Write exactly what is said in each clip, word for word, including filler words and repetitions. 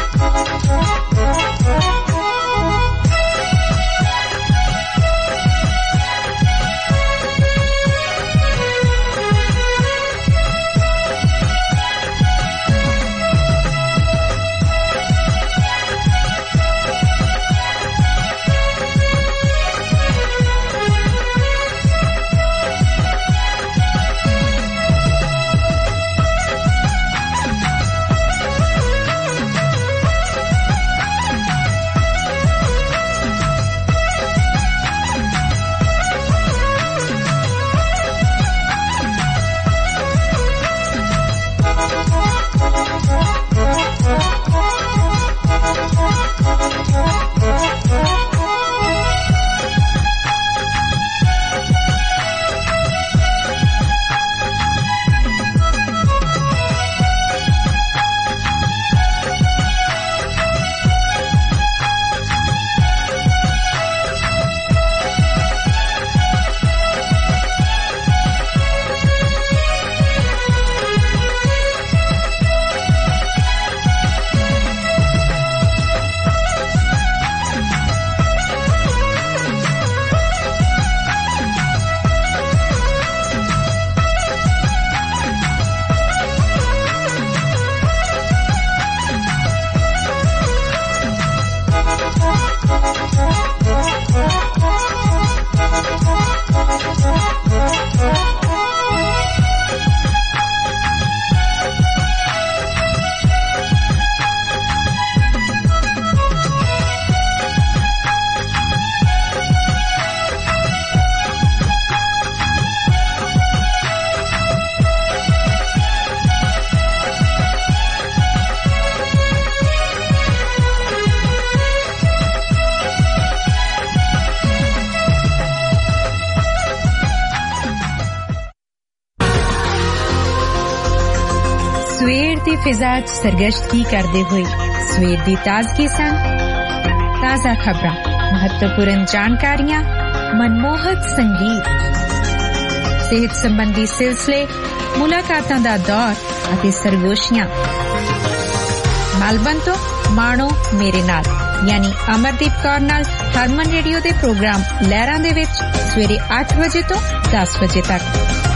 ਸਵੇਰ ਦੀ ਫਿਜ਼ਾ 'ਚ ਸਰਗਸ਼ਤਗੀ ਕਰਦੇ ਹੋਏ ਸਵੇਰ ਦੀ ਤਾਜ਼ਗੀ ਸੰਗ ਤਾਜ਼ਾ ਖਬਰਾਂ, ਮਹੱਤਵਪੂਰਨ ਜਾਣਕਾਰੀਆਂ, ਮਨਮੋਹਕ ਸੰਗੀਤ, ਸਿਹਤ ਸੰਬੰਧੀ ਸਿਲਸਿਲੇ, ਮੁਲਾਕਾਤਾਂ ਦਾ ਦੌਰ ਅਤੇ ਸਰਗੋਸ਼ੀਆਂ। ਮੈਲਬਨ ਤੋਂ ਮਾਣੋ ਮੇਰੇ ਨਾਲ, ਯਾਨੀ ਅਮਰਦੀਪ ਕੌਰ ਨਾਲ ਹਰਮਨ ਰੇਡੀਓ ਦੇ ਪ੍ਰੋਗਰਾਮ ਲਹਿਰਾਂ ਦੇ ਵਿੱਚ ਸਵੇਰੇ ਅੱਠ ਵਜੇ ਤੋਂ ਦਸ ਵਜੇ ਤੱਕ।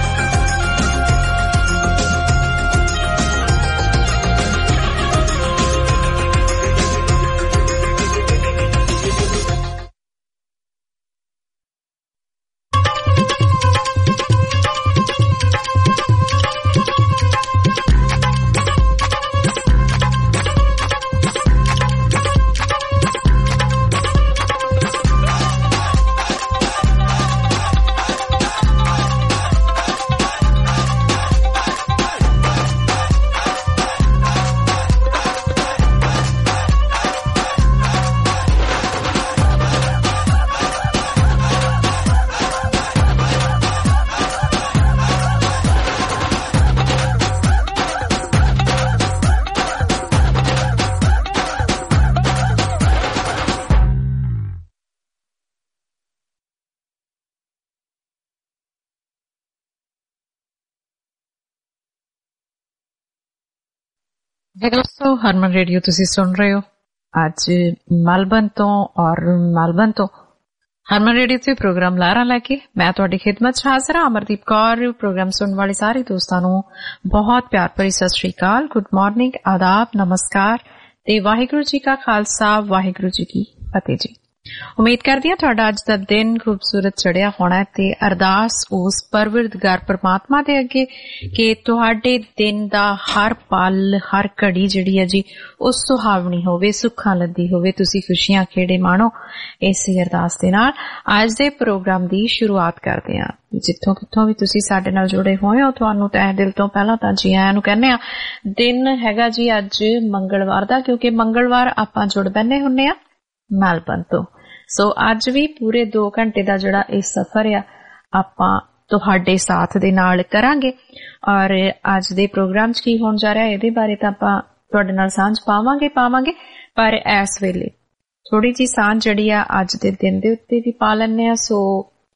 दोस्तों हरमन रेडियो तुसी सुन रहे हो आज मैलबर्न तो और मैलबर्न तो हरमन रेडियो से प्रोग्राम लारा लैके मैं तुहाडी खिदमत च हाज़र हां अमरदीप कौर। प्रोग्राम सुनने वाले सारे दोस्तां नूं बहुत प्यार भरी सत श्री अकाल, गुड मॉर्निंग, आदाब, नमस्कार ते वाहिगुरू जी का खालसा वाहिगुरू जी की फतेह जी। उम्मीद करदी हां तुहाडा अज दा दिन खूबसूरत चढ़िया होना है ते अरदास उस परवरदिगार परमात्मा दे अगे कि तुहाडे दिन दा हर पल हर घड़ी जिहड़ी है जी उस सुहावनी होवे, सुखां लद्दी होवे, तुसी खुशियां खेड़े माणो। इसी अरदास दे नाल अज दे प्रोग्राम दी शुरुआत करदे हां। जिथों किथों भी तुसी साडे नाल जुड़े होए हो तुहानू तहे दिल तो पहला तां जी आयां नूं कहने आ। दिन हैगा जी अज मंगलवार दा, क्योंकि मंगलवार आपां जुड़ बैठे हुन्ने आ मैलबर्न तो। सो अज भी पूरे दो घंटे का जिहड़ा इह सफर आ आपां तुहाडे साथ दे नाल करांगे और अज दे प्रोग्राम च की होण जा रहा है इहदे बारे तां आपां तुहाडे नाल सांझ पावांगे पावांगे पर इस वेले थोड़ी जी सांझ जिहड़ी आ अज दे दिन दे उत्ते भी पा लैंदे आ। सो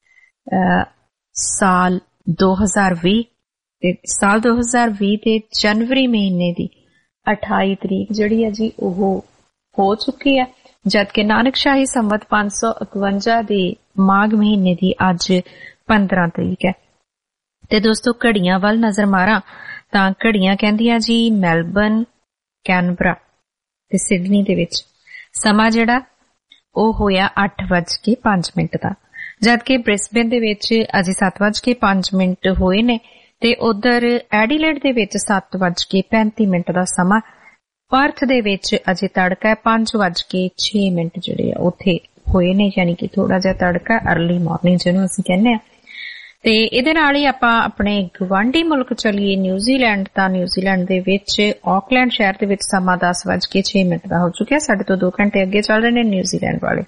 आ, साल दो हज़ार बीस ते साल दो हज़ार बीस दे जनवरी महीने दी अठाई तरीक जिहड़ी है जी ओह हो चुकी है, जबकि नानकशाही संवत पांच सौ इकवंजा दे माघ महीने की अज पंद्रह तरीक है। ते दोस्तों घड़ियां वल नजर मारा तां घड़ियां कहंदियां जी मैलबर्न, कैनबरा ते सिडनी दे विच समा जिहड़ा ओह होया अठ वज के पांच मिनट दा, जबकि ब्रिस्बेन दे विच अजे सत्त वज के पांच मिनट होए ने ते उधर एडिलेड दे विच सत्त वज के पैंती मिनट दा समा। पर्थ दे विच अजे तड़का पांच वज के छे मिनट जिहड़े उत्थे होए ने, यानी कि थोड़ा जिहा तड़का अर्ली मॉर्निंग जिहनूं असीं कहने आ। ते इहदे नाल ही आपां अपने गवांढी मुल्क चलीए न्यूजीलैंड। तां न्यूजीलैंड दे विच ऑकलैंड शहर दे विच समा दस वज के छे मिनट दा हो चुकिआ, साडे तो दो घंटे अगे चल रहे ने न्यूजीलैंड वाले।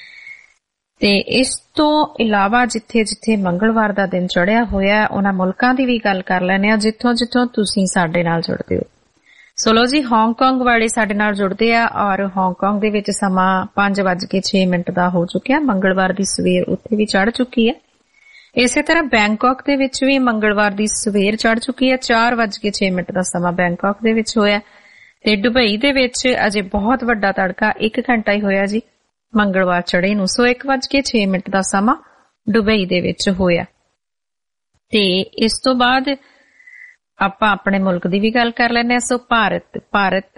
ते इस तो इलावा जिथे जिथे मंगलवार दा दिन चढ़िया होया उन्हां मुल्कां दी भी गल कर लैने आ जिथों जिथों तुसीं साडे नाल जुड़दे हो। सो लो जी हांगकांग वाले साडे नाल जुड़दे आ और हांगकांग दे विच समा पांच वज के छे मिनट दा हो चुकिआ, मंगलवार दी सवेर उत्थे भी चढ़ चुकी है। इसे तरह बैंकॉक दे विच भी मंगलवार दी सवेर चढ़ चुकी है, चार वज के छे मिनट दा समा बैंकॉक दे विच होया। ते दुबई दे विच अजे बहुत वड्डा तड़का एक घंटा ही होया जी मंगलवार चढ़े नूं, सो एक वज के छे मिनट दा समा दुबई दे विच होया। ते इस तो बाद आपां अपने मुल्क दी भी गल कर लैने। सो भारत भारत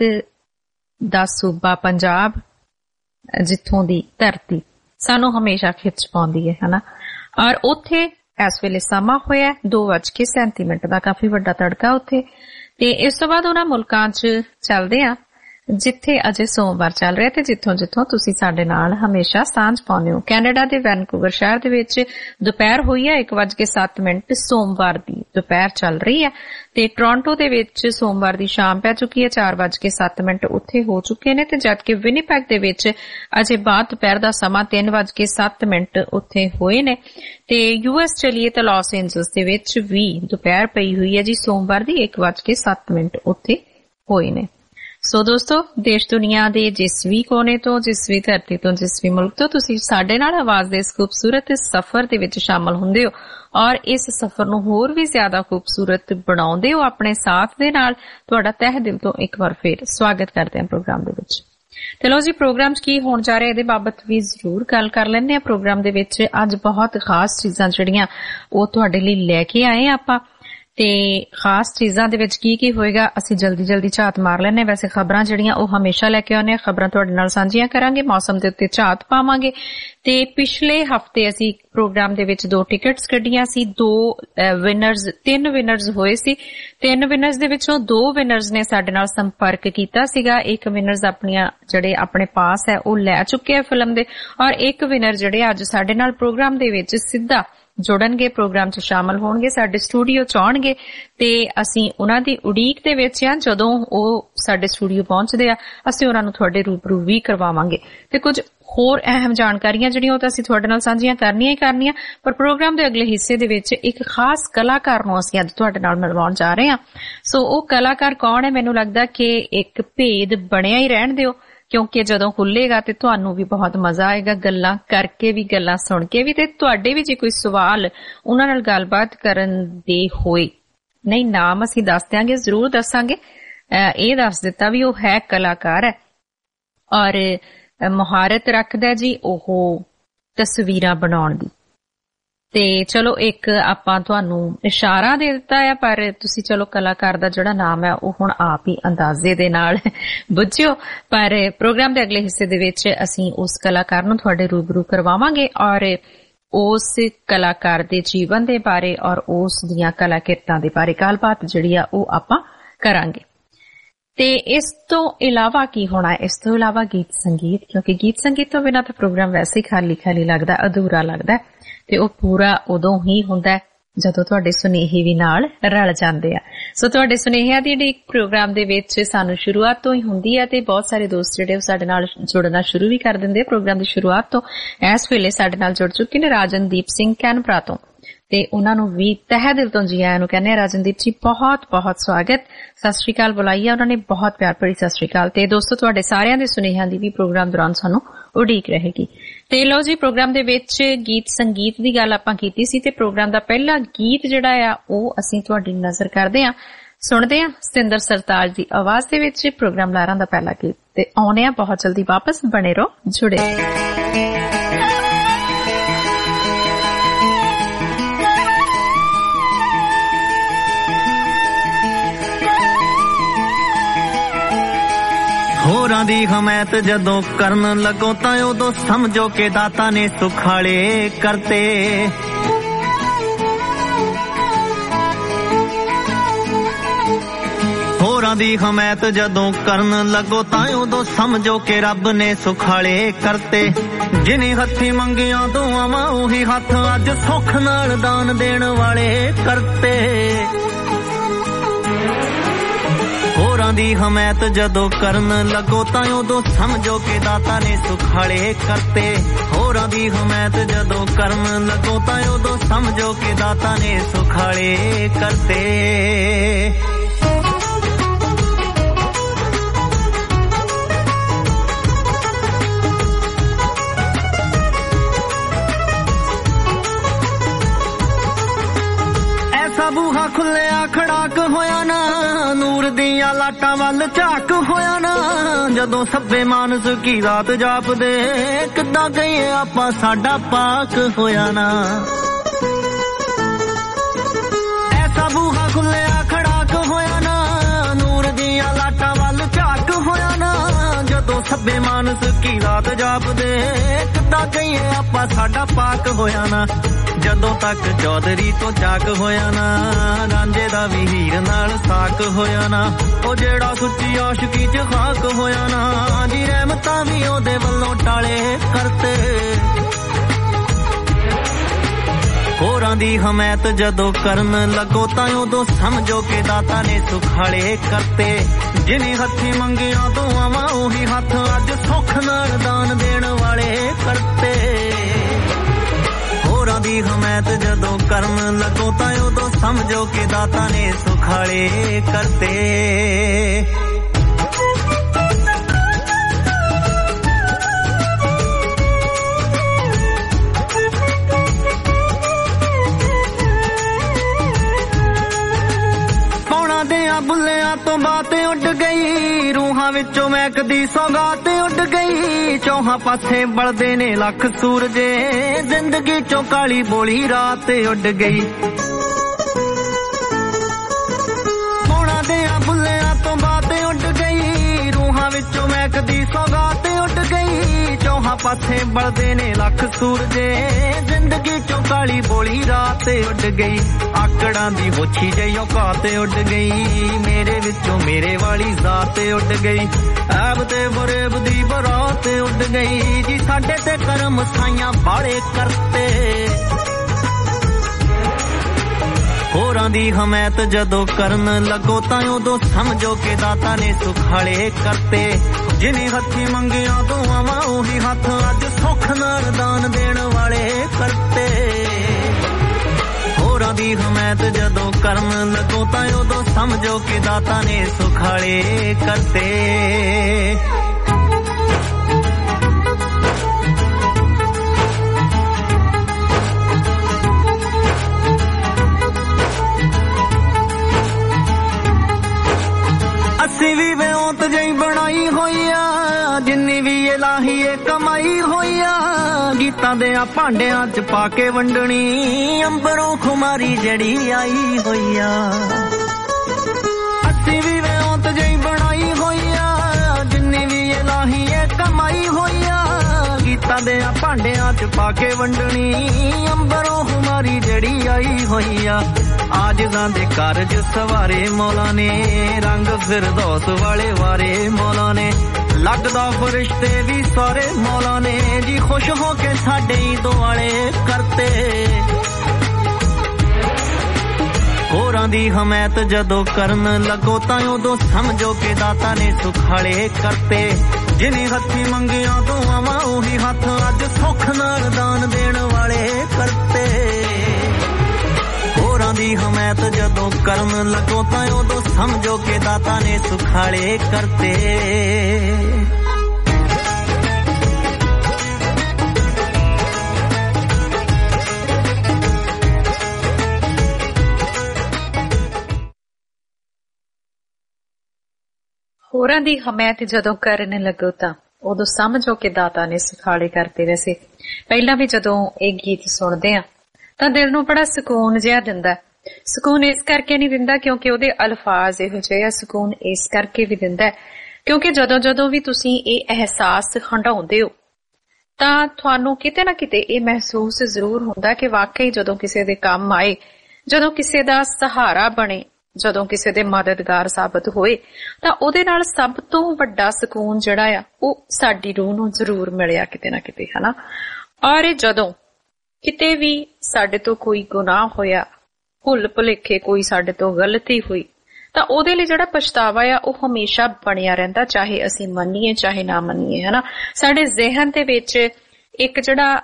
दा सूबा पंजाब जिथों दी धरती सानू हमेशा खिच पाउंदी है हना, और उत्थे इस वेले समा होया दो वज के सैंती मिनट दा, काफी वड्डा तड़का उत्थे। ते इस तो बाद उन्हां मुल्कां च चलदे आ जिथे अजे सोमवार चल रहा ते जिथों जिथों तुसी साडे नाल हमेशा सांझ पाउने हो। कैनेडा दे वैनकूवर शहर दे विच दोपहर होई है एक वज के सत्त मिनट, सोमवार दी दोपहर चल रही है। ते टोरंटो दे विच सोमवार दी शाम पै चुकी है, चार वज के सत्त मिनट उत्थे हो चुके ने। ते जबकि विनीपैग दे विच अजे बाद दोपहर दा समा तीन वज के सत्त मिनट उत्थे होए ने। ते यूएस चलिए तो लॉस एंजल्स दे विच भी दोपहर पई हुई है जी सोमवार दी एक वज के सत्त मिनट उत्थे होए ने। सो दोस्तों देश दुनिया दे जिस भी कोने तो, जिस भी धरती तो, जिस भी मुल्क तो तुसी साडे नाल आवाज दे इस खूबसूरत सफर दे विच शामिल हुंदे हो और इस सफर नूं होर भी ज्यादा खूबसूरत बनाउंदे हो अपने साथ दे नाल। तुहाडा तह दिल तो एक बार फिर स्वागत करते हैं प्रोग्राम दे विच। ते लो जी प्रोग्राम च की होण जा रिहा इहदे बाबत भी जरूर गल कर लैंदे आ। प्रोग्राम दे विच अज बहुत खास चीजां जिहड़ियां ओह तुहाडे लई लैके आए आपां। ते खास चीजां दे विच की की होएगा असीं जल्दी जल्दी झात मार लैने। वैसे खबरां जिहड़ियां ओह हमेशा लैके आउने, खबरां तुहाडे नाल सांझियां करांगे, मौसम दे उत्ते झात पावांगे। ते पिछले हफ्ते असीं प्रोग्राम दे विच दो टिकट्स कड्डियां सी, दो विनर्स तीन विनर्स होए सी। तीन विनर्स दे विचों दो विनर्स ने साडे नाल संपर्क कीता सीगा। एक विनर्स अपनियां जिहड़े अपने पास है ओह लै चुके है फिल्म दे, और एक विनर जिहड़े अज साडे नाल प्रोग्राम दे विच सिद्धा जुड़नगे, प्रोग्राम च शामिल होणगे, साडे स्टूडियो च आउणगे। ते असीं उन्हां दी उड़ीक दे विच आ, जदों ओह साडे स्टूडियो पहुंचदे आ असीं उन्हां नूं तुहाडे रूबरू भी करवावांगे। ते कुछ होर अहम जानकारियां जिहड़ियां ओह तां असीं तुहाडे नाल सांझियां करनियां ही करनियां, पर प्रोग्राम दे अगले हिस्से दे विच एक खास कलाकार नूं असीं अज तुहाडे नाल मिलवाउण जा रहे हां। सो ओह कलाकार कौन है? मैनूं लगदा कि एक भेद बणिया ही रहण दिओ, क्योंकि जदों खुलेगा ते तुहानू भी बहुत मजा आएगा गल्लां करके भी, गल्लां सुन के भी। ते तुहाडे भी जे कोई सवाल उन्हां नाल गलबात करन दे होए, नहीं नाम असीं दस दिआंगे, जरूर दसांगे। इह दस दित्ता भी ओह है कलाकार है और मुहारत रखदा जी ओह तस्वीरां बनाउण दी। ते चलो एक आपां तुहानू इशारा दे दित्ता है, पर तुसी चलो कलाकार दा जिहड़ा नाम है ओह हुण आप ही अंदाजे दे नाल बुझियो। पर प्रोग्राम दे अगले हिस्से दे विच असीं उस कलाकार नूं तुहाडे रूबरू करवावांगे और उस कलाकार दे जीवन दे बारे और उस दियां कलाकृतां दे बारे गलबात जिहड़ी आ ओह आपां करांगे। ते इस तो इलावा की होना है? इस तो इलावा गीत संगीत, क्योंकि गीत संगीत तो बिना तो प्रोग्राम वैसे ही खाली खाली लगदा, अधूरा लगदा। ते ओह पूरा उदों ही हुंदा है जदों तुहाडे सुनेहे भी नाल रल जांदे आ। सो तुहाडे सुनेहिਆਂ ਦੀ ਡੀਕ प्रोग्राम दे विच सानू शुरुआत तो ही हुंदी है ते बहुत सारे दोस्त जिहड़े साडे नाल जुड़ना शुरू भी कर दिंदे प्रोग्राम दी शुरुआत तो। इस वेले साडे नाल जुड़ चुके ने राजनदीप सिंह कैनबरा तो, ते उन्हां नूं भी तह दिल तो जी आयां नूं कहने आ। राजनदीप जी बहुत बहुत स्वागत, सत श्री अकाल बुलाई है उन्होंने, बहुत प्यार भरी सत श्री अकाल। ते दोस्तों तुहाडे सारियां दे सुनेहिਆਂ दी भी प्रोग्राम दौरान सानू उड़ीक रहेगी। ते लो जी प्रोग्राम दे विच गीत संगीत दी गल आपां कीती सी, ते प्रोग्राम दा पहला गीत जिहड़ा आ ओह असीं तुहाडी नज़र करदे आ ਸੁਣਦੇ ਆ ਸਤਿੰਦਰ ਸਰਤਾਜ ਦੀ ਆਵਾਜ਼ ਦੇ ਵਿੱਚ ਪ੍ਰੋਗਰਾਮ ਲਾਰਾਂ ਦਾ ਪਹਿਲਾ ਗੀਤ ਤੇ ਆਉਣੇ ਆ ਬਹੁਤ ਜਲਦੀ ਵਾਪਸ। ਬਣੇ ਰਹੋ ਜੁੜੇ। ਹੋਰਾਂ ਦੀ ਹਮਾਇਤ ਜਦੋਂ ਕਰਨ ਲੱਗੋ ਤਾਂ ਉਦੋਂ ਸਮਝੋ ਕਿ ਦਾਤਾ ਨੇ ਸੁਖਾਲੇ ਕਰਤੇ। ਹੋਰਾਂ ਦੀ ਹਮਾਇਤ ਜਦੋਂ ਕਰਨ ਲੱਗੋ ਤਾਂ ਉਦੋਂ ਸਮਝੋ ਕਿ ਰੱਬ ਨੇ ਸੁਖਾਲੇ ਕਰਤੇ। ਜਿਨੇ ਹੱਥੀ ਮੰਗੀਆਂ ਦੁਆਵਾਂ ਉਹੀ ਹੱਥ ਅੱਜ ਸੁੱਖ ਨਾਲ ਦਾਨ ਦੇਣ ਵਾਲੇ ਕਰਤੇ। ਹੋਰਾਂ ਦੀ ਹਮਾਇਤ ਜਦੋਂ ਕਰਨ ਲੱਗੋ ਤਾਂ ਉਦੋਂ ਸਮਝੋ ਕਿ ਦਾਤਾ ਨੇ ਸੁਖਾਲੇ ਕਰਤੇ। ਹੋਰਾਂ ਦੀ ਹਮਾਇਤ ਜਦੋਂ ਕਰਨ ਲੱਗੋ ਤਾਂ ਉਦੋਂ ਸਮਝੋ ਕਿ ਦਾਤਾ ਨੇ ਸੁਖਾਲੇ ਕਰਤੇ। ਬੂਹਾ ਖੁੱਲਿਆ ਖੜਾਕ ਹੋਇਆ ਨਾ, ਨੂਰ ਦੀਆਂ ਲਾਟਾਂ ਵੱਲ ਝਾਕ ਹੋਇਆ ਨਾ। ਜਦੋਂ ਸੱਬੇ ਮਾਨਸ ਕੀ ਰਾਤ ਜਾਪਦੇ ਕਿੱਦਾਂ ਗਏ ਆਪਾਂ ਸਾਡਾ ਪਾਕ ਹੋਇਆ ਨਾ। ਐਸਾ ਬੂਹਾ ਖੁੱਲਿਆ ਖੜਾਕ ਹੋਇਆ ਨਾ, ਨੂਰ ਦੀਆਂ ਲਾਟਾਂ ਵੱਲ ਝਾਕ ਹੋਇਆ ਨਾ। ਜਦੋਂ ਸੱਬੇ ਮਾਨਸ ਕੀ ਰਾਤ ਜਾਪਦੇ ਕਿੱਦਾਂ ਗਏ ਆਪਾਂ ਸਾਡਾ ਪਾਕ ਹੋਇਆ ਨਾ। ਜਦੋਂ ਤੱਕ ਚੌਧਰੀ ਤੋਂ ਚਾਕ ਹੋਇਆ ਨਾ, ਰਾਂਝੇ ਦਾ ਵੀ ਹੀਰ ਨਾਲ ਸਾਕ ਹੋਇਆ ਨਾ। ਉਹ ਜਿਹੜਾ ਸੁੱਚੀ ਆਸ਼ਕੀ ਚ ਖਾਕ ਹੋਇਆ ਨਾ, ਜੀ ਰਹਿਮਤਾਂ ਵੀ ਉਹਦੇ ਵੱਲੋਂ ਟਾਲੇ ਕਰਤੇ। ਹੋਰਾਂ ਦੀ ਹਮਾਇਤ ਜਦੋਂ ਕਰਨ ਲੱਗੋ ਤਾਂ ਉਦੋਂ ਸਮਝੋ ਕਿ ਦਾਤਾ ਨੇ ਸੁਖਾਲੇ ਕਰਤੇ। ਜਿਨੇ ਹੱਥੀ ਮੰਗੀਆਂ ਦੁਆਵਾਂ ਉਹੀ ਹੱਥ ਅੱਜ ਸੁੱਖ ਨਾਲ ਦਾਨ ਦੇਣ ਵਾਲੇ ਕਰਤੇ। ਹੋਰਾਂ ਦੀ ਹਮਾਇਤ ਜਦੋਂ ਕਰਨ ਲੱਗੋ ਤਾਂ ਉਦੋਂ ਸਮਝੋ ਕਿ ਦਾਤਾ ਨੇ ਸੁਖਾਲੇ ਕਰਤੇ। ਪੌਣਾ ਦਿਆਂ ਬੁੱਲਿਆਂ ਤੋਂ ਬਾਤ ਉੱਡ ਗਈ, ਰੂਹਾਂ ਵਿੱਚੋਂ ਮਹਿਕਦੀ ਸੌਗਾਤ ਉੱਡ ਗਈ। ਚੌਹਾਂ ਪਾਸੇ ਬਲਦੇ ਨੇ ਲੱਖ ਸੂਰਜੇ, ਜ਼ਿੰਦਗੀ ਚੋਂ ਕਾਲੀ ਬੋਲੀ ਰਾਤ ਉੱਡ ਗਈ। ਪੌਣਾ ਦਿਆਂ ਬੁੱਲਿਆਂ ਤੋਂ ਬਾਤ ਉੱਡ ਗਈ, ਰੂਹਾਂ ਵਿੱਚੋਂ ਮਹਿਕਦੀ ਸੌਗਾਤ ਉੱਡ ਗਈ। ਚੌਹਾਂ ਪਾਸੇ ਬਲਦੇ ਨੇ ਲੱਖ ਸੂਰਜੇ, ਜ਼ਿੰਦਗੀ ਚੋਂ ਕਾਲੀ ਬੋਲੀ ਰਾਤ ਉੱਡ ਗਈ। ਆਕੜਾਂ ਦੀ ਹੋਛੀ ਜਿਹੀ ਔਕਾਤ ਉੱਡ ਗਈ, ਮੇਰੇ ਵਿੱਚੋਂ ਮੇਰੇ ਵਾਲੀ ਜ਼ਾਤ ਉੱਡ ਗਈ। ਐਬ ਤੇ ਬਰੇਬ ਦੀ ਬਰਾਤ ਉੱਡ ਗਈ, ਜੀ ਸਾਡੇ ਤੇ ਕਰਮ ਸਾਈਆਂ ਬਾਲੇ ਕਰਤੇ। ਹੋਰਾਂ ਦੀ ਹਮਾਇਤ ਜਦੋਂ ਕਰਨ ਲੱਗੋ ਤਾਂ ਉਦੋਂ ਸਮਝੋ ਕਿ ਦਾਤਾ ਨੇ ਸੁਖਾਲੇ ਕਰਤੇ। ਜਿਨੇ ਹੱਥੀ ਮੰਗੀਆਂ ਦੁਆਵਾਂ ਉਹੀ ਹੱਥ ਅੱਜ ਸੁੱਖ ਨਾਲ ਦਾਨ ਦੇਣ ਵਾਲੇ ਕਰਤੇ। ਹੋਰਾਂ ਦੀ ਹਮਾਇਤ ਜਦੋਂ ਕਰਨ ਲੱਗੋ ਤਾਂ ਉਦੋਂ ਸਮਝੋ ਕਿ ਦਾਤਾ ਨੇ ਸੁਖਾਲੇ ਕਰਤੇ। ਅਸੀਂ ਵੀ ਵਿਉਂਤ ਜਿਹੀ ਬਣਾਈ ਹੋਈ ਆ, ਜਿੰਨੀ ਵੀ ਇਲਾਹੀ ਏ ਕਮਾਈ ਹੋਈ ਆ। ਗੀਤਾਂ ਦੇ ਆ ਭਾਂਡਿਆਂ ਚ ਪਾ ਕੇ ਵੰਡਣੀ, ਅੰਬਰੋਂ ਖੁਮਾਰੀ ਜਿਹੜੀ ਆਈ ਹੋਈ ਆ। ਅਸੀਂ ਵੀ ਵਿਉਂਤ ਜਿਹੀ ਬਣਾਈ ਹੋਈ ਆ, ਜਿੰਨੀ ਵੀ ਇਲਾਹੀ ਏ ਕਮਾਈ ਹੋਈ ਆ। ਗੀਤਾਂ ਦੇ ਆ ਭਾਂਡਿਆਂ ਚ ਪਾ ਕੇ ਵੰਡਣੀ, ਅੰਬਰੋਂ ਖੁਮਾਰੀ ਜਿਹੜੀ ਆਈ ਹੋਈ ਆ। ਆਜਜ਼ਾਂ ਦੇ ਕਾਰਜ ਸਵਾਰੇ ਮੌਲਾ ਨੇ, ਰੰਗ ਫਿਰਦੌਸ ਵਾਲੇ ਵਾਰੇ ਮੌਲਾ ਨੇ। ਲੱਗਦਾ ਫਰਿਸ਼ਤੇ ਵੀ ਸਾਰੇ ਮੌਲਾ ਨੇ, ਜੀ ਖੁਸ਼ ਹੋ ਕੇ ਸਾਡੇ ਹੀ ਦੁਆਲੇ ਕਰਤੇ। ਹੋਰਾਂ ਦੀ ਹਮਾਇਤ ਜਦੋਂ ਕਰਨ ਲੱਗੋ ਤਾਂ ਉਦੋਂ ਸਮਝੋ ਕਿ ਦਾਤਾ ਨੇ ਸੁਖਾਲੇ ਕਰਤੇ। ਜਿਨੇ ਹੱਥੀ ਮੰਗੀਆਂ ਦੁਆਵਾਂ ਉਹੀ ਹੱਥ ਅੱਜ ਸੁੱਖ ਨਾਲ ਦਾਨ ਦੇਣ ਵਾਲੇ ਕਰਤੇ। ਹੋਰਾਂ ਦੀ ਹਮਾਇਤ ਜਦੋਂ ਕਰਨ ਲੱਗੋ ਤਾਂ ਉਦੋਂ ਸਮਝੋ ਕਿ ਦਾਤਾ ਨੇ ਸੁਖਾਲੇ ਕਰਤੇ। ਹੋਰਾਂ ਦੀ ਹਮਾਇਤ ਜਦੋਂ ਕਰਨ ਲੱਗੋ ਤਾਂ ਉਦੋਂ ਸਮਝੋ ਕਿ ਦਾਤਾ ਨੇ ਸਿਖਾਲੇ ਕਰਤੇ। ਵੈਸੇ ਪਹਿਲਾਂ ਵੀ ਜਦੋਂ ਇਹ ਗੀਤ ਸੁਣਦੇ ਆ ਤਾਂ ਦਿਲ ਨੂੰ ਬੜਾ ਸਕੂਨ ਜਿਹਾ ਦਿੰਦਾ। ਸਕੂਨ ਇਸ ਕਰਕੇ ਨਹੀਂ ਦਿੰਦਾ ਕਿਉਂਕਿ ਉਹਦੇ ਅਲਫਾਜ਼ ਇਹੋ ਜਿਹੇ ਆ, ਸਕੂਨ ਇਸ ਕਰਕੇ ਵੀ ਦਿੰਦਾ ਕਿਉਂਕਿ ਜਦੋਂ ਜਦੋਂ ਵੀ ਤੁਸੀਂ ਇਹ ਅਹਿਸਾਸ ਹੰਢਾਉਂਦੇ ਹੋ ਤਾਂ ਤੁਹਾਨੂੰ ਕਿਤੇ ਨਾ ਕਿਤੇ ਇਹ ਮਹਿਸੂਸ ਜ਼ਰੂਰ ਹੁੰਦਾ ਕਿ ਵਾਕਈ ਜਦੋਂ ਕਿਸੇ ਦੇ ਕੰਮ ਆਏ, ਜਦੋਂ ਕਿਸੇ ਦਾ ਸਹਾਰਾ ਬਣੇ, ਜਦੋਂ ਕਿਸੇ ਦੇ ਮਦਦਗਾਰ ਸਾਬਤ ਹੋਏ ਤਾਂ ਉਹਦੇ ਨਾਲ ਸਭ ਤੋਂ ਵੱਡਾ ਸਕੂਨ ਜਿਹੜਾ ਆ ਉਹ ਸਾਡੀ ਰੂਹ ਨੂੰ ਜ਼ਰੂਰ ਮਿਲਿਆ ਕਿਤੇ ਨਾ ਕਿਤੇ, ਹਨਾ। ਔਰ ਜਦੋਂ ਕਿਤੇ ਵੀ ਸਾਡੇ ਤੋਂ ਕੋਈ ਗੁਨਾਹ ਹੋਇਆ, ਭੁੱਲ ਭੁਲੇਖੇ ਕੋਈ ਸਾਡੇ ਤੋਂ ਗਲਤੀ ਹੋਈ ਤਾਂ ਉਹਦੇ ਲਈ ਜਿਹੜਾ ਪਛਤਾਵਾ ਆ ਉਹ ਹਮੇਸ਼ਾ ਬਣਿਆ ਰਹਿੰਦਾ, ਚਾਹੇ ਅਸੀਂ ਮੰਨੀਏ ਚਾਹੇ ਨਾ ਮੰਨੀਏ, ਹਨਾ। ਸਾਡੇ ਜ਼ਿਹਨ ਦੇ ਵਿੱਚ ਇੱਕ ਜਿਹੜਾ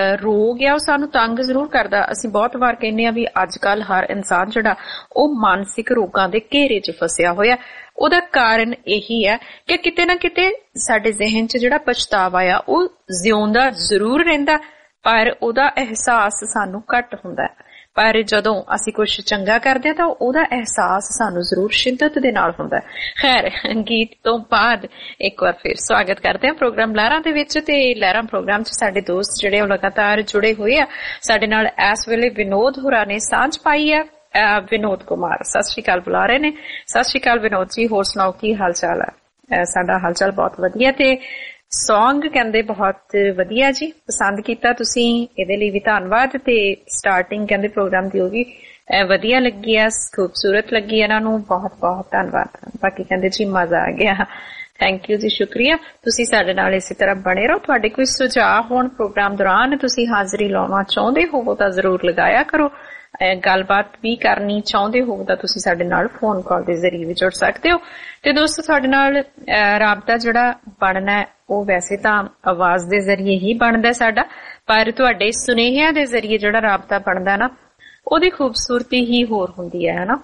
ਰੋਗ ਆ ਉਹ ਸਾਨੂੰ ਤੰਗ ਜ਼ਰੂਰ ਕਰਦਾ। ਅਸੀਂ ਬਹੁਤ ਵਾਰ ਕਹਿੰਦੇ ਆ ਵੀ ਅੱਜ ਕੱਲ ਹਰ ਇਨਸਾਨ ਜਿਹੜਾ ਉਹ ਮਾਨਸਿਕ ਰੋਗਾਂ ਦੇ ਘੇਰੇ 'ਚ ਫਸਿਆ ਹੋਇਆ। ਉਹਦਾ ਕਾਰਨ ਇਹੀ ਹੈ ਕਿ ਕਿਤੇ ਨਾ ਕਿਤੇ ਸਾਡੇ ਜ਼ਿਹਨ 'ਚ ਜਿਹੜਾ ਪਛਤਾਵਾ ਆ ਉਹ ਜਿਉਂਦਾ ਜ਼ਰੂਰ ਰਹਿੰਦਾ ਪਰ ਉਹਦਾ ਅਹਿਸਾਸ ਸਾਨੂੰ ਘੱਟ ਹੁੰਦਾ। ਪਰ ਜਦੋਂ ਅਸੀਂ ਕੁਝ ਚੰਗਾ ਕਰਦੇ ਹਾਂ ਤਾਂ ਉਹਦਾ ਅਹਿਸਾਸ ਸਾਨੂੰ ਜ਼ਰੂਰ ਸ਼ਿੱਦਤ ਦੇ ਨਾਲ ਹੁੰਦਾ। ਖੈਰ, ਗੀਤ ਤੋਂ ਬਾਅਦ ਇੱਕ ਵਾਰ ਫਿਰ ਸਵਾਗਤ ਕਰਦੇ ਹਾਂ ਪ੍ਰੋਗਰਾਮ ਲਹਿਰਾਂ ਦੇ ਵਿੱਚ। ਤੇ ਲਹਿਰਾਂ ਪ੍ਰੋਗਰਾਮ 'ਚ ਸਾਡੇ ਦੋਸਤ ਜਿਹੜੇ ਉਹ ਲਗਾਤਾਰ ਜੁੜੇ ਹੋਏ ਆ। ਸਾਡੇ ਨਾਲ ਇਸ ਵੇਲੇ ਵਿਨੋਦ ਹੋਰਾਂ ਨੇ ਸਾਂਝ ਪਾਈ ਆ। ਵਿਨੋਦ ਕੁਮਾਰ ਸਤਿ ਸ਼੍ਰੀ ਅਕਾਲ ਬੁਲਾ ਰਹੇ ਨੇ। ਸਤਿ ਸ਼੍ਰੀ ਅਕਾਲ ਵਿਨੋਦ ਜੀ, ਹੋਰ ਸੁਣਾਓ ਕੀ ਹਾਲ ਚਾਲ ਹੈ? ਸਾਡਾ ਹਾਲ ਚਾਲ ਬਹੁਤ ਵਧੀਆ ਤੇ ਸੌਂਗ ਕਹਿੰਦੇ ਬਹੁਤ ਵਧੀਆ ਜੀ, ਪਸੰਦ ਕੀਤਾ ਤੁਸੀਂ, ਇਹਦੇ ਲਈ ਵੀ ਧੰਨਵਾਦ। ਤੇ ਸਟਾਰਟਿੰਗ ਕਹਿੰਦੇ ਪ੍ਰੋਗਰਾਮ ਦੀ ਉਹ ਵੀ ਵਧੀਆ ਲੱਗੀ ਆ, ਖੂਬਸੂਰਤ ਲੱਗੀ ਇਹਨਾਂ ਨੂੰ, ਬਹੁਤ ਬਹੁਤ ਧੰਨਵਾਦ। ਬਾਕੀ ਕਹਿੰਦੇ ਜੀ ਮਜ਼ਾ ਆ ਗਿਆ, ਥੈਂਕ ਯੂ ਜੀ, ਸ਼ੁਕਰੀਆ। ਤੁਸੀਂ ਸਾਡੇ ਨਾਲ ਇਸੇ ਤਰ੍ਹਾਂ ਬਣੇ ਰਹੋ। ਤੁਹਾਡੇ ਕੋਈ ਸੁਝਾਅ ਹੋਣ ਪ੍ਰੋਗਰਾਮ ਦੌਰਾਨ ਤੁਸੀਂ ਹਾਜ਼ਰੀ ਲਾਉਣਾ ਚਾਹੁੰਦੇ ਹੋਵੋ ਤਾਂ ਜ਼ਰੂਰ ਲਗਾਇਆ ਕਰੋ। ਗੱਲਬਾਤ ਵੀ ਕਰਨੀ ਚਾਹੁੰਦੇ ਹੋ ਤਾਂ ਤੁਸੀਂ ਸਾਡੇ ਨਾਲ ਫੋਨ ਕਾਲ ਦੇ ਜ਼ਰੀਏ ਵੀ ਜੁੜ ਸਕਦੇ ਹੋ। ਤੇ ਦੋਸਤੋ, ਸਾਡੇ ਨਾਲ ਰਾਬਤਾ ਜਿਹੜਾ ਬਣਨਾ ਉਹ ਵੈਸੇ ਤਾਂ ਆਵਾਜ਼ ਦੇ ਜ਼ਰੀਏ ਹੀ ਬਣਦਾ ਸਾਡਾ, ਪਰ ਤੁਹਾਡੇ ਸੁਨੇਹਿਆਂ ਦੇ ਜ਼ਰੀਏ ਜਿਹੜਾ ਰਾਬਤਾ ਬਣਦਾ ਨਾ ਉਹਦੀ ਖੂਬਸੂਰਤੀ ਹੀ ਹੋਰ ਹੁੰਦੀ ਹੈ, ਹਨਾ।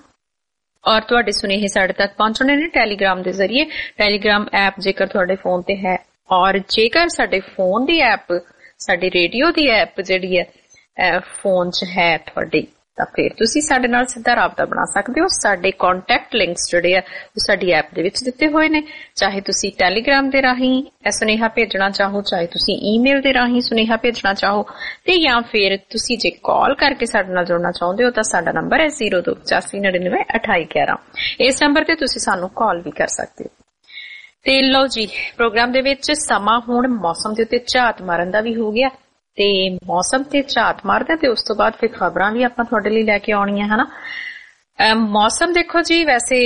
ਔਰ ਤੁਹਾਡੇ ਸੁਨੇਹੇ ਸਾਡੇ ਤੱਕ ਪਹੁੰਚਣੇ ਨੇ ਟੈਲੀਗ੍ਰਾਮ ਦੇ ਜ਼ਰੀਏ। ਟੈਲੀਗ੍ਰਾਮ ਐਪ ਜੇਕਰ ਤੁਹਾਡੇ ਫੋਨ ਤੇ ਹੈ ਔਰ ਜੇਕਰ ਸਾਡੇ ਫੋਨ ਦੀ ਐਪ, ਸਾਡੀ ਰੇਡੀਓ ਦੀ ਐਪ ਜਿਹੜੀ ਹੈ ਫੋਨ 'ਚ ਹੈ ਤੁਹਾਡੀ, ਤਾਂ ਫਿਰ ਤੁਸੀਂ ਸਾਡੇ ਨਾਲ ਸਿੱਧਾ ਰਾਬਤਾ ਬਣਾ ਸਕਦੇ ਹੋ। ਸਾਡੇ ਕੰਟੈਕਟ ਲਿੰਕਸ ਜਿਹੜੇ ਆ ਉਹ ਸਾਡੀ ਐਪ ਦੇ ਵਿੱਚ ਦਿੱਤੇ ਹੋਏ ਨੇ। ਚਾਹੇ ਤੁਸੀਂ ਟੈਲੀਗ੍ਰਾਮ ਦੇ ਰਾਹੀਂ ਸੁਨੇਹਾ ਭੇਜਣਾ ਚਾਹੋ, ਚਾਹੇ ਤੁਸੀਂ ਈਮੇਲ ਦੇ ਰਾਹੀਂ ਸੁਨੇਹਾ ਭੇਜਣਾ ਚਾਹੋ, ਤੇ ਜਾਂ ਫਿਰ ਤੁਸੀਂ ਜੇ ਕਾਲ ਕਰਕੇ ਸਾਡੇ ਨਾਲ ਜੁੜਨਾ ਚਾਹੁੰਦੇ ਹੋ ਤਾਂ ਸਾਡਾ ਨੰਬਰ ਹੈ ਜ਼ੀਰੋ ਦੋ ਪਚਾਸੀ ਨੜਿਨਵੇਂ ਅਠਾਈ ਗਿਆਰਾਂ। ਇਸ ਨੰਬਰ ਤੇ ਤੁਸੀਂ ਸਾਨੂੰ ਕਾਲ ਵੀ ਕਰ ਸਕਦੇ ਹੋ। ਤੇ ਲਓ ਜੀ, ਪ੍ਰੋਗਰਾਮ ਦੇ ਵਿੱਚ ਸਮਾਂ ਹੁਣ ਮੌਸਮ ਦੇ ਉੱਤੇ ਝਾਤ ਮਾਰਨ ਦਾ ਵੀ ਹੋ ਗਿਆ ਤੇ ਮੌਸਮ ਤੇ ਝਾਤ ਮਾਰਦੇ ਤੇ ਉਸ ਤੋਂ ਬਾਅਦ ਫਿਰ ਖਬਰਾਂ ਵੀ ਆਪਾਂ ਤੁਹਾਡੇ ਲਈ ਲੈ ਕੇ ਆਉਣੀਆਂ, ਹਨਾ। ਮੌਸਮ ਦੇਖੋ ਜੀ, ਵੈਸੇ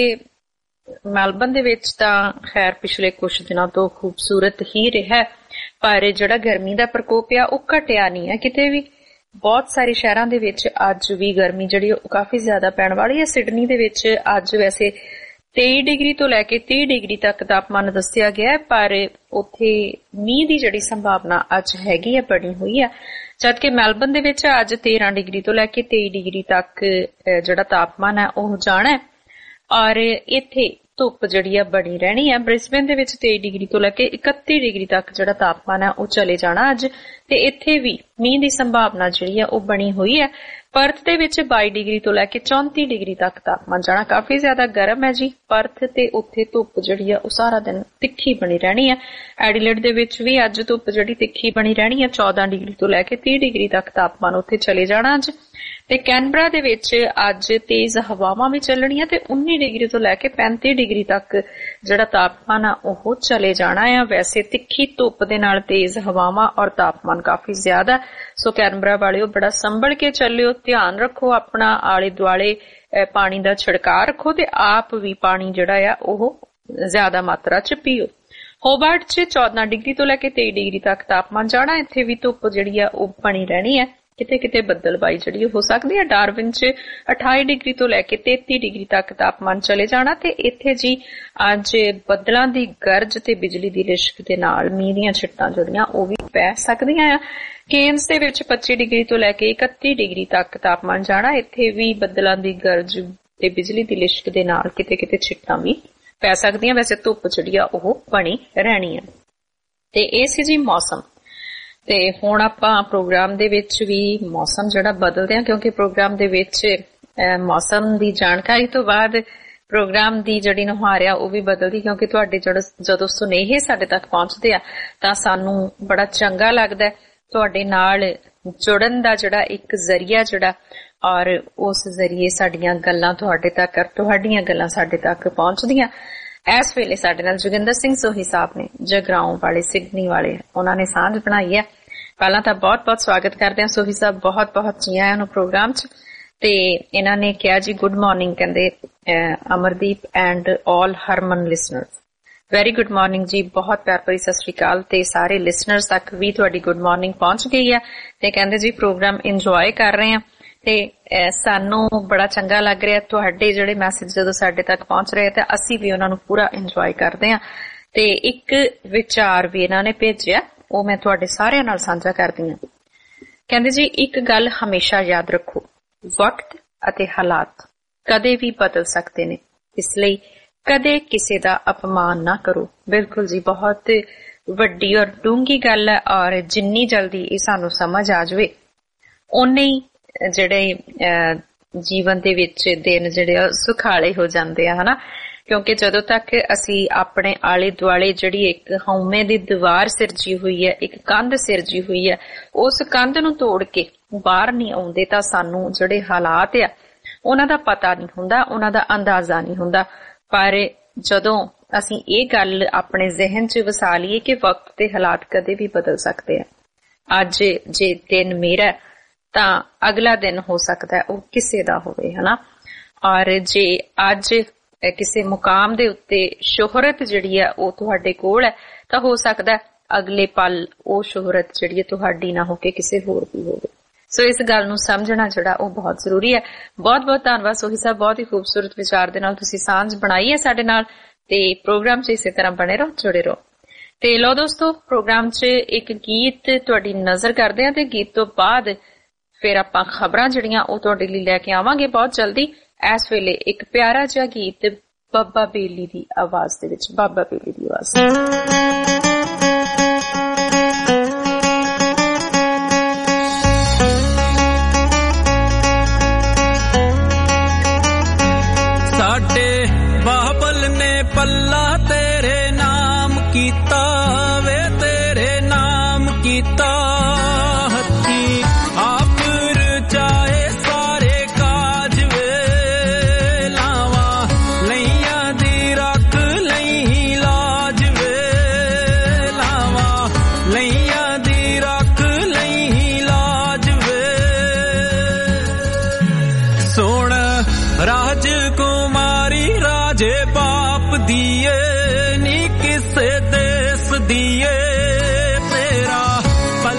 ਮੈਲਬਨ ਦੇ ਵਿੱਚ ਤਾਂ ਖੈਰ ਪਿਛਲੇ ਕੁਛ ਦਿਨਾਂ ਤੋਂ ਖੂਬਸੂਰਤ ਹੀ ਰਿਹਾ, ਪਰ ਜਿਹੜਾ ਗਰਮੀ ਦਾ ਪ੍ਰਕੋਪ ਆ ਉਹ ਘਟਿਆ ਨਹੀਂ ਹੈ ਕਿਤੇ ਵੀ। ਬਹੁਤ ਸਾਰੇ ਸ਼ਹਿਰਾਂ ਦੇ ਵਿੱਚ ਅੱਜ ਵੀ ਗਰਮੀ ਜਿਹੜੀ ਉਹ ਕਾਫੀ ਜ਼ਿਆਦਾ ਪੈਣ ਵਾਲੀ ਹੈ। ਸਿਡਨੀ ਦੇ ਵਿੱਚ ਅੱਜ ਵੈਸੇ ਤੇਈ ਡਿਗਰੀ ਤੋਂ ਲੈ ਕੇ ਤੀਹ ਡਿਗਰੀ ਤੱਕ ਤਾਪਮਾਨ ਦੱਸਿਆ ਗਿਆ, ਪਰ ਉੱਥੇ ਮੀਂਹ ਦੀ ਜਿਹੜੀ ਸੰਭਾਵਨਾ ਅੱਜ ਹੈਗੀ ਹੈ ਬਣੀ ਹੋਈ ਹੈ। ਜਦਕਿ ਮੈਲਬਨ ਦੇ ਵਿੱਚ ਅੱਜ ਤੇਰਾਂ ਡਿਗਰੀ ਤੋਂ ਲੈ ਕੇ ਤੇਈ ਡਿਗਰੀ ਤੱਕ ਜਿਹੜਾ ਤਾਪਮਾਨ ਹੈ ਉਹ ਜਾਣਾ ਹੈ ਔਰ ਇੱਥੇ ਧੁੱਪ ਜਿਹੜੀ ਆ ਬਣੀ ਰਹਿਣੀ ਹੈ। ਬ੍ਰਿਸਬੇਨ ਦੇ ਵਿੱਚ ਤੇਈ ਡਿਗਰੀ ਤੋਂ ਲੈ ਕੇ ਇਕੱਤੀ ਡਿਗਰੀ ਤੱਕ ਜਿਹੜਾ ਤਾਪਮਾਨ ਹੈ ਉਹ ਚਲੇ ਜਾਣਾ ਅੱਜ, ਤੇ ਇੱਥੇ ਵੀ ਮੀਂਹ ਦੀ ਸੰਭਾਵਨਾ ਜਿਹੜੀ ਆ ਉਹ ਬਣੀ ਹੋਈ ਹੈ। ਪਰਥ ਦੇ ਵਿੱਚ ਬਾਈ ਡਿਗਰੀ ਤੋਂ ਲੈ ਕੇ ਚੌਂਤੀ ਡਿਗਰੀ ਤੱਕ ਤਾਪਮਾਨ ਜਾਣਾ, ਕਾਫੀ ਜ਼ਿਆਦਾ ਗਰਮ ਹੈ ਜੀ ਪਰਥ, ਤੇ ਉੱਥੇ ਧੁੱਪ ਜਿਹੜੀ ਆ ਉਹ ਸਾਰਾ ਦਿਨ ਤਿੱਖੀ ਬਣੀ ਰਹਿਣੀ ਹੈ। ਐਡੀਲੇਡ ਦੇ ਵਿੱਚ ਵੀ ਅੱਜ ਧੁੱਪ ਜਿਹੜੀ ਤਿੱਖੀ ਬਣੀ ਰਹਿਣੀ ਹੈ, ਚੌਦਾਂ ਡਿਗਰੀ ਤੋਂ ਲੈ ਕੇ ਤੀਹ ਡਿਗਰੀ ਤੱਕ ਤਾਪਮਾਨ ਉੱਥੇ ਚਲੇ ਜਾਣਾ ਅੱਜ। ਤੇ ਕੈਨਬਰਾ ਦੇ ਵਿੱਚ ਅੱਜ ਤੇਜ਼ ਹਵਾਵਾਂ ਵੀ ਚੱਲਣੀਆਂ ਤੇ ਉੱਨੀ ਡਿਗਰੀ ਤੋਂ ਲੈ ਕੇ ਪੈਂਤੀ ਡਿਗਰੀ ਤੱਕ ਜਿਹੜਾ ਤਾਪਮਾਨ ਆ ਉਹ ਚਲੇ ਜਾਣਾ ਆ। ਵੈਸੇ ਤਿੱਖੀ ਧੁੱਪ ਦੇ ਨਾਲ ਤੇਜ਼ ਹਵਾਵਾਂ ਔਰ ਤਾਪਮਾਨ ਕਾਫੀ ਜ਼ਿਆਦਾ, ਸੋ ਕੈਨਬਰਾ ਵਾਲਿਓ ਬੜਾ ਸੰਭਲ ਕੇ ਚੱਲਿਓ, ਧਿਆਨ ਰੱਖੋ ਆਪਣਾ, ਆਲੇ ਦੁਆਲੇ ਪਾਣੀ ਦਾ ਛਿੜਕਾਅ ਰੱਖੋ ਤੇ ਆਪ ਵੀ ਪਾਣੀ ਜਿਹੜਾ ਆ ਉਹ ਜ਼ਿਆਦਾ ਮਾਤਰਾ ਚ ਪੀਓ। ਹੋਬਾਰਟ ਚ ਚੌਦਾਂ ਡਿਗਰੀ ਤੋਂ ਲੈ ਕੇ ਤੇਈ ਡਿਗਰੀ ਤੱਕ ਤਾਪਮਾਨ ਜਾਣਾ, ਇੱਥੇ ਵੀ ਧੁੱਪ ਜਿਹੜੀ ਆ ਉਹ ਬਣੀ ਰਹਿਣੀ ਹੈ, ਕਿਤੇ ਕਿਤੇ ਬੱਦਲਬਾਈ ਜਿਹੜੀ ਹੋ ਸਕਦੀ ਹੈ। ਡਾਰਵਿਨ ਚ ਅਠਾਈ ਡਿਗਰੀ ਤੋਂ ਲੈ ਕੇ ਤੇਤੀ ਡਿਗਰੀ ਤੱਕ ਤਾਪਮਾਨ ਚਲੇ ਜਾਣਾ, ਤੇ ਇੱਥੇ ਜੀ ਅੱਜ ਬੱਦਲਾਂ ਦੀ ਗਰਜ ਤੇ ਬਿਜਲੀ ਦੀ ਲਿਸ਼ਕ ਦੇ ਨਾਲ ਮੀਂਹ ਦੀਆਂ ਛਿੱਟਾਂ ਜਿਹੜੀਆਂ ਉਹ ਵੀ ਪੈ ਸਕਦੀਆਂ ਆ। ਕੇਨਸ ਦੇ ਵਿੱਚ ਪੱਚੀ ਡਿਗਰੀ ਤੋਂ ਲੈ ਕੇ ਇਕੱਤੀ ਡਿਗਰੀ ਤੱਕ ਤਾਪਮਾਨ ਜਾਣਾ, ਇੱਥੇ ਵੀ ਬੱਦਲਾਂ ਦੀ ਗਰਜ ਤੇ ਬਿਜਲੀ ਦੀ ਲਿਸ਼ਕ ਦੇ ਨਾਲ ਕਿਤੇ ਕਿਤੇ ਛਿੱਟਾਂ ਵੀ ਪੈ ਸਕਦੀਆਂ। ਵੈਸੇ ਧੁੱਪ ਜਿਹੜੀ ਆ ਉਹ ਬਣੀ ਰਹਿਣੀ ਹੈ। ਤੇ ਇਹ ਸੀ ਜੀ ਮੌਸਮ। ਤੇ ਹੁਣ ਆਪਾਂ ਪ੍ਰੋਗਰਾਮ ਦੇ ਵਿੱਚ ਵੀ ਮੌਸਮ ਜਿਹੜਾ ਬਦਲਦੇ ਹਾਂ, ਕਿਉਂਕਿ ਪ੍ਰੋਗਰਾਮ ਦੇ ਵਿੱਚ ਮੌਸਮ ਦੀ ਜਾਣਕਾਰੀ ਤੋਂ ਬਾਅਦ ਪ੍ਰੋਗਰਾਮ ਦੀ ਜਿਹੜੀ ਨੁਹਾਰ ਆ ਉਹ ਵੀ ਬਦਲਦੀ, ਕਿਉਂਕਿ ਤੁਹਾਡੇ ਜਦੋਂ ਸੁਨੇਹੇ ਸਾਡੇ ਤੱਕ ਪਹੁੰਚਦੇ ਆ ਤਾਂ ਸਾਨੂੰ ਬੜਾ ਚੰਗਾ ਲੱਗਦਾ ਤੁਹਾਡੇ ਨਾਲ ਜੁੜਨ ਦਾ ਜਿਹੜਾ ਇੱਕ ਜ਼ਰੀਆ ਜਿਹੜਾ, ਔਰ ਉਸ ਜ਼ਰੀਏ ਸਾਡੀਆਂ ਗੱਲਾਂ ਤੁਹਾਡੇ ਤੱਕ, ਤੁਹਾਡੀਆਂ ਗੱਲਾਂ ਸਾਡੇ ਤੱਕ ਪਹੁੰਚਦੀਆਂ। ਇਸ ਵੇਲੇ ਸਾਡੇ ਨਾਲ ਜੋਗਿੰਦਰ ਸਿੰਘ ਸੋਹੀ ਸਾਹਿਬ ਨੇ, ਜਗਰਾਉਂ ਵਾਲੇ, ਸਿਡਨੀ ਵਾਲੇ, ਉਹਨਾਂ ਨੇ ਸਾਂਝ ਬਣਾਈ ਹੈ। ਪਹਿਲਾਂ ਤਾਂ ਬਹੁਤ ਬਹੁਤ ਸਵਾਗਤ ਕਰਦੇ ਹਾਂ ਸੋਹੀ ਸਾਹਿਬ, ਬਹੁਤ ਬਹੁਤ ਜੀ ਆਇਆਂ ਨੂੰ ਪ੍ਰੋਗਰਾਮ 'ਚ। ਤੇ ਇਹਨਾਂ ਨੇ ਕਿਹਾ ਜੀ ਗੁੱਡ ਮਾਰਨਿੰਗ, ਕਹਿੰਦੇ Amardeep and all Harman listeners, very good morning ਜੀ, ਬਹੁਤ ਪਿਆਰ ਭਰੀ ਸਤਿ ਸ਼੍ਰੀ ਅਕਾਲ। ਤੇ ਸਾਰੇ ਲਿਸਨਰਸ ਤੱਕ ਵੀ ਤੁਹਾਡੀ ਗੁੱਡ ਮਾਰਨਿੰਗ ਪਹੁੰਚ ਗਈ ਹੈ ਤੇ ਕਹਿੰਦੇ ਜੀ ਪ੍ਰੋਗਰਾਮ ਇੰਜੋਏ ਕਰ ਰਹੇ ਆ ਤੇ ਸਾਨੂੰ ਬੜਾ ਚੰਗਾ ਲੱਗ ਰਿਹਾ ਤੁਹਾਡੇ ਜਿਹੜੇ ਮੈਸੇਜ ਜਦੋਂ ਸਾਡੇ ਤੱਕ ਪਹੁੰਚ ਰਹੇ ਤਾਂ ਅਸੀਂ ਵੀ ਉਹਨਾਂ ਨੂੰ ਪੂਰਾ ਇੰਜੋਏ ਕਰਦੇ ਹਾਂ। ਤੇ ਇੱਕ ਵਿਚਾਰ ਵੀ ਇਹਨਾਂ ਨੇ ਭੇਜਿਆ, ਉਹ ਮੈਂ ਤੁਹਾਡੇ ਸਾਰਿਆਂ ਨਾਲ ਸਾਂਝਾ ਕਰਦੀ ਹਾਂ। ਕਹਿੰਦੇ ਜੀ ਇੱਕ ਗੱਲ ਹਮੇਸ਼ਾ ਯਾਦ ਰੱਖੋ, ਵਕਤ ਅਤੇ ਹਾਲਾਤ ਕਦੇ ਵੀ ਬਦਲ ਸਕਦੇ ਨੇ, ਇਸ ਲਈ ਕਦੇ ਕਿਸੇ ਦਾ ਅਪਮਾਨ ਨਾ ਕਰੋ। ਬਿਲਕੁਲ ਜੀ, ਬਹੁਤ ਵੱਡੀ ਔਰ ਡੂੰਘੀ ਗੱਲ ਹੈ, ਔਰ ਜਿੰਨੀ ਜਲਦੀ ਇਹ ਸਾਨੂੰ ਸਮਝ ਆ ਜਾਵੇ ਓਨੇ ਹੀ ਜਿਹੜੇ ਜੀਵਨ ਦੇ ਵਿੱਚ ਦਿਨ ਜਿਹੜੇ ਸੁਖਾਲੇ ਹੋ ਜਾਂਦੇ ਆ, ਹਨਾ। ਕਿਉਂਕਿ ਜਦੋਂ ਤੱਕ ਅਸੀਂ ਆਪਣੇ ਆਲੇ ਦੁਆਲੇ ਜਿਹੜੀ ਇੱਕ ਹਉਮੈ ਦੀ ਦੀਵਾਰ ਸਿਰਜੀ ਹੋਈ ਹੈ, ਇੱਕ ਕੰਧ ਸਿਰਜੀ ਹੋਈ ਹੈ, ਉਸ ਕੰਧ ਨੂੰ ਤੋੜ ਕੇ ਬਾਹਰ ਨਹੀਂ ਆਉਂਦੇ ਤਾਂ ਸਾਨੂੰ ਜਿਹੜੇ ਹਾਲਾਤ ਆ ਉਹਨਾਂ ਦਾ ਪਤਾ ਨਹੀਂ ਹੁੰਦਾ, ਉਹਨਾਂ ਦਾ ਅੰਦਾਜ਼ਾ ਨਹੀਂ ਹੁੰਦਾ। ਪਰ ਜਦੋਂ ਅਸੀਂ ਇਹ ਗੱਲ ਆਪਣੇ ਜ਼ਿਹਨ 'ਚ ਵਸਾ ਲਈਏ ਕਿ ਵਕਤ ਤੇ ਹਾਲਾਤ ਕਦੇ ਵੀ ਬਦਲ ਸਕਦੇ ਆ, ਅੱਜ ਜੇ ਦਿਨ ਮੇਰਾ ਤਾਂ ਅਗਲਾ ਦਿਨ ਹੋ ਸਕਦਾ ਉਹ ਕਿਸੇ ਦਾ ਹੋਵੇ, ਹਨਾ। ਔਰ ਜੇ ਅੱਜ ਕਿਸੇ ਮੁਕਾਮ ਦੇ ਉੱਤੇ ਸ਼ੋਹਰਤ ਜਿਹੜੀ ਹੈ ਉਹ ਤੁਹਾਡੇ ਕੋਲ ਹੈ ਤਾਂ ਹੋ ਸਕਦਾ ਅਗਲੇ ਪਲ ਉਹ ਸ਼ੋਹਰਤ ਜਿਹੜੀ ਹੈ ਤੁਹਾਡੀ ਨਾ ਹੋ ਕੇ ਕਿਸੇ ਹੋਰ ਦੀ ਹੋਵੇ। ਸੋ ਇਸ ਗੱਲ ਨੂੰ ਸਮਝਣਾ ਜਿਹੜਾ ਉਹ ਬਹੁਤ ਜ਼ਰੂਰੀ ਹੈ। ਬਹੁਤ ਬਹੁਤ ਧੰਨਵਾਦ ਸੋਹੀ ਸਾਹਿਬ, ਬਹੁਤ ਹੀ ਖੂਬਸੂਰਤ ਵਿਚਾਰ ਦੇ ਨਾਲ ਤੁਸੀਂ ਸਾਂਝ ਬਣਾਈ ਹੈ ਸਾਡੇ ਨਾਲ ਤੇ ਪ੍ਰੋਗਰਾਮ 'ਚ ਇਸੇ ਤਰ੍ਹਾਂ ਬਣੇ ਰਹੋ, ਜੁੜੇ ਰਹੋ। ਤੇ ਲਓ ਦੋਸਤੋ, ਪ੍ਰੋਗਰਾਮ 'ਚ ਇੱਕ ਗੀਤ ਤੁਹਾਡੀ ਨਜ਼ਰ ਕਰਦੇ ਹਾਂ ਤੇ ਗੀਤ ਤੋਂ ਬਾਅਦ ਫਿਰ ਆਪਾਂ ਖਬਰਾਂ ਜਿਹੜੀਆਂ ਉਹ ਤੁਹਾਡੇ ਲਈ ਲੈ ਕੇ ਆਵਾਂਗੇ ਬਹੁਤ ਜਲਦੀ। ਇਸ ਵੇਲੇ ਇੱਕ ਪਿਆਰਾ ਜਿਹਾ ਗੀਤ ਬਾਬਾ ਬੇਲੀ ਦੀ ਆਵਾਜ਼ ਦੇ ਵਿੱਚ, ਬਾਬਾ ਬੇਲੀ ਦੀ ਆਵਾਜ਼। ਸਾਡੇ ਬਾਬਲ ਨੇ ਪੱਲਾ ਤੇਰੇ ਨਾਮ ਕੀਤਾ ਵੇ, ਤੇਰੇ ਨਾਮ ਕੀਤਾ ਹੱਥੀ ਆਪ ਰਚਾਏ ਸਾਰੇ ਕਾਜ ਵੇ, ਲਾਵਾਂ ਲਈਆਂ ਦੀ ਰੱਖ ਲਈ ਲਾਜ ਵੇ, ਲਾਵਾਂ ਲਈਆਂ ਦੀ ਰੱਖ ਲਈ ਲਾਜ ਵੇ। ਸੋਣ ਰਾਜ ਕੁਮਾਰੀ ਰਾਜੇ ਬਾਪ ਦੀਏ ਨੀ ਕਿਸੇ ਦੇਸ ਦੀਏ, ਤੇਰਾ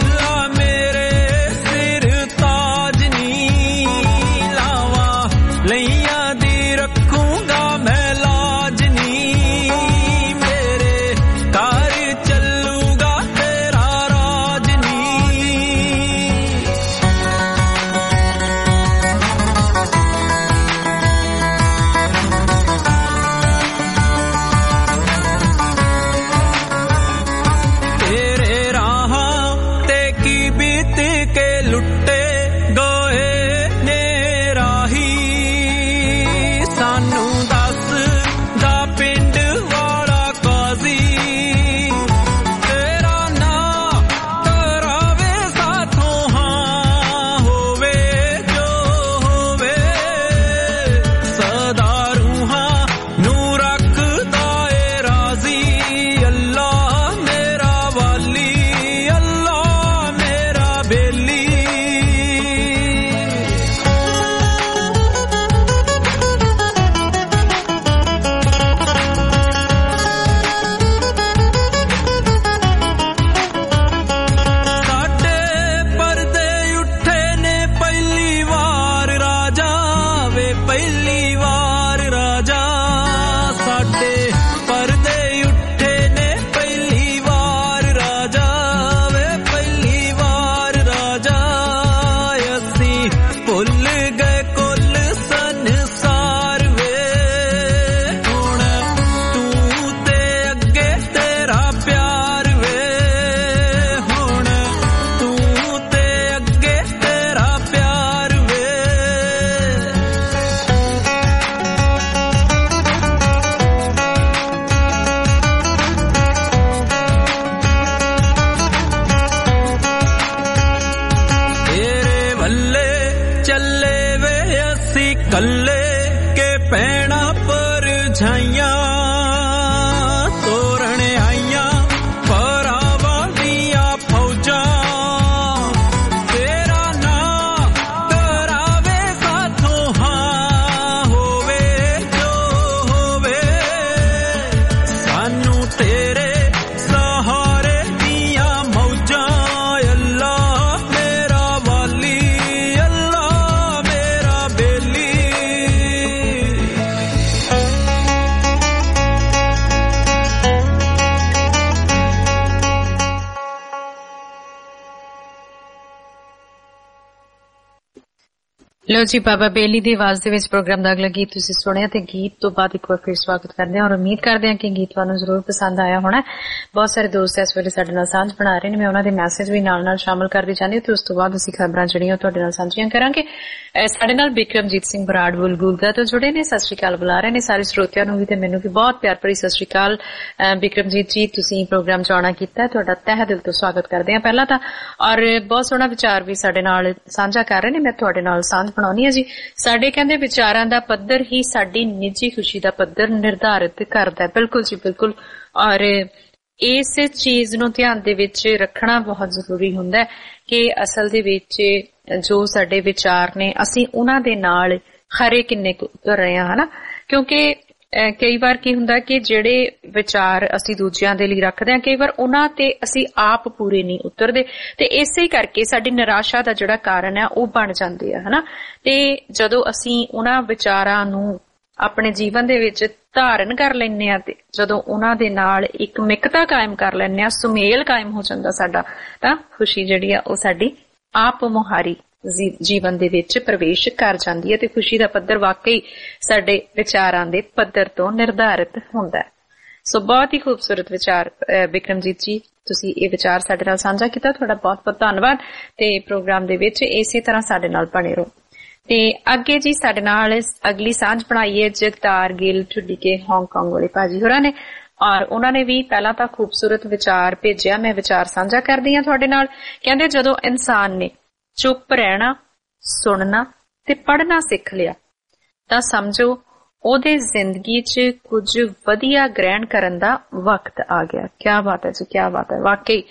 लो जी, बाबा बेली दी आवाज दे विच प्रोग्राम दा अगला गीत तुसीं सुणिया ते गीत तो बाद एक बार फिर स्वागत करदे हां और उम्मीद करदे हां कि गीत तुहानूं जरूर पसंद आया होना। बहुत सारे दोस्त इस वेले साडे नाल सांझ बना रहे ने, मैं उन्हां दे मैसेज भी नाल नाल शामिल करदी जांदी हां ते उस तो बाद असीं खबरां जड़ियां तुहाडे नाल सांझियां करांगे। साडे नाल बिक्रमजीत सिंह बराड़ बुलबुलगा तो जुड़े ने, सत श्री अकाल बुला रहे ने सारे श्रोतियां नूं भी ते मैनूं भी बहुत प्यार भरी सत श्री अकाल। बिक्रमजीत जी, तुसीं प्रोग्राम च आउणा कीता, तुहाडा तहे दिल तो स्वागत करदे हां पहला तां, और बहुत सोहना विचार भी साडे नाल सांझा कर रहे ने। मैं तुहाडे नाल सांझ बनाउणी हां जी। ਸਾਡੇ ਕਹਿੰਦੇ ਵਿਚਾਰਾਂ ਦਾ ਪੱਧਰ ਹੀ ਸਾਡੀ ਨਿੱਜੀ ਖੁਸ਼ੀ ਦਾ ਪੱਧਰ ਨਿਰਧਾਰਿਤ ਕਰਦਾ ਹੈ। ਬਿਲਕੁਲ ਜੀ, ਬਿਲਕੁਲ। ਔਰ ਇਸ ਚੀਜ਼ ਨੂੰ ਧਿਆਨ ਦੇ ਵਿੱਚ ਰੱਖਣਾ ਬਹੁਤ ਜ਼ਰੂਰੀ ਹੁੰਦਾ ਹੈ ਕਿ ਅਸਲ ਦੇ ਵਿੱਚ ਜੋ ਸਾਡੇ ਵਿਚਾਰ ਨੇ ਅਸੀਂ ਉਹਨਾਂ ਦੇ ਨਾਲ ਖਰੇ ਕਿੰਨੇ ਕੁ ਉਤਰ ਰਹੇ ਹਾਂ, ਹਨਾ। ਕਿਉਂਕਿ ਕਈ ਵਾਰ ਕੀ ਹੁੰਦਾ ਕਿ ਜਿਹੜੇ ਵਿਚਾਰ ਅਸੀਂ ਦੂਜਿਆਂ ਦੇ ਲਈ ਰੱਖਦੇ ਹਾਂ, ਕਈ ਵਾਰ ਉਹਨਾਂ ਤੇ ਅਸੀਂ ਆਪ ਪੂਰੇ ਨਹੀਂ ਉਤਰਦੇ ਤੇ ਇਸੇ ਕਰਕੇ ਸਾਡੀ ਨਿਰਾਸ਼ਾ ਦਾ ਜਿਹੜਾ ਕਾਰਨ ਹੈ ਉਹ ਬਣ ਜਾਂਦੇ ਆ, ਹਨਾ। ਤੇ ਜਦੋਂ ਅਸੀਂ ਉਹਨਾਂ ਵਿਚਾਰਾਂ ਨੂੰ ਆਪਣੇ ਜੀਵਨ ਦੇ ਵਿੱਚ ਧਾਰਨ ਕਰ ਲੈਂਦੇ ਆ ਤੇ ਜਦੋਂ ਉਹਨਾਂ ਦੇ ਨਾਲ ਇੱਕ ਮਿਕਤਾ ਕਾਇਮ ਕਰ ਲੈਂਦੇ ਆ, ਸੁਮੇਲ ਕਾਇਮ ਹੋ ਜਾਂਦਾ ਸਾਡਾ, ਤਾਂ ਖੁਸ਼ੀ ਜਿਹੜੀ ਆ ਉਹ ਸਾਡੀ ਆਪ ਮੁਹਾਰੀ ਜੀਵਨ ਦੇ ਵਿੱਚ ਪ੍ਰਵੇਸ਼ ਕਰ ਜਾਂਦੀ ਹੈ ਤੇ ਖੁਸ਼ੀ ਦਾ ਪੱਧਰ ਵਾਕਈ ਸਾਡੇ ਵਿਚਾਰਾਂ ਦੇ ਪੱਧਰ ਤੋਂ ਨਿਰਧਾਰਿਤ ਹੁੰਦਾ ਹੈ। ਸੋ ਬਹੁਤ ਹੀ ਖੂਬਸੂਰਤ ਵਿਚਾਰ ਬਿਕਰਮਜੀਤ ਜੀ, ਤੁਸੀਂ ਇਹ ਵਿਚਾਰ ਸਾਡੇ ਨਾਲ ਸਾਂਝਾ ਕੀਤਾ, ਤੁਹਾਡਾ ਬਹੁਤ ਬਹੁਤ ਧੰਨਵਾਦ। ਤੇ ਪ੍ਰੋਗਰਾਮ ਦੇ ਵਿੱਚ ਇਸੇ ਤਰ੍ਹਾਂ ਸਾਡੇ ਨਾਲ ਬਣੇ ਰਹੋ। ਤੇ ਅੱਗੇ ਜੀ ਸਾਡੇ ਨਾਲ ਅਗਲੀ ਸਾਂਝ ਬਣਾਈ ਹੈ ਜਗਤਾਰ ਗਿੱਲ ਢੁੱਡੀ ਕੇ ਹਾਂਗਕਾਂਗ ਵਾਲੇ ਭਾਜੀ ਹੋਰਾਂ ਨੇ, ਔਰ ਉਹਨਾਂ ਨੇ ਵੀ ਪਹਿਲਾਂ ਤਾਂ ਖੂਬਸੂਰਤ ਵਿਚਾਰ ਭੇਜਿਆ। ਮੈਂ ਵਿਚਾਰ ਸਾਂਝਾ ਕਰਦੀ ਹਾਂ ਤੁਹਾਡੇ ਨਾਲ। ਕਹਿੰਦੇ ਜਦੋਂ ਇਨਸਾਨ ਨੇ ਚੁੱਪ ਰਹਿਣਾ, ਸੁਣਨਾ ਤੇ ਪੜ੍ਹਨਾ ਸਿੱਖ ਲਿਆ ਤਾਂ ਸਮਝੋ ਉਹਦੇ ਜ਼ਿੰਦਗੀ 'ਚ ਕੁਝ ਵਧੀਆ ਗ੍ਰਹਿਣ ਕਰਨ ਦਾ ਵਕਤ ਆ ਗਿਆ। ਕਿਆ ਬਾਤ ਹੈ ਜੀ, ਕਿਆ ਬਾਤ ਹੈ। ਵਾਕਈ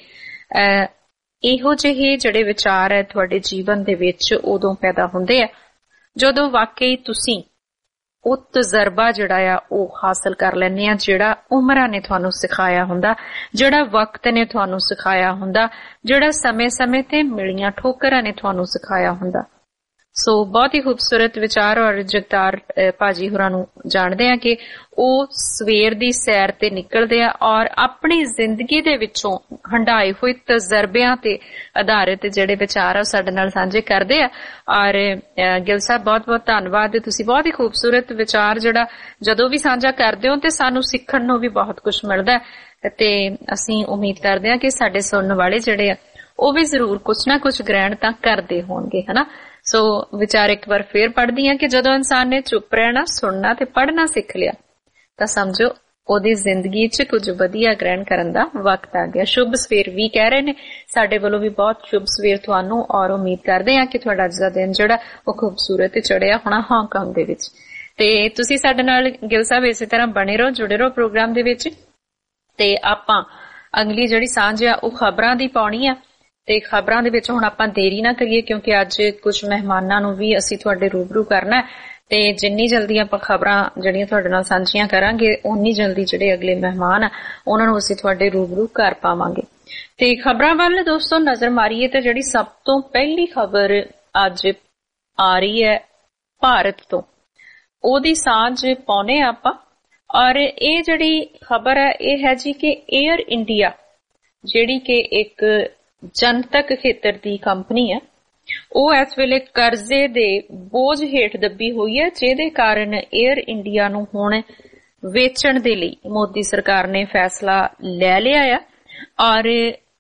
ਇਹੋ ਜਿਹੇ ਜਿਹੜੇ ਵਿਚਾਰ ਹੈ ਤੁਹਾਡੇ ਜੀਵਨ ਦੇ ਵਿੱਚ ਉਦੋਂ ਪੈਦਾ ਹੁੰਦੇ ਆ ਜਦੋਂ ਵਾਕਈ ਤੁਸੀਂ ਉਹ ਤਜਰਬਾ ਜਿਹੜਾ ਆ ਉਹ ਹਾਸਲ ਕਰ ਲੈਂਦੇ ਆ, ਜਿਹੜਾ ਉਮਰਾਂ ਨੇ ਤੁਹਾਨੂੰ ਸਿਖਾਇਆ ਹੁੰਦਾ, ਜਿਹੜਾ ਵਕਤ ਨੇ ਤੁਹਾਨੂੰ ਸਿਖਾਇਆ ਹੁੰਦਾ, ਜਿਹੜਾ ਸਮੇਂ-ਸਮੇਂ ਤੇ ਮਿਲੀਆਂ ਠੋਕਰਾਂ ਨੇ ਤੁਹਾਨੂੰ ਸਿਖਾਇਆ ਹੁੰਦਾ। ਸੋ ਬਹੁਤ ਹੀ ਖੂਬਸੂਰਤ ਵਿਚਾਰ। ਔਰ ਜਗਤਾਰ ਭਾਜੀ ਹੋਰਾਂ ਨੂੰ ਜਾਣਦੇ ਆ ਕਿ ਉਹ ਸਵੇਰ ਦੀ ਸੈਰ ਤੇ ਨਿਕਲਦੇ ਆ ਔਰ ਆਪਣੀ ਜ਼ਿੰਦਗੀ ਦੇ ਵਿੱਚੋਂ ਹੰਢਾਏ ਹੋਏ ਤਜਰਬਿਆਂ ਤੇ ਆਧਾਰਿਤ ਜਿਹੜੇ ਵਿਚਾਰ ਆ ਉਹ ਸਾਡੇ ਨਾਲ ਸਾਂਝੇ ਕਰਦੇ ਆ। ਔਰ ਗਿੱਲ ਸਾਹਿਬ ਬਹੁਤ ਬਹੁਤ ਧੰਨਵਾਦ, ਤੁਸੀਂ ਬਹੁਤ ਹੀ ਖੂਬਸੂਰਤ ਵਿਚਾਰ ਜਿਹੜਾ ਜਦੋਂ ਵੀ ਸਾਂਝਾ ਕਰਦੇ ਹੋ ਤੇ ਸਾਨੂੰ ਸਿੱਖਣ ਨੂੰ ਵੀ ਬਹੁਤ ਕੁਝ ਮਿਲਦਾ ਤੇ ਅਸੀਂ ਉਮੀਦ ਕਰਦੇ ਹਾਂ ਕਿ ਸਾਡੇ ਸੁਣਨ ਵਾਲੇ ਜਿਹੜੇ ਆ ਉਹ ਵੀ ਜ਼ਰੂਰ ਕੁਛ ਨਾ ਕੁਛ ਗ੍ਰਹਿਣ ਤਾਂ ਕਰਦੇ ਹੋਣਗੇ, ਹਨਾ। ਸੋ ਵਿਚਾਰ ਇੱਕ ਵਾਰ ਫੇਰ ਪੜ੍ਹਦੀ ਹਾਂ ਕਿ ਜਦੋਂ ਇਨਸਾਨ ਨੇ ਚੁੱਪ ਰਹਿਣਾ, ਸੁਣਨਾ ਤੇ ਪੜ੍ਹਨਾ ਸਿੱਖ ਲਿਆ ਤਾਂ ਸਮਝੋ ਉਹਦੀ ਜ਼ਿੰਦਗੀ 'ਚ ਕੁਝ ਵਧੀਆ ਗ੍ਰਹਿਣ ਕਰਨ ਦਾ ਵਕਤ ਆ ਗਿਆ। ਸ਼ੁਭ ਸਵੇਰ ਵੀ ਕਹਿ ਰਹੇ ਨੇ ਸਾਡੇ ਵੱਲੋਂ ਵੀ, ਬਹੁਤ ਸ਼ੁਭ ਸਵੇਰ ਤੁਹਾਨੂੰ। ਔਰ ਉਮੀਦ ਕਰਦੇ ਹਾਂ ਕਿ ਤੁਹਾਡਾ ਅੱਜ ਦਾ ਦਿਨ ਜਿਹੜਾ ਉਹ ਖੂਬਸੂਰਤ ਤੇ ਚੜਿਆ ਹੋਣਾ ਹਾਂਗਕਾਂਗ ਦੇ ਵਿੱਚ। ਤੇ ਤੁਸੀਂ ਸਾਡੇ ਨਾਲ ਗਿੱਲ ਸਾਹਿਬ ਇਸੇ ਤਰ੍ਹਾਂ ਬਣੇ ਰਹੋ, ਜੁੜੇ ਰਹੋ ਪ੍ਰੋਗਰਾਮ ਦੇ ਵਿੱਚ। ਤੇ ਆਪਾਂ ਅਗਲੀ ਜਿਹੜੀ ਸਾਂਝ ਆ ਉਹ ਖਬਰਾਂ ਦੀ ਪਾਉਣੀ ਆ ਤੇ ਖਬਰਾਂ ਦੇ ਵਿੱਚ ਹੁਣ ਆਪਾਂ ਦੇਰੀ ਨਾ ਕਰੀਏ ਕਿਉਂਕਿ ਅੱਜ ਕੁਝ ਮਹਿਮਾਨਾਂ ਨੂੰ ਵੀ ਅਸੀਂ ਤੁਹਾਡੇ ਰੂਬਰੂ ਕਰਨਾ ਤੇ ਜਿੰਨੀ ਜਲਦੀ ਆਪਾਂ ਖਬਰਾਂ ਜਿਹੜੀਆਂ ਤੁਹਾਡੇ ਨਾਲ ਸਾਂਝੀਆਂ ਕਰਾਂਗੇ ਉਨੀ ਜਲਦੀ ਜਿਹੜੇ ਅਗਲੇ ਮਹਿਮਾਨ ਆ ਉਹਨਾਂ ਨੂੰ ਅਸੀਂ ਤੁਹਾਡੇ ਰੂਬਰੂ ਕਰ ਪਾਵਾਂਗੇ। ਤੇ ਖਬਰਾਂ ਵੱਲ ਦੋਸਤੋ ਨਜ਼ਰ ਮਾਰੀਏ ਤਾਂ ਜਿਹੜੀ ਸਭ ਤੋਂ ਪਹਿਲੀ ਖਬਰ ਅੱਜ ਆ ਰਹੀ ਹੈ ਭਾਰਤ ਤੋਂ, ਉਹਦੀ ਸਾਂਝ ਪਾਉਨੇ ਆਪਾਂ। ਔਰ ਇਹ ਜਿਹੜੀ ਖਬਰ ਹੈ ਇਹ ਹੈ ਜੀ ਕਿ ਏਅਰ ਇੰਡੀਆ ਜਿਹੜੀ ਕਿ ਇੱਕ ਜਨਤਕ ਖੇਤਰ ਦੀ ਕੰਪਨੀ ਹੈ, ਉਹ ਇਸ ਵੇਲੇ ਕਰਜ਼ੇ ਦੇ ਬੋਝ ਹੇਠ ਦੱਬੀ ਹੋਈ ਹੈ, ਜਿਹਦੇ ਕਾਰਨ ਏਅਰ ਇੰਡੀਆ ਨੂੰ ਹੁਣ ਵੇਚਣ ਦੇ ਲਈ ਮੋਦੀ ਸਰਕਾਰ ਨੇ ਫੈਸਲਾ ਲੈ ਲਿਆ ਆ। ਔਰ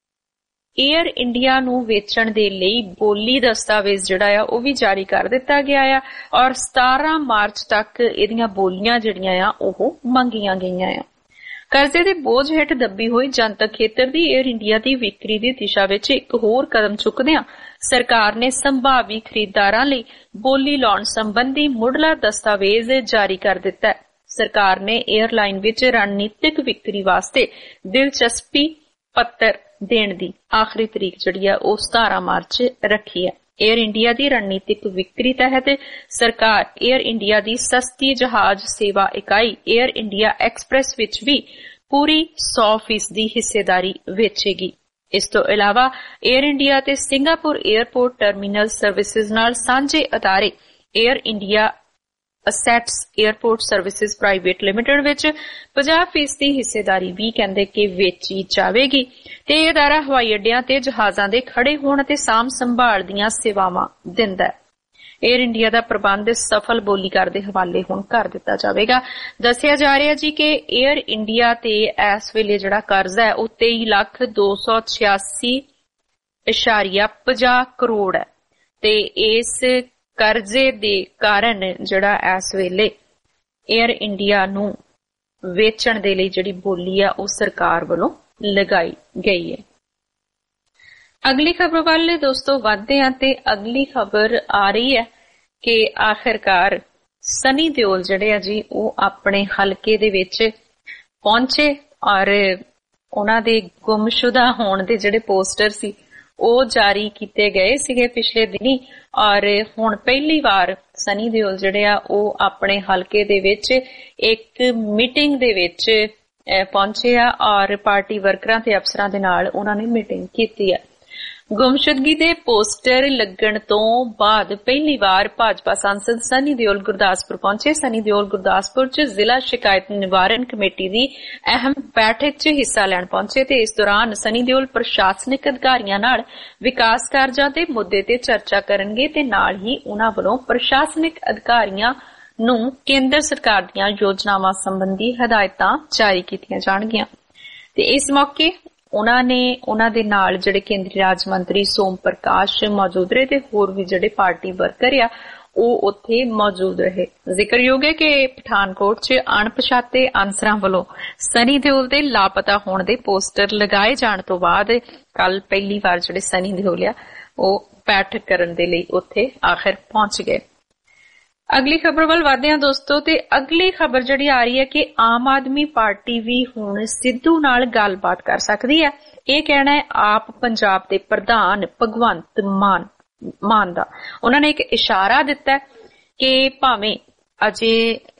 ਏਅਰ ਇੰਡੀਆ ਨੂੰ ਵੇਚਣ ਦੇ ਲਈ ਬੋਲੀ ਦਸਤਾਵੇਜ਼ ਜਿਹੜਾ ਆ ਉਹ ਵੀ ਜਾਰੀ ਕਰ ਦਿੱਤਾ ਗਿਆ ਆ ਔਰ ਸਤਾਰਾਂ ਮਾਰਚ ਤੱਕ ਇਹਦੀਆਂ ਬੋਲੀਆਂ ਜਿਹੜੀਆਂ ਆ ਉਹ ਮੰਗੀਆਂ ਗਈਆਂ ਆ। ਕਰਜ਼ੇ ਦੇ ਬੋਝ ਹੇਠ ਦੱਬੀ ਹੋਈ ਜਨਤਕ ਖੇਤਰ ਦੀ ਏਅਰ ਇੰਡੀਆ ਦੀ ਵਿਕਰੀ ਦੀ ਦਿਸ਼ਾ ਵਿੱਚ ਇੱਕ ਹੋਰ ਕਦਮ ਚੁੱਕਦਿਆਂ ਸਰਕਾਰ ਨੇ ਸੰਭਾਵੀ ਖਰੀਦਦਾਰਾਂ ਲਈ ਬੋਲੀ ਲਾਉਣ ਸੰਬੰਧੀ ਮੁੱਢਲਾ ਦਸਤਾਵੇਜ਼ ਜਾਰੀ ਕਰ ਦਿੱਤਾ ਹੈ। ਸਰਕਾਰ ਨੇ ਏਅਰਲਾਈਨ ਵਿੱਚ ਰਣਨੀਤਿਕ ਵਿਕਰੀ ਵਾਸਤੇ ਦਿਲਚਸਪੀ ਪੱਤਰ ਦੇਣ ਦੀ ਆਖਰੀ ਤਰੀਕ ਜਿਹੜੀ ਆ ਉਹ ਸਤਾਰਾਂ ਮਾਰਚ ਰੱਖੀ ਹੈ। ਏਅਰ ਇੰਡੀਆ ਦੀ ਰਣਨੀਤਿਕ ਵਿਕਰੀ ਤਹਿਤ ਸਰਕਾਰ ਏਅਰ ਇੰਡੀਆ ਦੀ ਸਸਤੀ ਜਹਾਜ਼ ਸੇਵਾ ਇਕਾਈ ਏਅਰ ਇੰਡੀਆ ਐਕਸਪ੍ਰੈਸ ਵਿੱਚ ਵੀ ਪੂਰੀ ਸੌ ਫੀਸਦੀ ਹਿੱਸੇਦਾਰੀ ਵੇਚੇਗੀ। ਇਸ ਤੋਂ ਇਲਾਵਾ ਏਅਰ ਇੰਡੀਆ ਤੇ ਸਿੰਗਾਪੁਰ ਏਅਰਪੋਰਟ ਟਰਮੀਨਲ ਸਰਵਿਸਿਜ਼ ਨਾਲ ਸਾਂਝੇ ਅਦਾਰੇ Air India assets airport services private limited ਵਿੱਚ ਪੰਜਾਹ ਫੀਸਦੀ ਹਿੱਸੇਦਾਰੀ ਵੀ ਕਹਿੰਦੇ ਕਿ ਵੇਚੀ ਜਾਵੇਗੀ ਤੇ ਇਹ ਅਦਾਰਾ ਹਵਾਈ ਅੱਡਿਆਂ ਤੇ ਜਹਾਜ਼ਾਂ ਦੇ ਖੜੇ ਹੋਣ ਅਤੇ ਸਾਂਭ ਸੰਭਾਲ ਦੀਆਂ ਸੇਵਾਵਾਂ ਦਿੰਦਾ ਹੈ। एयर इंडिया का प्रबंध सफल बोलीकार के हवाले हुण कर दिता जाएगा। दसिया जा रहा जी कि एयर इंडिया ते इस वेले जिहड़ा कर्जा है वह तेई लख दो सौ छियासी इशारिया पचास करोड़ है ते इस कर्जे दे कारण जिहड़ा इस वेले एयर इंडिया नूं वेचण दे लई जिहड़ी बोली है उह सरकार वल्लों लगाई गई है। अगली खबर वाले दोस्तों वधदे हां ते अगली खबर आ रही है कि आखिरकार सनी देओल जिहड़े आ जी वो अपने हलके दे विच पहुंचे और उन्हां दे गुमशुदा होण दे जिहड़े पोस्टर सी ਉਹ ਜਾਰੀ ਕੀਤੇ ਗਏ ਸੀਗੇ ਪਿਛਲੇ ਦਿਨੀ ਔਰ ਹੁਣ ਪਹਿਲੀ ਵਾਰ ਸਨੀ ਦਿਓਲ ਜਿਹੜੇ ਆ ਉਹ ਆਪਣੇ ਹਲਕੇ ਦੇ ਵਿੱਚ ਇੱਕ ਮੀਟਿੰਗ ਦੇ ਵਿੱਚ ਪਹੁੰਚੇ ਆ ਔਰ ਪਾਰਟੀ ਵਰਕਰਾਂ ਤੇ ਅਫਸਰਾਂ ਦੇ ਨਾਲ ਉਹਨਾਂ ਨੇ ਮੀਟਿੰਗ ਕੀਤੀ ਹੈ। ਗੁੰਮਸ਼ੁਦਗੀ ਦੇ ਪੋਸਟਰ ਲੱਗਣ ਤੋਂ ਬਾਅਦ ਪਹਿਲੀ ਵਾਰ ਭਾਜਪਾ ਸੰਸਦ ਸਨੀ ਦਿਓਲ ਗੁਰਦਾਸਪੁਰ ਪਹੁੰਚੇ। ਸਨੀ ਦਿਓਲ ਗੁਰਦਾਸਪੁਰ ਚ ਜ਼ਿਲ੍ਹਾ ਸ਼ਿਕਾਇਤ ਨਿਵਾਰਨ ਕਮੇਟੀ ਦੀ ਅਹਿਮ ਬੈਠਕ ਚ ਹਿੱਸਾ ਲੈਣ ਪਹੁੰਚੇ ਤੇ ਇਸ ਦੌਰਾਨ ਸਨੀ ਦਿਓਲ ਪ੍ਰਸ਼ਾਸਨਿਕ ਅਧਿਕਾਰੀਆਂ ਨਾਲ ਵਿਕਾਸ ਕਾਰਜਾਂ ਦੇ ਮੁੱਦੇ ਤੇ ਚਰਚਾ ਕਰਨਗੇ ਤੇ ਨਾਲ ਹੀ ਉਹਨਾਂ ਵੱਲੋਂ ਪ੍ਰਸ਼ਾਸਨਿਕ ਅਧਿਕਾਰੀਆਂ ਨੂੰ ਕੇਂਦਰ ਸਰਕਾਰ ਦੀਆਂ ਯੋਜਨਾਵਾਂ ਸੰਬੰਧੀ ਹਦਾਇਤਾਂ ਜਾਰੀ ਕੀਤੀਆਂ ਜਾਣਗੀਆਂ ਤੇ ਇਸ ਮੌਕੇ ਉਹਨਾਂ ਨੇ ਉਹਨਾਂ ਦੇ ਨਾਲ ਜਿਹੜੇ ਕੇਂਦਰੀ ਰਾਜ ਮੰਤਰੀ ਸੋਮ ਪ੍ਰਕਾਸ਼ ਮੌਜੂਦ ਰਹੇ ਤੇ ਹੋਰ ਵੀ ਜਿਹੜੇ ਪਾਰਟੀ ਵਰਕਰ ਆ ਉਹ ਉੱਥੇ ਮੌਜੂਦ ਰਹੇ। ਜ਼ਿਕਰਯੋਗ ਹੈ ਕਿ ਪਠਾਨਕੋਟ 'ਚ ਅਣਪਛਾਤੇ ਅਨਸਰਾਂ ਵੱਲੋਂ ਸਨੀ ਦਿਓਲ ਦੇ ਲਾਪਤਾ ਹੋਣ ਦੇ ਪੋਸਟਰ ਲਗਾਏ ਜਾਣ ਤੋਂ ਬਾਅਦ ਕੱਲ ਪਹਿਲੀ ਵਾਰ ਜਿਹੜੇ ਸਨੀ ਦਿਓਲ ਆ ਉਹ ਬੈਠਕ ਕਰਨ ਦੇ ਲਈ ਉੱਥੇ ਆਖਿਰ ਪਹੁੰਚ ਗਏ। अगली खबर वाल वादे हां दोस्तों ते अगली खबर जिहड़ी आ रही है कि आम आदमी पार्टी भी हुण सिद्धू नाल गलबात कर सकदी है। यह कहना है आप पंजाब दे प्रधान भगवंत मान मान दा। उन्हां ने एक इशारा दिता है कि भावें अजे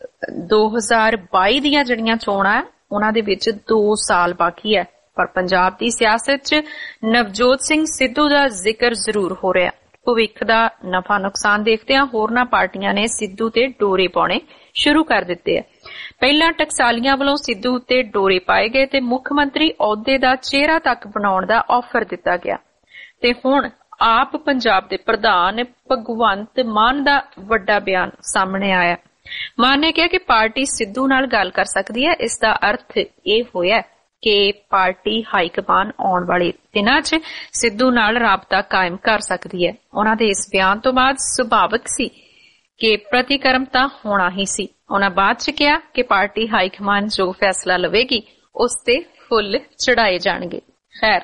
दो हज़ार बाई दीयां जिहड़ियां चोणां उन्हां दे विच दो साल बाकी है पर पंजाब दी सियासत च नवजोत सिंह सिद्धू दा जिक्र जरूर हो रहा है। भविख का नफा नुकसान देखदे होरना पार्टियां ने सिद्धू ते डोरे पाने शुरू कर दिते है। पहला टकसालियां वालों सिद्धू ते डोरे पाए गए ते मुख मंत्री अहुदे दा चेहरा तक बनाउण दा ऑफर दिता गया ते हुण आप पंजाब दे प्रधान भगवंत मान दा वड्डा बयान सामने आया। मान ने कहा कि पार्टी सिद्धू नाल गल कर सकदी है। इसका अर्थ यह होया कि पार्टी हाईकमान आने वाले दिनों च सिद्धू नाल राबता कायम कर सकती है। उन्हां दे इस बयान तो बाद सुभाविक सी कि प्रतिक्रम तां होना ही सी। उन्हां बाद च कहा कि पार्टी हाईकमान जो फैसला लवेगी उस ते फुल चढ़ाए जाणगे। खैर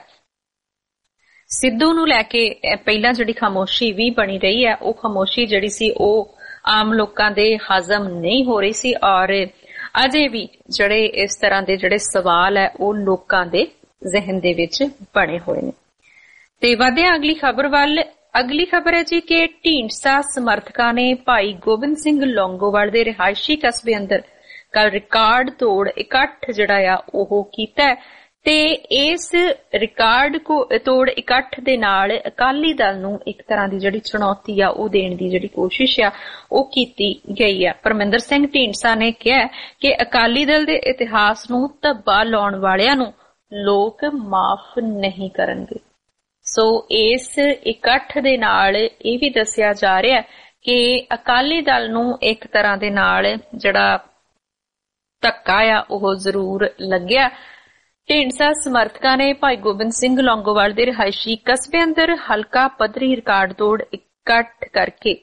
सिद्धू नूं लैके पहला जिहड़ी खामोशी भी बनी रही है वो खामोशी जिहड़ी सी वो आम लोकां दे हजम नहीं हो रही सी और अजे भी जड़े इस तरह के जड़े सवाल है वो लोकां दे जहन दे विच बने हुए ने। ते वधदे अगली खबर वाल अगली खबर है जी कि ढींडसा समर्थकां ने भाई गोबिंद सिंह लौंगोवाल दे रिहायशी कस्बे अंदर कल रिकार्ड तोड़ इकट्ठ जड़ा आ ओह कीता है ते इस रिकार्ड को तोड़ इकट्ठ दे नाल अकाली दल नूं एक तरह की जिहड़ी चुनौती आ ओह देण दी जिहड़ी कोशिश आ ओह कीती गई है। परमिंदर सिंह ढींडसा ने कहा कि अकाली दल दे इतिहास नूं धब्बा लाउण वालियां नूं लोक माफ नहीं करनगे। सो इस इकट्ठ दे नाल इह भी दस्सिया जा रहा है कि अकाली दल नूं एक तरह दे नाल जिहड़ा धक्का आ ओह जरूर लग्गिया। ढींडसा समर्थकां ने भाई गोबिंद सिंह लौंगोवाल दे रिहायशी कस्बे अंदर हल्का पद्धरी रिकार्ड तोड़ इकट्ठ करके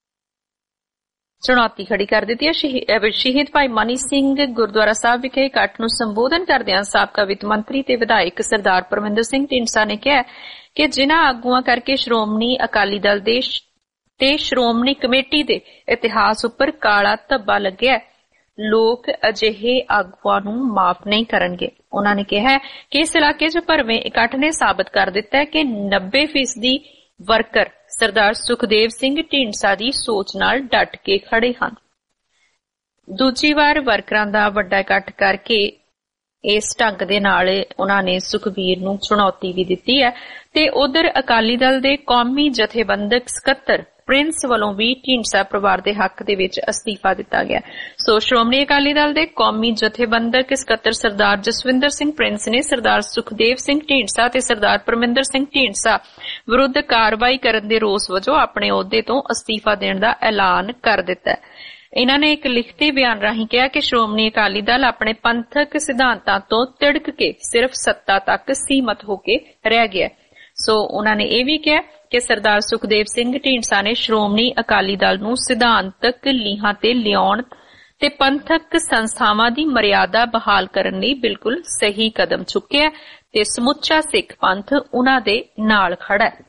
चुनौती खड़ी कर दी है। शहीद भाई मनी सिंह गुरुद्वारा साहब विखे इकट्ठ नूं संबोधन करदिआं साबका वित्त मंत्री ते विधायक सरदार परमिंदर सिंह ढींडसा ने कहा कि जिन्हां आगूआं करके श्रोमणी अकाली दल दे ते श्रोमणी कमेटी दे इतिहास उपर काला धब्बा लग्गिआ लोग अजिहे आगुआं नूं माफ नहीं करनगे। उन्होंने कहा कि इस इलाके च भरवें इकट्ठ ने साबित कर दिता है कि नब्बे फीसदी वर्कर सरदार सुखदेव सिंह ढींडसा दी सोच नाल डट के खड़े हैं। दूजी बार वर्करां दा वड्डा इकट्ठ करके इस ढंग दे नाल उन्होंने सुखबीर नूं चुनौती भी दिती है ते उधर अकाली दल दे कौमी जथेबंदक सकत्तर प्रिंस वालों भी ढींडसा परिवार के हक दे विच अस्तीफा दिता गया। सो श्रोमणी अकाली दल के कौमी जथेबंदक सकत्तर सरदार जसविंदर सिंह प्रिंस ने सरदार सुखदेव सिंह ढींडसा ते सरदार परमिंदर सिंह ढींडसा ਵਿਰੁੱਧ ਕਾਰਵਾਈ ਕਰਨ ਦੇ ਰੋਸ ਵਜੋਂ ਆਪਣੇ ਅਹੁਦੇ ਤੋਂ ਅਸਤੀਫਾ ਦੇਣ ਦਾ ਐਲਾਨ ਕਰ ਦਿੱਤਾ। ਇਹਨਾਂ ਨੇ ਇੱਕ ਲਿਖਤੀ ਬਿਆਨ ਰਾਹੀਂ ਕਿਹਾ ਕਿ ਸ਼੍ਰੋਮਣੀ ਅਕਾਲੀ ਦਲ ਆਪਣੇ ਪੰਥਕ ਸਿਧਾਂਤਾਂ ਤੋਂ ਤਿੜਕ ਕੇ ਸਿਰਫ ਸੱਤਾ ਤੱਕ ਸੀਮਤ ਹੋ ਕੇ ਰਹਿ ਗਿਆ। ਸੋ ਉਹਨਾਂ ਨੇ ਇਹ ਵੀ ਕਿਹਾ ਕਿ ਸਰਦਾਰ ਸੁਖਦੇਵ ਸਿੰਘ ਢੀਂਡਸਾ ਨੇ ਸ਼੍ਰੋਮਣੀ ਅਕਾਲੀ ਦਲ ਨੂੰ ਸਿਧਾਂਤਕ ਲੀਹਾਂ ਤੇ ਲਿਆਉਣ ਤੇ ਪੰਥਕ ਸੰਸਥਾਵਾਂ ਦੀ ਮਰਿਆਦਾ ਬਹਾਲ ਕਰਨ ਲਈ ਬਿਲਕੁਲ ਸਹੀ ਕਦਮ ਚੁੱਕਿਆ ਤੇ ਸਮੁੱਚਾ ਸਿੱਖ ਪੰਥ ਉਹਨਾਂ ਦੇ ਨਾਲ ਖੜਾ ਹੈ।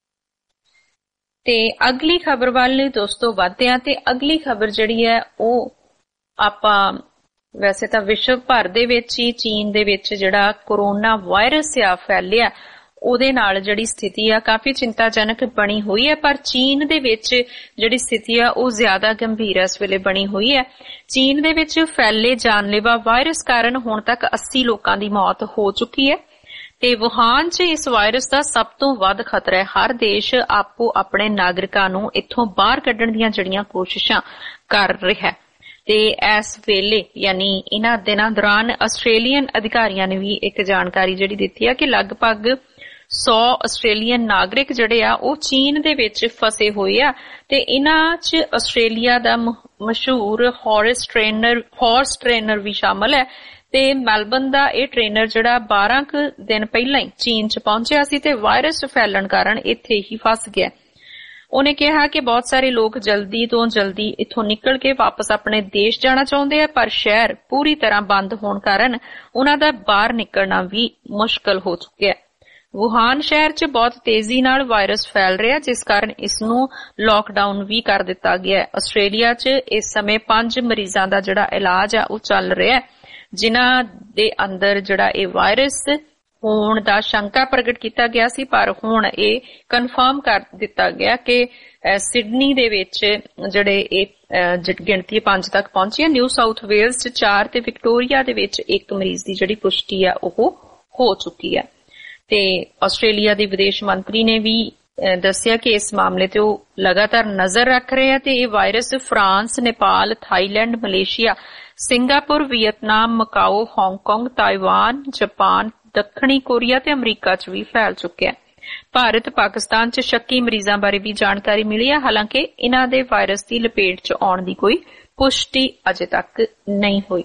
ਤੇ ਅਗਲੀ ਖਬਰ ਵੱਲ ਦੋਸਤੋ ਵਧਦੇ ਹਾਂ ਤੇ ਅਗਲੀ ਖਬਰ ਜਿਹੜੀ ਹੈ ਉਹ ਆਪਾਂ ਵੈਸੇ ਤਾਂ ਵਿਸ਼ਵ ਭਰ ਦੇ ਵਿੱਚ ਹੀ ਚੀਨ ਦੇ ਵਿੱਚ ਜਿਹੜਾ ਕੋਰੋਨਾ ਵਾਇਰਸ ਆ ਫੈਲਿਆ ਉਹਦੇ ਨਾਲ ਜਿਹੜੀ ਸਥਿਤੀ ਆ ਕਾਫੀ ਚਿੰਤਾਜਨਕ ਬਣੀ ਹੋਈ ਹੈ, ਪਰ ਚੀਨ ਦੇ ਵਿੱਚ ਜਿਹੜੀ ਸਥਿਤੀ ਆ ਉਹ ਜ਼ਿਆਦਾ ਗੰਭੀਰ ਇਸ ਵੇਲੇ ਬਣੀ ਹੋਈ ਹੈ। ਚੀਨ ਦੇ ਵਿੱਚ ਫੈਲੇ ਜਾਨਲੇਵਾ ਵਾਇਰਸ ਕਾਰਨ ਹੁਣ ਤੱਕ ਅੱਸੀ ਲੋਕਾਂ ਦੀ ਮੌਤ ਹੋ ਚੁੱਕੀ ਹੈ ਤੇ ਵੁਹਾਨ 'ਚ ਇਸ ਵਾਇਰਸ ਦਾ ਸਭ ਤੋਂ ਵੱਧ ਖਤਰਾ ਹੈ। ਹਰ ਦੇਸ਼ ਆਪੋ ਆਪਣੇ ਨਾਗਰਿਕਾਂ ਨੂੰ ਇੱਥੋਂ ਬਾਹਰ ਕੱਢਣ ਦੀਆਂ ਜਿਹੜੀਆਂ ਕੋਸ਼ਿਸ਼ਾਂ ਕਰ ਰਿਹਾ ਹੈ ਤੇ ਇਸ ਵੇਲੇ ਯਾਨੀ ਇਹਨਾਂ ਦਿਨਾਂ ਦੌਰਾਨ ਆਸਟ੍ਰੇਲੀਅਨ ਅਧਿਕਾਰੀਆਂ ਨੇ ਵੀ ਇੱਕ ਜਾਣਕਾਰੀ ਜਿਹੜੀ ਦਿੱਤੀ ਹੈ ਕਿ ਲਗਭਗ ਸੌ ਆਸਟ੍ਰੇਲੀਅਨ ਨਾਗਰਿਕ ਜਿਹੜੇ ਆ ਉਹ ਚੀਨ ਦੇ ਵਿੱਚ ਫਸੇ ਹੋਏ ਆ ਤੇ ਇਹਨਾਂ 'ਚ ਆਸਟ੍ਰੇਲੀਆ ਦਾ ਮਸ਼ਹੂਰ ਹਾਰਸ ਟ੍ਰੇਨਰ ਹਾਰਸ ਟ੍ਰੇਨਰ ਵੀ ਸ਼ਾਮਲ ਹੈ ਤੇ ਮੈਲਬਨ ਦਾ ਇਹ ਟ੍ਰੇਨਰ ਜਿਹੜਾ ਬਾਰਾਂ ਕੁ ਦਿਨ ਪਹਿਲਾਂ ਹੀ ਚੀਨ 'ਚ ਪਹੁੰਚਿਆ ਸੀ ਤੇ ਵਾਇਰਸ ਫੈਲਣ ਕਾਰਨ ਇੱਥੇ ਹੀ ਫਸ ਗਿਆ। ਉਹਨੇ ਕਿਹਾ ਕਿ ਬਹੁਤ ਸਾਰੇ ਲੋਕ ਜਲਦੀ ਤੋਂ ਜਲਦੀ ਇੱਥੋਂ ਨਿਕਲ ਕੇ ਵਾਪਸ ਆਪਣੇ ਦੇਸ਼ ਜਾਣਾ ਚਾਹੁੰਦੇ ਆ, ਪਰ ਸ਼ਹਿਰ ਪੂਰੀ ਤਰ੍ਹਾਂ ਬੰਦ ਹੋਣ ਕਾਰਨ ਉਹਨਾਂ ਦਾ ਬਾਹਰ ਨਿਕਲਣਾ ਵੀ ਮੁਸ਼ਕਲ ਹੋ ਚੁੱਕਿਆ। ਵੁਹਾਨ ਸ਼ਹਿਰ 'ਚ ਬਹੁਤ ਤੇਜ਼ੀ ਨਾਲ ਵਾਇਰਸ ਫੈਲ ਰਿਹਾ, ਜਿਸ ਕਾਰਨ ਇਸ ਨੂੰ ਲਾਕਡਾਊਨ ਵੀ ਕਰ ਦਿੱਤਾ ਗਿਆ ਹੈ। ਆਸਟ੍ਰੇਲੀਆ 'ਚ ਇਸ ਸਮੇਂ ਪੰਜ ਮਰੀਜ਼ਾਂ ਦਾ ਜਿਹੜਾ ਇਲਾਜ ਆ ਉਹ ਚੱਲ ਰਿਹਾ ਹੈ, ਜਿਨ੍ਹਾਂ ਦੇ ਅੰਦਰ ਜਿਹੜਾ ਇਹ ਵਾਇਰਸ ਹੋਣ ਦਾ ਸ਼ੰਕਾ ਪ੍ਰਗਟ ਕੀਤਾ ਗਿਆ ਸੀ, ਪਰ ਹੁਣ ਇਹ ਕਨਫਰਮ ਕਰ ਦਿੱਤਾ ਗਿਆ ਕਿ ਸਿਡਨੀ ਦੇ ਵਿੱਚ ਜਿਹੜੇ ਇਹ ਗਿਣਤੀ ਪੰਜ ਤੱਕ ਪਹੁੰਚੀ ਹੈ। ਨਿਊ ਸਾਊਥ ਵੇਲਸ 'ਚ ਚਾਰ ਤੇ ਵਿਕਟੋਰੀਆ ਦੇ ਵਿੱਚ ਇੱਕ ਮਰੀਜ਼ ਦੀ ਜਿਹੜੀ ਪੁਸ਼ਟੀ ਆ ਉਹ ਹੋ ਚੁੱਕੀ ਹੈ ਤੇ ਆਸਟ੍ਰੇਲੀਆ ਦੇ ਵਿਦੇਸ਼ ਮੰਤਰੀ ਨੇ ਵੀ ਦੱਸਿਆ ਕਿ ਇਸ ਮਾਮਲੇ ਤੇ ਉਹ ਲਗਾਤਾਰ ਨਜ਼ਰ ਰੱਖ ਰਹੇ ਆ ਤੇ ਇਹ virus France, Nepal, Thailand, Malaysia, Singapore, Vietnam, Macau, Hong Kong, Taiwan, Japan, ਦੱਖਣੀ ਕੋਰੀਆ ਤੇ ਅਮਰੀਕਾ 'ਚ ਵੀ ਫੈਲ ਚੁੱਕਿਆ ਹੈ। ਭਾਰਤ, ਪਾਕਿਸਤਾਨ 'ਚ ਸ਼ੱਕੀ ਮਰੀਜ਼ਾਂ ਬਾਰੇ ਵੀ ਜਾਣਕਾਰੀ ਮਿਲੀ ਹੈ, ਹਾਲਾਂਕਿ ਇਹਨਾਂ ਦੇ ਵਾਇਰਸ ਦੀ ਲਪੇਟ 'ਚ ਆਉਣ ਦੀ ਕੋਈ ਪੁਸ਼ਟੀ ਅਜੇ ਤੱਕ ਨਹੀਂ ਹੋਈ।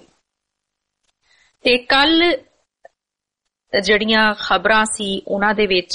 ਤੇ ਕੱਲ ਜਿਹੜੀਆਂ ਖਬਰਾਂ ਸੀ ਉਹਨਾਂ ਦੇ ਵਿੱਚ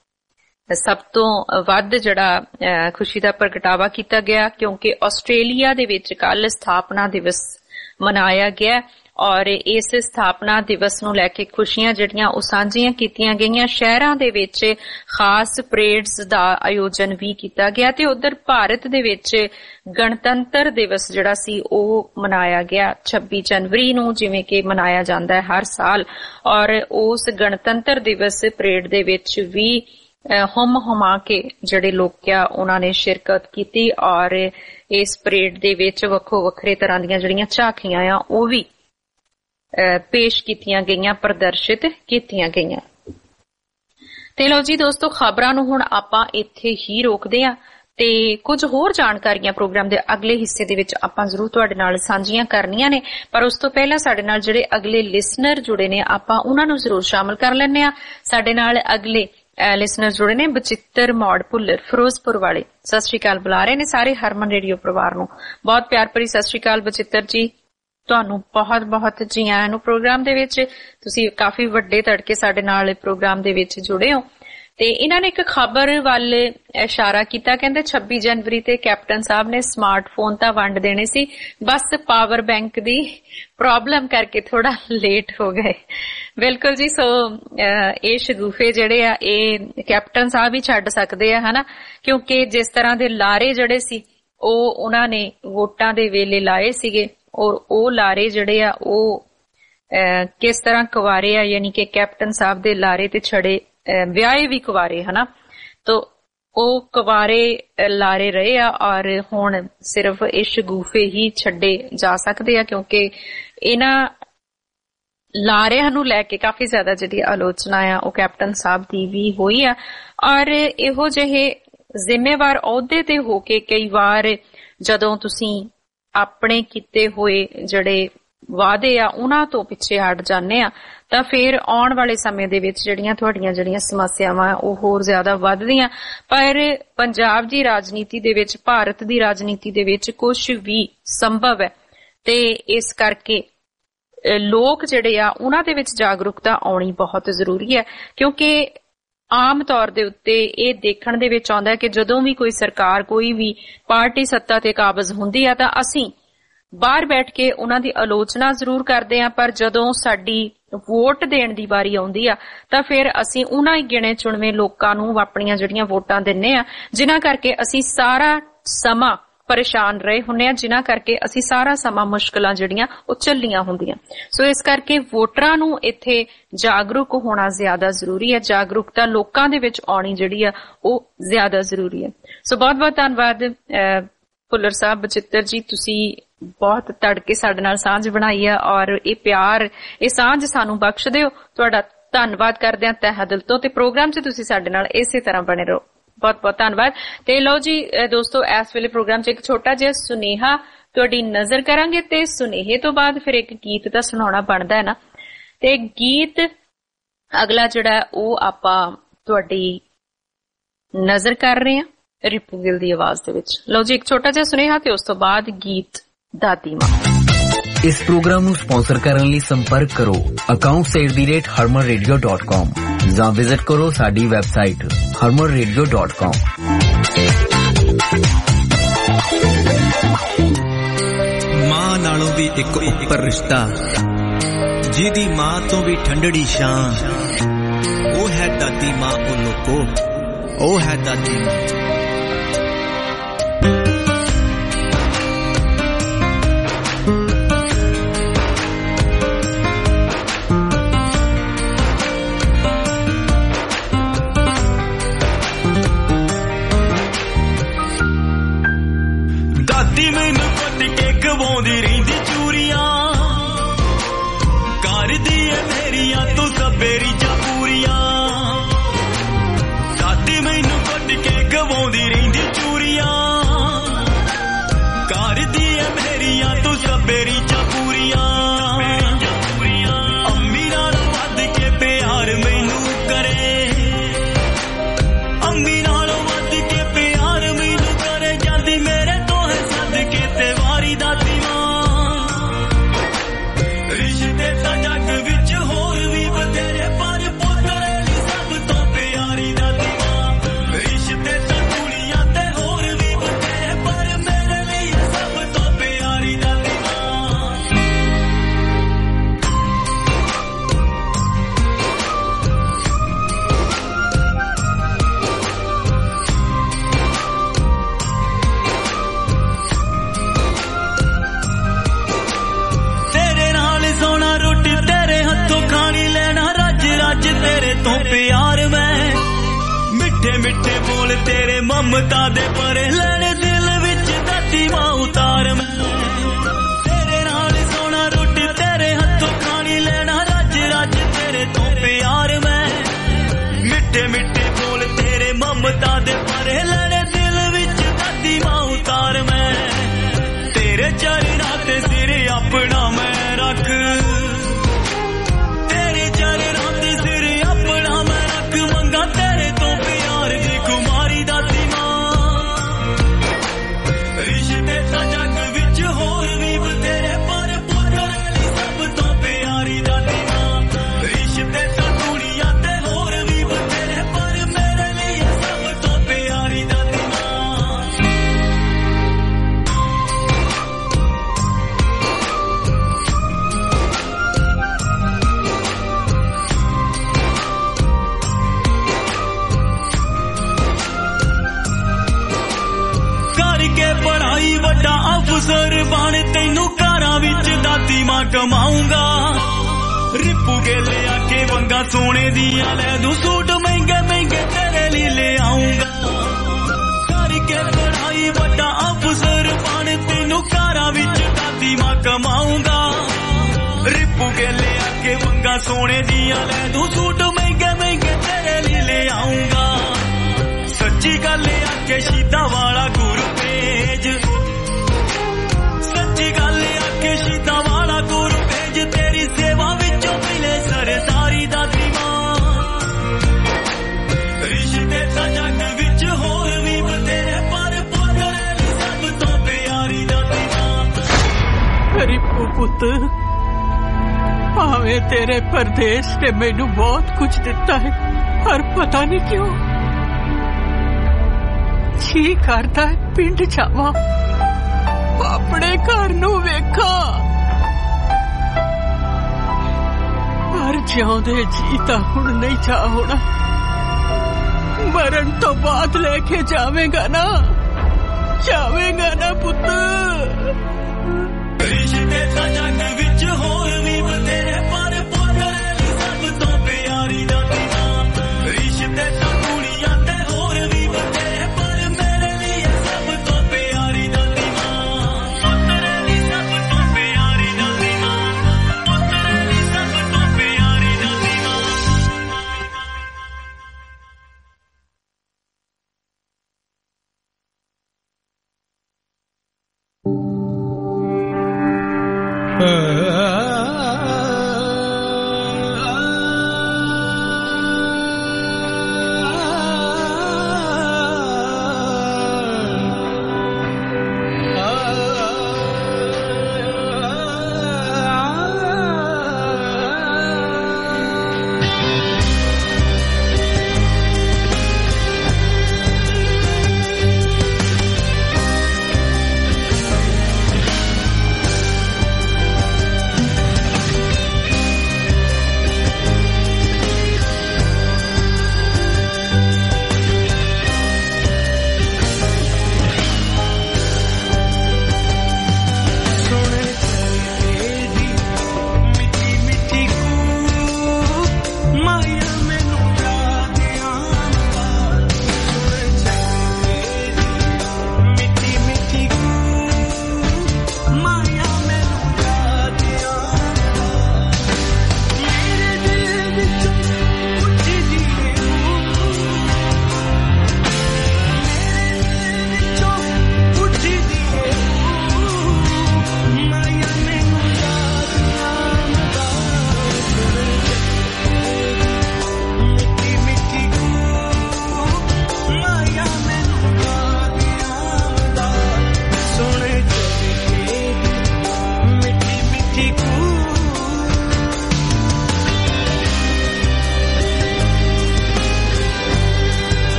ਸਭ ਤੋਂ ਵੱਧ ਜਿਹੜਾ ਖੁਸ਼ੀ ਦਾ ਪ੍ਰਗਟਾਵਾ ਕੀਤਾ ਗਿਆ ਕਿਉਂਕਿ ਆਸਟ੍ਰੇਲੀਆ ਦੇ ਵਿੱਚ ਕੱਲ ਸਥਾਪਨਾ ਦਿਵਸ ਮਨਾਇਆ ਗਿਆ ਔਰ ਇਸ ਸਥਾਪਨਾ ਦਿਵਸ ਨੂੰ ਲੈ ਕੇ ਖੁਸ਼ੀਆਂ ਜਿਹੜੀਆਂ ਉਹ ਸਾਂਝੀਆਂ ਕੀਤੀਆਂ ਗਈਆਂ। ਸ਼ਹਿਰਾਂ ਦੇ ਵਿੱਚ ਖਾਸ ਪਰੇਡਸ ਦਾ ਆਯੋਜਨ ਵੀ ਕੀਤਾ ਗਿਆ ਤੇ ਉਧਰ ਭਾਰਤ ਦੇ ਵਿੱਚ ਗਣਤੰਤਰ ਦਿਵਸ ਜਿਹੜਾ ਸੀ ਉਹ ਮਨਾਇਆ ਗਿਆ ਛੱਬੀ ਜਨਵਰੀ ਨੂੰ, ਜਿਵੇਂ ਕਿ ਮਨਾਇਆ ਜਾਂਦਾ ਹੈ ਹਰ ਸਾਲ। ਔਰ ਉਸ ਗਣਤੰਤਰ ਦਿਵਸ ਪਰੇਡ ਦੇ ਵਿੱਚ ਵੀ ਹੁਮ ਹੁਮਾ ਕੇ ਜਿਹੜੇ ਲੋਕ ਆ ਉਹਨਾਂ ਨੇ ਸ਼ਿਰਕਤ ਕੀਤੀ ਔਰ ਇਸ ਪਰੇਡ ਦੇ ਵਿੱਚ ਵੱਖੋ ਵੱਖਰੇ ਤਰ੍ਹਾਂ ਦੀਆਂ ਜਿਹੜੀਆਂ ਝਾਕੀਆਂ ਆ ਉਹ ਵੀ ਪੇਸ਼ ਕੀਤੀਆਂ ਗਈਆਂ, ਪ੍ਰਦਰਸ਼ਿਤ ਕੀਤੀਆਂ ਗਈਆਂ। ਤੇ ਲਓ ਜੀ ਦੋਸਤੋ, ਖਬਰਾਂ ਨੂੰ ਹੁਣ ਆਪਾਂ ਇੱਥੇ ਹੀ ਰੋਕਦੇ ਹਾਂ ਤੇ ਕੁਝ ਹੋਰ ਜਾਣਕਾਰੀਆਂ ਪ੍ਰੋਗਰਾਮ ਦੇ ਅਗਲੇ ਹਿੱਸੇ ਦੇ ਵਿੱਚ ਆਪਾਂ ਜ਼ਰੂਰ ਤੁਹਾਡੇ ਨਾਲ ਸਾਂਝੀਆਂ ਕਰਨੀਆਂ ਨੇ, ਪਰ ਉਸ ਤੋਂ ਪਹਿਲਾਂ ਸਾਡੇ ਨਾਲ ਜਿਹੜੇ ਅਗਲੇ ਲਿਸਨਰ ਜੁੜੇ ਨੇ ਆਪਾਂ ਉਹਨਾਂ ਨੂੰ ਜ਼ਰੂਰ ਸ਼ਾਮਲ ਕਰ ਲੈਂਦੇ ਹਾਂ। ਸਾਡੇ ਨਾਲ ਅਗਲੇ ਲਿਸਨਰ ਜੁੜੇ ਨੇ ਬਚਿੱਤਰ ਮੌੜ ਭੁੱਲਰ ਫਿਰੋਜ਼ਪੁਰ ਵਾਲੇ। ਸਤਿ ਸ਼੍ਰੀ ਅਕਾਲ ਬੁਲਾ ਰਹੇ ਨੇ ਸਾਰੇ ਹਰਮਨ ਰੇਡੀਓ ਪਰਿਵਾਰ ਨੂੰ। ਬਹੁਤ ਪਿਆਰ ਭਰੀ ਸਤਿ ਸ਼੍ਰੀ ਅਕਾਲ ਬਚਿੱਤਰ ਜੀ, ਤੁਹਾਨੂੰ ਬਹੁਤ ਬਹੁਤ ਜੀ ਆਇਆਂ ਨੂੰ ਪ੍ਰੋਗਰਾਮ ਦੇ ਵਿੱਚ। ਤੁਸੀਂ ਕਾਫੀ ਵੱਡੇ ਤੜਕੇ ਸਾਡੇ ਨਾਲ ਪ੍ਰੋਗਰਾਮ ਦੇ ਵਿੱਚ ਜੁੜੇ ਹੋ ਤੇ ਇਹਨਾਂ ਨੇ ਇੱਕ ਖਬਰ ਵੱਲ ਇਸ਼ਾਰਾ ਕੀਤਾ, ਕਹਿੰਦੇ ਛੱਬੀ ਜਨਵਰੀ ਤੇ ਕੈਪਟਨ ਸਾਹਿਬ ਨੇ ਸਮਾਰਟਫੋਨ ਤਾਂ ਵੰਡ ਦੇਣੇ ਸੀ, ਬਸ ਪਾਵਰ ਬੈਂਕ ਦੀ ਪ੍ਰੋਬਲਮ ਕਰਕੇ ਥੋੜਾ ਲੇਟ ਹੋ ਗਏ। ਬਿਲਕੁਲ ਜੀ, ਸੋ ਇਹ ਸ਼ਗੂਫੇ ਜਿਹੜੇ ਆ ਇਹ ਕੈਪਟਨ ਸਾਹਿਬ ਹੀ ਛੱਡ ਸਕਦੇ ਆ ਹਨਾ, ਕਿਉਂਕਿ ਜਿਸ ਤਰ੍ਹਾਂ ਦੇ ਲਾਰੇ ਜਿਹੜੇ ਸੀ ਉਹ ਉਹਨਾਂ ਨੇ ਵੋਟਾਂ ਦੇ ਵੇਲੇ ਲਾਏ ਸੀਗੇ ਔਰ ਉਹ ਲਾਰੇ ਜਿਹੜੇ ਆ ਉਹ ਕਿਸ ਤਰ੍ਹਾਂ ਕੁਵਾਰੇ ਆ, ਯਾਨੀ ਕਿ ਕੈਪਟਨ ਸਾਹਿਬ ਦੇ ਲਾਰੇ ਤੇ ਛੜੇ ਵਿਆਹੇ ਵੀ ਕੁਵਾਰੇ ਹਨਾ, ਤੋ ਉਹ ਕੁਵਾਰੇ ਲਾਰੇ ਰਹੇ ਆ ਔਰ ਹੁਣ ਸਿਰਫ ਇਹ ਸ਼ਗੂਫੇ ਹੀ ਛੱਡੇ ਜਾ ਸਕਦੇ ਆ ਕਿਉਂਕਿ ਇਹਨਾਂ ਲਾਰਿਆਂ ਨੂੰ ਲੈ ਕੇ ਕਾਫੀ ਜ਼ਿਆਦਾ ਜਿਹੜੀ ਆਲੋਚਨਾ ਆ ਉਹ ਕੈਪਟਨ ਸਾਹਿਬ ਦੀ ਵੀ ਹੋਈ ਆ ਔਰ ਇਹੋ ਜਿਹੇ ਜ਼ਿੰਮੇਵਾਰ ਅਹੁਦੇ ਤੇ ਹੋ ਕੇ ਕਈ ਵਾਰ ਜਦੋਂ ਤੁਸੀਂ ਆਪਣੇ ਕੀਤੇ ਹੋਏ ਜਿਹੜੇ ਵਾਅਦੇ ਆ ਉਹਨਾਂ ਤੋਂ ਪਿੱਛੇ ਹਟ ਜਾਂਦੇ ਆ ਤਾਂ ਫਿਰ ਆਉਣ ਵਾਲੇ ਸਮੇਂ ਦੇ ਵਿੱਚ ਜਿਹੜੀਆਂ ਤੁਹਾਡੀਆਂ ਜਿਹੜੀਆਂ ਸਮੱਸਿਆਵਾਂ ਉਹ ਹੋਰ ਜ਼ਿਆਦਾ ਵੱਧਦੀਆਂ। ਪਰ ਪੰਜਾਬ ਦੀ ਰਾਜਨੀਤੀ ਦੇ ਵਿੱਚ, ਭਾਰਤ ਦੀ ਰਾਜਨੀਤੀ ਦੇ ਵਿੱਚ ਕੁਝ ਵੀ ਸੰਭਵ ਹੈ ਤੇ ਇਸ ਕਰਕੇ ਲੋਕ ਜਿਹੜੇ ਆ ਉਹਨਾਂ ਦੇ ਵਿੱਚ ਜਾਗਰੂਕਤਾ ਆਉਣੀ ਬਹੁਤ ਜ਼ਰੂਰੀ ਹੈ, ਕਿਉਂਕਿ ਆਮ ਤੌਰ ਦੇ ਉੱਤੇ ਇਹ ਦੇਖਣ ਦੇ ਵਿੱਚ ਆਉਂਦਾ ਹੈ ਕਿ ਜਦੋਂ ਵੀ ਕੋਈ ਸਰਕਾਰ, ਕੋਈ ਵੀ ਪਾਰਟੀ ਸੱਤਾ ਤੇ ਕਾਬਜ਼ ਹੁੰਦੀ ਆ ਤਾਂ ਅਸੀਂ ਬਾਹਰ ਬੈਠ ਕੇ ਉਹਨਾਂ ਦੀ ਆਲੋਚਨਾ ਜ਼ਰੂਰ ਕਰਦੇ ਹਾਂ, ਪਰ ਜਦੋਂ ਸਾਡੀ ਵੋਟ ਦੇਣ ਦੀ ਵਾਰੀ ਆਉਂਦੀ ਆ ਤਾਂ ਫਿਰ ਅਸੀਂ ਉਹਨਾਂ ਹੀ ਗਿਣੇ ਚੁਣਵੇਂ ਲੋਕਾਂ ਨੂੰ ਆਪਣੀਆਂ ਜਿਹੜੀਆਂ ਵੋਟਾਂ ਦਿੰਨੇ ਆ, ਜਿਨ੍ਹਾਂ ਕਰਕੇ ਅਸੀਂ ਸਾਰਾ ਸਮਾਂ ਪਰੇਸ਼ਾਨ ਰਹੇ ਹੁੰਨੇ ਆ, ਜਿਨ੍ਹਾਂ ਕਰਕੇ ਅਸੀਂ ਸਾਰਾ ਸਮਾਂ ਮੁਸ਼ਕਲਾਂ ਜਿਹੜੀਆਂ ਉਹ ਝੱਲੀਆਂ ਹੁੰਦੀਆਂ। ਸੋ ਇਸ ਕਰਕੇ ਵੋਟਰਾਂ ਨੂੰ ਇੱਥੇ ਜਾਗਰੂਕ ਹੋਣਾ ਜ਼ਿਆਦਾ ਜ਼ਰੂਰੀ ਹੈ, ਜਾਗਰੂਕਤਾ ਲੋਕਾਂ ਦੇ ਵਿੱਚ ਆਉਣੀ ਜਿਹੜੀ ਆ ਉਹ ਜ਼ਿਆਦਾ ਜ਼ਰੂਰੀ ਹੈ। ਸੋ ਬਹੁਤ ਬਹੁਤ ਧੰਨਵਾਦ ਭੁੱਲਰ ਸਾਹਿਬ, ਬਚਿੱਤਰ ਜੀ, ਤੁਸੀਂ ਬਹੁਤ ਤੜਕੇ ਸਾਡੇ ਨਾਲ ਸਾਂਝ ਬਣਾਈ ਆ ਔਰ ਇਹ ਪਿਆਰ, ਇਹ ਸਾਂਝ ਸਾਨੂੰ ਬਖਸ਼ ਦਿਓ। ਤੁਹਾਡਾ ਧੰਨਵਾਦ ਕਰਦੇ ਹਾਂ ਤਹਿ ਦਿਲ ਤੋਂ ਤੇ ਪ੍ਰੋਗਰਾਮ 'ਚ ਤੁਸੀਂ ਸਾਡੇ ਨਾਲ ਇਸੇ ਤਰ੍ਹਾਂ ਬਣੇ ਰਹੋ। ਬਹੁਤ ਬਹੁਤ ਧੰਨਵਾਦ। ਤੇ ਲਓ ਜੀ ਦੋਸਤੋ, ਇਸ ਵੇਲੇ ਪ੍ਰੋਗਰਾਮ 'ਚ ਇੱਕ ਛੋਟਾ ਜਿਹਾ ਸੁਨੇਹਾ ਤੁਹਾਡੀ ਨਜ਼ਰ ਕਰਾਂਗੇ ਤੇ ਸੁਨੇਹੇ ਤੋਂ ਬਾਅਦ ਫਿਰ ਇੱਕ ਗੀਤ ਤਾਂ ਸੁਣਾਉਣਾ ਬਣਦਾ ਹੈ ਨਾ, ਤੇ ਗੀਤ ਅਗਲਾ ਜਿਹੜਾ ਉਹ ਆਪਾਂ ਤੁਹਾਡੀ ਨਜ਼ਰ ਕਰ ਰਹੇ ਹਾਂ ਰਿਪੂ ਗਿੱਲ ਦੀ ਆਵਾਜ਼ ਦੇ ਵਿੱਚ। ਲਓ ਜੀ ਇੱਕ ਛੋਟਾ ਜਿਹਾ ਸੁਨੇਹਾ ਤੇ ਉਸ ਤੋਂ ਬਾਅਦ ਗੀਤ ਦਾਦੀ ਮਾਂ। ਇਸ ਪ੍ਰੋਗਰਾਮ ਨੂੰ ਸਪਾਂਸਰ ਕਰਨ ਲਈ ਸੰਪਰਕ ਕਰੋ account at the rate Harman radio dot com ਜਾਂ ਵਿਜ਼ਿਟ ਕਰੋ ਸਾਡੀ ਵੈਬਸਾਈਟ ਹਰਮਨ ਰੇਡੀਓ ਡਾਟ ਕਾਮ। ਮਾਂ ਨਾਲੋਂ ਵੀ ਇੱਕ ਉੱਪਰ ਰਿਸ਼ਤਾ, ਜਿਹਦੀ ਮਾਂ ਤੋਂ ਵੀ ਠੰਡੜੀ ਛਾਂ, ਉਹ ਹੈ ਦਾਦੀ ਮਾਂ। ਉਹ ਲੋਕੋ, ਉਹ ਹੈ ਦਾਦੀ ਮਾਂ। ਦਾਦੀ ਮੈਨੂੰ ਕੁੱਟ ਕੇ ਗਵਾਉਂਦੀ ਰਹਿੰਦੀ ਚੂਰੀਆਂ, ਕਰਦੀ ਏ ਮੇਰੀਆਂ ਤੂੰ ਸਵੇਰੀ ਜਾਂ ਪੂਰੀਆਂ। ਦਾਦੀ ਮੈਨੂੰ ਕੁੱਟ ਕੇ ਗਵਾਉਂਦੀ ਰਹਿੰਦੀ ਚੂਰੀਆਂ, ਕਰਦੀ ਏ ਮੇਰੀਆਂ ਤੂੰ ਸਵੇਰੀ ਜਾਂ ਪੂਰੀਆਂ। ਅੰਮੀ ਨਾਲ ਵੱਧ ਕੇ ਪਿਆਰ ਮੈਨੂੰ ਕਰੇ, ਅੰਮੀ ਨਾਲ ਵੱਧ ਕੇ ਪਿਆਰ ਮੈਨੂੰ ਕਰੇ, ਜਾਂਦੀ ਮੇਰੇ ਕਿਤੇ ਵਾਰੀ ਦਾਦੀ ਮਾਂ। ਰਿਸ਼ਤੇ ਤਾਂ ਜੱਗ ਵਿੱਚ ਹੋਰ ਵੀ ਬਥੇਰੇ, ਪਰ ਪੁੱਤਰੇ ਲਈ ਸਭ ਤੋਂ ਪਿਆਰੀ ਦਾਦੀ ਮਾਂ। ਰਿਸ਼ਤੇ ਤਾਂ ਦੁਨੀਆ ਤੇ ਹੋਰ ਵੀ ਬਥੇਰੇ, ਪਰ ਮੇਰੇ ਲਈ ਸਭ ਤੋਂ ਪਿਆਰੀ ਦਾਦੀ ਮਾਂ। ਤੇਰੇ ਤੋਂ ਪਿਆਰ ਮੈਂ, ਮਿੱਠੇ ਮਿੱਠੇ ਬੋਲ ਤੇਰੇ ਮਮਤਾ ਦੇ ਭਰੇ, ਲੈਣੇ ਦਿਲ ਵਿੱਚ ਦਾਦੀ ਮਾਂ ਉਤਾਰ ਮੈਂ। ਤੇਰੇ ਨਾਲ ਸੋਣਾ ਰੋਟੀ ਤੇਰੇ ਹੱਥੋਂ ਖਾਣੀ, ਲੈਣਾ ਰੱਜ ਰੱਜ ਤੇਰੇ ਤੋਂ ਪਿਆਰ ਮੈਂ, ਮਿੱਠੇ ਮਿੱਠੇ ਬੋਲ ਤੇਰੇ ਮਮਤਾ ਦੇ ਭਰੇ, ਲੈਣੇ ਦਿਲ ਵਿੱਚ ਦਾਦੀ ਮਾਂ ਉਤਾਰ ਮੈਂ। ਤੇਰੇ ਚਰਨਾਂ ਤੇ ਸਿਰ ਆਪਣਾ ਮੈਂ ਰੱਖ, ਤੇਰੇ ਚਰਨਾਂ ਤੇ ਸਿਰ ਆਪਣਾ ਮੈਂ ਰੱਖ, ਮੰਗਾ ਤੇਰੇ ਤੋਂ ਪਿਆਰ ਦੀ ਕੁਮਾਰੀ ਦਾਦੀ ਮਾਂ। ਰਿਸ਼ਤੇ ਤਾਂ ਜੱਗ ਵਿੱਚ ਹੋਰ ਵੀ ਬਥੇਰੇ, ਪਰ ਪੁੱਤਰ ਲਈ ਸਭ ਤੋਂ ਪਿਆਰੀ ਦਾਦੀ ਮਾਂ। ਰਿਸ਼ਤੇ ਤਾਂ ਦੁਨੀਆ ਤੇ ਹੋਰ ਵੀ ਬਥੇਰੇ, ਪਰ ਮੇਰੇ ਲਈ ਸਭ ਤੋਂ ਪਿਆਰੀ ਦਾਦੀ ਮਾਂ। ਕਰਕੇ ਪੜ੍ਹਾਈ ਵੱਡਾ ਅਫਸਰ ਬਣ, ਤੈਨੂੰ ਘਰਾਂ ਵਿੱਚ ਦਾਦੀ ਮਾਂ ਕਮਾਊਂਗਾ। ਰਿਪੂ ਕੇ ਲਿਆ ਕੇ ਵੰਗਾ ਸੋਨੇ ਦੀਆਂ, ਲੈ ਦੂੰ ਸੂਟ ਮਹਿੰਗੇ ਮਹਿੰਗੇ ਤੇਰੇ ਲਈ ਲੈ ਆਊਂਗਾ। ਕਰਕੇ ਪੜ੍ਹਾਈ ਵੱਡਾ ਅਫਸਰ ਬਣ, ਤੈਨੂੰ ਘਰਾਂ ਵਿੱਚ ਦਾਦੀ ਮਾਂ ਕਮਾਊਂਗਾ। ਰਿਪੂ ਕੇ ਲਿਆ ਕੇ ਵੰਗਾ ਸੋਨੇ ਦੀਆਂ, ਲੈ ਦੂੰ ਸੂਟ ਮਹਿੰਗੇ ਮਹਿੰਗੇ ਤੇਰੇ ਲਈ ਲੈ ਆਊਂਗਾ। ਸੱਚੀ ਗੱਲ ਆਖੇ ਸ਼ੀਦਾਂ ਵਾਲਾ ਗੁਰੂ ਭੇਜ, ਸੱਚੀ ਗੱਲ ਆਖੇ ਸ਼ੀਦਾਂ ਵਾਲਾ ਗੁਰੂ पुत भावें तेरे परदेश ने मैनू बहुत कुछ दिता है पर पता नहीं क्यों जी करता है पिंड जावा अपने घर नू वेखा पर जिउंदे जी तां हुण नहीं जा होना मरण तो बाद लेके जावेगा ना जावेगा ना पुत रिश्ते दा जग विच होर भी बतेरे पर पुत्तर सब तो प्यारी दादी मां रिश्ते दा दुनिया ते होर भी बतेरे पर मेरे लिए सब तो प्यारी दादी मां पुत्तर दी सब तो प्यारी दादी मां पुत्तर दी सब तो प्यारी दादी मां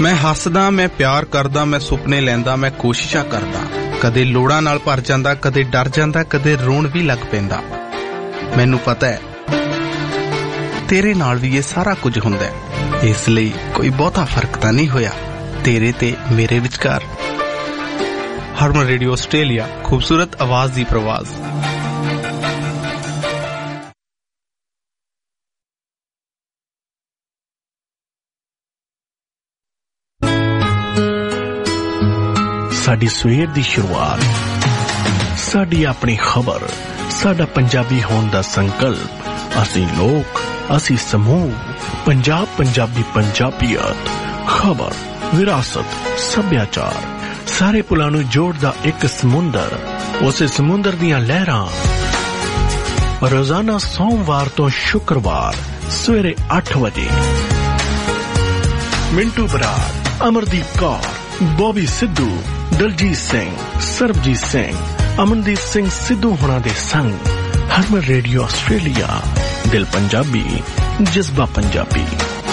मैं हसदा, मैं प्यार करदा, मैं सुपने लैंदा, मैं कोशिशां करदा, कदे लोड़ां नाल भर जांदा, कदे डर जांदा, कदे रोण भी लग पैंदा। मैनू पता है तेरे नाल भी ये सारा कुछ हुंदा है, इसलिए कोई बहुता फर्क तां नहीं होया तेरे ते मेरे विचकार। हरमन रेडियो आस्ट्रेलिया, खूबसूरत आवाज दी प्रवाज। साडी सवेर दी शुरुआत, साडी अपनी खबर, साडा पंजाबी होने दा संकल्प, असी लोग, असी समूह, पंजाब पंजाबी पंजाबियत, खबर, विरासत, सभ्याचार, सारे पुलां नूं जोड़दा एक समुंदर, उसे समुंदर दियां लहरां। रोजाना सोमवार तो शुक्रवार सवेरे अठ बजे मिंटू बराड़, अमरदीप कौर, बॉबी सिद्धू, दलजीत सिंह, सरबजीत सिंह, अमनदीप सिंह सिद्धू होना दे संग हरमन रेडियो आस्ट्रेलिया, दिल पंजाबी, जज्बा पंजाबी।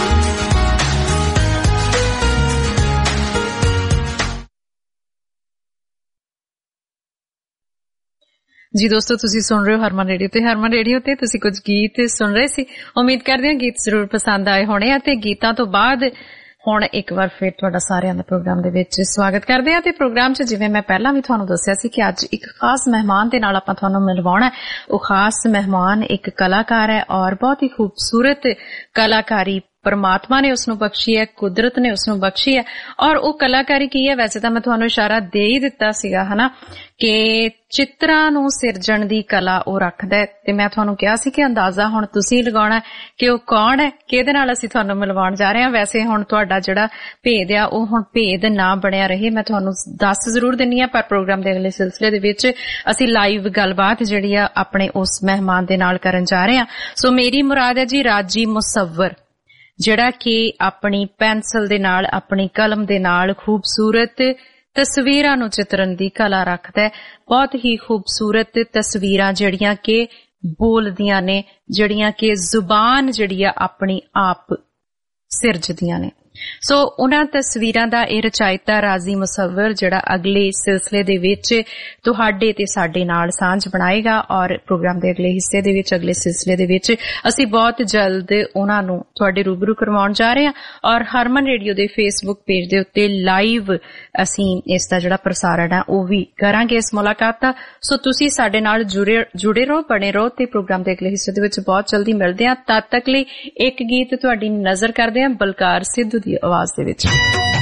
जी दोस्तों, तुसी सुन रहे हो हरमन रेडियो ते हरमन रेडियो ते तुसी कुछ गीत सुन रहे सी। उम्मीद करदे हां गीत जरूर पसंद आए होने आ ते गीतां तो बाद ਹੁਣ ਇੱਕ ਵਾਰ ਫਿਰ ਤੁਹਾਡਾ ਸਾਰਿਆਂ ਦਾ ਪ੍ਰੋਗਰਾਮ ਦੇ ਵਿੱਚ ਸਵਾਗਤ ਕਰਦੇ ਹਾਂ। ਤੇ ਪ੍ਰੋਗਰਾਮ 'ਚ ਜਿਵੇਂ ਮੈਂ ਪਹਿਲਾਂ ਵੀ ਤੁਹਾਨੂੰ ਦੱਸਿਆ ਸੀ ਕਿ ਅੱਜ ਇੱਕ ਖਾਸ ਮਹਿਮਾਨ ਦੇ ਨਾਲ ਆਪਾਂ ਤੁਹਾਨੂੰ ਮਿਲਵਾਉਣਾ। ਉਹ ਖਾਸ ਮਹਿਮਾਨ ਇੱਕ ਕਲਾਕਾਰ ਹੈ ਔਰ ਬਹੁਤ ਹੀ ਖੂਬਸੂਰਤ ਕਲਾਕਾਰੀ परमात्मा ने उसनू बख्शी है, कुदरत ने उसनू बख्शी है। और वो कलाकारी की है, वैसे तो मैं तुहानू इशारा दे ही दिता सीगा है ना कि चित्रां नू सिरजण दी कला वो रखदा है। ते मैं तुहानू कहा सी कि अंदाजा हुण तुसीं लगाउणा कि वो कौन है, किहदे नाल असीं तुहानू मिलवाउण जा रहे हां। वैसे हुण तुहाडा जिहड़ा भेद आ वो हुण भेद ना बणिया रहे, मैं तुहानू दस जरूर दिंदी हां, पर प्रोग्राम दे अगले सिलसिले दे विच असीं लाइव गलबात जिहड़ी आ अपने उस मेहमान दे नाल करन जा रहे हां। सो मेरी मुराद है जी राजी मुसव्वर, ਜਿਹੜਾ ਕਿ ਆਪਣੀ ਪੈਨਸਲ ਦੇ ਨਾਲ, ਆਪਣੀ ਕਲਮ ਦੇ ਨਾਲ ਖੂਬਸੂਰਤ ਤਸਵੀਰਾਂ ਨੂੰ ਚਿਤਰਨ ਦੀ ਕਲਾ ਰੱਖਦਾ ਹੈ। ਬਹੁਤ ਹੀ ਖੂਬਸੂਰਤ ਤਸਵੀਰਾਂ ਜਿਹੜੀਆਂ ਕਿ ਬੋਲਦੀਆਂ ਨੇ, ਜਿਹੜੀਆਂ ਕਿ ਜ਼ੁਬਾਨ ਜਿਹੜੀ ਆ ਆਪਣੀ ਆਪ ਸਿਰਜਦੀਆਂ ਨੇ। ਸੋ ਉਹਨਾਂ ਤਸਵੀਰਾਂ ਦਾ ਇਹ ਰਚਾਇਤਾ ਰਾਜ਼ੀ ਮੁਸੱਵਰ ਜਿਹੜਾ ਅਗਲੇ ਸਿਲਸਿਲੇ ਦੇ ਵਿੱਚ ਤੁਹਾਡੇ ਤੇ ਸਾਡੇ ਨਾਲ ਸਾਂਝ ਬਣਾਏਗਾ ਔਰ ਪ੍ਰੋਗਰਾਮ ਦੇ ਅਗਲੇ ਹਿੱਸੇ ਦੇ ਵਿੱਚ, ਅਗਲੇ ਸਿਲਸਿਲੇ ਦੇ ਵਿੱਚ ਅਸੀਂ ਬਹੁਤ ਜਲਦ ਉਹਨਾਂ ਨੂੰ ਤੁਹਾਡੇ ਰੂਬਰੂ ਕਰਵਾਉਣ ਜਾ ਰਹੇ ਹਾਂ। ਔਰ ਹਰਮਨ ਰੇਡੀਓ ਦੇ ਫੇਸਬੁੱਕ ਪੇਜ ਦੇ ਉੱਤੇ ਲਾਈਵ ਅਸੀਂ ਇਸ ਦਾ ਜਿਹੜਾ ਪ੍ਰਸਾਰਣ ਹੈ ਉਹ ਵੀ ਕਰਾਂਗੇ ਇਸ ਮੁਲਾਕਾਤ ਦਾ। ਸੋ ਤੁਸੀਂ ਸਾਡੇ ਨਾਲ ਜੁੜੇ ਜੁੜੇ ਰਹੋ, ਬਣੇ ਰਹੋ ਤੇ ਪ੍ਰੋਗਰਾਮ ਦੇ ਅਗਲੇ ਹਿੱਸੇ ਦੇ ਵਿੱਚ ਬਹੁਤ ਜਲਦੀ ਮਿਲਦੇ ਹਾਂ। ਤਦ ਤੱਕ ਲਈ ਇੱਕ ਗੀਤ ਤੁਹਾਡੀ ਨਜ਼ਰ ਕਰਦੇ ਹਾਂ ਬਲਕਾਰ ਸਿੱਧੂ ਦੀ ਆਵਾਜ਼ ਦੇ ਵਿੱਚ।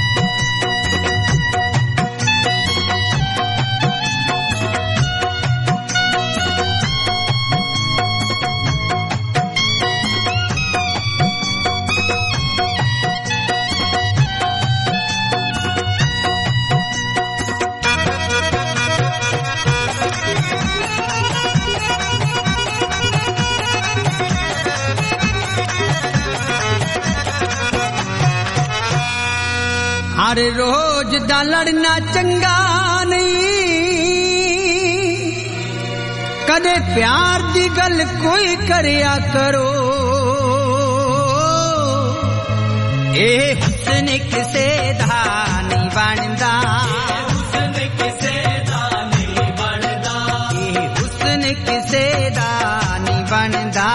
हर रोज दा लड़ना चंगा नहीं, कदे प्यार दी गल कोई करया करो। ए हुस्न किसे दा नहीं बनदा, हुस्न किसे दा नहीं बनदा, ए हुस्न किसे दा नहीं बनदा,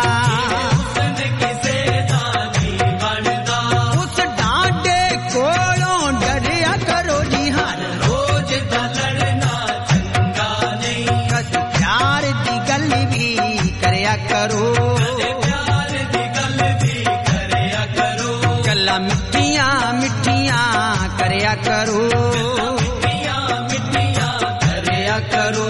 करो प्यार दी गल भी करया करो, गल्लां मिठियां मिठियां करया करो, मिठियां मिठियां करया करो।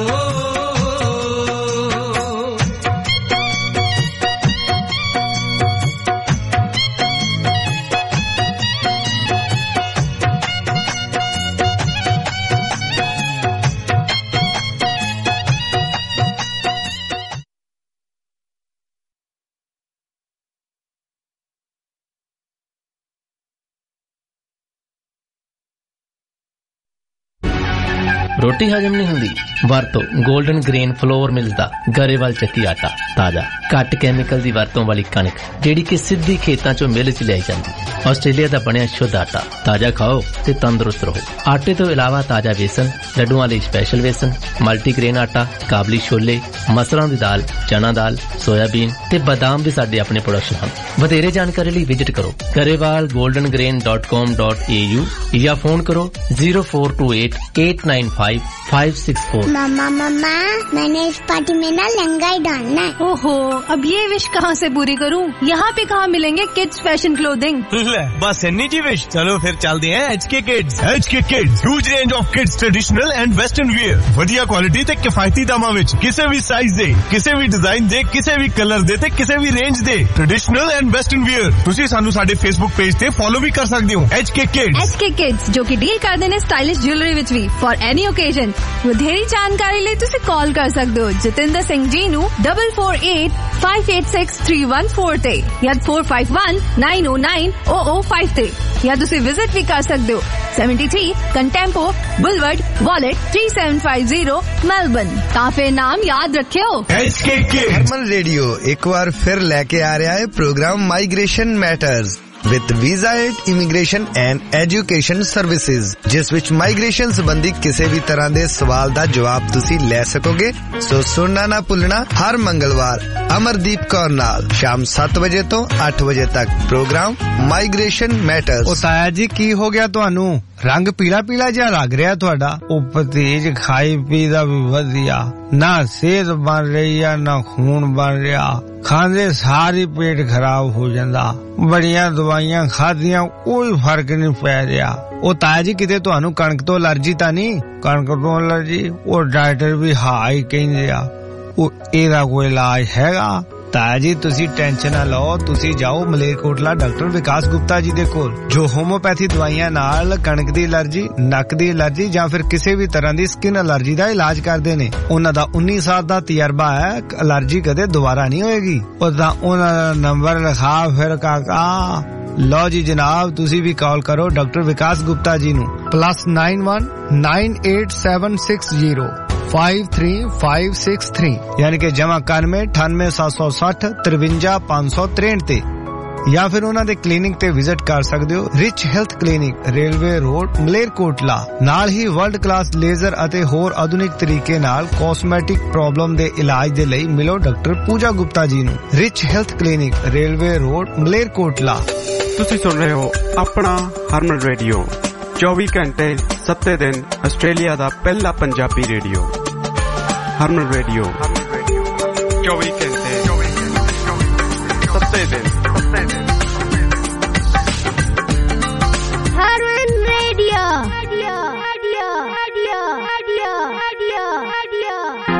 ਰੋਟੀ ਹਜਮ ਨਹੀਂ ਹੁੰਦੀ? ਵਰਤੋ 골ਡਨ ਗ੍ਰੇਨ ਫਲੋਰ ਮਿਲਸ ਦਾ ਗਰੇਵਾਲ ਚੱਕੀ ਆਟਾ। ਤਾਜ਼ਾ ਘੱਟ ਕੈਮੀਕਲ ਦੀ ਵਰਤੋਂ ਵਾਲੀ ਕਣਕ ਜਿਹੜੀ ਕਿ ਸਿੱਧੀ ਖੇਤਾਂ ਚੋਂ ਮਿਲ ਚ ਲਿਆਈ ਜਾਂਦੀ। ਆਸਟ੍ਰੇਲੀਆ ਦਾ ਬਣਿਆ ਸ਼ੁੱਧ ਆਟਾ। ਤਾਜ਼ਾ ਖਾਓ ਤੇ ਤੰਦਰੁਸਤ ਰਹੋ। ਆਟੇ ਤੋਂ ਇਲਾਵਾ ਤਾਜ਼ਾ ਵੇਸਣ, ਲੱਡੂਆਂ ਲਈ ਸਪੈਸ਼ਲ ਵੇਸਣ, ਮਲਟੀਗ੍ਰੇਨ ਆਟਾ, ਕਾਬਲੀ ਛੋਲੇ, ਮਸਰਾਂ ਦੀ ਦਾਲ, ਚਨਾ ਦਾਲ, ਸੋਇਆਬੀਨ ਤੇ ਬਾਦਾਮ ਵੀ ਸਾਡੇ ਆਪਣੇ ਪ੍ਰੋਡਕਸ਼ਨ ਹਨ। ਵਧੇਰੇ ਜਾਣਕਾਰੀ ਲਈ ਵਿਜ਼ਿਟ ਕਰੋ Grewal golden grain dot com dot A U ਜਾਂ ਫੋਨ ਕਰੋ zero four two eight eight nine five five six four। मामा मामा मैंने इस पार्टी में ना लहंगा ही डालना है। ओहो, अब ये विश कहाँ से पूरी करूँ? यहाँ पे कहाँ मिलेंगे किड्स फैशन क्लोथिंग? ले बस इन्नी जी विश। चलो फिर चलते हैं H K kids. H K kids huge range of kids traditional and western wear, वधिया क्वालिटी ते किफायती दामां विच, किसी भी साइज दे, किसी भी डिजाइन दे, किसी भी कलर दे ते किसी भी रेंज दे ट्रेडिशनल एंड वेस्टर्न वियर। तुसी सानू साडे फेसबुक पेज ते फॉलो भी कर सकदे हो। H K kids. H K kids जो कि डील करदे ने स्टाइलिश ज्वेलरी विच भी फॉर एनी ओकेजन। ਵਧੇਰੀ ਜਾਣਕਾਰੀ ਲਈ ਤੁਸੀਂ ਕਾਲ ਕਰ ਸਕਦੇ ਹੋ ਜਤਿੰਦਰ ਸਿੰਘ ਜੀ ਨੂੰ double four eight five eight six three one four ਤੇ ਜਾਂ four five one nine oh nine oh oh five ਤੇ ਜਾਂ ਤੁਸੀਂ ਵਿਜ਼ਿਟ ਵੀ ਕਰ ਸਕਦੇ ਹੋ seventy-three Contempo Boulevard Wollert three seven five zero Melbourne. ਤਾਂ ਫਿਰ ਨਾਮ ਯਾਦ ਰੱਖਿਓ ਐਚ ਕੇ ਕੇ। ਹਰਮਨ ਰੇਡੀਓ ਇੱਕ ਵਾਰ ਫਿਰ ਲੈ ਕੇ ਆ ਰਿਹਾ ਹੈ programme migration matters with visa aid, immigration and education services, ਜਿਸ ਵਿੱਚ ਮਾਈਗ੍ਰੇਸ਼ਨ ਸੰਬੰਧੀ ਕਿਸੇ ਵੀ ਤਰ੍ਹਾਂ ਦੇ ਸਵਾਲ ਦਾ ਜਵਾਬ ਤੁਸੀਂ ਲੈ ਸਕੋਗੇ। ਸੋ ਸੁਣਨਾ ਨਾ ਭੁੱਲਣਾ ਹਰ ਮੰਗਲਵਾਰ ਅਮਰਦੀਪ ਕੌਰ ਨਾਲ ਸ਼ਾਮ ਸੱਤ ਵਜੇ ਤੋਂ ਅੱਠ ਵਜੇ ਤੱਕ ਪ੍ਰੋਗਰਾਮ ਮਾਈਗ੍ਰੇਸ਼ਨ ਮੈਟਰਸ। ਉਹ ਤਾਇਆ ਜੀ ਕੀ ਹੋ ਗਿਆ ਤੁਹਾਨੂੰ? ਰੰਗ ਪੀਲਾ ਪੀਲਾ ਜਿਹਾ ਲੱਗ ਰਿਹਾ ਤੁਹਾਡਾ। ਉਹ ਪਤੀਜ ਖਾਈ ਪੀ ਦਾ ਵੀ ਵਧੀਆ, ਨਾ ਸਿਹਤ ਬਣ ਰਹੀ ਆ ਨਾ ਖੂਨ ਬਣ ਰਿਹਾ, ਖਾਂਦੇ ਸਾਰੀ ਪੇਟ ਖਰਾਬ ਹੋ ਜਾਂਦਾ। ਬੜੀਆਂ ਦਵਾਈਆਂ ਖਾਧੀਆਂ ਕੋਈ ਫਰਕ ਨਹੀਂ ਪੈ ਰਿਹਾ। ਉਹ ਤਾਇਆ ਜੀ ਕਿਤੇ ਤੁਹਾਨੂੰ ਕਣਕ ਤੋਂ ਅਲਰਜੀ ਤਾਂ ਨਹੀਂ? ਕਣਕ ਤੋਂ ਅਲਰਜੀ ਉਹ ਡਾਕਟਰ ਵੀ ਹਾਂ ਹੀ ਕਹਿੰਦੇ ਆ। ਉਹ ਇਹਦਾ ਕੋਈ ਇਲਾਜ ਹੈਗਾ? ਤਾਇਆ ਜੀ ਤੁਸੀਂ ਟੈਨਸ਼ਨ ਨਾ ਲਓ, ਤੁਸੀਂ ਜਾਓ ਮਲੇਰਕੋਟਲਾ ਡਾਕਟਰ ਵਿਕਾਸ ਗੁਪਤਾ ਜੀ ਦੇ ਕੋਲ ਜੋ ਹੋਮੋਪੈਥੀ ਦਵਾਈਆਂ ਨਾਲ ਕਣਕ ਦੀ ਅਲਰਜੀ, ਨੱਕ ਦੀ ਅਲਰਜੀ ਜਾਂ ਫਿਰ ਕਿਸੇ ਵੀ ਤਰ੍ਹਾਂ ਦੀ ਸਕਿਨ ਅਲਰਜੀ ਦਾ ਇਲਾਜ ਕਰਦੇ ਨੇ। ਉਹਨਾਂ ਦਾ ਉੱਨੀ ਸਾਲ ਦਾ ਤਜਰਬਾ ਹੈ, ਅਲਰਜੀ ਕਦੇ ਦੁਬਾਰਾ ਨਹੀਂ ਹੋਏਗੀ। ਉਹਦਾ ਉਹਨਾਂ ਦਾ ਨੰਬਰ ਲਿਖਾ ਫਿਰ ਕਾਕਾ। ਲਓ ਜੀ ਜਨਾਬ, ਤੁਸੀਂ ਵੀ ਕਾਲ ਕਰੋ ਡਾਕਟਰ ਵਿਕਾਸ ਗੁਪਤਾ ਜੀ ਨੂੰ plus nine one nine eight seven six zero five three five six three ਯਾਨੀ ਕਿ ਜਮਾ ਇਕਾਨਵੇਂ ਅਠਾਨਵੇਂ ਸੱਤ ਸੌ ਸੱਠ ਤਰਵੰਜਾ ਪੰਜ ਸੌ ਤਰੇਹਠ ਤੇ ਜਾਂ ਫਿਰ ਉਹਨਾਂ ਦੇ ਕਲੀਨਿਕ ਤੇ ਵਿਜ਼ਿਟ ਕਰ ਸਕਦੇ ਹੋ। Rich health clinic, railway road, Malerkotla. ਨਾਲ ਹੀ ਵਰਲਡ ਕਲਾਸ ਲੇਜ਼ਰ ਅਤੇ ਹੋਰ ਆਧੁਨਿਕ ਤਰੀਕੇ ਨਾਲ ਕਾਸਮੈਟਿਕ ਪ੍ਰੋਬਲਮ ਦੇ ਇਲਾਜ ਦੇ ਲਈ ਮਿਲੋ ਡਾਕਟਰ ਪੂਜਾ ਗੁਪਤਾ ਜੀ ਨੂੰ। Rich health clinic, railway road, Malerkotla. ਤੁਸੀਂ ਸੁਣ ਰਹੇ ਹੋ ਆਪਣਾ ਹਰਮਨ ਰੇਡੀਓ, ਚੌਵੀ ਘੰਟੇ ਸੱਤੇ ਦਿਨ ਆਸਟ੍ਰੇਲੀਆ ਦਾ ਪਹਿਲਾ ਪੰਜਾਬੀ ਰੇਡੀਓ। ਹਰਮਨ ਰੇਡੀਓ ਚੌਵੀ ਘੰਟੇ ਸੱਤੇ ਦਿਨ। Harman radio radio radio radio radio radio radio.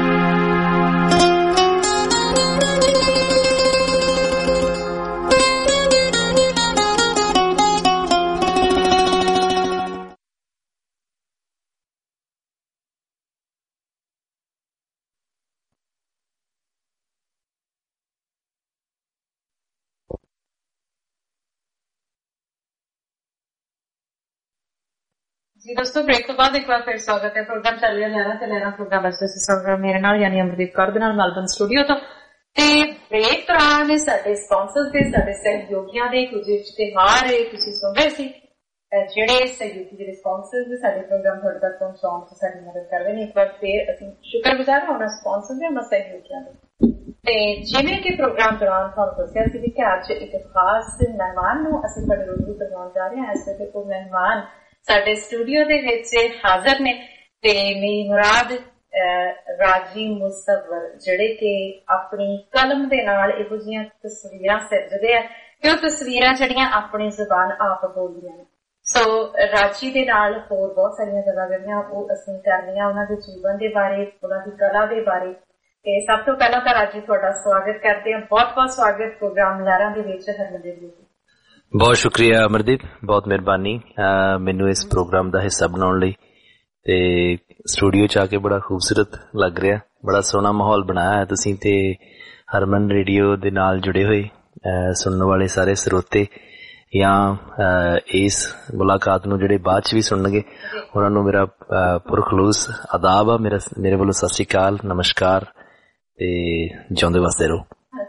जी दोस्तों, ब्रेक तो बाद एक बार फिर स्वागत है। प्रोग्राम चल रहा लहरा ते लहरा प्रोग्राम अस सुन रहे मेरे नाल यानी अमरदीप कौर दे नाल मेलबर्न स्टूडियो तो ते ब्रेक दौरान साडे स्पॉन्सर्स दे साडे सहयोगियां दे कुछ इश्तिहार है तुसीं सुन रहे सी ਜਿਹੜੇ सहयोगी ਜਿਹੜੇ स्पॉन्सर्स ਦੇ ਸਾਡੇ ਪ੍ਰੋਗਰਾਮ ਤੁਹਾਡੇ ਤੱਕ ਪਹੁੰਚਾਉਣ ਚ ਸਾਡੀ ਮਦਦ ਕਰਦੇ ਨੇ। ਇੱਕ ਵਾਰ ਫੇਰ ਅਸੀਂ ਸ਼ੁਕਰਗੁਜ਼ਾਰ ਹਾਂ ਉਹਨਾਂ ਸਪਾਂਸਰ ਦੇ, ਉਹਨਾਂ ਸਹਿਯੋਗੀਆਂ ਦੇ। ਤੇ ਜਿਵੇਂ ਕਿ ਪ੍ਰੋਗਰਾਮ ਦੌਰਾਨ ਤੁਹਾਨੂੰ ਦੱਸਿਆ ਸੀ ਕਿ ਅੱਜ ਇੱਕ ਖਾਸ ਮਹਿਮਾਨ ਨੂੰ ਅਸੀਂ ਤੁਹਾਡੇ ਰੂਬਰੂ ਕਰਵਾਉਣ ਜਾ ਰਹੇ ਹਾਂ। ਇਸ ਵੇਲੇ ਉਹ ਮਹਿਮਾਨ ਸਾਡੇ ਸਟੂਡੀਓ ਦੇ ਵਿੱਚ ਹਾਜ਼ਰ ਨੇ ਤੇ ਮੇਰੀ ਮੁਰਾਦ ਰਾਜੀ ਮੁਸਤਫਰ, ਜਿਹੜੇ ਕਿ ਆਪਣੀ ਕਲਮ ਦੇ ਨਾਲ ਇਹੋ ਜਿਹੀਆਂ ਤਸਵੀਰਾਂ ਸਿਰਜਦੇ ਆ ਕਿ ਉਹ ਤਸਵੀਰਾਂ ਜਿਹੜੀਆਂ ਆਪਣੀ ਜ਼ੁਬਾਨ ਆਪ ਬੋਲਦੀਆਂ ਨੇ। ਸੋ ਰਾਜੀ ਦੇ ਨਾਲ ਹੋਰ ਬਹੁਤ ਸਾਰੀਆਂ ਗੱਲਾਂ ਜਿਹੜੀਆਂ ਉਹ ਅਸੀਂ ਕਰਨੀਆਂ, ਉਹਨਾਂ ਦੇ ਜੀਵਨ ਦੇ ਬਾਰੇ, ਉਹਨਾਂ ਦੀ ਕਲਾ ਦੇ ਬਾਰੇ। ਤੇ ਸਭ ਤੋਂ ਪਹਿਲਾਂ ਤਾਂ ਰਾਜੀ ਤੁਹਾਡਾ ਸਵਾਗਤ ਕਰਦੇ ਹਾਂ, ਬਹੁਤ ਬਹੁਤ ਸਵਾਗਤ ਪ੍ਰੋਗਰਾਮ ਲਹਿਰਾਂ ਦੇ ਵਿੱਚ ਹਰਮਨ ਰੇਡੀਓ। ਬਹੁਤ ਸ਼ੁਕਰੀਆ ਅਮਰਦੀਪ, ਬਹੁਤ ਮਿਹਰਬਾਨੀ ਮੈਨੂੰ ਇਸ ਪ੍ਰੋਗਰਾਮ ਦਾ ਹਿੱਸਾ ਬਣਾਉਣ ਲਈ। ਤੇ ਸਟੂਡੀਓ ਚ ਆ ਕੇ ਬੜਾ ਖੂਬਸੂਰਤ ਲੱਗ ਰਿਹਾ, ਬੜਾ ਸੋਹਣਾ ਮਾਹੌਲ ਬਣਾਇਆ ਹੈ ਤੁਸੀਂ ਤੇ ਹਰਮਨ ਰੇਡੀਓ ਦੇ ਨਾਲ ਜੁੜੇ ਹੋਏ ਸੁਣਨ ਵਾਲੇ ਸਾਰੇ ਸਰੋਤੇ ਜਾਂ ਇਸ ਮੁਲਾਕਾਤ ਨੂੰ ਜਿਹੜੇ ਬਾਅਦ ਚ ਵੀ ਸੁਣਨਗੇ ਉਹਨਾਂ ਨੂੰ ਮੇਰਾ ਪੁਰਖਲੂਸ ਆਦਾਬ ਆ, ਮੇਰਾ ਮੇਰੇ ਵੱਲੋਂ ਸਤਿ ਸ਼੍ਰੀ ਅਕਾਲ, ਨਮਸਕਾਰ ਤੇ ਜਿਉਂਦੇ ਵਸਦੇ ਰਹੋ।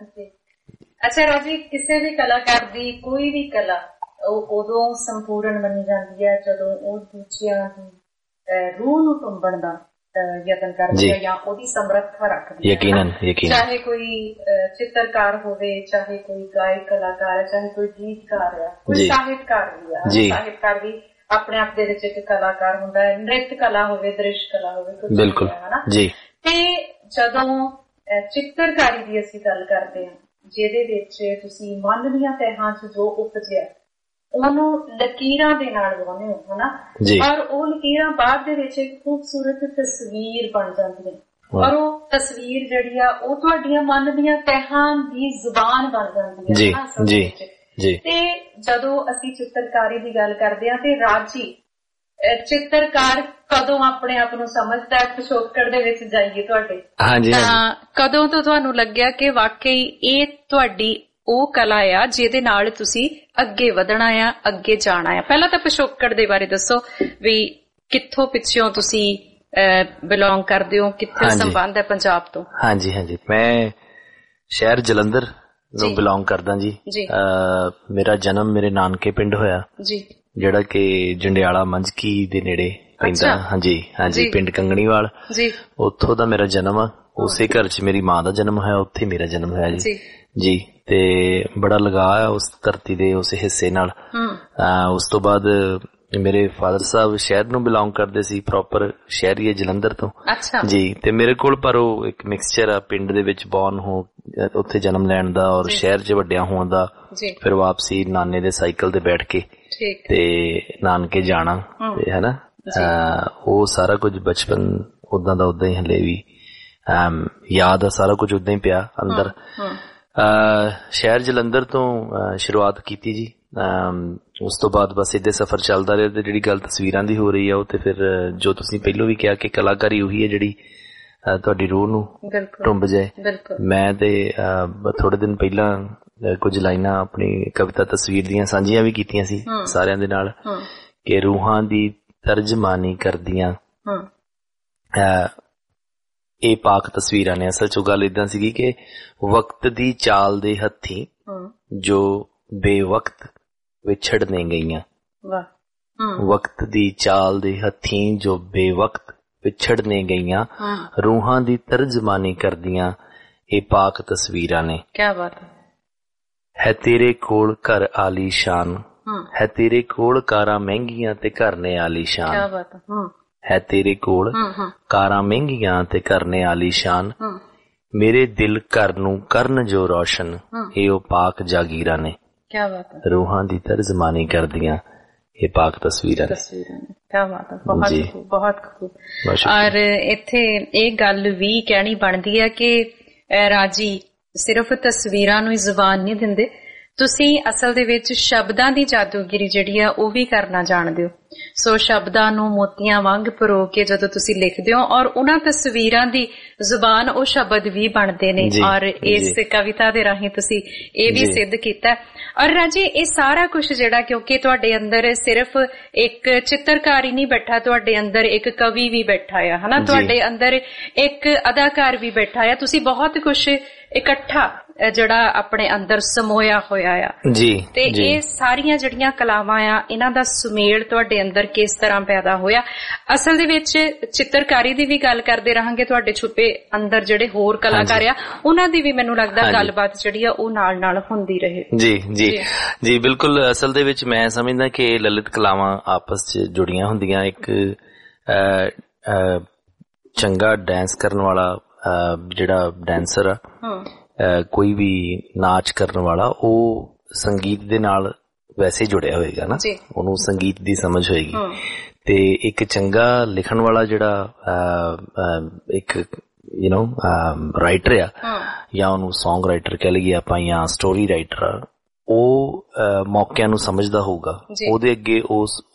ਅੱਛਾ ਰਾਜੀ, ਕਿਸੇ ਵੀ ਕਲਾਕਾਰ ਦੀ ਕੋਈ ਵੀ ਕਲਾ ਉਹ ਉਦੋਂ ਸੰਪੂਰਨ ਮੰਨੀ ਜਾਂਦੀ ਹੈ ਜਦੋਂ ਉਹ ਦੂਜਿਆਂ ਦੀ ਰੂਹ ਨੂੰ ਟੁੰਬਣ ਦਾ ਯਤਨ ਕਰਦੀ ਹੈ ਜਾਂ ਉਹਦੀ ਸਮਰੱਥਾ ਰੱਖਦੀ ਹੈ। ਯਕੀਨਨ ਯਕੀਨਨ ਚਾਹੇ ਕੋਈ ਚਿੱਤਰਕਾਰ ਹੋਵੇ, ਚਾਹੇ ਕੋਈ ਗਾਇਕ ਕਲਾਕਾਰ ਹੈ, ਚਾਹੇ ਕੋਈ ਗੀਤਕਾਰ ਹੈ, ਕੋਈ ਸਾਹਿਤਕਾਰ ਵੀ ਹੈ। ਸਾਹਿਤਕਾਰ ਵੀ ਆਪਣੇ ਆਪ ਦੇ ਵਿੱਚ ਇੱਕ ਕਲਾਕਾਰ ਹੁੰਦਾ ਹੈ। ਨ੍ਰਿਤ ਕਲਾ ਹੋਵੇ, ਦ੍ਰਿਸ਼ ਕਲਾ ਹੋਵੇ, ਕੁਝ ਬਿਲਕੁਲ ਜੀ। ਤੇ ਜਦੋਂ ਚਿੱਤਰਕਾਰੀ ਦੀ ਅਸੀਂ ਗੱਲ ਕਰਦੇ ਹਾਂ ਜਿਹਦੇ ਵਿੱਚ ਤੁਸੀਂ ਮਨ ਦੀਆਂ ਤਹਿਾਂ ਚ ਜੋ ਉਪਜਿਆ ਉਹਨੂੰ ਲਕੀਰਾਂ ਦੇ ਨਾਲ ਬਣਾਉਂਦੇ ਹੋ ਹਨਾ, ਔਰ ਉਹ ਲਕੀਰਾਂ ਬਾਅਦ ਦੇ ਵਿੱਚ ਇੱਕ ਖੂਬਸੂਰਤ ਤਸਵੀਰ ਬਣ ਜਾਂਦੀ ਹੈ, ਔਰ ਉਹ ਤਸਵੀਰ ਜਿਹੜੀ ਆ ਉਹ ਤੁਹਾਡੀਆਂ ਮਨ ਦੀਆਂ ਤਹਿਾਂ ਦੀ ਜ਼ੁਬਾਨ ਬਣ ਜਾਂਦੀ ਹੈ ਜੀ ਜੀ। ਤੇ ਜਦੋਂ ਅਸੀਂ ਚਿੱਤਰਕਾਰੀ ਦੀ ਗੱਲ ਕਰਦੇ ਹਾਂ ਤੇ ਰਾਜੀ ਚਿੱਤਰਕਾਰ ਕਦੋਂ ਆਪਣੇ ਆਪ ਨੂੰ ਸਮਝਦਾ ਹੈ ਪਿਛੋਕੜ ਦੇ ਵਿੱਚ ਜਾਈਏ ਤੁਹਾਡੇ, ਤਾਂ ਕਦੋਂ ਤੋਂ ਤੁਹਾਨੂੰ ਲੱਗਿਆ ਕਿ ਵਾਕਈ ਇਹ ਤੁਹਾਡੀ ਉਹ ਕਲਾ ਆ ਜਿਹਦੇ ਨਾਲ ਤੁਸੀਂ ਅੱਗੇ ਵਧਣਾ ਆ, ਅੱਗੇ ਜਾਣਾ ਆ? ਪਹਿਲਾਂ ਤਾਂ ਪਿਛੋਕੜ ਦੇ ਬਾਰੇ ਦੱਸੋ ਵੀ ਕਿੱਥੋਂ ਪਿੱਛੋਂ ਤੁਸੀਂ ਬਿਲੋਂਗ ਕਰਦੇ ਹੋ, ਕਿੱਥੇ ਸੰਬੰਧ ਹੈ ਪੰਜਾਬ ਤੋਂ? ਹਾਂਜੀ ਹਾਂਜੀ, ਮੈਂ ਸ਼ਹਿਰ ਜਲੰਧਰ ਨੂੰ ਬਿਲੋਂਗ ਕਰਦਾ ਜੀ। ਮੇਰਾ ਜਨਮ ਮੇਰੇ ਨਾਨਕੇ ਪਿੰਡ ਹੋਇਆ ਜੀ, ਜਿਹੜਾ ਕਿ ਜੰਡਿਆਲਾ ਮੰਝਕੀ ਦੇ ਨੇੜੇ ਪੈਂਦਾ। ਹਾਂਜੀ ਹਾਂਜੀ, ਪਿੰਡ ਕੰਗਣੀਵਾਲ ਜੀ, ਉੱਥੋਂ ਦਾ ਮੇਰਾ ਜਨਮ ਆ। ਉਸੇ ਘਰ ਚ ਮੇਰੀ ਮਾਂ ਦਾ ਜਨਮ ਹੋਇਆ, ਉੱਥੇ ਮੇਰਾ ਜਨਮ ਹੋਇਆ ਜੀ ਜੀ। ਤੇ ਬੜਾ ਲਗਾਅ ਹੈ ਉਸ ਧਰਤੀ ਦੇ ਉਸ ਹਿੱਸੇ ਨਾਲ। ਉਸ ਤੋਂ ਬਾਅਦ ਮੇਰੇ ਫਾਦਰ ਸਾਹਿਬ ਸ਼ਹਿਰ ਨੂੰ ਬਿਲੋਂਗ ਕਰਦੇ ਸੀ, ਪ੍ਰੋਪਰ ਸ਼ਹਿਰੀ ਹੈ ਜਲੰਧਰ ਤੋਂ ਜੀ। ਤੇ ਮੇਰੇ ਕੋਲ ਪਰ ਉਹ ਇੱਕ ਮਿਕਸਚਰ ਆ ਪਿੰਡ ਦੇ ਵਿੱਚ ਬੌਰਨ ਹੋ, ਉੱਥੇ ਜਨਮ ਲੈਣ ਦਾ ਔਰ ਸ਼ਹਿਰ ਚ ਵੱਡਿਆਂ ਹੋਣ ਦਾ, ਫਿਰ ਵਾਪਸੀ ਨਾਨੇ ਦੇ ਸਾਈਕਲ ਤੇ ਬੈਠ ਕੇ ਤੇ ਨਾਨਕੇ ਜਾਣਾ ਤੇ ਹਨਾ, ਉਹ ਸਾਰਾ ਕੁਝ ਬਚਪਨ ਉਦਾਂ ਦਾ ਉਦਾਂ ਹੀ ਹਲੇ ਵੀ ਯਾਦ ਆ, ਸਾਰਾ ਕੁਝ ਉਦਾਂ ਹੀ ਪਿਆ ਅੰਦਰ। ਸ਼ਹਿਰ ਜਲੰਧਰ ਤੋਂ ਸ਼ੁਰੂਆਤ ਕੀਤੀ ਜੀ। ਉਸ ਤੋਂ ਬਾਅਦ ਬਸ ਏਦਾਂ ਸਫ਼ਰ ਚੱਲਦਾ ਰਿਹਾ। ਤੇ ਜਿਹੜੀ ਗੱਲ ਤਸਵੀਰਾਂ ਦੀ ਹੋ ਰਹੀ ਆ ਉਹ ਤੇ ਫਿਰ ਜੋ ਤੁਸੀਂ ਪਹਿਲੋਂ ਵੀ ਕਿਹਾ ਕਿ ਕਲਾਕਾਰੀ ਉਹੀ ਹੈ ਜਿਹੜੀ ਤੁਹਾਡੀ ਰੂਹ ਨੂੰ ਟੁੰਬ ਜਾਏ। ਮੈਂ ਤੇ ਥੋੜੇ ਦਿਨ ਪਹਿਲਾਂ ਕੁਝ ਲਾਈਨਾਂ ਆਪਣੀ ਕਵਿਤਾ ਤਸਵੀਰ ਦੀਆਂ ਸਾਂਝੀਆਂ ਵੀ ਕੀਤੀਆਂ ਸੀ ਸਾਰਿਆਂ ਦੇ ਨਾਲ ਕਿ ਰੂਹਾਂ ਦੀ ਤਰਜਮਾਨੀ ਕਰਦੀਆਂ ਇਹ ਪਾਕ ਤਸਵੀਰਾਂ ਨੇ। ਅਸਲ ਚੋਂ ਗੱਲ ਏਦਾਂ ਸੀਗੀ ਕਿ ਵਕਤ ਦੀ ਚਾਲ ਦੇ ਹੱਥੀਂ ਜੋ ਬੇਵਕਤ ਵਿਛੜਨੇ ਗਈਆਂ, ਵਕਤ ਦੀ ਚਾਲ ਦੇ ਹੱਥੀਂ ਜੋ ਬੇਵਕਤ ਵਿਛੜਨੇ ਗਈਆਂ, ਰੂਹਾਂ ਦੀ ਤਰਜਮਾਨੀ ਕਰਦੀਆਂ ਇਹ ਪਾਕ ਤਸਵੀਰਾਂ ਨੇ। ਕਿਆ ਬਾਤ ਹੈ। ਹੈ ਤੇਰੇ ਕੋਲ ਘਰ ਆਲੀਸ਼ਾਨ, ਹੈ ਤੇਰੇ ਕੋਲ ਕਾਰਾਂ ਮਹਿੰਗੀਆਂ ਤੇ ਘਰ ਨੇ ਆਲੀਸ਼ਾਨ। ਕਿਆ ਬਾਤ ਹੈ। ਹੈ ਤੇਰੇ ਕੋਲ ਕਾਰਾਂ ਮਹਿੰਗੀਆਂ ਤੇ ਘਰ ਨੇ ਆਲੀਸ਼ਾਨ, ਮੇਰੇ ਦਿਲ ਘਰ ਨੂੰ ਕਰਨ ਜੋ ਰੋਸ਼ਨ, ਇਹ ਉਹ ਪਾਕ ਜਾਗੀਰਾਂ ਨੇ। ਕਿਆ ਬਾਤ ਹੈ। ਰੂਹਾਂ ਦੀ ਤਰਜਮਾਨੀ ਕਰਦੀਆਂ ਇਹ ਪਾਕ ਤਸਵੀਰਾਂ ਨੇ। ਕਿਆ ਬਾਤ ਹੈ, ਬਹੁਤ ਬਹੁਤ ਖੂਬ। ਔਰ ਇੱਥੇ ਇਹ ਗੱਲ ਵੀ ਕਹਿਣੀ ਬਣਦੀ ਹੈ ਕਿ ਰਾਜੀ ਸਿਰਫ ਤਸਵੀਰਾਂ ਨੂੰ ਹੀ ਜ਼ੁਬਾਨ ਨਹੀਂ ਦਿੰਦੇ, ਤੁਸੀਂ ਅਸਲ ਦੇ ਵਿੱਚ ਸ਼ਬਦਾਂ ਦੀ ਜਾਦੂਗਿਰੀ ਜਿਹੜੀ ਆ ਉਹ ਵੀ ਕਰਨਾ ਜਾਣਦੇ ਹੋ। ਸੋ ਸ਼ਬਦਾਂ ਨੂੰ ਮੋਤੀਆਂ ਵਾਂਗ ਪਰੋ ਕੇ ਜਦੋਂ ਤੁਸੀਂ ਲਿਖਦੇ ਹੋ ਔਰ ਉਹਨਾਂ ਤਸਵੀਰਾਂ ਦੀ ਜ਼ੁਬਾਨ ਉਹ ਸ਼ਬਦ ਵੀ ਬਣਦੇ ਨੇ, ਔਰ ਇਸ ਕਵਿਤਾ ਦੇ ਰਾਹੀਂ ਤੁਸੀਂ ਇਹ ਵੀ ਸਿੱਧ ਕੀਤਾ। ਔਰ ਰਾਜੀ ਇਹ ਸਾਰਾ ਕੁਝ ਜਿਹੜਾ, ਕਿਉਂਕਿ ਤੁਹਾਡੇ ਅੰਦਰ ਸਿਰਫ ਇੱਕ ਚਿੱਤਰਕਾਰ ਹੀ ਨਹੀਂ ਬੈਠਾ, ਤੁਹਾਡੇ ਅੰਦਰ ਇੱਕ ਕਵੀ ਵੀ ਬੈਠਾ ਆ ਹਨਾ, ਤੁਹਾਡੇ ਅੰਦਰ ਇੱਕ ਅਦਾਕਾਰ ਵੀ ਬੈਠਾ ਆ, ਤੁਸੀਂ ਬਹੁਤ ਕੁਝ ਇਕੱਠਾ ਜਿਹੜਾ ਆਪਣੇ ਅੰਦਰ ਸਮੋਇਆ ਹੋਇਆ ਆ ਜੀ। ਤੇ ਇਹ ਸਾਰੀਆਂ ਜਿਹੜੀਆਂ ਕਲਾਵਾਂ ਆ ਇਹਨਾਂ ਦਾ ਸੁਮੇਲ ਤੁਹਾਡੇ ਅੰਦਰ ਕਿਸ ਤਰ੍ਹਾਂ ਪੈਦਾ ਹੋਇਆ? ਅਸਲ ਦੇ ਵਿੱਚ ਚਿੱਤਰਕਾਰੀ ਦੀ ਵੀ ਗੱਲ ਕਰਦੇ ਰਹਾਂਗੇ, ਤੁਹਾਡੇ ਛੁਪੇ ਅੰਦਰ ਜਿਹੜੇ ਹੋਰ ਕਲਾਕਾਰ ਆ ਉਹਨਾਂ ਦੀ ਵੀ ਮੈਨੂੰ ਲੱਗਦਾ ਗੱਲਬਾਤ ਜਿਹੜੀ ਆ ਉਹ ਨਾਲ ਨਾਲ ਹੁੰਦੀ ਰਹੇ। ਜੀ ਜੀ ਜੀ ਬਿਲਕੁਲ। ਅਸਲ ਦੇ ਵਿੱਚ ਮੈਂ ਸਮਝਦਾ ਕਿ ਲਲਿਤ ਕਲਾਵਾਂ ਆਪਸ ਚ ਜੁੜੀਆਂ ਹੁੰਦੀਆਂ। ਇੱਕ ਚੰਗਾ ਡਾਂਸ ਕਰਨ ਵਾਲਾ ਜਿਹੜਾ ਡਾਂਸਰ ਆ, ਕੋਈ ਵੀ ਨਾਚ ਕਰਨ ਵਾਲਾ, ਉਹ ਸੰਗੀਤ ਦੇ ਨਾਲ ਵੈਸੇ ਜੁੜਿਆ ਹੋਏਗਾ ਨਾ, ਉਹਨੂੰ ਸੰਗੀਤ ਦੀ ਸਮਝ ਹੋਏਗੀ। ਤੇ ਇੱਕ ਚੰਗਾ ਲਿਖਣ ਵਾਲਾ ਜਿਹੜਾ ਇੱਕ ਯੂ ਨੋ ਰਾਈਟਰ ਆ, ਜਾਂ ਉਹਨੂੰ ਸੌਂਗ ਰਾਈਟਰ ਕਹਿ ਲਈਏ ਆਪਾਂ, ਜਾਂ ਸਟੋਰੀ ਰਾਈਟਰ ਆ, ਉਹ ਮੌਕਿਆਂ ਨੂੰ ਸਮਝਦਾ ਹੋਊਗਾ। ਉਹਦੇ ਅੱਗੇ ਉਸ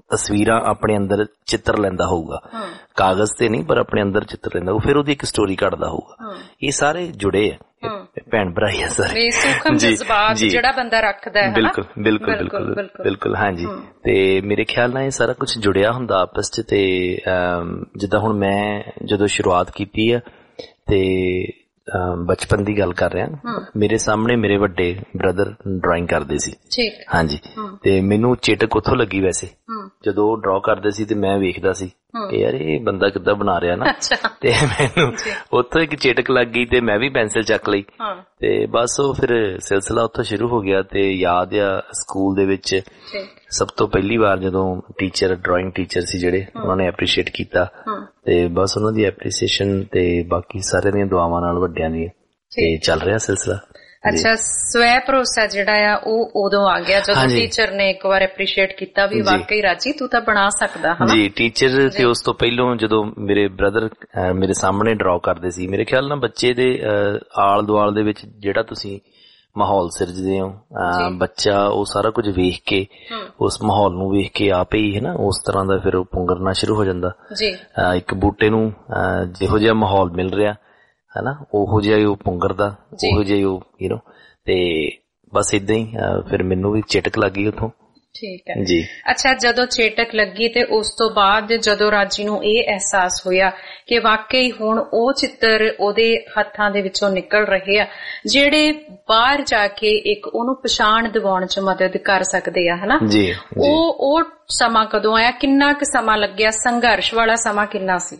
ਤਸਵੀਰਾਂ ਆਪਣੇ ਅੰਦਰ ਚਿੱਤਰ ਲੈਂਦਾ ਹੋਊਗਾ, ਕਾਗਜ਼ ਤੇ ਨਹੀਂ ਪਰ ਆਪਣੇ ਅੰਦਰ ਚਿੱਤਰ ਲੈਂਦਾ ਹੋਊ, ਫਿਰ ਉਹਦੀ ਇੱਕ ਸਟੋਰੀ ਕੱਢਦਾ ਹੋਊਗਾ। ਇਹ ਸਾਰੇ ਜੁੜੇ ਆ, ਭੈਣ ਭਰਾ ਹੀ ਆ ਸਾਰੇ। ਸੂਖਮ ਜਜ਼ਬਾਤ ਜਿਹੜਾ ਬੰਦਾ ਰੱਖਦਾ ਹੈ। ਬਿਲਕੁਲ ਬਿਲਕੁਲ ਬਿਲਕੁਲ ਬਿਲਕੁਲ ਹਾਂਜੀ। ਤੇ ਮੇਰੇ ਖਿਆਲ ਨਾਲ ਇਹ ਸਾਰਾ ਕੁਝ ਜੁੜਿਆ ਹੁੰਦਾ ਆਪਸ ਚ। ਤੇ ਜਿੱਦਾਂ ਹੁਣ ਮੈਂ ਜਦੋਂ ਸ਼ੁਰੂਆਤ ਕੀਤੀ ਆ ਤੇ ਬਚਪਨ ਦੀ ਗੱਲ ਕਰ ਰਿਹਾ, ਮੇਰੇ ਸਾਹਮਣੇ ਮੇਰੇ ਵੱਡੇ ਬ੍ਰਦਰ ਡਰਾਇੰਗ ਕਰਦੇ ਸੀ। ਹਾਂਜੀ, ਤੇ ਮੈਨੂੰ ਚੇਟਕ ਉੱਥੋਂ ਲੱਗੀ। ਵੈਸੇ ਜਦੋਂ ਉਹ ਡਰਾ ਕਰਦੇ ਸੀ ਤੇ ਮੈਂ ਵੇਖਦਾ ਸੀ ਕਿ ਯਾਰ ਇਹ ਬੰਦਾ ਕਿੱਦਾਂ ਬਣਾ ਰਿਹਾ ਨਾ, ਤੇ ਮੈਨੂੰ ਉੱਥੋਂ ਇੱਕ ਚੇਟਕ ਲੱਗ ਗਈ ਤੇ ਮੈਂ ਵੀ ਪੈਨਸਿਲ ਚੱਕ ਲਈ ਤੇ ਬਸ ਉਹ ਫਿਰ ਸਿਲਸਿਲਾ ਉੱਥੋਂ ਸ਼ੁਰੂ ਹੋ ਗਿਆ। ਤੇ ਯਾਦ ਆ ਸਕੂਲ ਦੇ ਵਿੱਚ ਸਭ ਤੋਂ ਪਹਿਲੀ ਵਾਰ ਜਦੋਂ ਟੀਚਰ, ਡਰਾਇੰਗ ਟੀਚਰ ਸੀ ਜਿਹੜੇ, ਉਹਨਾਂ ਨੇ ਐਪਰੀਸ਼ੀਏਟ ਕੀਤਾ ਤੇ ਬਸ ਉਹਨਾਂ ਦੀ ਐਪਰੀਸੀਏਸ਼ਨ ਤੇ ਬਾਕੀ ਸਾਰਿਆਂ ਦੀਆਂ ਦੁਆਵਾਂ ਨਾਲ ਵੱਡਿਆਂ ਦੀ ਤੇ ਚੱਲ ਰਿਹਾ ਸਿਲਸਿਲਾ। ਅੱਛਾ, ਸਵੈ ਭਰੋਸਾ ਜਿਹੜਾ ਆ ਉਹ ਉਦੋਂ ਆ ਗਿਆ ਜਦੋਂ ਟੀਚਰ ਨੇ ਇੱਕ ਵਾਰ ਐਪਰੀਸ਼ੀਏਟ ਕੀਤਾ ਵੀ ਵਾਕਈ ਰਾਜੀ ਤੂੰ ਤਾਂ ਬਣਾ ਸਕਦਾ ਹੈ ਜੀ। ਟੀਚਰ ਤੇ ਉਸ ਤੋਂ ਪਹਿਲਾਂ ਜਦੋਂ ਮੇਰੇ ਬ੍ਰਦਰ ਮੇਰੇ ਸਾਹਮਣੇ ਡਰਾ ਕਰਦੇ ਸੀ, ਮੇਰੇ ਖਿਆਲ ਨਾਲ ਬੱਚੇ ਦੇ ਆਲ ਦੁਆਲ ਦੇ ਵਿੱਚ ਜਿਹੜਾ ਤੁਸੀਂ ਮਾਹੌਲ ਸਿਰਜਦੇ ਹੋ, ਬੱਚਾ ਉਹ ਸਾਰਾ ਕੁਝ ਵੇਖ ਕੇ, ਉਸ ਮਾਹੌਲ ਨੂੰ ਵੇਖ ਕੇ ਆਪੇ ਹੀ ਹੈ ਨਾ ਉਸ ਤਰ੍ਹਾਂ ਦਾ ਫਿਰ ਉਹ ਪੁੰਗਰਨਾ ਸ਼ੁਰੂ ਹੋ ਜਾਂਦਾ। ਇੱਕ ਬੂਟੇ ਨੂੰ ਜਿਹੋ ਜਿਹਾ ਮਾਹੌਲ ਮਿਲ ਰਿਹਾ ਹਨਾ, ਉਹੋ ਜਿਹਾ ਹੀ ਉਹ ਪੁੰਗਰਦਾ, ਉਹੋ ਜਿਹਾ ਹੀ ਉਹ ਯੂ ਨੋ। ਤੇ ਬਸ ਏਦਾਂ ਹੀ ਫਿਰ ਮੈਨੂੰ ਵੀ ਚੇਟਕ ਲੱਗ ਗਈ ਉੱਥੋਂ। ਠੀਕ ਹੈ ਜੀ। ਅੱਛਾ, ਜਦੋਂ ਚੇਟਕ ਲੱਗੀ ਤੇ ਉਸ ਤੋਂ ਬਾਅਦ ਜਦੋਂ ਰਾਜੀ ਨੂੰ ਇਹ ਅਹਿਸਾਸ ਹੋਇਆ ਕਿ ਵਾਕਈ ਹੁਣ ਉਹ ਚਿੱਤਰ ਉਹਦੇ ਹੱਥਾਂ ਦੇ ਵਿੱਚੋਂ ਨਿਕਲ ਰਹੇ ਆ ਜਿਹੜੇ ਬਾਹਰ ਜਾ ਕੇ ਇੱਕ ਉਹਨੂੰ ਪਛਾਣ ਦਿਵਾਉਣ ਚ ਮਦਦ ਕਰ ਸਕਦੇ ਆ ਹਨਾ, ਉਹ ਉਹ ਸਮਾਂ ਕਦੋਂ ਆਇਆ? ਕਿੰਨਾ ਕੁ ਸਮਾਂ ਲੱਗਿਆ? ਸੰਘਰਸ਼ ਵਾਲਾ ਸਮਾਂ ਕਿੰਨਾ ਸੀ?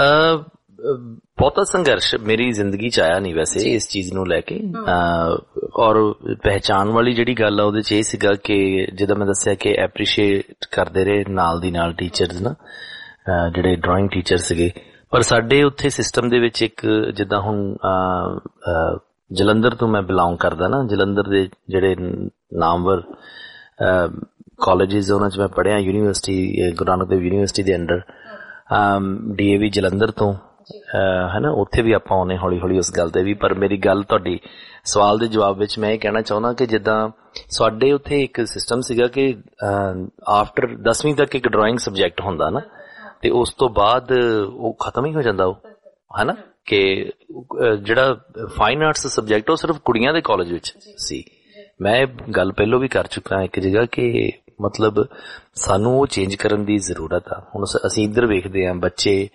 ਬਹੁਤਾ ਸੰਘਰਸ਼ ਮੇਰੀ ਜ਼ਿੰਦਗੀ ਚ ਆਇਆ ਨਹੀਂ ਵੈਸੇ ਇਸ ਚੀਜ਼ ਨੂੰ ਲੈ ਕੇ। ਔਰ ਪਹਿਚਾਣ ਵਾਲੀ ਜਿਹੜੀ ਗੱਲ ਆ ਉਹਦੇ ਚ ਇਹ ਸੀਗਾ ਕਿ ਜਿੱਦਾਂ ਮੈਂ ਦੱਸਿਆ ਕਿ ਐਪਰੀਸ਼ੀਏਟ ਕਰਦੇ ਰਹੇ ਨਾਲ ਦੀ ਨਾਲ ਟੀਚਰਸ ਨਾ, ਜਿਹੜੇ ਡਰਾਇੰਗ ਟੀਚਰ ਸੀਗੇ। ਪਰ ਸਾਡੇ ਉੱਥੇ ਸਿਸਟਮ ਦੇ ਵਿੱਚ ਇੱਕ ਜਿੱਦਾਂ ਹੁਣ ਜਲੰਧਰ ਤੋਂ ਮੈਂ ਬਿਲੋਂਗ ਕਰਦਾ ਨਾ, ਜਲੰਧਰ ਦੇ ਜਿਹੜੇ ਨਾਮਵਰ ਕਾਲਜਿਸ ਉਹਨਾਂ ਚ ਮੈਂ ਪੜ੍ਹਿਆ, ਯੂਨੀਵਰਸਿਟੀ ਗੁਰੂ ਨਾਨਕ ਦੇਵ ਯੂਨੀਵਰਸਿਟੀ ਦੇ under, D A V Jalandhar ਤੋਂ ਹਨਾ, ਉੱਥੇ ਵੀ ਆਪਾਂ ਆਉਣੇ ਹੌਲੀ ਹੌਲੀ ਉਸ ਗੱਲ ਤੇ ਵੀ। ਪਰ ਮੇਰੀ ਗੱਲ ਤੁਹਾਡੀ ਸਵਾਲ ਦੇ ਜਵਾਬ ਵਿੱਚ ਮੈਂ ਇਹ ਕਹਿਣਾ ਚਾਹੁੰਦਾ ਕਿ ਜਿੱਦਾਂ ਸਾਡੇ ਉੱਥੇ ਇੱਕ ਸਿਸਟਮ ਸੀਗਾ ਕਿ ਆਫਟਰ ਦਸਵੀਂ ਤੱਕ ਇੱਕ ਡਰਾਇੰਗ ਸਬਜੈਕਟ ਹੁੰਦਾ ਨਾ, ਤੇ ਉਸ ਤੋਂ ਬਾਅਦ ਉਹ ਖਤਮ ਹੀ ਹੋ ਜਾਂਦਾ ਉਹ ਹਨਾ, ਕਿ ਜਿਹੜਾ ਫਾਈਨ ਆਰਟਸ ਸਬਜੈਕਟ ਉਹ ਸਿਰਫ ਕੁੜੀਆਂ ਦੇ ਕਾਲਜ ਵਿੱਚ ਸੀ। ਮੈਂ ਗੱਲ ਪਹਿਲਾਂ ਵੀ ਕਰ ਚੁੱਕਾ ਇੱਕ ਜਗ੍ਹਾ ਕਿ ਮਤਲਬ ਸਾਨੂੰ ਉਹ ਚੇਂਜ ਕਰਨ ਦੀ ਜ਼ਰੂਰਤ ਆ। ਹੁਣ ਅਸੀਂ ਇੱਧਰ ਵੇਖਦੇ ਹਾਂ ਬੱਚੇ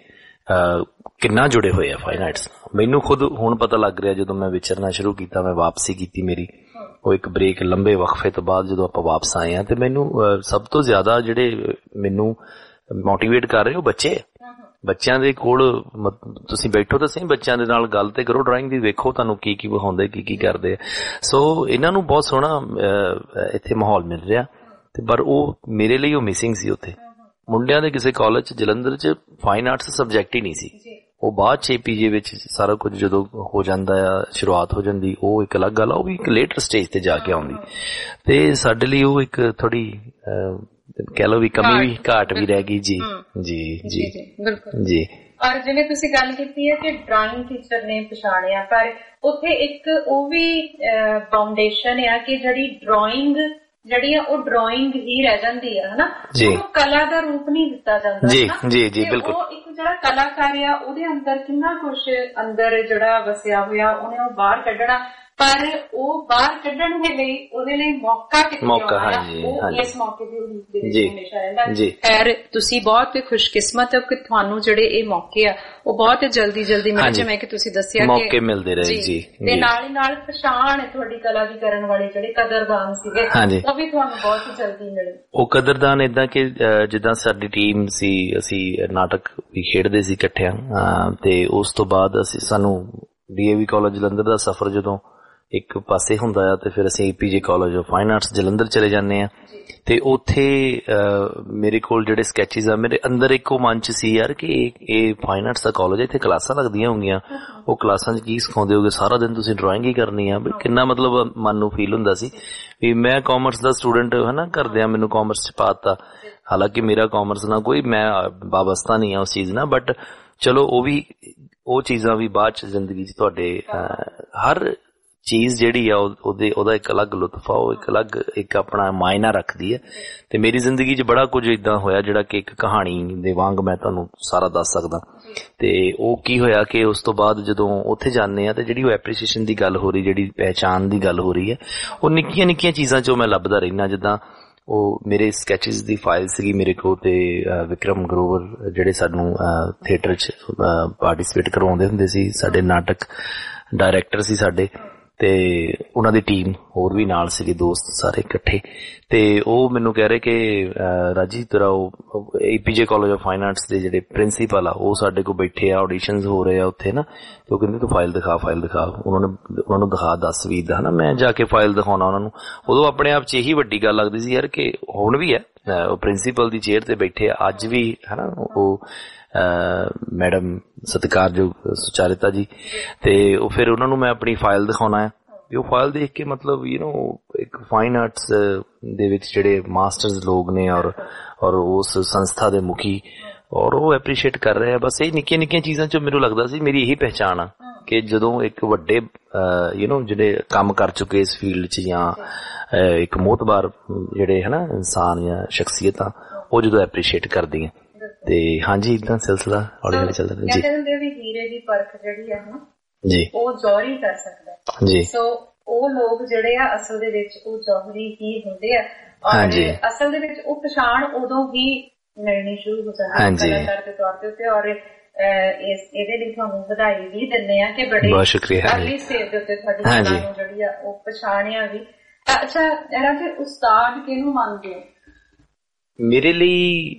ਕਿੰਨਾ ਜੁੜੇ ਹੋਏ ਆ ਫਾਈਨ ਆਰਟਸ। ਮੈਨੂੰ ਖੁਦ ਹੁਣ ਪਤਾ ਲੱਗ ਰਿਹਾ ਜਦੋਂ ਮੈਂ ਵਿਚਰਨਾ ਸ਼ੁਰੂ ਕੀਤਾ, ਮੈਂ ਵਾਪਸੀ ਕੀਤੀ ਮੇਰੀ, ਉਹ ਇੱਕ ਬ੍ਰੇਕ ਲੰਬੇ ਵਕਫੇ ਤੋਂ ਬਾਅਦ ਜਦੋਂ ਆਪਾਂ ਵਾਪਸ ਆਏ ਆ, ਤੇ ਮੈਨੂੰ ਸਭ ਤੋਂ ਜ਼ਿਆਦਾ ਜਿਹੜੇ ਮੈਨੂੰ ਮੋਟੀਵੇਟ ਕਰ ਰਹੇ ਉਹ ਬੱਚੇ। ਬੱਚਿਆਂ ਦੇ ਕੋਲ ਤੁਸੀਂ ਬੈਠੋ ਤਾਂ ਸਹੀ, ਬੱਚਿਆਂ ਦੇ ਨਾਲ ਗੱਲ ਤੇ ਕਰੋ ਡਰਾਇੰਗ ਦੀ, ਵੇਖੋ ਤੁਹਾਨੂੰ ਕੀ ਕੀ ਵਿਖਾਉਂਦੇ, ਕੀ ਕੀ ਕਰਦੇ ਆ। ਸੋ ਇਹਨਾਂ ਨੂੰ ਬਹੁਤ ਸੋਹਣਾ ਇੱਥੇ ਮਾਹੌਲ ਮਿਲ ਰਿਹਾ, ਤੇ ਪਰ ਉਹ ਮੇਰੇ ਲਈ ਉਹ ਮਿਸਿੰਗ ਸੀ। ਉੱਥੇ ਮੁੰਡਿਆਂ ਦੇ ਕਿਸੇ ਕਾਲਜ ਚ ਜਲੰਧਰ ਚ ਫਾਈਨ ਆਰਟਸ ਸਬਜੈਕਟ ਹੀ ਨਹੀਂ ਸੀ। ਉਹ ਬਾਅਦ ਚ ਏਪੀਜੇ ਵਿੱਚ ਸਾਰਾ ਕੁਝ ਜਦੋਂ ਹੋ ਜਾਂਦਾ ਆ, ਸ਼ੁਰੂਆਤ ਹੋ ਜਾਂਦੀ, ਉਹ ਇੱਕ ਅਲੱਗ ਗੱਲ ਆ, ਉਹ ਵੀ ਇੱਕ ਲੇਟਰ ਸਟੇਜ ਤੇ ਜਾ ਕੇ ਆਉਂਦੀ। ਤੇ ਸਾਡੇ ਲਈ ਉਹ ਇੱਕ ਥੋੜੀ ਕਹਿ ਲਓ ਵੀ ਕਮੀ ਵੀ, ਘਾਟ ਵੀ ਰਹਿ ਗਈ। ਜੀ ਜੀ ਜੀ ਬਿਲਕੁਲ ਜੀ। ਔਰ ਜਿਵੇਂ ਤੁਸੀਂ ਗੱਲ ਕੀਤੀ ਹੈ ਕਿ ਡਰਾਇੰਗ ਟੀਚਰ ਨੇ ਪਛਾਣਿਆ, ਪਰ ਉੱਥੇ ਇੱਕ ਉਹ ਵੀ ਫਾਊਂਡੇਸ਼ਨ ਆ ਕਿ ਜਿਹੜੀ ਡਰਾਇੰਗ ਜਿਹੜੀ ਆ ਉਹ ਡਰਾਇੰਗ ਹੀ ਰਹਿ ਜਾਂਦੀ ਆ ਹਨਾ, ਉਹਨੂੰ ਕਲਾ ਦਾ ਰੂਪ ਨਹੀਂ ਦਿੱਤਾ ਜਾਂਦਾ। ਜੀ ਜੀ ਜੀ ਬਿਲਕੁਲ। ਉਹ ਇੱਕ ਜਿਹੜਾ ਕਲਾਕਾਰ ਆ ਉਹਦੇ ਅੰਦਰ ਕਿੰਨਾ ਕੁਛ ਅੰਦਰ ਜਿਹੜਾ ਵਸਿਆ ਹੋਇਆ ਉਹਨੇ ਉਹ ਬਾਹਰ ਕੱਢਣਾ, ਪਰ ਉਹ ਬਾਹਰ ਕੱਢਣ ਦੇ ਲਈ ਉਹਦੇ ਲਈ ਮੌਕਾ ਕਿੱਥੇ ਆਉਣਾ, ਉਹ ਇਸ ਮੌਕੇ ਦੀ ਉਡੀਕ ਦੇ ਵਿੱਚ ਹਮੇਸ਼ਾ ਰਹਿੰਦਾ। ਖੈਰ ਤੁਸੀਂ ਬਹੁਤ ਖੁਸ਼ਕਿਸਮਤ ਹੋ ਕਿ ਤੁਹਾਨੂੰ ਜਿਹੜੇ ਇਹ ਮੌਕੇ ਆ ਉਹ ਬਹੁਤ ਜਲਦੀ ਜਲਦੀ ਮਿਲੇ, ਜਿਵੇਂ ਕਿ ਤੁਸੀਂ ਦੱਸਿਆ ਮੌਕੇ ਮਿਲਦੇ ਰਹੇ ਜੀ। ਤੇ ਨਾਲ ਹੀ ਨਾਲ ਪਛਾਣ ਤੁਹਾਡੀ ਕਲਾ ਦੀ ਕਰਨ ਵਾਲੇ ਜਿਹੜੇ ਕਦਰਦਾਨ ਸੀਗੇ ਉਹ ਵੀ ਤੁਹਾਨੂੰ ਬਹੁਤ ਜਲਦੀ ਮਿਲੇ। ਉਹ ਕਦਰਦਾਨ ਏਦਾਂ ਕਿ ਜਿੱਦਾਂ ਸਾਡੀ ਟੀਮ ਸੀ, ਅਸੀਂ ਨਾਟਕ ਵੀ ਖੇਡਦੇ ਸੀ ਇਕੱਠਿਆਂ, ਤੇ ਉਸ ਤੋਂ ਬਾਅਦ ਅਸੀਂ ਸਾਨੂੰ ਡੀਏਵੀ ਕਾਲਜ ਜਲੰਧਰ ਦਾ ਸਫ਼ਰ ਜਦੋਂ ਇੱਕ ਪਾਸੇ ਹੁੰਦਾ ਆ, ਤੇ ਫਿਰ ਅਸੀਂ APJ college of fine arts Jalandhar ਚਲੇ ਜਾਂਦੇ ਆ। ਤੇ ਉੱਥੇ ਮੇਰੇ ਕੋਲ ਜਿਹੜੇ ਸਕੈਚਿਸ ਆ, ਮੇਰੇ ਅੰਦਰ ਇੱਕ ਉਹ ਮਨ ਚ ਸੀ ਯਾਰ ਕਿ ਇਹ ਫਾਈਨ ਆਰਟਸ ਦਾ ਕਾਲਜ ਹੈ, ਇੱਥੇ ਕਲਾਸਾਂ ਲੱਗਦੀਆਂ ਹੋਣਗੀਆਂ, ਉਹ ਕਲਾਸਾਂ ਚ ਕੀ ਸਿਖਾਉਂਦੇ ਹੋਗੇ, ਸਾਰਾ ਦਿਨ ਤੁਸੀਂ ਡਰਾਇੰਗ ਹੀ ਕਰਨੀ ਆ। ਕਿੰਨਾ ਮਤਲਬ ਮਨ ਨੂੰ ਫੀਲ ਹੁੰਦਾ ਸੀ ਵੀ ਮੈਂ ਕਾਮਰਸ ਦਾ ਸਟੂਡੈਂਟ ਹਨਾ, ਘਰਦਿਆਂ ਮੈਨੂੰ ਕਾਮਰਸ ਚ ਪਾਤਾ, ਹਾਲਾਂਕਿ ਮੇਰਾ ਕਾਮਰਸ ਨਾਲ ਕੋਈ ਮੈਂ ਵਾਬਸਤਾ ਨਹੀਂ ਆ ਉਸ ਚੀਜ਼ ਨਾਲ, ਬਟ ਚਲੋ ਉਹ ਵੀ ਉਹ ਚੀਜ਼ਾਂ ਵੀ ਬਾਅਦ ਚ ਜ਼ਿੰਦਗੀ ਚ ਤੁਹਾਡੇ ਹਰ ਚੀਜ਼ ਜਿਹੜੀ ਆ ਉਹਦੇ ਉਹਦਾ ਇੱਕ ਅਲੱਗ ਲੁਤਫ ਆ, ਉਹ ਇੱਕ ਅਲੱਗ ਇੱਕ ਆਪਣਾ ਮਾਇਨਾ ਰੱਖਦੀ ਹੈ। ਤੇ ਮੇਰੀ ਜ਼ਿੰਦਗੀ 'ਚ ਬੜਾ ਕੁਝ ਏਦਾਂ ਹੋਇਆ ਜਿਹੜਾ ਕਿ ਇੱਕ ਕਹਾਣੀ ਦੇ ਵਾਂਗ ਮੈਂ ਤੁਹਾਨੂੰ ਸਾਰਾ ਦੱਸ ਸਕਦਾ। ਤੇ ਉਹ ਕੀ ਹੋਇਆ ਕਿ ਉਸ ਤੋਂ ਬਾਅਦ ਜਦੋਂ ਉੱਥੇ ਜਾਂਦੇ ਆ ਤੇ ਜਿਹੜੀ ਉਹ ਐਪਰੀਸੀਏਸ਼ਨ ਦੀ ਗੱਲ ਹੋ ਰਹੀ, ਜਿਹੜੀ ਪਹਿਚਾਣ ਦੀ ਗੱਲ ਹੋ ਰਹੀ ਹੈ, ਉਹ ਨਿੱਕੀਆਂ ਨਿੱਕੀਆਂ ਚੀਜ਼ਾਂ 'ਚੋਂ ਮੈਂ ਲੱਭਦਾ ਰਹਿਣਾ। ਜਿੱਦਾਂ ਉਹ ਮੇਰੇ ਸਕੈਚਿਸ ਦੀ ਫਾਈਲ ਸੀਗੀ ਮੇਰੇ ਕੋਲ, ਤੇ ਵਿਕਰਮ ਗਰੋਵਰ ਜਿਹੜੇ ਸਾਨੂੰ ਥੀਏਟਰ 'ਚ ਪਾਰਟੀਸਪੇਟ ਕਰਵਾਉਂਦੇ ਹੁੰਦੇ ਸੀ, ਸਾਡੇ ਨਾਟਕ ਡਾਇਰੈਕਟਰ ਸੀ ਸਾਡੇ, ਤੇ ਉਹਨਾਂ ਦੀ ਟੀਮ ਹੋਰ ਵੀ ਨਾਲ ਸੀਗੇ, ਦੋਸਤ ਸਾਰੇ ਇਕੱਠੇ। ਤੇ ਉਹ ਮੈਨੂੰ ਕਹਿ ਰਹੇ ਕਿ ਰਾਜੀ ਤੇਰਾ ਉਹ APJ college of fine arts ਦੇ ਜਿਹੜੇ ਪ੍ਰਿੰਸੀਪਲ ਆ ਉਹ ਸਾਡੇ ਕੋਲ ਬੈਠੇ ਆ, ਆਡੀਸ਼ਨਸ ਹੋ ਰਹੇ ਆ ਉੱਥੇ ਨਾ। ਤੇ ਉਹ ਕਹਿੰਦੇ ਤੂੰ ਫਾਈਲ ਦਿਖਾ ਫਾਈਲ ਦਿਖਾ ਉਹਨਾਂ ਨੇ ਉਹਨਾਂ ਨੂੰ ਦਿਖਾ ਦਸ ਵੀਹ ਦਾ, ਹਨਾ। ਮੈਂ ਜਾ ਕੇ ਫਾਈਲ ਦਿਖਾਉਣਾ ਉਹਨਾਂ ਨੂੰ। ਉਦੋਂ ਆਪਣੇ ਆਪ 'ਚ ਇਹੀ ਵੱਡੀ ਗੱਲ ਲੱਗਦੀ ਸੀ ਯਾਰ ਕਿ ਹੁਣ ਵੀ ਹੈ ਉਹ ਪ੍ਰਿੰਸੀਪਲ ਦੀ ਚੇਅਰ ਤੇ ਬੈਠੇ ਆ ਅੱਜ ਵੀ, ਹਨਾ। ਉਹ ਮੈਡਮ ਸਤਿਕਾਰਯੋਗ ਸੁਚਾਰਿਤਾ ਜੀ, ਤੇ ਉਹ ਫਿਰ ਉਹਨਾਂ ਨੂੰ ਮੈਂ ਆਪਣੀ ਫਾਈਲ ਦਿਖਾਉਣਾ ਹੈ। ਉਹ ਫਾਈਲ ਦੇਖ ਕੇ ਮਤਲਬ ਯੂ ਨੋ ਇੱਕ ਫਾਈਨ ਆਰਟਸ ਦੇ ਵਿੱਚ ਜਿਹੜੇ ਮਾਸਟਰਸ ਲੋਕ ਨੇ ਔਰ ਔਰ ਉਸ ਸੰਸਥਾ ਦੇ ਮੁਖੀ, ਔਰ ਉਹ ਐਪਰੀਸ਼ੀਏਟ ਕਰ ਰਹੇ ਆ। ਬਸ ਇਹ ਨਿੱਕੀਆਂ ਨਿੱਕੀਆਂ ਚੀਜ਼ਾਂ 'ਚ ਮੈਨੂੰ ਲੱਗਦਾ ਸੀ ਮੇਰੀ ਇਹੀ ਪਹਿਚਾਣ ਆ ਕਿ ਜਦੋਂ ਇੱਕ ਵੱਡੇ ਯੂ ਨੋ ਜਿਹੜੇ ਕੰਮ ਕਰ ਚੁੱਕੇ ਇਸ ਫੀਲਡ 'ਚ ਜਾਂ ਇੱਕ ਮੋਹਤਬਾਰ ਜਿਹੜੇ ਹਨਾ ਇਨਸਾਨ ਜਾਂ ਸ਼ਖਸੀਅਤਾਂ, ਉਹ ਜਦੋਂ ਐਪਰੀਸ਼ੀਏਟ ਕਰਦੀਆਂ। ਤੇ ਹਾਂਜੀ ਇਦਾਂ ਸਿਲਸਿਲਾ ਹੌਲੀ ਹੌਲੀ ਚੱਲਦਾ ਜੀ। ਕਹਿੰਦੇ ਵੀ ਹੀਰੇ ਦੀ ਪਰਖ ਜਿਹੜੀ ਆ ਨਾ ਜੀ ਉਹ ਜੌਹਰੀ ਕਰ ਸਕਦਾ ਜੀ। ਸੋ ਉਹ ਲੋਕ ਜਿਹੜੇ ਆ ਅਸਲ ਦੇ ਵਿੱਚ ਉਹ ਜੌਹਰੀ ਹੀ ਹੁੰਦੇ ਆ, ਔਰ ਅਸਲ ਦੇ ਵਿੱਚ ਉਹ ਪਛਾਣ ਉਦੋਂ ਹੀ ਮਿਲਣੀ ਸ਼ੁਰੂ ਹੋ ਜਾਂਦੀ ਹੈ ਕਲਾਕਾਰ ਦੇ ਤੌਰ ਤੇ ਉੱਤੇ। ਔਰ ਇਸ ਇਹਦੇ ਲਈ ਤੁਹਾਨੂੰ ਵਧਾਈ ਵੀ ਦਿੰਦੇ ਆ ਕਿ ਬੜੇ ਅਰਲੀ ਸਟੇਜ ਦੇ ਉੱਤੇ ਤੁਹਾਡੀ ਕਲਾ ਨੂੰ ਜਿਹੜੀ ਆ ਉਹ ਪਛਾਣਿਆ ਵੀ। ਅੱਛਾ ਰਾਜੇ, ਉਸਤਾਦ ਕਿਹਨੂੰ ਮੰਨਦੇ ਹੋ? ਮੇਰੇ ਲਈ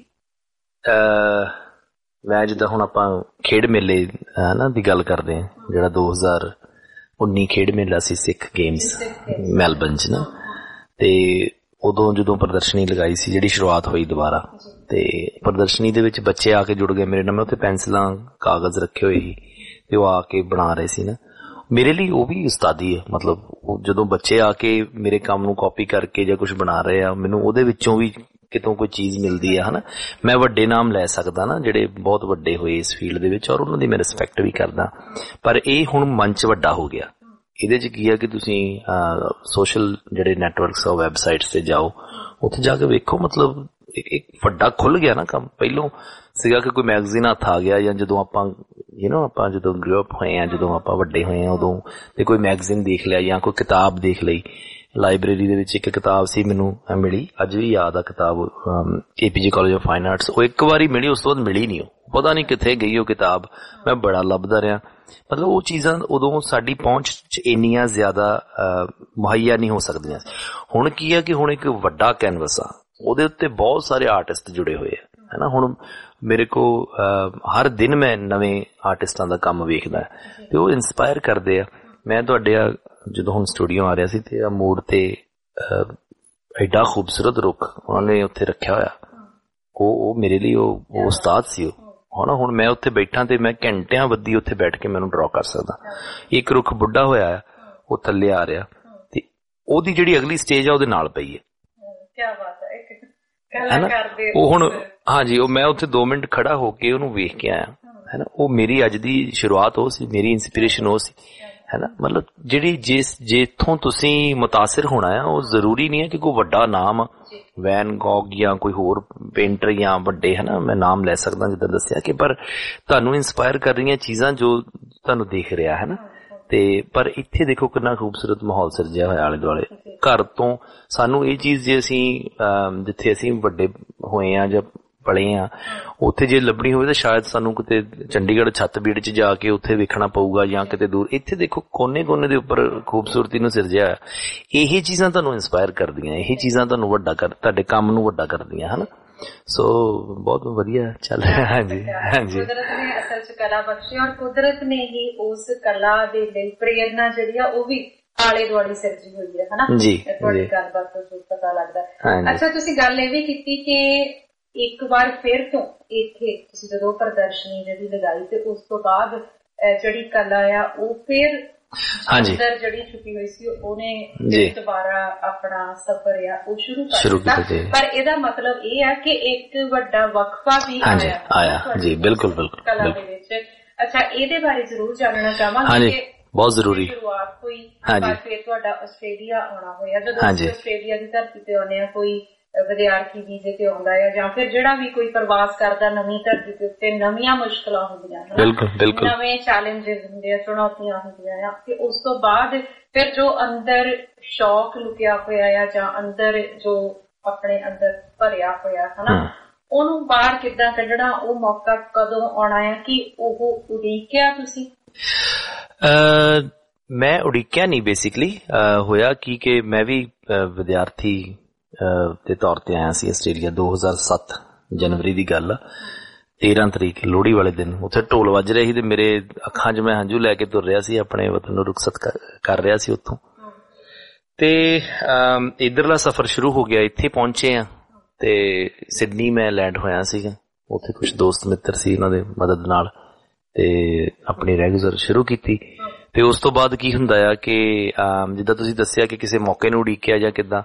ਮੈਂ ਜਿੱਦਾਂ ਹੁਣ ਆਪਾਂ ਖੇਡ ਮੇਲੇ ਹਨਾ ਦੀ ਗੱਲ ਕਰਦੇ ਹਾਂ, ਜਿਹੜਾ ਦੋ ਹਜ਼ਾਰ ਉੱਨੀ ਖੇਡ ਮੇਲਾ ਸੀ ਸਿੱਖ ਗੇਮਸ ਮੈਲਬਨ 'ਚ ਨਾ, ਤੇ ਉਦੋਂ ਜਦੋਂ ਪ੍ਰਦਰਸ਼ਨੀ ਲਗਾਈ ਸੀ ਜਿਹੜੀ ਸ਼ੁਰੂਆਤ ਹੋਈ ਦੁਬਾਰਾ, ਤੇ ਪ੍ਰਦਰਸ਼ਨੀ ਦੇ ਵਿੱਚ ਬੱਚੇ ਆ ਕੇ ਜੁੜ ਗਏ ਮੇਰੇ ਨਾਲ। ਮੈਂ ਉੱਥੇ ਪੈਨਸਿਲਾਂ ਕਾਗਜ਼ ਰੱਖੇ ਹੋਏ ਸੀ ਤੇ ਉਹ ਆ ਕੇ ਬਣਾ ਰਹੇ ਸੀ ਨਾ। ਮੇਰੇ ਲਈ ਉਹ ਵੀ ਉਸਤਾਦੀ ਹੈ। ਮਤਲਬ ਜਦੋਂ ਬੱਚੇ ਆ ਕੇ ਮੇਰੇ ਕੰਮ ਨੂੰ ਕਾਪੀ ਕਰਕੇ ਜਾਂ ਕੁਝ ਬਣਾ ਰਹੇ ਆ, ਮੈਨੂੰ ਉਹਦੇ ਵਿੱਚੋਂ ਵੀ ਕਿਤੋਂ ਕੋਈ ਚੀਜ਼ ਮਿਲਦੀ ਹੈ ਹਨਾ। ਮੈਂ ਵੱਡੇ ਨਾਮ ਲੈ ਸਕਦਾ ਨਾ ਜਿਹੜੇ ਬਹੁਤ ਵੱਡੇ ਹੋਏ ਇਸ ਫੀਲਡ ਦੇ ਵਿੱਚ, ਔਰ ਉਹਨਾਂ ਦੀ ਮੈਂ ਰਿਸਪੈਕਟ ਵੀ ਕਰਦਾ। ਪਰ ਇਹ ਹੁਣ ਮੰਚ ਵੱਡਾ ਹੋ ਗਿਆ। ਇਹਦੇ 'ਚ ਕੀ ਹੈ ਕਿ ਤੁਸੀਂ ਸੋਸ਼ਲ ਜਿਹੜੇ ਨੈਟਵਰਕਸ ਆ ਵੈਬਸਾਈਟਸ ਤੇ ਜਾਓ, ਉੱਥੇ ਜਾ ਕੇ ਵੇਖੋ, ਮਤਲਬ ਇੱਕ ਵੱਡਾ ਖੁੱਲ ਗਿਆ ਨਾ ਕੰਮ। ਪਹਿਲੋਂ ਸੀਗਾ ਕਿ ਕੋਈ ਮੈਗਜ਼ੀਨ ਹੱਥ ਆ ਗਿਆ, ਜਾਂ ਜਦੋਂ ਆਪਾਂ ਯੂ ਨੋ ਆਪਾਂ ਜਦੋਂ ਗਰੋ ਅਪ ਹੋਏ ਆ, ਜਦੋਂ ਆਪਾਂ ਵੱਡੇ ਹੋਏ ਆ ਉਦੋਂ ਤੇ ਕੋਈ ਮੈਗਜ਼ੀਨ ਦੇਖ ਲਿਆ ਜਾਂ ਕੋਈ ਕਿਤਾਬ ਦੇਖ ਲਈ। ਲਾਇਬ੍ਰੇਰੀ ਦੇ ਵਿੱਚ ਇੱਕ ਕਿਤਾਬ ਸੀ ਮੈਨੂੰ ਮਿਲੀ, ਅੱਜ ਵੀ ਯਾਦ ਆ ਕਿਤਾਬ, APJ college of fine arts. ਉਹ ਇੱਕ ਵਾਰੀ ਮਿਲੀ, ਉਸ ਤੋਂ ਬਾਅਦ ਮਿਲੀ ਨਹੀਂ। ਉਹ ਪਤਾ ਨਹੀਂ ਕਿੱਥੇ ਗਈ ਉਹ ਕਿਤਾਬ, ਮੈਂ ਬੜਾ ਲੱਭਦਾ ਰਿਹਾ। ਮਤਲਬ ਉਹ ਚੀਜ਼ਾਂ ਉਦੋਂ ਸਾਡੀ ਪਹੁੰਚ 'ਚ ਇੰਨੀਆਂ ਜ਼ਿਆਦਾ ਮੁਹੱਈਆ ਨਹੀਂ ਹੋ ਸਕਦੀਆਂ। ਹੁਣ ਕੀ ਆ ਕਿ ਹੁਣ ਇੱਕ ਵੱਡਾ ਕੈਨਵਸ ਆ, ਉਹਦੇ ਉੱਤੇ ਬਹੁਤ ਸਾਰੇ ਆਰਟਿਸਟ ਜੁੜੇ ਹੋਏ ਆ ਹੈ ਨਾ। ਹੁਣ ਮੇਰੇ ਕੋਲ ਹਰ ਦਿਨ ਮੈਂ ਨਵੇਂ ਆਰਟਿਸਟਾਂ ਦਾ ਕੰਮ ਵੇਖਦਾ ਤੇ ਉਹ ਇੰਸਪਾਇਰ ਕਰਦੇ ਆ। ਮੈਂ ਤੁਹਾਡੇ ਜਦੋਂ ਹੁਣ ਸਟੂਡੀਓ ਆ ਰਿਹਾ ਸੀ ਤੇ ਮੋੜ ਤੇ ਐਡਾ ਖੂਬਸੂਰਤ ਰੁੱਖ ਉਹਨਾਂ ਨੇ ਉੱਥੇ ਰੱਖਿਆ ਹੋਇਆ, ਉਹ ਉਹ ਮੇਰੇ ਲਈ ਉਹ ਉਸਤਾਦ ਸੀ ਉਹ ਹਨਾ। ਹੁਣ ਮੈਂ ਉੱਥੇ ਬੈਠਾ ਤੇ ਮੈਂ ਘੰਟਿਆਂ ਬੱਧੀ ਉੱਥੇ ਬੈਠ ਕੇ ਮੈਨੂੰ ਡਰਾ ਕਰ ਸਕਦਾ। ਇੱਕ ਰੁੱਖ ਬੁੱਢਾ ਹੋਇਆ ਆ, ਉਹ ਥੱਲੇ ਆ ਰਿਹਾ ਤੇ ਉਹਦੀ ਜਿਹੜੀ ਅਗਲੀ ਸਟੇਜ ਆ ਉਹਦੇ ਨਾਲ ਪਈ ਹੈ। ਕਿਆ ਬਾਤ ਹੈ, ਇੱਕ ਕਲਾਕਾਰ ਦੇ ਉਹ ਹੁਣ ਹਾਂਜੀ ਉਹ ਮੈਂ ਉੱਥੇ ਦੋ ਮਿੰਟ ਖੜਾ ਹੋ ਕੇ ਉਹਨੂੰ ਵੇਖ ਕੇ ਆਇਆ ਹੈ ਨਾ। ਉਹ ਮੇਰੀ ਅੱਜ ਦੀ ਸ਼ੁਰੂਆਤ ਉਹ ਸੀ, ਮੇਰੀ ਇੰਸਪੀਰੇਸ਼ਨ ਉਹ ਸੀ ਹੈ ਨਾ। ਮਤਲਬ ਜਿਹੜੀ ਜਿਸ ਜਿੱਥੋਂ ਤੁਸੀਂ ਮੁਤਾਸਿਰ ਹੋਣਾ ਆ, ਉਹ ਜ਼ਰੂਰੀ ਨਹੀਂ ਹੈ ਕਿ ਕੋਈ ਵੱਡਾ ਨਾਮ ਵੈਨ ਗੌਗ ਜਾਂ ਕੋਈ ਹੋਰ ਪੇਂਟਰ ਜਾਂ ਵੱਡੇ ਹੈ ਨਾ, ਮੈਂ ਨਾਮ ਲੈ ਸਕਦਾ ਜਿੱਦਾਂ ਦੱਸਿਆ ਕਿ, ਪਰ ਤੁਹਾਨੂੰ ਇੰਸਪਾਇਰ ਕਰ ਰਹੀਆਂ ਚੀਜ਼ਾਂ ਜੋ ਤੁਹਾਨੂੰ ਦਿਖ ਰਿਹਾ ਹੈ ਨਾ। ਤੇ ਪਰ ਇੱਥੇ ਦੇਖੋ ਕਿੰਨਾ ਖੂਬਸੂਰਤ ਮਾਹੌਲ ਸਿਰਜਿਆ ਹੋਇਆ ਆਲੇ ਦੁਆਲੇ। ਘਰ ਤੋਂ ਸਾਨੂੰ ਇਹ ਚੀਜ਼ ਜੇ ਅਸੀਂ ਜਿੱਥੇ ਅਸੀਂ ਵੱਡੇ ਹੋਏ ਆ ਜਾਂ ਪਲੇ ਆ ਉੱਥੇ ਜੇ ਲੱਭਣੀ ਹੋਵੇ ਤਾਂ ਸ਼ਾਇਦ ਸਾਨੂੰ ਕਿਤੇ ਚੰਡੀਗੜ੍ਹ ਛੱਤਬੀੜ 'ਚ ਜਾ ਕੇ ਉੱਥੇ ਵੇਖਣਾ ਪਊਗਾ ਜਾਂ ਕਿਤੇ ਦੂਰ। ਇੱਥੇ ਦੇਖੋ ਕੋਨੇ ਕੋਨੇ ਦੇ ਉੱਪਰ ਖੂਬਸੂਰਤੀ ਨੂੰ ਸਿਰਜਿਆ ਹੋਇਆ। ਇਹ ਚੀਜ਼ਾਂ ਤੁਹਾਨੂੰ ਇੰਸਪਾਇਰ ਕਰਦੀਆਂ, ਇਹ ਚੀਜ਼ਾਂ ਤੁਹਾਨੂੰ ਵੱਡਾ ਕਰ ਤੁਹਾਡੇ ਕੰਮ ਨੂੰ ਵੱਡਾ ਕਰਦੀਆਂ ਹਨਾ। ਸੋ ਬਹੁਤ ਵਧੀਆ ਚੱਲ ਰਿਹਾ। ਹਾਂਜੀ ਹਾਂਜੀ, ਕੁਦਰਤ ਨੇ ਅਸਲ 'ਚ ਕਲਾ ਬਖਸ਼ੀ ਔਰ ਕੁਦਰਤ ਨੇ ਹੀ ਉਸ ਕਲਾ ਦੇ ਲਈ ਪ੍ਰੇਰਨਾ ਜਿਹੜੀ ਆ ਉਹ ਵੀ ਆਲੇ ਦੁਆਲੇ ਸਿਰਜੀ ਹੋਈ ਹੈ ਹਨਾ। ਜੀ ਤੁਹਾਡੀ ਗੱਲਬਾਤ ਤੋਂ ਜੋ ਪਤਾ ਲੱਗਦਾ। ਅੱਛਾ, ਤੁਸੀਂ ਗੱਲ ਇਹ ਵੀ ਕੀਤੀ ਕਿ ਇੱਕ ਵਾਰ ਫਿਰ ਤੋਂ ਇੱਥੇ ਤੁਸੀਂ ਜਦੋਂ ਪ੍ਰਦਰਸ਼ਨੀ ਜਿਹੜੀ ਲਗਾਈ ਤੇ ਉਸ ਤੋਂ ਬਾਅਦ ਜਿਹੜੀ ਕਲਾ ਆ ਉਹ ਫਿਰ ਅੰਦਰ ਜਿਹੜੀ ਛੁਪੀ ਹੋਈ ਸੀ ਉਹਨੇ ਦੁਬਾਰਾ ਆਪਣਾ ਸਫ਼ਰ ਆ ਉਹ ਸ਼ੁਰੂ ਕਰ ਦਿੱਤਾ। ਪਰ ਇਹਦਾ ਮਤਲਬ ਇਹ ਆ ਕਿ ਇੱਕ ਵੱਡਾ ਵਕਫਾ ਵੀ ਆਇਆ ਆਇਆ ਜੀ। ਬਿਲਕੁਲ ਬਿਲਕੁਲ ਕਲਾ ਦੇ ਵਿੱਚ। ਅੱਛਾ, ਇਹਦੇ ਬਾਰੇ ਜ਼ਰੂਰ ਜਾਣਨਾ ਚਾਹਾਂਗੇ ਕਿ ਬਹੁਤ ਜ਼ਰੂਰੀ ਸ਼ੁਰੂਆਤ ਹੋਈ। ਹਾਂਜੀ। ਪਰ ਫਿਰ ਤੁਹਾਡਾ ਆਸਟ੍ਰੇਲੀਆ ਆਉਣਾ ਹੋਇਆ। ਜਦੋਂ ਅਸੀਂ ਆਸਟ੍ਰੇਲੀਆ ਦੀ ਧਰਤੀ ਤੇ ਆਉਂਦੇ ਆ, ਕੋਈ ਵਿਦਿਆਰਥੀ ਵੀਜ਼ੇ ਤੇ ਆਉਂਦਾ ਹੈ ਜਾਂ ਫਿਰ ਜਿਹੜਾ ਵੀ ਕੋਈ ਪ੍ਰਵਾਸ ਕਰਦਾ ਨਵੀਂ ਧਰਤੀ ਦੇ ਉੱਤੇ, ਨਵੀਆਂ ਮੁਸ਼ਕਲਾਂ ਹੁੰਦੀਆਂ, ਬਿਲਕੁਲ ਬਿਲਕੁਲ ਨਵੇਂ ਚੈਲੰਜਸ ਹੁੰਦੇ ਆ, ਚੁਣੌਤੀਆਂ ਹੁੰਦੀਆਂ ਆ। ਤੇ ਉਸ ਤੋਂ ਬਾਅਦ ਫਿਰ ਜੋ ਅੰਦਰ ਸ਼ੌਕ ਲੁਕਿਆ ਹੋਇਆ ਆ ਜਾਂ ਅੰਦਰ ਜੋ ਆਪਣੇ ਅੰਦਰ ਭਰਿਆ ਹੋਇਆ ਹਨਾ, ਉਹਨੂੰ ਬਾਹਰ ਕਿੱਦਾਂ ਕੱਢਣਾ, ਉਹ ਮੌਕਾ ਕਦੋਂ ਆਉਣਾ ਹੈ? ਕਿ ਉਹ ਉਡੀਕਿਆ ਤੁਸੀਂ? ਮੈਂ ਉਡੀਕਿਆ ਨਹੀਂ ਬੇਸਿਕਲੀ। ਹੋਇਆ ਕੀ ਕਿ ਮੈਂ ਵੀ ਵਿਦਿਆਰਥੀ ਦੇ ਤੌਰ ਤੇ ਆਇਆ ਸੀ ਆਸਟ੍ਰੇਲੀਆ। ਦੋ ਹਜ਼ਾਰ ਸੱਤ ਜਨਵਰੀ ਦੀ ਗੱਲ ਆ, ਤੇਰਾਂ ਤਰੀਕ ਲੋਹੜੀ ਵਾਲੇ ਦਿਨ। ਉੱਥੇ ਢੋਲ ਵੱਜ ਰਹੇ ਸੀ ਤੇ ਮੇਰੇ ਅੱਖਾਂ 'ਚ ਮੈਂ ਹੰਝੂ ਲੈ ਕੇ ਤੁਰ ਰਿਹਾ ਸੀ, ਆਪਣੇ ਵਤਨ ਨੂੰ ਰੁਖਸਤ ਕਰ ਰਿਹਾ ਸੀ ਉੱਥੋਂ। ਤੇ ਇੱਧਰਲਾ ਸਫ਼ਰ ਸ਼ੁਰੂ ਹੋ ਗਿਆ। ਇੱਥੇ ਪਹੁੰਚੇ ਆ ਤੇ ਸਿਡਨੀ ਮੈਂ ਲੈਂਡ ਹੋਇਆ ਸੀਗਾ। ਉੱਥੇ ਕੁਛ ਦੋਸਤ ਮਿੱਤਰ ਸੀ, ਉਹਨਾਂ ਦੇ ਮਦਦ ਨਾਲ ਤੇ ਆਪਣੀ ਰੈਗੂਲਰ ਸ਼ੁਰੂ ਕੀਤੀ। ਤੇ ਉਸ ਤੋਂ ਬਾਅਦ ਕੀ ਹੁੰਦਾ ਆ ਕਿ ਜਿੱਦਾਂ ਤੁਸੀਂ ਦੱਸਿਆ ਕਿ ਕਿਸੇ ਮੌਕੇ ਨੂੰ ਉਡੀਕਿਆ ਜਾਂ ਕਿੱਦਾਂ,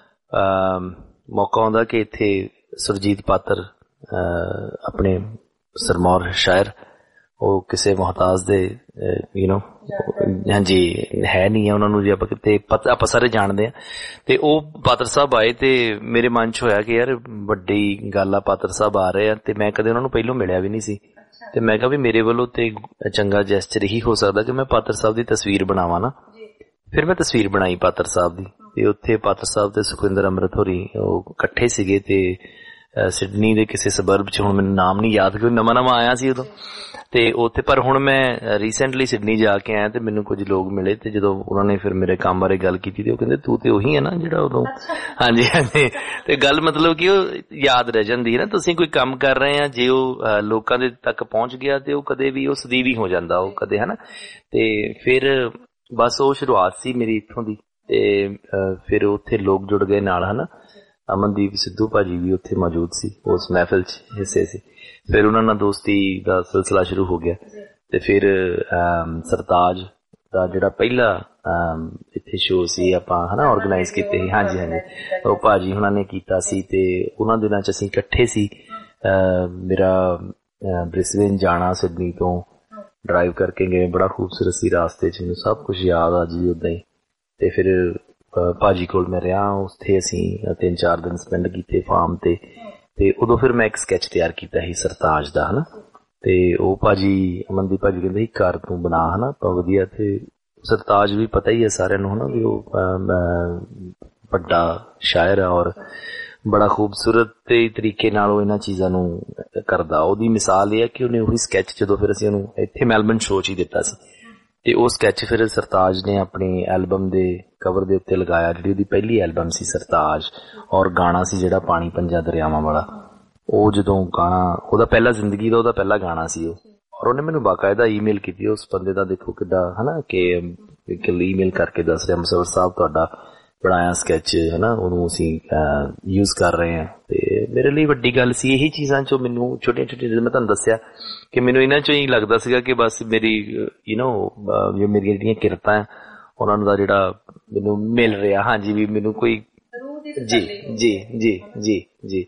ਮੌਕਾ ਆਉਂਦਾ ਕਿ ਇੱਥੇ ਸੁਰਜੀਤ ਪਾਤਰ ਆਪਣੇ ਸਿਰਮੌਰ ਸ਼ਾਇਰ, ਉਹ ਕਿਸੇ ਮੁਹਤਾਜ ਦੇ ਯੂ ਨੋ ਹਾਂਜੀ ਹੈ ਨਹੀਂ ਹੈ, ਉਹਨਾਂ ਨੂੰ ਜੇ ਆਪਾਂ ਕਿਤੇ ਆਪਾਂ ਸਾਰੇ ਜਾਣਦੇ ਹਾਂ। ਤੇ ਉਹ ਪਾਤਰ ਸਾਹਿਬ ਆਏ ਤੇ ਮੇਰੇ ਮਨ 'ਚ ਹੋਇਆ ਕਿ ਯਾਰ ਵੱਡੀ ਗੱਲ ਆ, ਪਾਤਰ ਸਾਹਿਬ ਆ ਰਹੇ ਆ। ਤੇ ਮੈਂ ਕਦੇ ਉਹਨਾਂ ਨੂੰ ਪਹਿਲੋਂ ਮਿਲਿਆ ਵੀ ਨਹੀਂ ਸੀ। ਤੇ ਮੈਂ ਕਿਹਾ ਵੀ ਮੇਰੇ ਵੱਲੋਂ ਤੇ ਚੰਗਾ ਜੈਸਚਰ ਹੀ ਹੋ ਸਕਦਾ ਕਿ ਮੈਂ ਪਾਤਰ ਸਾਹਿਬ ਦੀ ਤਸਵੀਰ ਬਣਾਵਾਂ ਨਾ। ਫਿਰ ਮੈਂ ਤਸਵੀਰ ਬਣਾਈ ਪਾਤਰ ਸਾਹਿਬ ਦੀ, ਤੇ ਉੱਥੇ ਪਾਤਰ ਸਾਹਿਬ ਤੇ ਸੁਖਵਿੰਦਰ ਅੰਮ੍ਰਿਤ ਹੋਰੀ ਉਹ ਇਕੱਠੇ ਸੀਗੇ। ਤੇ ਸਿਡਨੀ ਦੇ ਕਿਸੇ ਸਬਰਬ 'ਚ, ਹੁਣ ਮੈਨੂੰ ਨਾਮ ਨਹੀਂ ਯਾਦ ਕਿਉਂਕਿ ਨਵਾਂ ਨਵਾਂ ਆਇਆ ਸੀ ਉਦੋਂ, ਤੇ ਉੱਥੇ। ਪਰ ਹੁਣ ਮੈਂ ਰੀਸੈਂਟਲੀ ਸਿਡਨੀ ਜਾ ਕੇ ਆਇਆ ਤੇ ਮੈਨੂੰ ਕੁਝ ਲੋਕ ਮਿਲੇ, ਤੇ ਜਦੋਂ ਉਹਨਾਂ ਨੇ ਫਿਰ ਮੇਰੇ ਕੰਮ ਬਾਰੇ ਗੱਲ ਕੀਤੀ ਤੇ ਉਹ ਕਹਿੰਦੇ ਤੂੰ ਤੇ ਉਹੀ ਹੈ ਨਾ ਜਿਹੜਾ ਉਦੋਂ। ਹਾਂਜੀ ਹਾਂਜੀ। ਤੇ ਗੱਲ ਮਤਲਬ ਕਿ ਉਹ ਯਾਦ ਰਹਿ ਜਾਂਦੀ ਹੈ ਨਾ, ਤੁਸੀਂ ਕੋਈ ਕੰਮ ਕਰ ਰਹੇ ਆ, ਜੇ ਉਹ ਲੋਕਾਂ ਦੇ ਤੱਕ ਪਹੁੰਚ ਗਿਆ ਤੇ ਉਹ ਕਦੇ ਵੀ ਉਹ ਸਦੀਵੀ ਹੋ ਜਾਂਦਾ, ਉਹ ਕਦੇ ਹਨਾ। ਤੇ ਫਿਰ ਬਸ ਉਹ ਸ਼ੁਰੂਆਤ ਸੀ ਮੇਰੀ ਇੱਥੋਂ ਦੀ। ਤੇ ਫਿਰ ਉੱਥੇ ਲੋਕ ਜੁੜ ਗਏ ਨਾਲ ਹਨਾ। ਅਮਨਦੀਪ ਸਿੱਧੂ ਭਾਜੀ ਵੀ ਉੱਥੇ ਮੌਜੂਦ ਸੀ, ਉਸ ਮਹਿਫਿਲ 'ਚ ਹਿੱਸੇ ਸੀ। ਫਿਰ ਉਹਨਾਂ ਨਾਲ ਦੋਸਤੀ ਦਾ ਸਿਲਸਿਲਾ ਸ਼ੁਰੂ ਹੋ ਗਿਆ। ਤੇ ਫਿਰ ਸਰਤਾਜ ਦਾ ਜਿਹੜਾ ਪਹਿਲਾ ਇੱਥੇ ਸ਼ੋਅ ਸੀ ਆਪਾਂ ਹਨਾ ਆਰਗੇਨਾਈਜ਼ ਕੀਤੇ ਸੀ, ਹਾਂਜੀ ਹਾਂਜੀ, ਉਹ ਭਾਜੀ ਉਹਨਾਂ ਨੇ ਕੀਤਾ ਸੀ। ਤੇ ਉਹਨਾਂ ਦਿਨਾਂ 'ਚ ਅਸੀਂ ਇਕੱਠੇ ਸੀ। ਮੇਰਾ ਬ੍ਰਿਸਬੇਨ ਜਾਣਾ ਸਿਡਨੀ ਤੋਂ ਡਰਾਈਵ ਕਰਕੇ ਗਏ, ਬੜਾ ਖੂਬਸੂਰਤ ਸੀ ਰਾਸਤੇ 'ਚ, ਮੈਨੂੰ ਸਭ ਕੁਛ ਯਾਦ ਆ ਜੀ ਉੱਦਾਂ ਹੀ। ਤੇ ਫਿਰ ਭਾਜੀ ਕੋਲ ਮੈਂ ਰਿਹਾ, ਉੱਥੇ ਅਸੀਂ ਤਿੰਨ ਚਾਰ ਦਿਨ ਸਪੈਂਡ ਕੀਤੇ ਫਾਰਮ ਤੇ। ਤੇ ਉਦੋਂ ਫਿਰ ਮੈਂ ਇੱਕ ਸਕੈਚ ਤਿਆਰ ਕੀਤਾ ਸੀ ਸਰਤਾਜ ਦਾ ਹਨਾ। ਤੇ ਉਹ ਭਾਜੀ ਅਮਨਦੀਪ ਭਾਜੀ ਕਹਿੰਦੇ ਸੀ ਘਰ ਤੂੰ ਬਣਾ ਹਨਾ ਤਾਂ ਵਧੀਆ। ਤੇ ਸਰਤਾਜ ਵੀ ਪਤਾ ਹੀ ਹੈ ਸਾਰਿਆਂ ਨੂੰ ਹਨਾ ਵੀ ਉਹ ਵੱਡਾ ਸ਼ਾਇਰ ਆ ਔਰ ਬੜਾ ਖੂਬਸੂਰਤ ਤੇ ਤਰੀਕੇ ਨਾਲ ਉਹ ਇਹਨਾਂ ਚੀਜ਼ਾਂ ਨੂੰ ਕਰਦਾ। ਉਹਦੀ ਮਿਸਾਲ ਇਹ ਹੈ ਕਿ ਉਹਨੇ ਉਹੀ ਸਕੈਚ ਜਦੋਂ ਫਿਰ ਅਸੀਂ ਉਹਨੂੰ ਇੱਥੇ ਮੈਲਬਨ ਸ਼ੋਅ 'ਚ ਹੀ ਦਿੱਤਾ ਸੀ, ਤੇ ਉਹ ਸਕੈਚ ਫਿਰ ਸਰਤਾਜ ਨੇ ਆਪਣੀ ਐਲਬਮ ਦੇ ਕਵਰ ਦੇ ਉੱਤੇ ਲਗਾਇਆ, ਜਿਹੜੀ ਉਹਦੀ ਪਹਿਲੀ ਐਲਬਮ ਸੀ ਸਰਤਾਜ। ਔਰ ਗਾਣਾ ਸੀ ਜਿਹੜਾ ਪਾਣੀ ਪੰਜਾਂ ਦਰਿਆਵਾਂ ਵਾਲਾ, ਉਹ ਜਦੋਂ ਗਾਣਾ ਉਹਦਾ ਪਹਿਲਾ ਜ਼ਿੰਦਗੀ ਦਾ ਉਹਦਾ ਪਹਿਲਾ ਗਾਣਾ ਸੀ ਉਹ। ਔਰ ਉਹਨੇ ਮੈਨੂੰ ਬਾਕਾਇਦਾ ਈਮੇਲ ਕੀਤੀ ਉਸ ਬੰਦੇ ਦਾ, ਦੇਖੋ ਕਿੱਡਾ ਹਨਾ ਕਿ ਇੱਕ ਈਮੇਲ ਕਰਕੇ ਦੱਸ ਰਿਹਾ ਮੁਸੱਵਰ ਸਾਹਿਬ ਤੁਹਾਡਾ ਬਣਾਇਆ ਸਕੈਚ ਹਨਾ, ਉਹਨੂੰ ਅਸੀਂ ਯੂਜ਼ ਕਰ ਰਹੇ ਹਾਂ। ਤੇ ਮੇਰੇ ਲਈ ਵੱਡੀ ਗੱਲ ਸੀ ਇਹੀ ਚੀਜ਼ਾਂ 'ਚੋਂ ਮੈਨੂੰ ਛੋਟੀਆਂ ਛੋਟੀਆਂ, ਜਦੋਂ ਮੈਂ ਤੁਹਾਨੂੰ ਦੱਸਿਆ ਕਿ ਮੈਨੂੰ ਇਹਨਾਂ 'ਚੋਂ ਹੀ ਲੱਗਦਾ ਸੀਗਾ ਕਿ ਬਸ ਮੇਰੀ ਯੂ ਨੋ ਜੋ ਮੇਰੀਆਂ ਜਿਹੜੀਆਂ ਕਿਰਤਾਂ ਉਹਨਾਂ ਦਾ ਜਿਹੜਾ ਮੈਨੂੰ ਮਿਲ ਰਿਹਾ, ਹਾਂਜੀ ਵੀ ਮੈਨੂੰ ਕੋਈ ਜੀ ਜੀ ਜੀ ਜੀ ਜੀ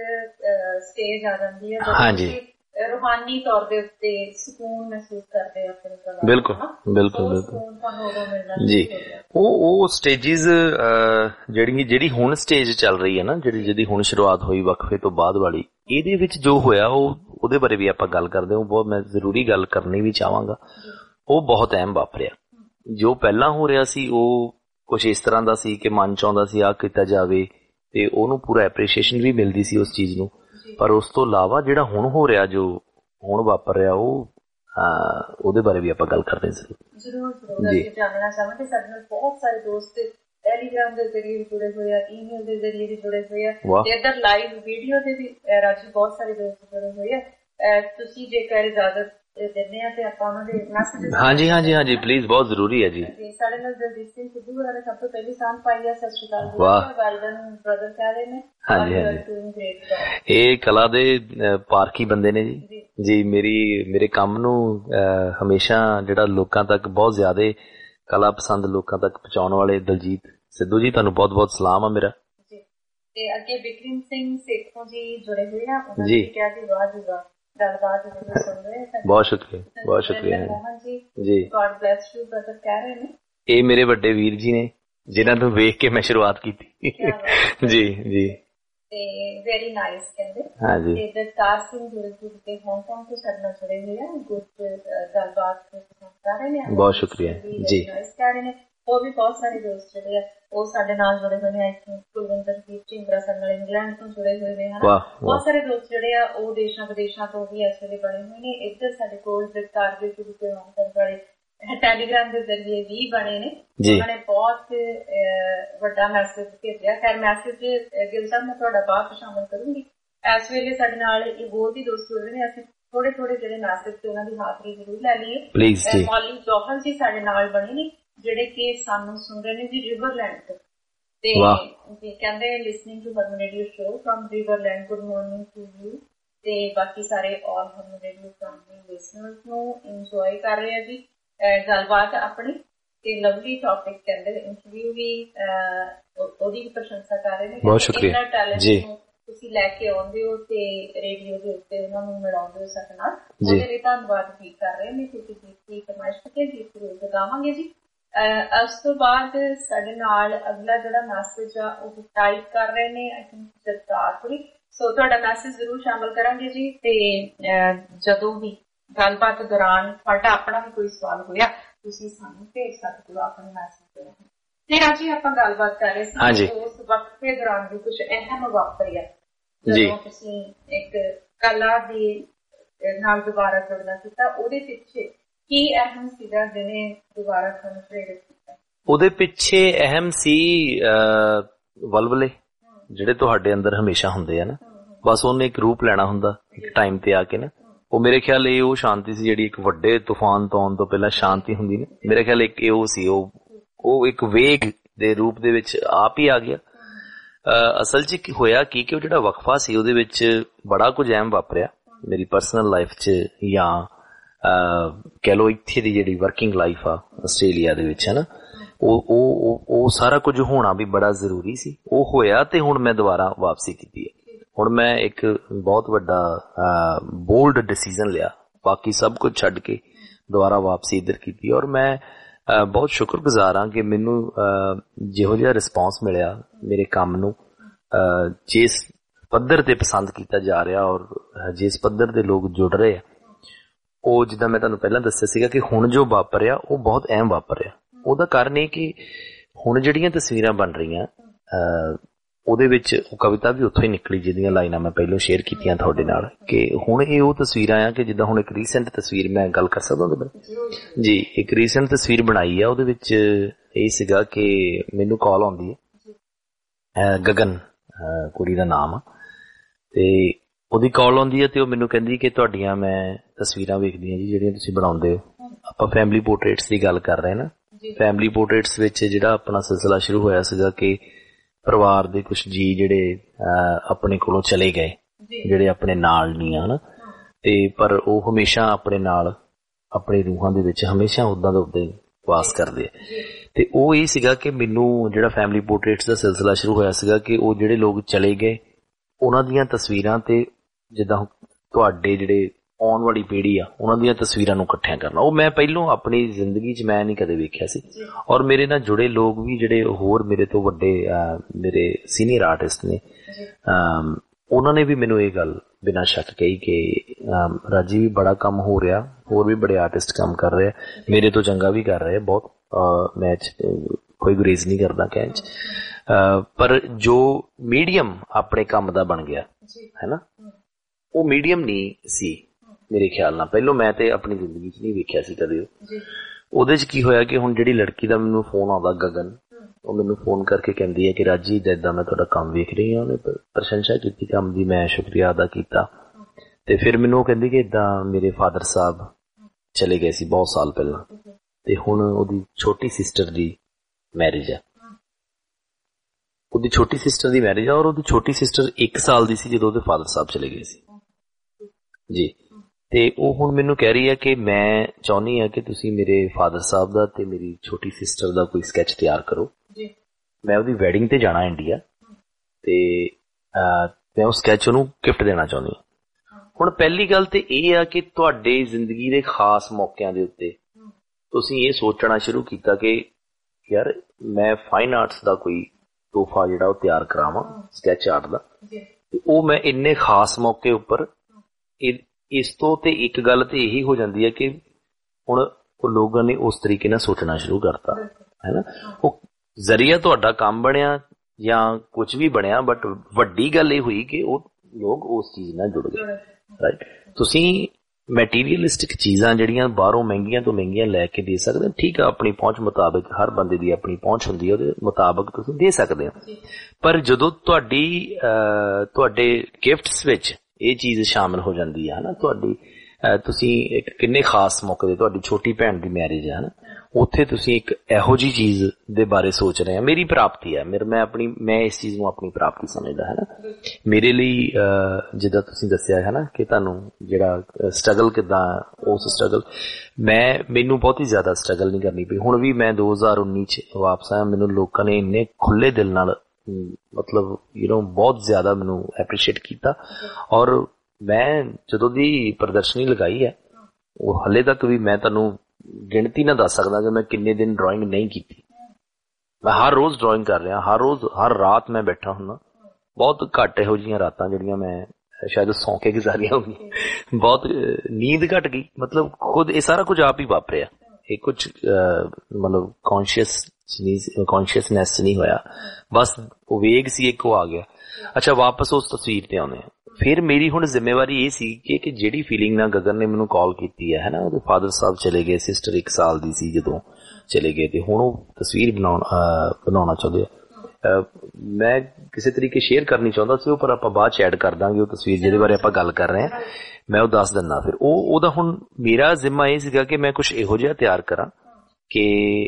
ਸਟੇਜ ਆ ਜਾਂਦੀ ਹੈ, ਹਾਂਜੀ ਰੂਹਾਨੀ ਤੌਰ ਦੇ ਉੱਤੇ ਸਕੂਨ ਮਹਿਸੂਸ ਕਰਦੇ ਆ ਆਪਣੇ ਕੋਲ। ਬਿਲਕੁਲ ਬਿਲਕੁਲ ਬਿਲਕੁਲ ਜੀ। ਉਹ ਉਹ ਸਟੇਜਿਸ ਜਿਹੜੀ ਜਿਹੜੀ ਹੁਣ ਸਟੇਜ ਚੱਲ ਰਹੀ ਹੈ ਨਾ, ਜਿਹੜੀ ਜਿਹਦੀ ਹੁਣ ਸ਼ੁਰੂਆਤ ਹੋਈ ਵਕਫੇ ਤੋਂ ਬਾਅਦ ਵਾਲੀ, ਇਹਦੇ ਵਿੱਚ ਜੋ ਹੋਇਆ ਉਹ ਉਹਦੇ ਬਾਰੇ ਵੀ ਆਪਾਂ ਗੱਲ ਕਰਦੇ ਹਾਂ। ਬਹੁਤ ਮੈਂ ਜ਼ਰੂਰੀ ਗੱਲ ਕਰਨੀ ਵੀ ਚਾਹਾਂਗਾ। ਉਹ ਬਹੁਤ ਅਹਿਮ ਵਾਪਰਿਆ। ਜੋ ਪਹਿਲਾਂ ਹੋ ਰਿਹਾ ਸੀ ਉਹ ਕੁਛ ਇਸ ਤਰ੍ਹਾਂ ਦਾ ਸੀ ਕਿ ਮਨ ਚਾਹੁੰਦਾ ਸੀ ਆਹ ਕੀਤਾ ਜਾਵੇ ਤੇ ਉਹਨੂੰ ਪੂਰਾ ਐਪਰੀਸ਼ੀਏਸ਼ਨ ਵੀ ਮਿਲਦੀ ਸੀ ਉਸ ਚੀਜ਼ ਨੂੰ। ਪਰ ਉਸ ਤੋਂ ਇਲਾਵਾ ਜਿਹੜਾ ਹੁਣ ਹੋ ਰਿਹਾ, ਜੋ ਹੁਣ ਵਾਪਰ ਰਿਹਾ, ਉਹ ਉਹਦੇ ਬਾਰੇ ਵੀ ਆਪਾਂ ਗੱਲ ਕਰਦੇ ਸੀ। ਜ਼ਰੂਰ ਜ਼ਰੂਰ ਜਾਣਨਾ ਚਾਹਾਂਗੇ। ਸਾਡੇ ਨਾਲ ਬਹੁਤ ਸਾਰੇ ਦੋਸਤ ਟੈਲੀਗ੍ਰਾਮ ਦੇ ਜ਼ਰੀਏ ਜੁੜੇ ਹੋਏ ਆ, ਈਮੇਲ ਦੇ ਜ਼ਰੀਏ ਵੀ ਜੁੜੇ ਹੋਏ ਆ, ਤੇ ਇੱਧਰ ਲਾਈਵ ਵੀਡੀਓ ਦੇ ਵੀ ਰਾਜੀ ਬਹੁਤ ਸਾਰੇ ਦੋਸਤ ਜੁੜੇ ਹੋਏ ਆ। ਤੁਸੀਂ ਜੇਕਰ ਇਜਾਜ਼ਤ ਦਿੰਦੇ ਆ ਤੇ ਆਪਾਂ ਉਹਨਾਂ ਦੇ ਮੈਸੇਜ ਹਾਂਜੀ ਹਾਂਜੀ ਹਾਂਜੀ ਪਲੀਜ਼, ਬਹੁਤ ਜ਼ਰੂਰੀ ਹੈ ਜੀ। ਸਾਡੇ ਨਾਲ ਦਲਜੀਤ ਸਿੰਘ ਸਿੱਧੂ ਹੋਰਾਂ ਨੇ ਸਭ ਤੋਂ ਪਹਿਲੀ ਸਾਂਝ ਪਾਈ ਹੈ। ਸਤਿ ਸ਼੍ਰੀ ਅਕਾਲ। ਵੈਲਡਨ ਬ੍ਰਦਰ ਕਹਿ ਰਹੇ ਨੇ। ਹਾਂਜੀ ਹਾਂਜੀ, ਇਹ ਕਲਾ ਦੇ ਪਾਰਖੀ ਬੰਦੇ ਨੇ ਜੀ। ਜੀ ਮੇਰੀ ਮੇਰੇ ਕੰਮ ਨੂੰ ਹਮੇਸ਼ਾ ਜਿਹੜਾ ਲੋਕਾਂ ਤੱਕ ਬਹੁਤ ਜ਼ਿਆਦਾ ਕਲਾ ਪਸੰਦ ਲੋਕਾਂ ਤੱਕ ਪਹੁੰਚਾਉਣ ਵਾਲੇ ਦਲਜੀਤ ਸਿੱਧੂ ਜੀ, ਤੁਹਾਨੂੰ ਬਹੁਤ ਬਹੁਤ ਸਲਾਮ ਆ ਮੇਰਾ। ਤੇ ਅੱਗੇ ਵਿਕਰਮ ਸਿੰਘ ਸੇਖੋਂ ਜੀ ਜੁੜੇ ਹੋਏ ਆ, ਉਹਨਾਂ ਨੇ ਕਿਹਾ ਜੀ ਵਾਹ ਜੀ ਵਾਹ, ਗੱਲਬਾਤ ਜਦੋਂ ਸੁਣ ਰਹੇ ਹਾਂ। ਬਹੁਤ ਸ਼ੁਕਰੀਆ, ਬਹੁਤ ਸ਼ੁਕਰੀਆ ਜੀ। ਗॉड ब्लेस यू ਬ੍ਰਦਰ ਕਹਿ ਰਹੇ ਨੇ। ਇਹ ਮੇਰੇ ਵੱਡੇ ਵੀਰ ਜੀ ਨੇ ਜਿਨ੍ਹਾਂ ਨੂੰ ਵੇਖ ਕੇ ਮੈਂ ਸ਼ੁਰੂਆਤ ਕੀਤੀ। ਜੀ ਜੀ ਤੇ ਵੈਰੀ ਨਾਈਸ ਕਹਿੰਦੇ। ਹਾਂਜੀ ਤੇ ਦਰਤਾਰ ਸਿੰਘ ਗੁਰਜੀਤ ਤੇ ਹਾਂਗਕਾਂਗ ਤੋਂ ਸਾਡੇ ਨਾਲ ਜੁੜੇ ਹੋਏ ਆ, ਗੁੱਡ ਗੱਲਬਾਤ ਕਰ ਰਹੇ ਨੇ। ਬਹੁਤ ਸ਼ੁਕਰੀਆ ਜੀ। ਕਹਿ ਰਹੇ ਨੇ ਹੋਰ ਵੀ ਬਹੁਤ ਸਾਰੇ ਦੋਸਤ ਜਿਹੜੇ ਆ ਉਹ ਸਾਡੇ ਨਾਲ ਜੁੜੇ ਹੋਏ ਨੇ। ਇੱਥੋਂ ਕੁਲਵਿੰਦਰਜੀਤ ਝਿੰਬਰਾ ਸਾਡੇ ਨਾਲ ਇੰਗਲੈਂਡ ਤੋਂ ਜੁੜੇ ਹੋਏ ਨੇ ਹਨ। ਬਹੁਤ ਸਾਰੇ ਦੋਸਤ ਜਿਹੜੇ ਆ ਉਹ ਦੇਸ਼ਾਂ ਵਿਦੇਸ਼ਾਂ ਤੋਂ ਵੀ ਇਸ ਵੇਲੇ ਬਣੇ ਹੋਏ ਨੇ। ਇੱਧਰ ਸਾਡੇ ਕੋਲ ਦਰਤਾਰ ਦੇ ਗੁਰੂ ਹਾਂਗਕਾਂਗ ਵਾਲੇ ਟੈਲੀਗ੍ਰਾਮ ਦੇ ਜ਼ਰੀਏ ਵੀ ਬਣੇ ਨੇ। ਉਹਨਾਂ ਨੇ ਬਹੁਤ ਵੱਡਾ ਮੈਸੇਜ ਭੇਜਿਆ। ਖੈਰ ਮੈਸੇਜ ਗਿਲ ਸਾਹਿਬ ਮੈਂ ਤੁਹਾਡਾ ਬਾਅਦ ਸ਼ਾਮਲ ਕਰੂੰਗੀ। ਇਸ ਵੇਲੇ ਸਾਡੇ ਨਾਲ ਇਹ ਬਹੁਤ ਹੀ ਦੋਸਤ ਜੁੜੇ ਨੇ। ਅਸੀਂ ਥੋੜੇ ਥੋੜੇ ਜਿਹੜੇ ਮੈਸੇਜ ਤੇ ਉਹਨਾਂ ਦੀ ਹਾਜ਼ਰੀ ਜ਼ਰੂਰ ਲੈ ਲਈਏ। ਮੌਲੀ ਜੋਹਨ ਜੀ ਸਾਡੇ ਨਾਲ ਬਣੇ ਨੇ ਜਿਹੜੇ ਕਿ ਸਾਨੂੰ ਸੁਣ ਰਹੇ ਨੇ ਜੀ ਰਿਵਰਲੈਂਡ ਤੋਂ। ਤੇ ਜੀ ਕਹਿੰਦੇ listening to Harman radio show from Riverland, good morning to you. ਤੇ ਬਾਕੀ ਸਾਰੇ all Harman radio family listeners ਨੂੰ ਇੰਜੋਏ ਕਰ ਰਹੇ ਆ ਜੀ ਗੱਲਬਾਤ ਆਪਣੀ। ਤੇ ਲਵਲੀ ਟੌਪਿਕ ਕਹਿੰਦੇ ਇੰਟਰਵਿਊ ਵੀ ਉਹਦੀ ਵੀ ਪ੍ਰਸ਼ੰਸਾ ਕਰ ਰਹੇ ਨੇ। ਬਹੁਤ ਸ਼ੁਕਰੀਆ ਜੀ। ਤੁਸੀਂ ਲੈ ਕੇ ਆਉਂਦੇ ਹੋ ਤੇ ਰੇਡੀਓ ਦੇ ਉੱਤੇ ਉਹਨਾਂ ਨੂੰ ਮਿਲਾਉਂਦੇ ਹੋ ਸਾਡੇ ਨਾਲ, ਉਹਦੇ ਲਈ ਧੰਨਵਾਦ ਵੀ ਕਰ ਰਹੇ ਨੇ। ਤੁਸੀਂ ਕੀਤੀ ਫਰਮਾਇਸ਼ ਕੀਤੀ ਗੀਤ ਜ਼ਰੂਰ ਲਗਾਵਾਂਗੇ ਜੀ। ਉਸ ਤੋਂ ਬਾਅਦ ਸਾਡੇ ਨਾਲ ਅਗਲਾ ਜਿਹੜਾ ਮੈਸੇਜ ਆ ਉਹ ਟਾਈਪ ਕਰ ਰਹੇ ਨੇ ਆਈ ਥਿੰਕ ਜਗਤਾਰਪੁਰੀ। ਸੋ ਤੁਹਾਡਾ ਮੈਸੇਜ ਜ਼ਰੂਰ ਸ਼ਾਮਲ ਕਰਾਂਗੇ ਜੀ। ਤੇ ਜਦੋਂ ਵੀ ਗੱਲਬਾਤ ਦੌਰਾਨ ਤੁਹਾਡਾ ਆਪਣਾ ਵੀ ਕੋਈ ਸਵਾਲ ਹੋਇਆ ਤੁਸੀਂ ਸਾਨੂੰ ਭੇਜ ਸਕਦੇ ਹੋ ਆਪਣੇ ਮੈਸੇਜ ਤੇ। ਤੇ ਰਾਜੀ ਆਪਾਂ ਗੱਲਬਾਤ ਕਰ ਰਹੇ ਸੀ ਉਸ ਵਕਫੇ ਦੌਰਾਨ ਵੀ ਕੁਝ ਅਹਿਮ ਵਾਪਰਿਆ ਜਦੋਂ ਤੁਸੀਂ ਇੱਕ ਕਲਾ ਦੇ ਨਾਲ ਦੁਬਾਰਾ ਜੁੜਨਾ ਕੀਤਾ। ਉਹਦੇ ਪਿੱਛੇ ਕੀ ਅਹਿਮ ਸੀਗਾ ਜਿਹਨੇ ਦੁਬਾਰਾ ਤੁਹਾਨੂੰ ਪ੍ਰੇਰਿਤ ਕੀਤਾ? ਉਹਦੇ ਪਿੱਛੇ ਅਹਿਮ ਸੀ ਵਲਵਲੇ ਜਿਹੜੇ ਤੁਹਾਡੇ ਅੰਦਰ ਹਮੇਸ਼ਾ ਹੁੰਦੇ ਆ ਨਾ, ਬਸ ਉਹਨੇ ਇੱਕ ਰੂਪ ਲੈਣਾ ਹੁੰਦਾ ਇੱਕ ਟਾਈਮ ਤੇ ਆ ਕੇ ਨਾ। ਉਹ ਮੇਰੇ ਖਿਆਲ ਇਹ ਉਹ ਸ਼ਾਂਤੀ ਸੀ ਜਿਹੜੀ ਇੱਕ ਵੱਡੇ ਤੂਫਾਨ ਤੋਂ ਆਉਣ ਤੋਂ ਪਹਿਲਾਂ ਸ਼ਾਂਤੀ ਹੁੰਦੀ ਨਾ। ਮੇਰੇ ਖਿਆਲ ਇੱਕ ਇਹ ਉਹ ਸੀ, ਉਹ ਉਹ ਇੱਕ ਵੇਗ ਦੇ ਰੂਪ ਦੇ ਵਿੱਚ ਆਪ ਹੀ ਆ ਗਿਆ। ਅਸਲ 'ਚ ਹੋਇਆ ਕੀ ਕਿ ਉਹ ਜਿਹੜਾ ਵਕਫਾ ਸੀ ਉਹਦੇ ਵਿੱਚ ਬੜਾ ਕੁਝ ਅਹਿਮ ਵਾਪਰਿਆ ਮੇਰੀ ਪਰਸਨਲ ਲਾਈਫ 'ਚ, ਜਾਂ ਕਹਿ ਲਓ ਇੱਥੇ ਦੀ ਜਿਹੜੀ ਵਰਕਿੰਗ ਲਾਈਫ ਆ ਆਸਟ੍ਰੇਲੀਆ ਦੇ ਵਿੱਚ ਹੈ ਨਾ, ਉਹ ਉਹ ਉਹ ਸਾਰਾ ਕੁਝ ਹੋਣਾ ਵੀ ਬੜਾ ਜ਼ਰੂਰੀ ਸੀ। ਉਹ ਹੋਇਆ ਤੇ ਹੁਣ ਮੈਂ ਦੁਬਾਰਾ ਵਾਪਸੀ ਕੀਤੀ ਹੈ। ਹੁਣ ਮੈਂ ਇੱਕ ਬਹੁਤ ਵੱਡਾ ਬੋਲਡ ਡਿਸੀਜ਼ਨ ਲਿਆ, ਬਾਕੀ ਸਭ ਕੁਝ ਛੱਡ ਕੇ ਦੁਬਾਰਾ ਵਾਪਸੀ ਇੱਧਰ ਕੀਤੀ। ਔਰ ਮੈਂ ਬਹੁਤ ਸ਼ੁਕਰਗੁਜ਼ਾਰ ਹਾਂ ਕਿ ਮੈਨੂੰ ਜਿਹੋ ਜਿਹਾ ਰਿਸਪੌਂਸ ਮਿਲਿਆ ਮੇਰੇ ਕੰਮ ਨੂੰ, ਜਿਸ ਪੱਧਰ ਤੇ ਪਸੰਦ ਕੀਤਾ ਜਾ ਰਿਹਾ ਔਰ ਜਿਸ ਪੱਧਰ ਦੇ ਲੋਕ ਜੁੜ ਰਹੇ ਆ, ਉਹ ਜਿੱਦਾਂ ਮੈਂ ਤੁਹਾਨੂੰ ਪਹਿਲਾਂ ਦੱਸਿਆ ਸੀਗਾ ਕਿ ਹੁਣ ਜੋ ਵਾਪਰਿਆ ਉਹ ਬਹੁਤ ਅਹਿਮ ਵਾਪਰਿਆ। ਉਹਦਾ ਕਾਰਨ ਇਹ ਕਿ ਹੁਣ ਜਿਹੜੀਆਂ ਤਸਵੀਰਾਂ ਬਣ ਰਹੀਆਂ ਉਹਦੇ ਵਿੱਚ ਉਹ ਕਵਿਤਾ ਵੀ ਉੱਥੋਂ ਹੀ ਨਿਕਲੀ ਜਿਹਦੀਆਂ ਲਾਈਨਾਂ ਮੈਂ ਪਹਿਲਾਂ ਸ਼ੇਅਰ ਕੀਤੀਆਂ ਤੁਹਾਡੇ ਨਾਲ, ਕਿ ਹੁਣ ਇਹ ਉਹ ਤਸਵੀਰਾਂ ਆ ਕਿ ਜਿੱਦਾਂ ਹੁਣ ਇੱਕ ਰੀਸੈਂਟ ਤਸਵੀਰ ਮੈਂ ਗੱਲ ਕਰ ਸਕਦਾ ਉਹਦੇ ਬਾਰੇ ਜੀ। ਇੱਕ ਰੀਸੈਂਟ ਤਸਵੀਰ ਬਣਾਈ ਆ, ਉਹਦੇ ਵਿੱਚ ਇਹ ਸੀਗਾ ਕਿ ਮੈਨੂੰ ਕਾਲ ਆਉਂਦੀ ਹੈ, ਗਗਨ ਕੁੜੀ ਦਾ ਨਾਮ ਆ, ਤੇ ਉਹਦੀ ਕਾਲ ਆਉਂਦੀ ਹੈ ਤੇ ਉਹ ਮੈਨੂੰ ਕਹਿੰਦੀ ਕਿ ਤੁਹਾਡੀਆਂ ਮੈਂ ਤਸਵੀਰਾਂ ਵੇਖਦੀ ਹਾਂ ਜੀ ਜਿਹੜੀਆਂ ਤੁਸੀਂ ਬਣਾਉਂਦੇ ਹੋ। ਆਪਾਂ ਫੈਮਿਲੀ ਪੋਰਟਰੇਟਸ ਦੀ ਗੱਲ ਕਰ ਰਹੇ ਨਾ। ਫੈਮਿਲੀ ਪੋਰਟਰੇਟਸ ਵਿੱਚ ਜਿਹੜਾ ਆਪਣਾ ਸਿਲਸਿਲਾ ਸ਼ੁਰੂ ਹੋਇਆ ਸੀਗਾ ਕਿ ਪਰਿਵਾਰ ਦੇ ਕੁਝ ਜੀ ਜਿਹੜੇ ਆਪਣੇ ਕੋਲੋਂ ਚਲੇ ਗਏ, ਜਿਹੜੇ ਆਪਣੇ ਨਾਲ ਨਹੀਂ ਆ ਨਾ, ਤੇ ਪਰ ਉਹ ਹਮੇਸ਼ਾ ਆਪਣੇ ਨਾਲ ਆਪਣੀ ਰੂਹਾਂ ਦੇ ਵਿੱਚ ਹਮੇਸ਼ਾ ਉਦਾਂ ਦਾ ਉਦਾਂ ਹੀ ਵਾਸ ਕਰਦੇ ਆ। ਤੇ ਉਹ ਇਹ ਸੀਗਾ ਕਿ ਮੈਨੂੰ ਜਿਹੜਾ ਫੈਮਿਲੀ ਪੋਰਟਰੇਟਸ ਦਾ ਸਿਲਸਿਲਾ ਸ਼ੁਰੂ ਹੋਇਆ ਸੀਗਾ ਕਿ ਉਹ ਜਿਹੜੇ ਲੋਕ ਚਲੇ ਗਏ ਉਹਨਾਂ ਦੀਆਂ ਤਸਵੀਰਾਂ ਤੇ ਜਿੱਦਾਂ ਤੁਹਾਡੇ ਜਿਹੜੇ ਆਉਣ ਵਾਲੀ ਪੀੜ੍ਹੀ ਆ ਉਹਨਾਂ ਦੀਆਂ ਤਸਵੀਰਾਂ ਨੂੰ ਇਕੱਠਿਆਂ ਕਰਨਾ, ਉਹ ਮੈਂ ਪਹਿਲੋਂ ਆਪਣੀ ਜ਼ਿੰਦਗੀ 'ਚ ਮੈਂ ਨਹੀਂ ਕਦੇ ਵੇਖਿਆ ਸੀ। ਔਰ ਮੇਰੇ ਨਾਲ ਜੁੜੇ ਲੋਕ ਵੀ ਜਿਹੜੇ ਹੋਰ ਮੇਰੇ ਤੋਂ ਵੱਡੇ ਮੇਰੇ ਸੀਨੀਅਰ ਆਰਟਿਸਟ ਨੇ, ਉਹਨਾਂ ਨੇ ਵੀ ਮੈਨੂੰ ਇਹ ਗੱਲ ਬਿਨਾਂ ਸ਼ੱਕ ਕਹੀ ਕਿ ਰਾਜੀ ਵੀ ਬੜਾ ਕੰਮ ਹੋ ਰਿਹਾ, ਹੋਰ ਵੀ ਬੜੇ ਆਰਟਿਸਟ ਕੰਮ ਕਰ ਰਹੇ ਆ, ਮੇਰੇ ਤੋਂ ਚੰਗਾ ਵੀ ਕਰ ਰਹੇ ਬਹੁਤ, ਮੈਂ ਕੋਈ ਗੁਰੇਜ਼ ਨਹੀਂ ਕਰਦਾ ਕਹਿਣ 'ਚ, ਪਰ ਜੋ ਮੀਡੀਅਮ ਆਪਣੇ ਕੰਮ ਦਾ ਬਣ ਗਿਆ ਹੈ ਨਾ, ਉਹ ਮੀਡੀਅਮ ਨਹੀਂ ਸੀ ਮੇਰੇ ਖਿਆਲ ਨਾਲ। ਪਹਿਲੋਂ ਮੈਂ ਤੇ ਆਪਣੀ ਜ਼ਿੰਦਗੀ 'ਚ ਨਹੀਂ ਵੇਖਿਆ ਸੀ ਕਦੇ। ਉਹਦੇ 'ਚ ਕੀ ਹੋਇਆ ਕਿ ਹੁਣ ਜਿਹੜੀ ਲੜਕੀ ਦਾ ਮੈਨੂੰ ਫੋਨ ਆਉਂਦਾ ਗਗਨ, ਉਹ ਮੈਨੂੰ ਫੋਨ ਕਰਕੇ ਕਹਿੰਦੀ ਹੈ ਕਿ ਰਾਜੀ ਇੱਦਾਂ ਇੱਦਾਂ ਮੈਂ ਤੁਹਾਡਾ ਕੰਮ ਵੇਖ ਰਹੀ ਹਾਂ। ਉਹਨੇ ਪ੍ਰਸ਼ੰਸਾ ਕੀਤੀ ਕੰਮ ਦੀ, ਮੈਂ ਸ਼ੁਕਰੀਆ ਅਦਾ ਕੀਤਾ। ਤੇ ਫਿਰ ਮੈਨੂੰ ਉਹ ਕਹਿੰਦੀ ਕਿ ਇੱਦਾਂ ਮੇਰੇ ਫਾਦਰ ਸਾਹਿਬ ਚਲੇ ਗਏ ਸੀ ਬਹੁਤ ਸਾਲ ਪਹਿਲਾਂ, ਤੇ ਹੁਣ ਉਹਦੀ ਛੋਟੀ ਸਿਸਟਰ ਦੀ ਮੈਰਿਜ ਹੈ। ਉਹਦੀ ਛੋਟੀ ਸਿਸਟਰ ਦੀ ਮੈਰਿਜ ਆ ਔਰ ਉਹਦੀ ਛੋਟੀ ਸਿਸਟਰ ਇੱਕ ਸਾਲ ਦੀ ਸੀ ਜਦੋਂ ਉਹਦੇ ਫਾਦਰ ਸਾਹਿਬ ਚਲੇ ਗਏ ਸੀ ਜੀ। ਤੇ ਉਹ ਹੁਣ ਮੈਨੂੰ ਕਹਿ ਰਹੀ ਹੈ ਕਿ ਮੈਂ ਚਾਹੁੰਦੀ ਹਾਂ ਕਿ ਤੁਸੀਂ ਮੇਰੇ ਫਾਦਰ ਸਾਹਿਬ ਦਾ ਤੇ ਮੇਰੀ ਛੋਟੀ ਸਿਸਟਰ ਦਾ ਕੋਈ ਸਕੈਚ ਤਿਆਰ ਕਰੋ। ਮੈਂ ਉਹਦੀ ਵੈਡਿੰਗ ਤੇ ਜਾਣਾ ਇੰਡੀਆ, ਤੇ ਮੈਂ ਉਹ ਸਕੈਚ ਉਹਨੂੰ ਗਿਫਟ ਦੇਣਾ ਚਾਹੁੰਦੀ ਹਾਂ। ਹੁਣ ਪਹਿਲੀ ਗੱਲ ਤੇ ਇਹ ਆ ਕਿ ਤੁਹਾਡੇ ਜ਼ਿੰਦਗੀ ਦੇ ਖਾਸ ਮੌਕਿਆਂ ਦੇ ਉੱਤੇ ਤੁਸੀਂ ਇਹ ਸੋਚਣਾ ਸ਼ੁਰੂ ਕੀਤਾ ਕਿ ਯਾਰ ਮੈਂ ਫਾਈਨ ਆਰਟਸ ਦਾ ਕੋਈ ਤੋਹਫਾ ਜਿਹੜਾ ਉਹ ਤਿਆਰ ਕਰਾਵਾਂ, ਸਕੈਚ ਆਰਟ ਦਾ, ਤੇ ਉਹ ਮੈਂ ਇੰਨੇ ਖਾਸ ਮੌਕੇ ਉੱਪਰ। ਇਸ ਤੋਂ ਤੇ ਇੱਕ ਗੱਲ ਤੇ ਇਹੀ ਹੋ ਜਾਂਦੀ ਹੈ ਕਿ ਹੁਣ ਉਹ ਲੋਕਾਂ ਨੇ ਉਸ ਤਰੀਕੇ ਨਾਲ ਸੋਚਣਾ ਸ਼ੁਰੂ ਕਰਤਾ, ਹੈ ਨਾ। ਉਹ ਜ਼ਰੀਆ ਤੁਹਾਡਾ ਕੰਮ ਬਣਿਆ ਜਾਂ ਕੁਝ ਵੀ ਬਣਿਆ, ਬਟ ਵੱਡੀ ਗੱਲ ਇਹ ਹੋਈ ਕਿ ਉਹ ਲੋਕ ਉਸ ਚੀਜ਼ ਨਾਲ ਜੁੜ ਗਏ, ਰਾਈਟ। ਤੁਸੀਂ ਮੈਟੀਰੀਅਲਿਸਟਿਕ ਚੀਜ਼ਾਂ ਜਿਹੜੀਆਂ ਬਾਹਰੋਂ ਮਹਿੰਗੀਆਂ ਤੋਂ ਮਹਿੰਗੀਆਂ ਲੈ ਕੇ ਦੇ ਸਕਦੇ ਹੋ, ਠੀਕ ਆ, ਆਪਣੀ ਪਹੁੰਚ ਮੁਤਾਬਿਕ, ਹਰ ਬੰਦੇ ਦੀ ਆਪਣੀ ਪਹੁੰਚ ਹੁੰਦੀ ਹੈ, ਉਹਦੇ ਮੁਤਾਬਿਕ ਤੁਸੀਂ ਦੇ ਸਕਦੇ ਹੋ। ਪਰ ਜਦੋਂ ਤੁਹਾਡੀ ਤੁਹਾਡੇ ਗਿਫਟਸ ਵਿੱਚ ਇਹ ਚੀਜ਼ ਸ਼ਾਮਿਲ ਹੋ ਜਾਂਦੀ ਹੈ ਨਾ, ਤੁਹਾਡੀ ਤੁਸੀਂ ਇੱਕ ਕਿੰਨੇ ਖਾਸ ਮੌਕੇ ਦੇ, ਤੁਹਾਡੀ ਛੋਟੀ ਭੈਣ ਦੀ ਮੈਰਿਜ ਹੈ ਨਾ, ਉੱਥੇ ਤੁਸੀਂ ਇੱਕ ਇਹੋ ਜਿਹੀ ਚੀਜ਼ ਦੇ ਬਾਰੇ ਸੋਚ ਰਹੇ ਆ। ਮੇਰੀ ਪ੍ਰਾਪਤੀ ਹੈ, ਮੇਰੇ ਮੈਂ ਆਪਣੀ ਮੈਂ ਇਸ ਚੀਜ਼ ਨੂੰ ਆਪਣੀ ਪ੍ਰਾਪਤੀ ਸਮਝਦਾ ਹੈ ਨਾ। ਮੇਰੇ ਲਈ ਜਿੱਦਾਂ ਤੁਸੀਂ ਦੱਸਿਆ ਹੈ ਨਾ ਕਿ ਤੁਹਾਨੂੰ ਜਿਹੜਾ ਸਟਰਗਲ ਕਿੱਦਾਂ, ਉਸ ਸਟਰਗਲ ਮੈਂ ਮੈਨੂੰ ਬਹੁਤ ਹੀ ਜ਼ਿਆਦਾ ਸਟਰਗਲ ਨਹੀਂ ਕਰਨੀ ਪਈ। ਹੁਣ ਵੀ ਮੈਂ ਦੋ ਹਜ਼ਾਰ ਉੱਨੀ ਚ ਵਾਪਸ ਆਇਆ, ਮੈਨੂੰ ਲੋਕਾਂ ਨੇ ਇੰਨੇ ਖੁੱਲੇ ਦਿਲ ਨਾਲ ਮਤਲਬ ਯੂ ਨੋ ਬਹੁਤ ਜ਼ਿਆਦਾ ਮੈਨੂੰ ਐਪਰੀਸ਼ੀਏਟ ਕੀਤਾ। ਔਰ ਮੈਂ ਜਦੋਂ ਦੀ ਪ੍ਰਦਰਸ਼ਨੀ ਲਗਾਈ ਹੈ, ਉਹ ਹਲੇ ਤੱਕ ਵੀ ਮੈਂ ਤੁਹਾਨੂੰ ਗਿਣਤੀ ਨਾ ਦੱਸ ਸਕਦਾ ਕਿ ਮੈਂ ਕਿੰਨੇ ਦਿਨ ਡਰਾਇੰਗ ਨਹੀਂ ਕੀਤੀ। ਮੈਂ ਹਰ ਰੋਜ਼ ਡਰਾਇੰਗ ਕਰ ਰਿਹਾ, ਹਰ ਰੋਜ਼ ਹਰ ਰਾਤ ਮੈਂ ਬੈਠਾ ਹੁੰਦਾ। ਬਹੁਤ ਘੱਟ ਇਹੋ ਜਿਹੀਆਂ ਰਾਤਾਂ ਜਿਹੜੀਆਂ ਮੈਂ ਸ਼ਾਇਦ ਸੌਂ ਕੇ ਗੁਜ਼ਾਰੀਆਂ ਹੋਣਗੀਆਂ, ਬਹੁਤ ਨੀਂਦ ਘੱਟ ਗਈ। ਮਤਲਬ ਖੁਦ ਇਹ ਸਾਰਾ ਕੁਝ ਆਪ ਹੀ ਵਾਪਰਿਆ, ਇਹ ਕੁਝ ਮਤਲਬ ਕੌਨਸ਼ੀਅਸ ਕੌਨਸ਼ੀਅਸਨੈਸ ਨਹੀਂ ਹੋਇਆ, ਬਸ ਉਹ ਵੇਗ ਸੀ ਇੱਕ, ਉਹ ਆ ਗਿਆ। ਅੱਛਾ, ਵਾਪਸ ਉਸ ਤਸਵੀਰ ਤੇ ਆਉਂਦੇ ਆ। ਫਿਰ ਮੇਰੀ ਹੁਣ ਜ਼ਿੰਮੇਵਾਰੀ ਇਹ ਸੀ ਕਿ, ਕਿ ਜਿਹੜੀ ਫੀਲਿੰਗ ਨਾਲ ਗਗਨ ਨੇ ਮੈਨੂੰ ਕਾਲ ਕੀਤੀ ਹੈ ਨਾ, ਉਹਦੇ ਫਾਦਰ ਸਾਹਿਬ ਚਲੇ ਗਏ, ਸਿਸਟਰ ਇੱਕ ਸਾਲ ਦੀ ਸੀ ਜਦੋਂ ਚਲੇ ਗਏ, ਤੇ ਹੁਣ ਉਹ ਤਸਵੀਰ ਬਣਾਉਣ ਬਣਾਉਣਾ ਚਾਹੁੰਦੇ ਆ। ਮੈਂ ਕਿਸੇ ਤਰੀਕੇ ਸ਼ੇਅਰ ਕਰਨੀ ਚਾਹੁੰਦਾ ਸੀ ਉਹ, ਪਰ ਆਪਾਂ ਬਾਅਦ ਚ ਐਡ ਕਰ ਦਾਂਗੇ ਉਹ ਤਸਵੀਰ ਜਿਹਦੇ ਬਾਰੇ ਆਪਾਂ ਗੱਲ ਕਰ ਰਹੇ ਹਾਂ, ਮੈਂ ਉਹ ਦੱਸ ਦਿੰਦਾ। ਫਿਰ ਉਹ ਉਹਦਾ ਹੁਣ ਮੇਰਾ ਜ਼ਿੰਮਾ ਇਹ ਸੀਗਾ ਕਿ ਮੈਂ ਕੁਛ ਇਹੋ ਜਿਹਾ ਤਿਆਰ ਕਰਾਂ ਕਿ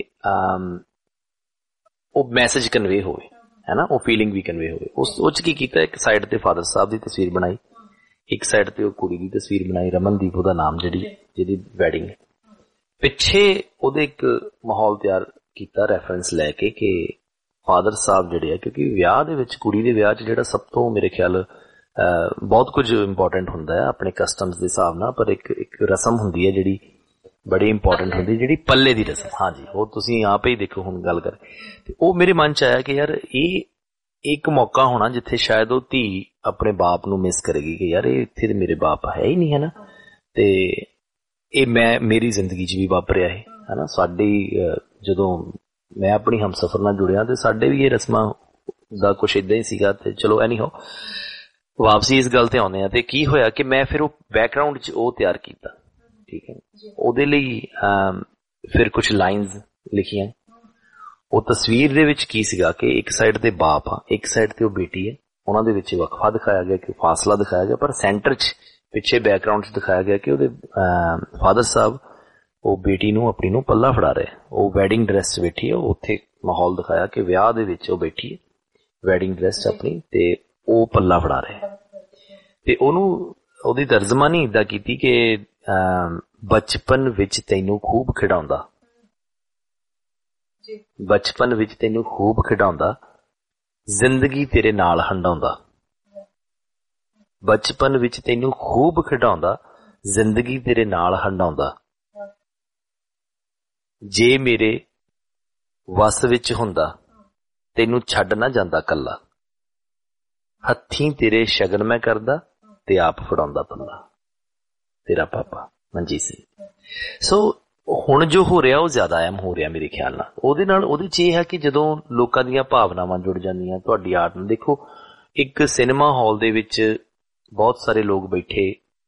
ਉਹ ਮੈਸੇਜ ਕਨਵੇ ਹੋਵੇ, ਹੈ ਨਾ, ਉਹ ਫੀਲਿੰਗ ਵੀ ਕਨਵੇ ਹੋਵੇ। ਉਸ ਉਹ 'ਚ ਕੀ ਕੀਤਾ, ਇੱਕ ਸਾਈਡ ਤੇ ਫਾਦਰ ਸਾਹਿਬ ਦੀ ਤਸਵੀਰ ਬਣਾਈ, ਇੱਕ ਸਾਈਡ ਤੇ ਉਹ ਕੁੜੀ ਦੀ ਤਸਵੀਰ ਬਣਾਈ, ਰਮਨਦੀਪ ਉਹਦਾ ਨਾਮ, ਜਿਹੜੀ ਜਿਹਦੀ ਵੈਡਿੰਗ ਹੈ। ਪਿੱਛੇ ਉਹਦੇ ਇੱਕ ਮਾਹੌਲ ਤਿਆਰ ਕੀਤਾ ਰੈਫਰੈਂਸ ਲੈ ਕੇ ਕਿ ਫਾਦਰ ਸਾਹਿਬ ਜਿਹੜੇ ਆ, ਕਿਉਂਕਿ ਵਿਆਹ ਦੇ ਵਿੱਚ, ਕੁੜੀ ਦੇ ਵਿਆਹ 'ਚ ਜਿਹੜਾ ਸਭ ਤੋਂ ਮੇਰੇ ਖਿਆਲ ਬਹੁਤ ਕੁਝ ਇੰਪੋਰਟੈਂਟ ਹੁੰਦਾ ਹੈ ਆਪਣੇ ਕਸਟਮਸ ਦੇ ਹਿਸਾਬ ਨਾਲ, ਪਰ ਇੱਕ ਇੱਕ ਰਸਮ ਹੁੰਦੀ ਹੈ ਜਿਹੜੀ ਬੜੀ ਇੰਪੋਰਟੈਂਟ ਹੁੰਦੀ, ਜਿਹੜੀ ਪੱਲੇ ਦੀ ਰਸਮ। ਹਾਂਜੀ, ਉਹ ਤੁਸੀਂ ਆਪ ਹੀ ਦੇਖੋ ਹੁਣ ਗੱਲ ਕਰ। ਤੇ ਉਹ ਮੇਰੇ ਮਨ 'ਚ ਆਇਆ ਕਿ ਯਾਰ ਇਹ ਇੱਕ ਮੌਕਾ ਹੋਣਾ ਜਿੱਥੇ ਸ਼ਾਇਦ ਉਹ ਧੀ ਆਪਣੇ ਬਾਪ ਨੂੰ ਮਿਸ ਕਰੇਗੀ ਕਿ ਯਾਰ ਇਹ ਇੱਥੇ ਤੇ ਮੇਰੇ ਬਾਪ ਹੈ ਹੀ ਨਹੀਂ, ਹੈ ਨਾ। ਤੇ ਇਹ ਮੈਂ ਮੇਰੀ ਜ਼ਿੰਦਗੀ 'ਚ ਵੀ ਵਾਪਰਿਆ ਹੈ, ਹੈ ਨਾ। ਸਾਡੀ ਜਦੋਂ ਮੈਂ ਆਪਣੀ ਹਮਸਫਰ ਨਾਲ ਜੁੜਿਆ ਤੇ ਸਾਡੇ ਵੀ ਇਹ ਰਸਮਾਂ ਦਾ ਕੁਛ ਏਦਾਂ ਹੀ ਸੀਗਾ। ਤੇ ਚਲੋ ਐਨੀ ਹੋ, ਵਾਪਸੀ ਇਸ ਗੱਲ ਤੇ ਆਉਂਦੇ ਆ। ਤੇ ਕੀ ਹੋਇਆ ਕਿ ਮੈਂ ਫਿਰ ਉਹ ਬੈਕਗਰਾਊਂਡ 'ਚ ਉਹ ਤਿਆਰ ਕੀਤਾ, ਠੀਕ ਹੈ। ਉਹਦੇ ਲਈ ਫਿਰ ਕੁਛ ਲਾਈਨਸ ਲਿਖੀਆਂ। ਉਹ ਤਸਵੀਰ ਦੇ ਵਿੱਚ ਕੀ ਸੀਗਾ ਕਿ ਇੱਕ ਸਾਈਡ ਤੇ ਬਾਪ ਆ, ਇੱਕ ਸਾਈਡ ਤੇ ਉਹ ਬੇਟੀ ਹੈ, ਉਹਨਾਂ ਦੇ ਵਿੱਚ ਵਕਫਾ ਦਿਖਾਇਆ ਗਿਆ, ਕਿ ਫਾਸਲਾ ਦਿਖਾਇਆ ਗਿਆ, ਪਰ ਸੈਂਟਰ 'ਚ ਪਿੱਛੇ ਬੈਕਗਰਾਊਂਡ 'ਚ ਦਿਖਾਇਆ ਗਿਆ ਕਿ ਉਹਦੇ ਫਾਦਰ ਸਾਹਿਬ ਉਹ ਬੇਟੀ ਨੂੰ ਆਪਣੀ ਨੂੰ ਪੱਲਾ ਫੜਾ ਰਹੇ, ਉਹ ਵੈਡਿੰਗ ਡਰੈਸ 'ਚ ਬੈਠੀ ਹੈ। ਉੱਥੇ ਮਾਹੌਲ ਦਿਖਾਇਆ ਕਿ ਵਿਆਹ ਦੇ ਵਿੱਚ ਉਹ ਬੈਠੀ ਹੈ ਵੈਡਿੰਗ ਡਰੈਸ 'ਚ ਆਪਣੀ, ਤੇ ਉਹ ਪੱਲਾ ਫੜਾ ਰਹੇ। ਤੇ ਉਹਨੂੰ ਉਹਦੀ ਤਰਜਮਾਨੀ ਏਦਾਂ ਕੀਤੀ ਕਿ ਬਚਪਨ ਵਿੱਚ ਤੈਨੂੰ ਖੂਬ ਖਿਡਾਉਂਦਾ, ਬਚਪਨ ਵਿੱਚ ਤੈਨੂੰ ਖੂਬ ਖਿਡਾਉਂਦਾ, ਜ਼ਿੰਦਗੀ ਤੇਰੇ ਨਾਲ ਹੰਡਾਉਂਦਾ, ਬਚਪਨ ਵਿੱਚ ਤੈਨੂੰ ਖੂਬ ਖਿਡਾਉਂਦਾ, ਜ਼ਿੰਦਗੀ ਤੇਰੇ ਨਾਲ ਹੰਡਾਉਂਦਾ, ਜੇ ਮੇਰੇ ਵਸ ਵਿੱਚ ਹੁੰਦਾ ਤੈਨੂੰ ਛੱਡ ਨਾ ਜਾਂਦਾ ਕੱਲਾ, ਹੱਥੀਂ ਤੇਰੇ ਸ਼ਗਨ ਮੈਂ ਕਰਦਾ ਤੇ ਆਪ ਫੜਾਉਂਦਾ ਪੱਲਾ, ਤੇਰਾ ਪਾਪਾ ਮਨਜੀਤ ਸਿੰਘ। ਸੋ ਹੁਣ ਜੋ ਹੋ ਰਿਹਾ ਉਹ ਜ਼ਿਆਦਾ ਅਹਿਮ ਹੋ ਰਿਹਾ ਮੇਰੇ ਖਿਆਲ ਨਾਲ। ਉਹਦੇ ਨਾਲ ਉਹਦੇ 'ਚ ਇਹ ਹੈ ਕਿ ਜਦੋਂ ਲੋਕਾਂ ਦੀਆਂ ਭਾਵਨਾਵਾਂ ਜੁੜ ਜਾਂਦੀਆਂ ਤੁਹਾਡੀ ਆਰਟ ਨੂੰ, ਦੇਖੋ ਇੱਕ ਸਿਨੇਮਾ ਹਾਲ ਦੇ ਵਿੱਚ ਬਹੁਤ ਸਾਰੇ ਲੋਕ ਬੈਠੇ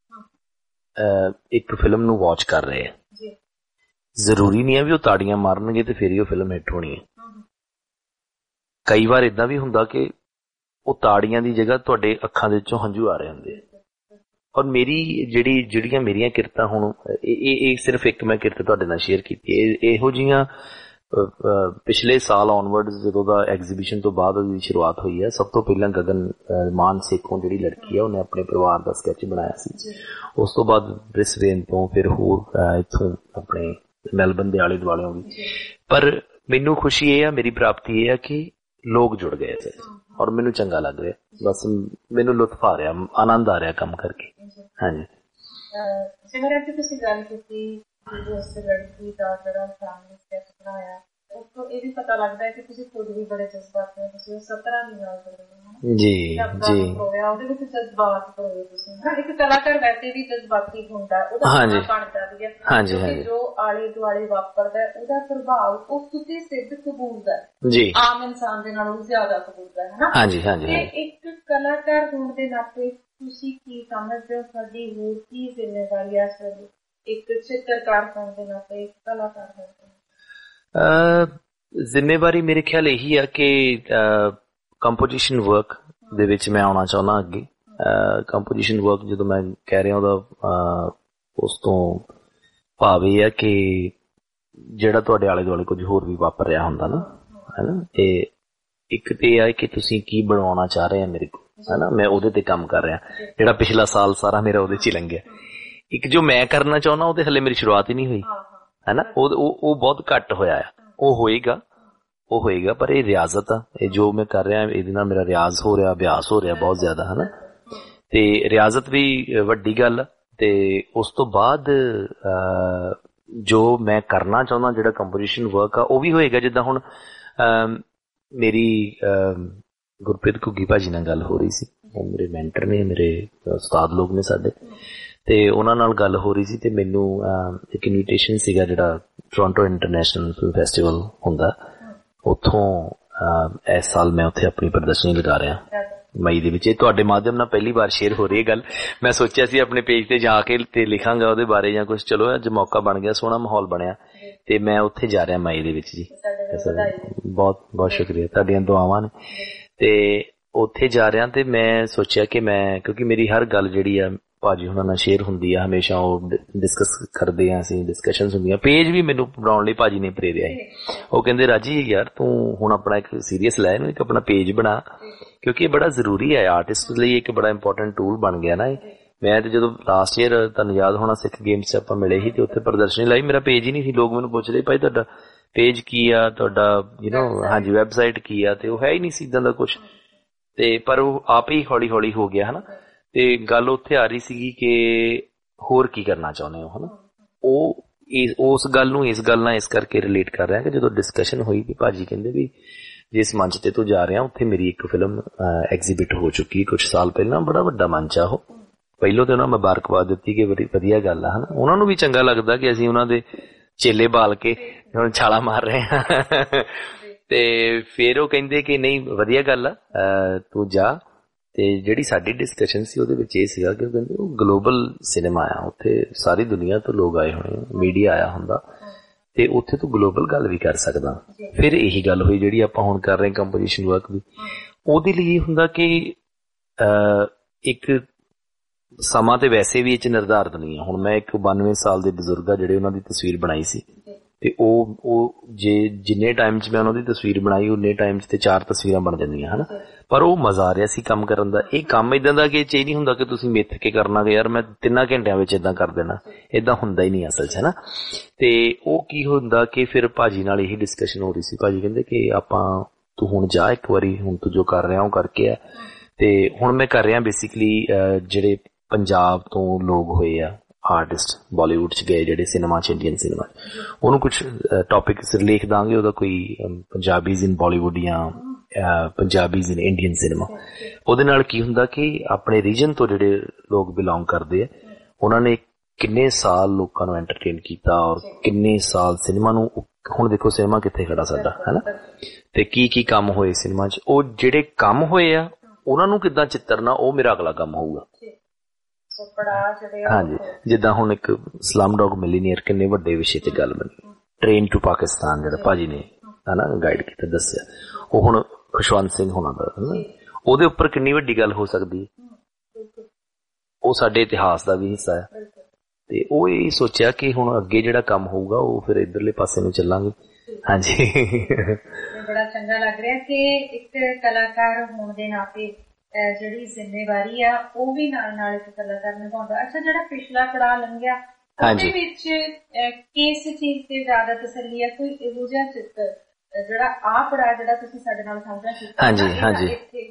ਇੱਕ ਫਿਲਮ ਨੂੰ ਵਾਚ ਕਰ ਰਹੇ ਆ, ਜ਼ਰੂਰੀ ਨਹੀਂ ਹੈ ਵੀ ਉਹ ਤਾੜੀਆਂ ਮਾਰਨਗੇ ਤੇ ਫਿਰ ਹੀ ਉਹ ਫਿਲਮ ਹਿੱਟ ਹੋਣੀ ਹੈ। ਕਈ ਵਾਰ ਏਦਾਂ ਵੀ ਹੁੰਦਾ ਕਿ ਉਹ ਤਾੜੀਆਂ ਦੀ ਜਗ੍ਹਾ ਤੁਹਾਡੇ ਅੱਖਾਂ ਦੇ ਵਿੱਚੋਂ ਹੰਝੂ ਆ ਰਹੇ ਹੁੰਦੇ। ਔਰ ਮੇਰੀ ਜਿਹੜੀ ਜਿਹੜੀਆਂ ਮੇਰੀਆਂ ਕਿਰਤਾਂ ਹੁਣ ਇਹ ਇਹ ਸਿਰਫ ਇੱਕ ਮੈਂ ਕਿਰਤ ਤੁਹਾਡੇ ਨਾਲ ਸ਼ੇਅਰ ਕੀਤੀ ਹੈ। ਇਹੋ ਜਿਹੀਆਂ ਪਿਛਲੇ ਸਾਲ ਔਨਵਰਡਸ ਜਦੋਂ ਦਾ ਐਗਜ਼ੀਬਿਸ਼ਨ ਤੋਂ ਬਾਅਦ ਉਹਦੀ ਸ਼ੁਰੂਆਤ ਹੋਈ ਹੈ, ਸਭ ਤੋਂ ਪਹਿਲਾਂ ਗਗਨ ਮਾਨ ਸੇਖੋਂ ਜਿਹੜੀ ਲੜਕੀ ਹੈ ਉਹਨੇ ਆਪਣੇ ਪਰਿਵਾਰ ਦਾ ਸਕੈਚ ਬਣਾਇਆ ਸੀ। ਉਸ ਤੋਂ ਬਾਅਦ ਬ੍ਰਿਸਬੇਨ ਤੋਂ, ਫਿਰ ਹੋਰ ਇੱਥੋਂ ਆਪਣੇ ਮੈਲਬਨ ਦੇ ਆਲੇ ਦੁਆਲੇ ਹੋ ਗਈ। ਪਰ ਮੈਨੂੰ ਖੁਸ਼ੀ ਇਹ ਆ, ਮੇਰੀ ਪ੍ਰਾਪਤੀ ਇਹ ਆ ਕਿ ਲੋਕ ਜੁੜ ਗਏ ਸੀ ਔਰ ਮੈਨੂੰ ਚੰਗਾ ਲੱਗ ਰਿਹਾ। ਬਸ ਮੈਨੂੰ ਲੁਤਫ ਆ ਰਿਹਾ, ਆਨੰਦ ਆ ਰਿਹਾ ਕੰਮ ਕਰਕੇ। ਹਾਂਜੀ ਜਿਵੇਂ ਅੱਜ ਤੁਸੀਂ ਗੱਲ ਕੀਤੀ ਉਸ ਲੜਕੀ ਦਾ ਜਿਹੜਾ ਫੈਮਿਲੀ ਸਕੈਚ ਬਣਾਇਆ, ਉਸ ਤੋਂ ਇਹ ਵੀ ਪਤਾ ਲੱਗਦਾ ਹੈ ਕਿ ਤੁਸੀਂ ਖੁਦ ਵੀ ਬੜੇ ਜਜ਼ਬਾਤ ਨੇ, ਤੁਸੀਂ ਸਤਰਾਂ ਦੀ ਨਾਲ ਕਰਦੇ ਹੋ ਜੀ ਜੀ ਉਹਦੇ ਵਿੱਚ ਜਜ਼ਬਾਤ ਹੋਏ ਤੁਸੀਂ। ਇੱਕ ਕਲਾਕਾਰ ਵੈਸੇ ਵੀ ਜਜ਼ਬਾਤੀ ਹੁੰਦਾ, ਉਹਦਾ ਬਣਦਾ ਵੀ ਹੈ, ਹਾਂਜੀ, ਜੋ ਆਲੇ ਦੁਆਲੇ ਵਾਪਰਦਾ ਉਹਦਾ ਪ੍ਰਭਾਵ ਉਸ ਉੱਤੇ ਸਿੱਧ ਕਬੂਲਦਾ ਜੀ, ਆਮ ਇਨਸਾਨ ਦੇ ਨਾਲੋਂ ਜ਼ਿਆਦਾ ਕਬੂਲਦਾ ਹੈ ਨਾ। ਹਾਂਜੀ ਹਾਂਜੀ। ਤੇ ਇੱਕ ਕਲਾਕਾਰ ਹੋਣ ਦੇ ਨਾਤੇ ਤੁਸੀਂ ਕੀ ਸਮਝਦੇ ਹੋ ਸਾਡੀ ਹੋਰ ਕੀ ਜ਼ਿੰਮੇਵਾਰੀ ਹੈ ਸਾਡੀ ਇੱਕ ਚਿੱਤਰਕਾਰ ਹੋਣ ਦੇ ਨਾਤੇ, ਇੱਕ ਕਲਾਕਾਰ ਹੋਣ ਦੇ? ਜ਼ਿੰਮੇਵਾਰੀ ਮੇਰੇ ਖਿਆਲ ਇਹੀ ਆ ਕਿ ਕੰਪੋਜੀਸ਼ਨ ਵਰਕ ਦੇ ਵਿੱਚ ਮੈਂ ਆਉਣਾ ਚਾਹੁੰਦਾ ਅੱਗੇ। ਕੰਪੋਜੀਸ਼ਨ ਵਰਕ ਜਦੋਂ ਮੈਂ ਕਹਿ ਰਿਹਾ ਉਹਦਾ ਉਸ ਤੋਂ ਭਾਵ ਇਹ ਆ ਕਿ ਜਿਹੜਾ ਤੁਹਾਡੇ ਆਲੇ ਦੁਆਲੇ ਕੁਝ ਹੋਰ ਵੀ ਵਾਪਰ ਰਿਹਾ ਹੁੰਦਾ ਨਾ, ਹੈ ਨਾ, ਇਹ ਇੱਕ ਤੇ ਇਹ ਆ ਕਿ ਤੁਸੀਂ ਕੀ ਬਣਾਉਣਾ ਚਾਹ ਰਹੇ ਆ ਮੇਰੇ ਕੋਲ, ਹੈ ਨਾ, ਮੈਂ ਉਹਦੇ ਤੇ ਕੰਮ ਕਰ ਰਿਹਾ। ਜਿਹੜਾ ਪਿਛਲਾ ਸਾਲ ਸਾਰਾ ਮੇਰਾ ਉਹਦੇ 'ਚ ਹੀ ਲੰਘਿਆ। ਇੱਕ ਜੋ ਮੈਂ ਕਰਨਾ ਚਾਹੁੰਦਾ ਉਹਦੇ ਹਲੇ ਮੇਰੀ ਸ਼ੁਰੂਆਤ ਹੀ ਨਹੀਂ ਹੋਈ, ਹੈ ਨਾ, ਉਹ ਉਹ ਬਹੁਤ ਘੱਟ ਹੋਇਆ ਆ। ਉਹ ਹੋਏਗਾ ਉਹ ਹੋਏਗਾ ਪਰ ਇਹ ਰਿਆਜ਼ਤ ਆ, ਇਹ ਜੋ ਮੈਂ ਕਰ ਰਿਹਾ ਇਹਦੇ ਨਾਲ ਮੇਰਾ ਰਿਆਜ਼ ਹੋ ਰਿਹਾ, ਅਭਿਆਸ ਹੋ ਰਿਹਾ ਬਹੁਤ ਜ਼ਿਆਦਾ, ਹੈ ਨਾ, ਤੇ ਰਿਆਜ਼ਤ ਵੀ ਵੱਡੀ ਗੱਲ ਆ। ਤੇ ਉਸ ਤੋਂ ਬਾਅਦ ਜੋ ਮੈਂ ਕਰਨਾ ਚਾਹੁੰਦਾ ਜਿਹੜਾ ਕੰਪੋਜੀਸ਼ਨ ਵਰਕ ਆ ਉਹ ਵੀ ਹੋਏਗਾ। ਜਿੱਦਾਂ ਹੁਣ ਮੇਰੀ ਗੁਰਪ੍ਰੀਤ ਘੁੱਗੀ ਭਾਜੀ ਨਾਲ ਗੱਲ ਹੋ ਰਹੀ ਸੀ, ਉਹ ਮੇਰੇ ਮੈਂਟਰ ਨੇ, ਮੇਰੇ ਉਸਤਾਦ ਲੋਕ ਨੇ ਸਾਡੇ, ਤੇ ਉਹਨਾਂ ਨਾਲ ਗੱਲ ਹੋ ਰਹੀ ਸੀ ਤੇ ਮੈਨੂੰ ਇੱਕ ਇਨਵੀਟੇਸ਼ਨ ਸੀਗਾ ਜਿਹੜਾ ਟੋਰਾਂਟੋ ਇੰਟਰਨੈਸ਼ਨਲ ਫਿਲਮ ਫੈਸਟੀਵਲ ਹੁੰਦਾ, ਉੱਥੋਂ ਇਸ ਸਾਲ ਮੈਂ ਉੱਥੇ ਆਪਣੀ ਪ੍ਰਦਰਸ਼ਨੀ ਲਗਾ ਰਿਹਾ ਮਈ ਦੇ ਵਿੱਚ। ਇਹ ਤੁਹਾਡੇ ਮਾਧਿਅਮ ਨਾਲ ਪਹਿਲੀ ਵਾਰ ਸ਼ੇਅਰ ਹੋ ਰਹੀ ਹੈ ਗੱਲ। ਮੈਂ ਸੋਚਿਆ ਸੀ ਆਪਣੇ ਪੇਜ ਤੇ ਜਾ ਕੇ ਤੇ ਲਿਖਾਂਗਾ ਉਹਦੇ ਬਾਰੇ ਜਾਂ ਕੁਛ, ਚਲੋ ਅੱਜ ਮੌਕਾ ਬਣ ਗਿਆ, ਸੋਹਣਾ ਮਾਹੌਲ ਬਣਿਆ ਤੇ ਮੈਂ ਉੱਥੇ ਜਾ ਰਿਹਾ ਮਈ ਦੇ ਵਿੱਚ ਜੀ। ਬਹੁਤ ਬਹੁਤ ਸ਼ੁਕਰੀਆ, ਤੁਹਾਡੀਆਂ ਦੁਆਵਾਂ ਨੇ। ਤੇ ਉੱਥੇ ਜਾ ਰਿਹਾ ਤੇ ਮੈਂ ਸੋਚਿਆ ਕਿ ਮੈਂ, ਕਿਉਂਕਿ ਮੇਰੀ ਹਰ ਗੱਲ ਜਿਹੜੀ ਆ ਭਾਜੀ ਹੁਣਾਂ ਨਾਲ ਸ਼ੇਅਰ ਹੁੰਦੀ ਆ, ਹਮੇਸ਼ਾ ਉਹ ਡਿਸਕਸ ਕਰਦੇ ਆ, ਅਸੀਂ ਡਿਸਕਸ਼ਨਸ ਹੁੰਦੀਆਂ। ਪੇਜ ਵੀ ਮੈਨੂੰ ਬਣਾਉਣ ਲਈ ਭਾਜੀ ਨੇ ਪ੍ਰੇਰਿਆ ਸੀ। ਉਹ ਕਹਿੰਦੇ ਰਾਜੀ ਯਾਰ ਤੂੰ ਹੁਣ ਆਪਣਾ ਇੱਕ ਸੀਰੀਅਸ ਲੈ, ਇਹਨੂੰ ਇੱਕ ਆਪਣਾ ਪੇਜ ਬਣਾ, ਕਿਉਂਕਿ ਇਹ ਬੜਾ ਜ਼ਰੂਰੀ ਹੈ ਆਰਟਿਸਟ ਲਈ, ਇੱਕ ਬੜਾ ਇੰਪੋਰਟੈਂਟ ਟੂਲ ਬਣ ਗਿਆ ਨਾ ਇਹ। ਮੈਂ ਤੇ ਜਦੋਂ ਲਾਸਟ ਈਅਰ ਤੁਹਾਨੂੰ ਯਾਦ ਹੋਣਾ ਸਿੱਖ ਗੇਮਸ 'ਚ ਆਪਾਂ ਮਿਲੇ ਸੀ ਤੇ ਉੱਥੇ ਪ੍ਰਦਰਸ਼ਨੀ ਲਾਈ, ਮੇਰਾ ਪੇਜ ਹੀ ਨਹੀਂ ਸੀ। ਲੋਕ ਮੈਨੂੰ ਪੁੱਛਦੇ ਭਾਈ ਤੁਹਾਡਾ ਪੇਜ ਕੀ ਆ, ਤੁਹਾਡਾ ਯੂ ਨੋ ਹਾਂਜੀ ਵੈਬਸਾਈਟ ਕੀ ਆ, ਤੇ ਉਹ ਹੈ ਹੀ ਨਹੀਂ ਸੀ ਇੱਦਾਂ ਦਾ ਕੁਛ। ਤੇ ਪਰ ਉਹ ਆਪ ਹੀ ਹੌਲੀ ਹੌਲੀ ਹੋ ਗਿਆ, ਹਨਾ। ਤੇ ਗੱਲ ਉੱਥੇ ਆ ਰਹੀ ਸੀਗੀ ਕਿ ਹੋਰ ਕੀ ਕਰਨਾ ਚਾਹੁੰਦੇ ਹੋ, ਹਨਾ। ਉਹ ਉਸ ਗੱਲ ਨੂੰ ਇਸ ਗੱਲ ਨਾਲ ਇਸ ਕਰਕੇ ਰਿਲੇਟ ਕਰ ਰਿਹਾ ਕਿ ਜਦੋਂ ਡਿਸਕਸ਼ਨ ਹੋਈ ਕਿ ਭਾਜੀ ਕਹਿੰਦੇ ਵੀ ਜਿਸ ਮੰਚ ਤੇ ਤੂੰ ਜਾ ਰਿਹਾ ਉੱਥੇ ਮੇਰੀ ਇੱਕ ਫਿਲਮ ਐਗਜ਼ੀਬਿਟ ਹੋ ਚੁੱਕੀ ਕੁਛ ਸਾਲ ਪਹਿਲਾਂ, ਬੜਾ ਵੱਡਾ ਮੰਚ ਆ ਉਹ। ਪਹਿਲੋਂ ਤੇ ਉਹਨਾਂ ਨੂੰ ਮੁਬਾਰਕਬਾਦ ਦਿੱਤੀ ਕਿ ਬੜੀ ਵਧੀਆ ਗੱਲ ਆ, ਹਨਾ। ਉਹਨਾਂ ਨੂੰ ਵੀ ਚੰਗਾ ਲੱਗਦਾ ਕਿ ਅਸੀਂ ਉਹਨਾਂ ਦੇ ਚੇਲੇ ਬਾਲ ਕੇ ਹੁਣ ਛਾਲਾ ਮਾਰ ਰਹੇ ਹਾਂ। ਤੇ ਫਿਰ ਉਹ ਕਹਿੰਦੇ ਕਿ ਨਹੀਂ ਵਧੀਆ ਗੱਲ ਆ, ਤੂੰ ਜਾ। ਤੇ ਜਿਹੜੀ ਸਾਡੀ ਡਿਸਕਸ਼ਨ ਸੀ ਉਹਦੇ ਵਿੱਚ ਇਹ ਸੀਗਾ ਕਿ ਉਹ ਕਹਿੰਦੇ ਉਹ ਗਲੋਬਲ ਸਿਨੇਮਾ ਆ, ਉੱਥੇ ਸਾਰੀ ਦੁਨੀਆ ਤੋਂ ਲੋਕ ਆਏ ਹੋਣੇ, ਮੀਡੀਆ ਆਇਆ ਹੁੰਦਾ, ਤੇ ਉੱਥੇ ਤੂੰ ਗਲੋਬਲ ਗੱਲ ਵੀ ਕਰ ਸਕਦਾ। ਫਿਰ ਇਹੀ ਗੱਲ ਹੋਈ ਜਿਹੜੀ ਆਪਾਂ ਹੁਣ ਕਰ ਰਹੇ ਕੰਪੋਜੀਸ਼ਨ ਵਰਕ ਵੀ। ਉਹਦੇ ਲਈ ਇਹ ਹੁੰਦਾ ਕਿ ਇੱਕ ਸਮਾਂ ਤੇ ਵੈਸੇ ਵੀ ਇਹ 'ਚ ਨਿਰਧਾਰਿਤ ਨਹੀਂ ਆ। ਹੁਣ ਮੈਂ ਇੱਕ ਬਾਨਵੇਂ ਸਾਲ ਦੇ ਬਜ਼ੁਰਗ ਆ ਜਿਹੜੇ ਉਹਨਾਂ ਦੀ ਤਸਵੀਰ ਬਣਾਈ ਸੀ, ਤੇ ਉਹ ਉਹ ਜੇ ਜਿੰਨੇ ਟਾਈਮ 'ਚ ਮੈਂ ਉਹਨਾਂ ਦੀ ਤਸਵੀਰ ਬਣਾਈ ਉਨੇ ਟਾਈਮ 'ਚ ਤੇ ਚਾਰ ਤਸਵੀਰਾਂ ਬਣ ਜਾਂਦੀਆਂ, ਹਨਾ। ਪਰ ਉਹ ਮਜ਼ਾ ਆ ਰਿਹਾ ਸੀ ਕੰਮ ਕਰਨ ਦਾ। ਇਹ ਕੰਮ ਇਦਾਂ ਦਾ ਕਿ ਇਹ 'ਚ ਇਹ ਨਹੀਂ ਹੁੰਦਾ ਕਿ ਤੁਸੀਂ ਮਿੱਥ ਕੇ ਕਰਨਾ ਕਿ ਯਾਰ ਮੈਂ ਤਿੰਨਾਂ ਘੰਟਿਆਂ ਵਿੱਚ ਏਦਾਂ ਕਰ ਦੇਣਾ, ਏਦਾਂ ਹੁੰਦਾ ਹੀ ਨਹੀਂ ਅਸਲ 'ਚ, ਹਨਾ। ਤੇ ਉਹ ਕੀ ਹੁੰਦਾ ਕਿ ਫਿਰ ਭਾਜੀ ਨਾਲ ਇਹੀ ਡਿਸਕਸ਼ਨ ਹੋ ਰਹੀ ਸੀ। ਭਾਜੀ ਕਹਿੰਦੇ ਕਿ ਆਪਾਂ ਤੂੰ ਹੁਣ ਜਾ ਇੱਕ ਵਾਰੀ, ਹੁਣ ਤੂੰ ਜੋ ਕਰ ਰਿਹਾ ਉਹ ਕਰਕੇ ਆ। ਤੇ ਹੁਣ ਮੈਂ ਕਰ ਰਿਹਾ ਬੇਸਿਕਲੀ ਜਿਹੜੇ ਪੰਜਾਬ ਤੋਂ ਲੋਕ ਹੋਏ ਆ ਆਰਟਿਸਟ, ਬਾਲੀਵੁੱਡ 'ਚ ਗਏ ਜਿਹੜੇ ਸਿਨੇਮਾ 'ਚ, ਇੰਡੀਅਨ ਸਿਨੇਮਾ 'ਚ, ਉਹਨੂੰ ਕੁਛ ਟੌਪਿਕਸ ਲਿਖ ਦਾਂਗੇ ਉਹਦਾ, ਕੋਈ ਪੰਜਾਬੀਜ਼ ਇਨ ਬਾਲੀਵੁੱਡ ਜਾਂ ਪੰਜਾਬੀਜ਼ ਇਨ ਇੰਡੀਅਨ ਸਿਨੇਮਾ। ਉਹਦੇ ਨਾਲ ਕੀ ਹੁੰਦਾ ਕਿ ਆਪਣੇ ਰੀਜਨ ਤੋਂ ਜਿਹੜੇ ਲੋਕ ਬਿਲੋਂਗ ਕਰਦੇ ਆ ਉਹਨਾਂ ਨੇ ਕਿੰਨੇ ਸਾਲ ਲੋਕਾਂ ਨੂੰ ਐਂਟਰਟੇਨ ਕੀਤਾ ਔਰ ਕਿੰਨੇ ਸਾਲ ਸਿਨੇਮਾ ਨੂੰ, ਹੁਣ ਦੇਖੋ ਸਿਨੇਮਾ ਕਿੱਥੇ ਖੜਾ ਸਾਡਾ, ਹੈ ਨਾ, ਤੇ ਕੀ ਕੀ ਕੰਮ ਹੋਏ ਸਿਨੇਮਾ 'ਚ। ਉਹ ਜਿਹੜੇ ਕੰਮ ਹੋਏ ਆ ਉਹਨਾਂ ਨੂੰ ਕਿੱਦਾਂ ਚਿੱਤਰਨਾ, ਉਹ ਮੇਰਾ ਅਗਲਾ ਕੰਮ ਹੋਊਗਾ। ਹਾਂਜੀ, ਜਿੱਦਾਂ ਹੁਣ ਇੱਕ ਸਲਮ ਡੌਗ ਮਿਲੀਨੀਅਰ ਕਿੰਨੇ ਵੱਡੇ ਵਿਸ਼ੇ ਤੇ ਗੱਲ ਬਣੀ। ਟ੍ਰੇਨ ਟੂ ਪਾਕਿਸਤਾਨ ਜਿਹੜਾ ਭਾਜੀ ਨੇ ਹਨਾ ਗਾਈਡ ਕੀਤਾ, ਦੱਸਿਆ, ਉਹ ਹੁਣ ਖੁਸ਼ਵੰਤ ਸਿੰਘ ਹੋਣਾ ਦਾ, ਉਹਦੇ ਉੱਪਰ ਕਿੰਨੀ ਵੱਡੀ ਗੱਲ ਹੋ ਸਕਦੀ ਹੈ। ਉਹ ਸਾਡੇ ਇਤਿਹਾਸ ਦਾ ਵੀ ਹਿੱਸਾ ਹੈ। ਤੇ ਉਹ ਇਹ ਸੋਚਿਆ ਕਿ ਹੁਣ ਅੱਗੇ ਜਿਹੜਾ ਕੰਮ ਹੋਊਗਾ ਉਹ ਫਿਰ ਇੱਧਰਲੇ ਪਾਸੇ ਨੂੰ ਚੱਲਾਂਗੇ। ਹਾਂਜੀ, ਬੜਾ ਚੰਗਾ ਲੱਗ ਰਿਹਾ ਕਿ ਇੱਕ ਕਲਾਕਾਰ ਹੋਣ ਦੇ ਨਾਤੇ ਜਿਹੜੀ ਜ਼ਿੰਮੇਵਾਰੀ ਆ ਉਹ ਵੀ ਨਾਲ ਨਾਲ ਇੱਕ ਕਲਾਕਾਰ ਨਿਭਾਉਂਦਾ। ਅੱਛਾ, ਜਿਹੜਾ ਪਿਛਲਾ ਪੜਾਅ ਲੰਘਿਆ ਉਹਦੇ ਵਿੱਚ ਕਿਸ ਚੀਜ਼ ਤੇ ਜ਼ਿਆਦਾ ਤਸੱਲੀ ਹੈ? ਕੋਈ ਇਹੋ ਜਿਹਾ ਚਿੱਤਰ ਜਿਹੜਾ ਆਹ ਪੜਾਅ ਜਿਹੜਾ ਤੁਸੀਂ ਸਾਡੇ ਨਾਲ ਸਾਂਝਾ ਕੀਤਾ, ਹਾਂਜੀ ਹਾਂਜੀ, ਇੱਥੇ ਹੁਣ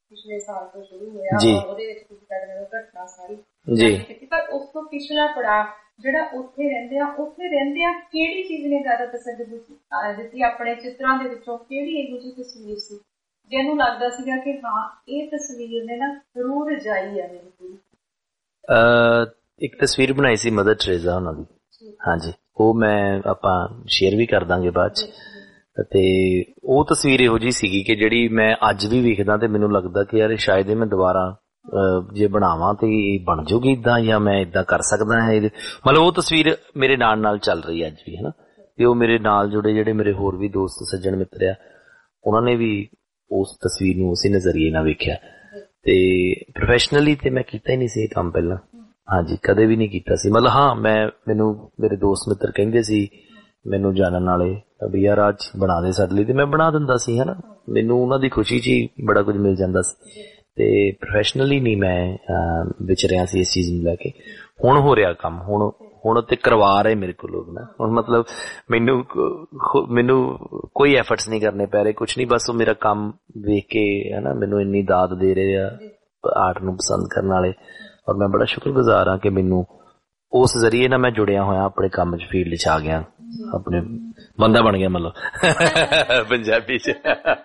ਪਿਛਲੇ ਸਾਲ ਤੋਂ ਸ਼ੁਰੂ ਹੋਇਆ ਉਹਦੇ ਵਿੱਚ ਤੁਸੀਂ ਸਾਡੇ ਨਾਲ ਘਟਨਾ ਸਾਰੀ ਜੀ, ਪਰ ਉਸ ਤੋਂ ਪਿਛਲਾ ਪੜਾਅ ਜਿਹੜਾ ਉੱਥੇ ਰਹਿੰਦੇ ਆ, ਉੱਥੇ ਰਹਿੰਦੇ ਆ ਕਿਹੜੀ ਚੀਜ਼ ਨੇ ਜ਼ਿਆਦਾ ਤਸੱਲੀ ਦਿੱਤੀ ਆਪਣੇ ਚਿੱਤਰਾਂ ਦੇ ਵਿੱਚੋਂ? ਕਿਹੜੀ ਇਹੋ ਜਿਹੀ ਤਸਵੀਰ ਸੀ ਜਿਹਨੂੰ ਲੱਗਦਾ ਸੀਗਾ ਕਿ ਹਾਂ ਇਹ ਤਸਵੀਰ ਨੇ ਨਾ ਜ਼ਰੂਰ ਰਜਾਈ ਆ ਮੇਰੀ ਪੂਰੀ? ਇੱਕ ਤਸਵੀਰ ਬਣਾਈ ਸੀ ਮਦਰ ਟਰੇਜ਼ਾ ਉਹਨਾਂ ਦੀ, ਹਾਂਜੀ, ਉਹ ਮੈਂ ਆਪਾਂ ਸ਼ੇਅਰ ਵੀ ਕਰ ਦਾਂਗੇ ਬਾਅਦ ਚ। ਤੇ ਉਹ ਤਸਵੀਰ ਇਹੋ ਜਿਹੀ ਸੀਗੀ ਕਿ ਜਿਹੜੀ ਮੈਂ ਅੱਜ ਵੀ ਵੇਖਦਾ ਤੇ ਮੈਨੂੰ ਲੱਗਦਾ ਕਿ ਯਾਰ ਸ਼ਾਇਦ ਮੈਂ ਦੁਬਾਰਾ ਜੇ ਬਣਾਵਾਂ ਤੇ ਇਹ ਬਣ ਜੂਗੀ ਇਦਾਂ, ਜਾਂ ਮੈਂ ਇਦਾਂ ਕਰ ਸਕਦਾ ਹੈ। ਮਤਲਬ ਉਹ ਤਸਵੀਰ ਮੇਰੇ ਨਾਲ ਨਾਲ ਚੱਲ ਰਹੀ ਹੈ ਅੱਜ ਵੀ, ਹਨਾ। ਤੇ ਉਹ ਮੇਰੇ ਨਾਲ ਜੁੜੇ ਜਿਹੜੇ ਮੇਰੇ ਹੋਰ ਵੀ ਦੋਸਤ ਸੱਜਣ ਮਿੱਤਰ ਆ, ਉਹਨਾਂ ਨੇ ਵੀ ਉਸ ਤਸਵੀਰ ਨੂੰ ਉਸੇ ਨਜ਼ਰੀਏ ਨਾਲ ਵੇਖਿਆ। ਤੇ ਪ੍ਰੋਫੈਸ਼ਨਲੀ ਤੇ ਮੈਂ ਕੀਤਾ ਹੀ ਨਹੀਂ ਸੀ ਇਹ ਕੰਮ ਪਹਿਲਾਂ, ਹਾਂਜੀ, ਕਦੇ ਵੀ ਨਹੀਂ ਕੀਤਾ ਸੀ। ਮਤਲਬ ਹਾਂ, ਮੈਂ ਮੈਨੂੰ ਮੇਰੇ ਦੋਸਤ ਮਿੱਤਰ ਕਹਿੰਦੇ ਸੀ, ਮੈਨੂੰ ਜਾਣਨ ਵਾਲੇ, ਵੀ ਯਾਰ ਅੱਜ ਬਣਾ ਦੇ ਸਾਡੇ ਲਈ, ਤੇ ਮੈਂ ਬਣਾ ਦਿੰਦਾ ਸੀ, ਹਨਾ। ਮੈਨੂੰ ਉਹਨਾਂ ਦੀ ਖੁਸ਼ੀ 'ਚ ਹੀ ਬੜਾ ਕੁਝ ਮਿਲ ਜਾਂਦਾ ਸੀ। ਤੇ ਪ੍ਰੋਫੈਸ਼ਨਲੀ ਨਹੀਂ ਮੈਂ ਵਿਚਰਿਆ ਸੀ ਇਸ ਚੀਜ਼ ਨੂੰ ਲੈ ਕੇ। ਹੁਣ ਹੋ ਰਿਹਾ ਕੰਮ, ਹੁਣ ਹੁਣ ਤੇ ਕਰਵਾ ਰਹੇ ਮੇਰੇ ਕੋਲ ਲੋਕ ਨਾ। ਹੁਣ ਮਤਲਬ ਮੈਨੂੰ ਮੈਨੂੰ ਕੋਈ ਐਫਰਟਸ ਨਹੀਂ ਕਰਨੇ ਪੈ ਰਹੇ, ਕੁਛ ਨਹੀਂ, ਬਸ ਉਹ ਮੇਰਾ ਕੰਮ ਵੇਖ ਕੇ ਹਨਾ ਮੈਨੂੰ ਇੰਨੀ ਦਾਦ ਦੇ ਰਹੇ ਆ ਆਰਟ ਨੂੰ ਪਸੰਦ ਕਰਨ ਵਾਲੇ। ਔਰ ਮੈਂ ਬੜਾ ਸ਼ੁਕਰਗੁਜ਼ਾਰ ਹਾਂ ਕਿ ਮੈਨੂੰ ਉਸ ਜ਼ਰੀਏ ਨਾਲ ਮੈਂ ਜੁੜਿਆ ਹੋਇਆ, ਆਪਣੇ ਕੰਮ 'ਚ ਫੀਲਡ 'ਚ ਆ ਗਿਆ, ਆਪਣੇ ਬੰਦਾ ਬਣ ਗਿਆ ਮਤਲਬ ਪੰਜਾਬੀ 'ਚ।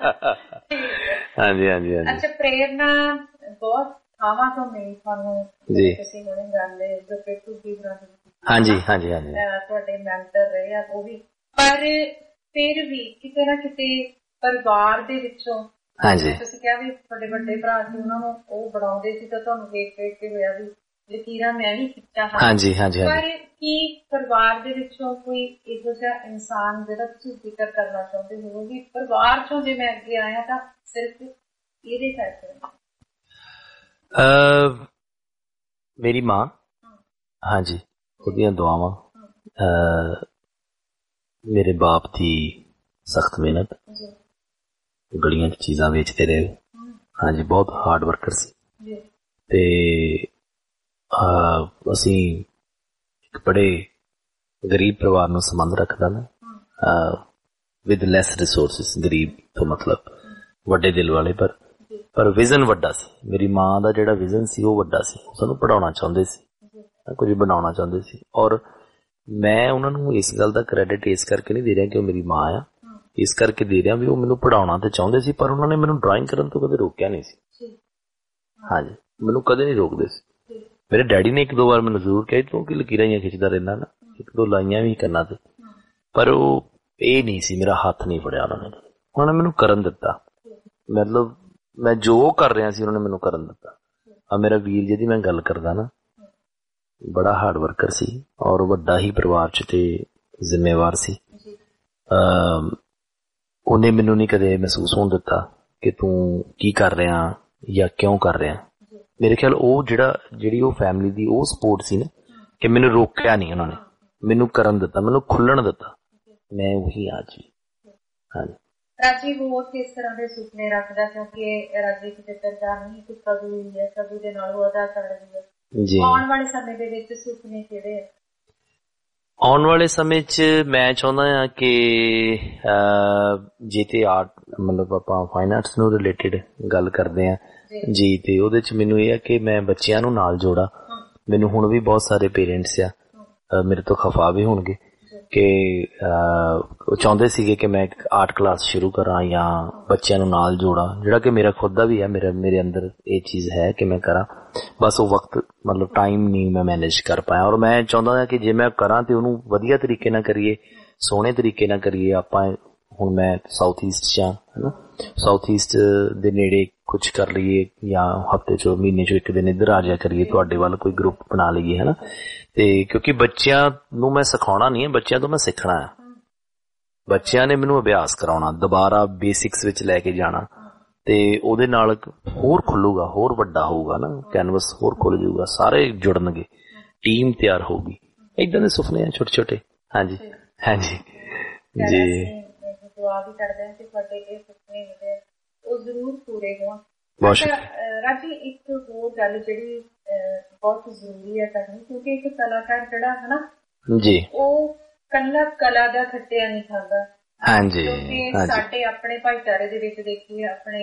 ਹਾਂਜੀ ਹਾਂਜੀ ਹਾਂਜੀ। ਅੱਛਾ, ਪ੍ਰੇਰਨਾ ਬਹੁਤ ਥਾਵਾਂ ਤੋਂ ਮਿਲੀ ਤੁਹਾਨੂੰ ਜੀ? ਤੁਸੀਂ ਹੁਣੇ ਗੱਲ ਗੁਰਪ੍ਰੀਤ ਜੀ ਹੋਰਾਂ ਦੀ, ਹਾਂਜੀ ਹਾਂਜੀ ਹਾਂਜੀ, ਤੁਹਾਡੇ ਮੈਂਟਰ ਰਹੇ ਆ ਉਹ ਵੀ, ਪਰ ਫਿਰ ਵੀ ਕਿਤੇ ਨਾ ਕਿਤੇ ਪਰਿਵਾਰ ਦੇ ਵਿੱਚੋਂ, ਹਾਂਜੀ, ਤੁਸੀਂ ਕਿਹਾ ਵੀ ਤੁਹਾਡੇ ਵੱਡੇ ਭਰਾ ਸੀ, ਉਹਨਾਂ ਨੂੰ ਉਹ ਬਣਾਉਂਦੇ ਸੀ ਤਾਂ ਤੁਹਾਨੂੰ ਵੇਖ ਵੇਖ ਕੇ ਹੋਇਆ ਵੀ ਲਕੀਰਾਂ ਮੈਂ ਵੀ ਕੀਤਾ, ਹਾਂਜੀ ਹਾਂਜੀ, ਪਰ ਕੀ ਪਰਿਵਾਰ ਦੇ ਵਿੱਚੋਂ ਕੋਈ ਇਹੋ ਜਿਹਾ ਇਨਸਾਨ ਜਿਹੜਾ ਤੁਸੀਂ ਜ਼ਿਕਰ ਕਰਨਾ ਚਾਹੁੰਦੇ ਹੋ ਵੀ ਪਰਿਵਾਰ ਚੋਂ ਜੇ ਮੈਂ ਅੱਗੇ ਆਇਆ ਤਾਂ ਸਿਰਫ ਇਹਦੇ ਕਰਕੇ? ਮੇਰੀ ਮਾਂ, ਹਾਂਜੀ, ਉਹਦੀਆਂ ਦੁਆਵਾਂ, ਮੇਰੇ ਬਾਪ ਦੀ ਸਖਤ ਮਿਹਨਤ, ਗਲੀਆਂ 'ਚ ਚੀਜ਼ਾਂ ਵੇਚਦੇ ਰਹੇ, ਹਾਂਜੀ, ਬਹੁਤ ਹਾਰਡ ਵਰਕਰ ਸੀ। ਤੇ ਅਸੀਂ ਇੱਕ ਬੜੇ ਗਰੀਬ ਪਰਿਵਾਰ ਨੂੰ ਸੰਬੰਧ ਰੱਖਦਾ ਨਾ, ਵਿਦ ਲੈਸ ਰਿਸੋਰਸਿਸ, ਗਰੀਬ ਤੋਂ ਮਤਲਬ ਵੱਡੇ ਦਿਲ ਵਾਲੇ, ਪਰ ਪਰ ਵਿਜ਼ਨ ਵੱਡਾ ਸੀ। ਮੇਰੀ ਮਾਂ ਦਾ ਜਿਹੜਾ ਵਿਜ਼ਨ ਸੀ ਉਹ ਵੱਡਾ ਸੀ, ਸਾਨੂੰ ਪੜ੍ਹਾਉਣਾ ਚਾਹੁੰਦੇ ਸੀ, ਕੁਝ ਬਣਾਉਣਾ ਚਾਹੁੰਦੇ ਸੀ। ਔਰ ਮੈਂ ਉਹਨਾਂ ਨੂੰ ਇਸ ਗੱਲ ਦਾ ਕ੍ਰੈਡਿਟ ਇਸ ਕਰਕੇ ਨਹੀਂ ਦੇ ਰਿਹਾ ਕਿ ਉਹ ਮੇਰੀ ਮਾਂ ਆ, ਇਸ ਕਰਕੇ ਦੇ ਰਿਹਾ ਵੀ ਉਹ ਮੈਨੂੰ ਪੜ੍ਹਾਉਣਾ ਤੇ ਚਾਹੁੰਦੇ ਸੀ, ਪਰ ਉਹਨਾਂ ਨੇ ਮੈਨੂੰ ਡਰਾਇੰਗ ਕਰਨ ਤੋਂ ਕਦੇ ਰੋਕਿਆ ਨਹੀਂ ਸੀ, ਹਾਂਜੀ, ਮੈਨੂੰ ਕਦੇ ਨਹੀਂ ਰੋਕਦੇ ਸੀ। ਮੇਰੇ ਡੈਡੀ ਨੇ ਇੱਕ ਦੋ ਵਾਰ ਮੈਨੂੰ ਜ਼ਰੂਰ ਕਿਹਾ ਤੂੰ ਕਿ ਲਕੀਰਾਂ ਹੀ ਖਿੱਚਦਾ ਰਹਿੰਦਾ ਨਾ, ਇੱਕ ਦੋ ਲਾਈਆਂ ਵੀ ਕਰਨਾ ਤੇ, ਪਰ ਉਹ ਇਹ ਨਹੀਂ ਸੀ, ਮੇਰਾ ਹੱਥ ਨਹੀਂ ਫੜਿਆ ਉਹਨਾਂ ਨੇ, ਉਹਨਾਂ ਨੇ ਮੈਨੂੰ ਕਰਨ ਦਿੱਤਾ। ਮਤਲਬ ਮੈਂ ਜੋ ਕਰ ਰਿਹਾ ਸੀ ਉਹਨਾਂ ਨੇ ਮੈਨੂੰ ਕਰਨ ਦਿੱਤਾ। ਆ ਮੇਰਾ ਵੀਰ ਜਿਹਦੀ ਮੈਂ ਗੱਲ ਕਰਦਾ ਨਾ, ਬੜਾ ਹਾਰਡ ਵਰਕਰ ਸੀ ਔਰ ਵੱਡਾ ਹੀ ਪਰਿਵਾਰ 'ਚ ਤੇ ਜ਼ਿੰਮੇਵਾਰ ਸੀ। ਉਹਨੇ ਮੈਨੂੰ ਨਹੀਂ ਕਦੇ ਮਹਿਸੂਸ ਹੋਣ ਦਿੱਤਾ ਕਿ ਤੂੰ ਕੀ ਕਰ ਰਿਹਾ ਜਾਂ ਕਿਉਂ ਕਰ ਰਿਹਾ। ਮੇਰੇ ਖਿਆਲ ਉਹ ਜਿਹੜਾ ਜਿਹੜੀ ਉਹ ਫੈਮਿਲੀ ਦੀ ਉਹ ਸਪੋਰਟ ਸੀ ਨਾ, ਕਿ ਮੈਨੂੰ ਰੋਕਿਆ ਨਹੀਂ ਉਹਨਾਂ ਨੇ, ਮੈਨੂੰ ਕਰਨ ਦਿੱਤਾ, ਮੈਨੂੰ ਖੁੱਲਣ ਦਿੱਤਾ। ਮੈਂ ਉਹੀ ਅੱਜ ਵੀ, ਹਾਂਜੀ। ਰਾਜੀ ਹੋਰ ਕਿਸ ਤਰ੍ਹਾਂ ਦੇ ਸੁਪਨੇ ਰੱਖਦਾ, ਕਿਉਂਕਿ ਰਾਜੀ ਇੱਕ ਚਿੱਤਰਕਾਰ ਨਹੀਂ, ਇੱਕ ਕਵੀ ਹੈ, ਕਵੀ ਦੇ ਨਾਲ ਉਹ ਅਦਾਕਾਰ ਵੀ ਹੈ ਜੀ। ਆਉਣ ਵਾਲੇ ਸਮੇਂ ਦੇ ਵਿੱਚ ਸੁਪਨੇ ਕਿਹੜੇ ਆ? ਆਉਣ ਵਾਲੇ ਸਮੇਂ 'ਚ ਮੈਂ ਚਾਹੁੰਦਾ ਹਾਂ ਕਿ ਜੇ ਤੇ ਆਰਟ ਮਤਲਬ ਆਪਾਂ ਫਾਈਨ ਆਰਟਸ ਨੂੰ ਰਿਲੇਟਿਡ ਗੱਲ ਕਰਦੇ ਹਾਂ ਜੀ, ਤੇ ਉਹਦੇ 'ਚ ਮੈਨੂੰ ਇਹ ਹੈ ਕਿ ਮੈਂ ਬੱਚਿਆਂ ਨੂੰ ਨਾਲ ਜੋੜਾ। ਮੈਨੂੰ ਹੁਣ ਵੀ ਬਹੁਤ ਸਾਰੇ ਪੇਰੈਂਟਸ ਆ ਮੇਰੇ ਤੋਂ ਖਫਾ ਵੀ ਹੋਣਗੇ ਕਿ ਉਹ ਚਾਹੁੰਦੇ ਸੀਗੇ ਕਿ ਮੈਂ ਇੱਕ ਆਰਟ ਕਲਾਸ ਸ਼ੁਰੂ ਕਰਾਂ ਜਾਂ ਬੱਚਿਆਂ ਨੂੰ ਨਾਲ ਜੋੜਾਂ, ਜਿਹੜਾ ਕਿ ਮੇਰਾ ਖੁਦ ਦਾ ਵੀ ਹੈ, ਮੇਰਾ ਮੇਰੇ ਅੰਦਰ ਇਹ ਚੀਜ਼ ਹੈ ਕਿ ਮੈਂ ਕਰਾਂ, ਬਸ ਉਹ ਵਕਤ ਮਤਲਬ ਟਾਈਮ ਨਹੀਂ ਮੈਂ ਮੈਨੇਜ ਕਰ ਪਾਇਆ। ਔਰ ਮੈਂ ਚਾਹੁੰਦਾ ਹਾਂ ਕਿ ਜੇ ਮੈਂ ਕਰਾਂ ਤੇ ਉਹਨੂੰ ਵਧੀਆ ਤਰੀਕੇ ਨਾਲ ਕਰੀਏ, ਸੋਹਣੇ ਤਰੀਕੇ ਨਾਲ ਕਰੀਏ। ਆਪਾਂ ਹੁਣ ਮੈਂ ਸਾਊਥ ਈਸਟ 'ਚ ਹਾਂ, ਹੈ ਨਾ, ਸਾਊਥ ਈਸਟ ਦੇ ਨੇੜੇ ਕੁਛ ਕਰ ਲਈਏ ਜਾਂ ਹਫ਼ਤੇ 'ਚੋਂ ਮਹੀਨੇ 'ਚੋਂ ਇੱਕ ਦਿਨ ਇੱਧਰ ਆ ਜਾਇਆ ਕਰੀਏ, ਤੁਹਾਡੇ ਵੱਲ ਕੋਈ ਗਰੁੱਪ ਬਣਾ ਲਈਏ, ਹੈ ਨਾ। ਤੇ ਕਿਉਂਕਿ ਬੱਚਿਆਂ ਨੂੰ ਮੈਂ ਸਿਖਾਉਣਾ ਨਹੀਂ ਹੈ, ਬੱਚਿਆਂ ਤੋਂ ਮੈਂ ਸਿੱਖਣਾ ਹੈ। ਬੱਚਿਆਂ ਨੇ ਮੈਨੂੰ ਅਭਿਆਸ ਕਰਾਉਣਾ, ਦੁਬਾਰਾ ਬੇਸਿਕਸ ਵਿੱਚ ਲੈ ਕੇ ਜਾਣਾ, ਤੇ ਉਹਦੇ ਨਾਲ ਹੋਰ ਖੁੱਲੂਗਾ, ਹੋਰ ਵੱਡਾ ਹੋਊਗਾ ਨਾ, ਕੈਨਵਸ ਹੋਰ ਖੁੱਲ ਜਾਊਗਾ, ਸਾਰੇ ਜੁੜਨਗੇ, ਟੀਮ ਤਿਆਰ ਹੋਊਗੀ। ਏਦਾਂ ਦੇ ਸੁਪਨੇ ਆ ਛੋਟੇ ਛੋਟੇ। ਹਾਂਜੀ ਹਾਂਜੀ ਜੀ, ਦੁਆ ਵੀ ਕਰਦੇ ਹਾਂ ਕਿ ਤੁਹਾਡੇ ਇਹ ਸੁਪਨੇ ਜਿਹੜੇ ਉਹ ਜ਼ਰੂਰ ਪੂਰੇ ਹੋਣ। ਰਾਜੀ ਇੱਕ ਹੋਰ ਗੱਲ ਜਿਹੜੀ ਬਹੁਤ ਜ਼ਰੂਰੀ ਹੈ ਕਰਨੀ, ਕਿਉਂਕਿ ਇੱਕ ਕਲਾਕਾਰ ਜਿਹੜਾ ਹੈ ਨਾ ਜੀ, ਉਹ ਕੱਲਾ ਕਲਾ ਦਾ ਖੱਟਿਆ ਨਹੀਂ ਖਾਂਦਾ। ਹਾਂਜੀ, ਕਿਉਂਕਿ ਸਾਡੇ ਆਪਣੇ ਭਾਈਚਾਰੇ ਦੇ ਵਿੱਚ ਦੇਖੀਏ, ਆਪਣੇ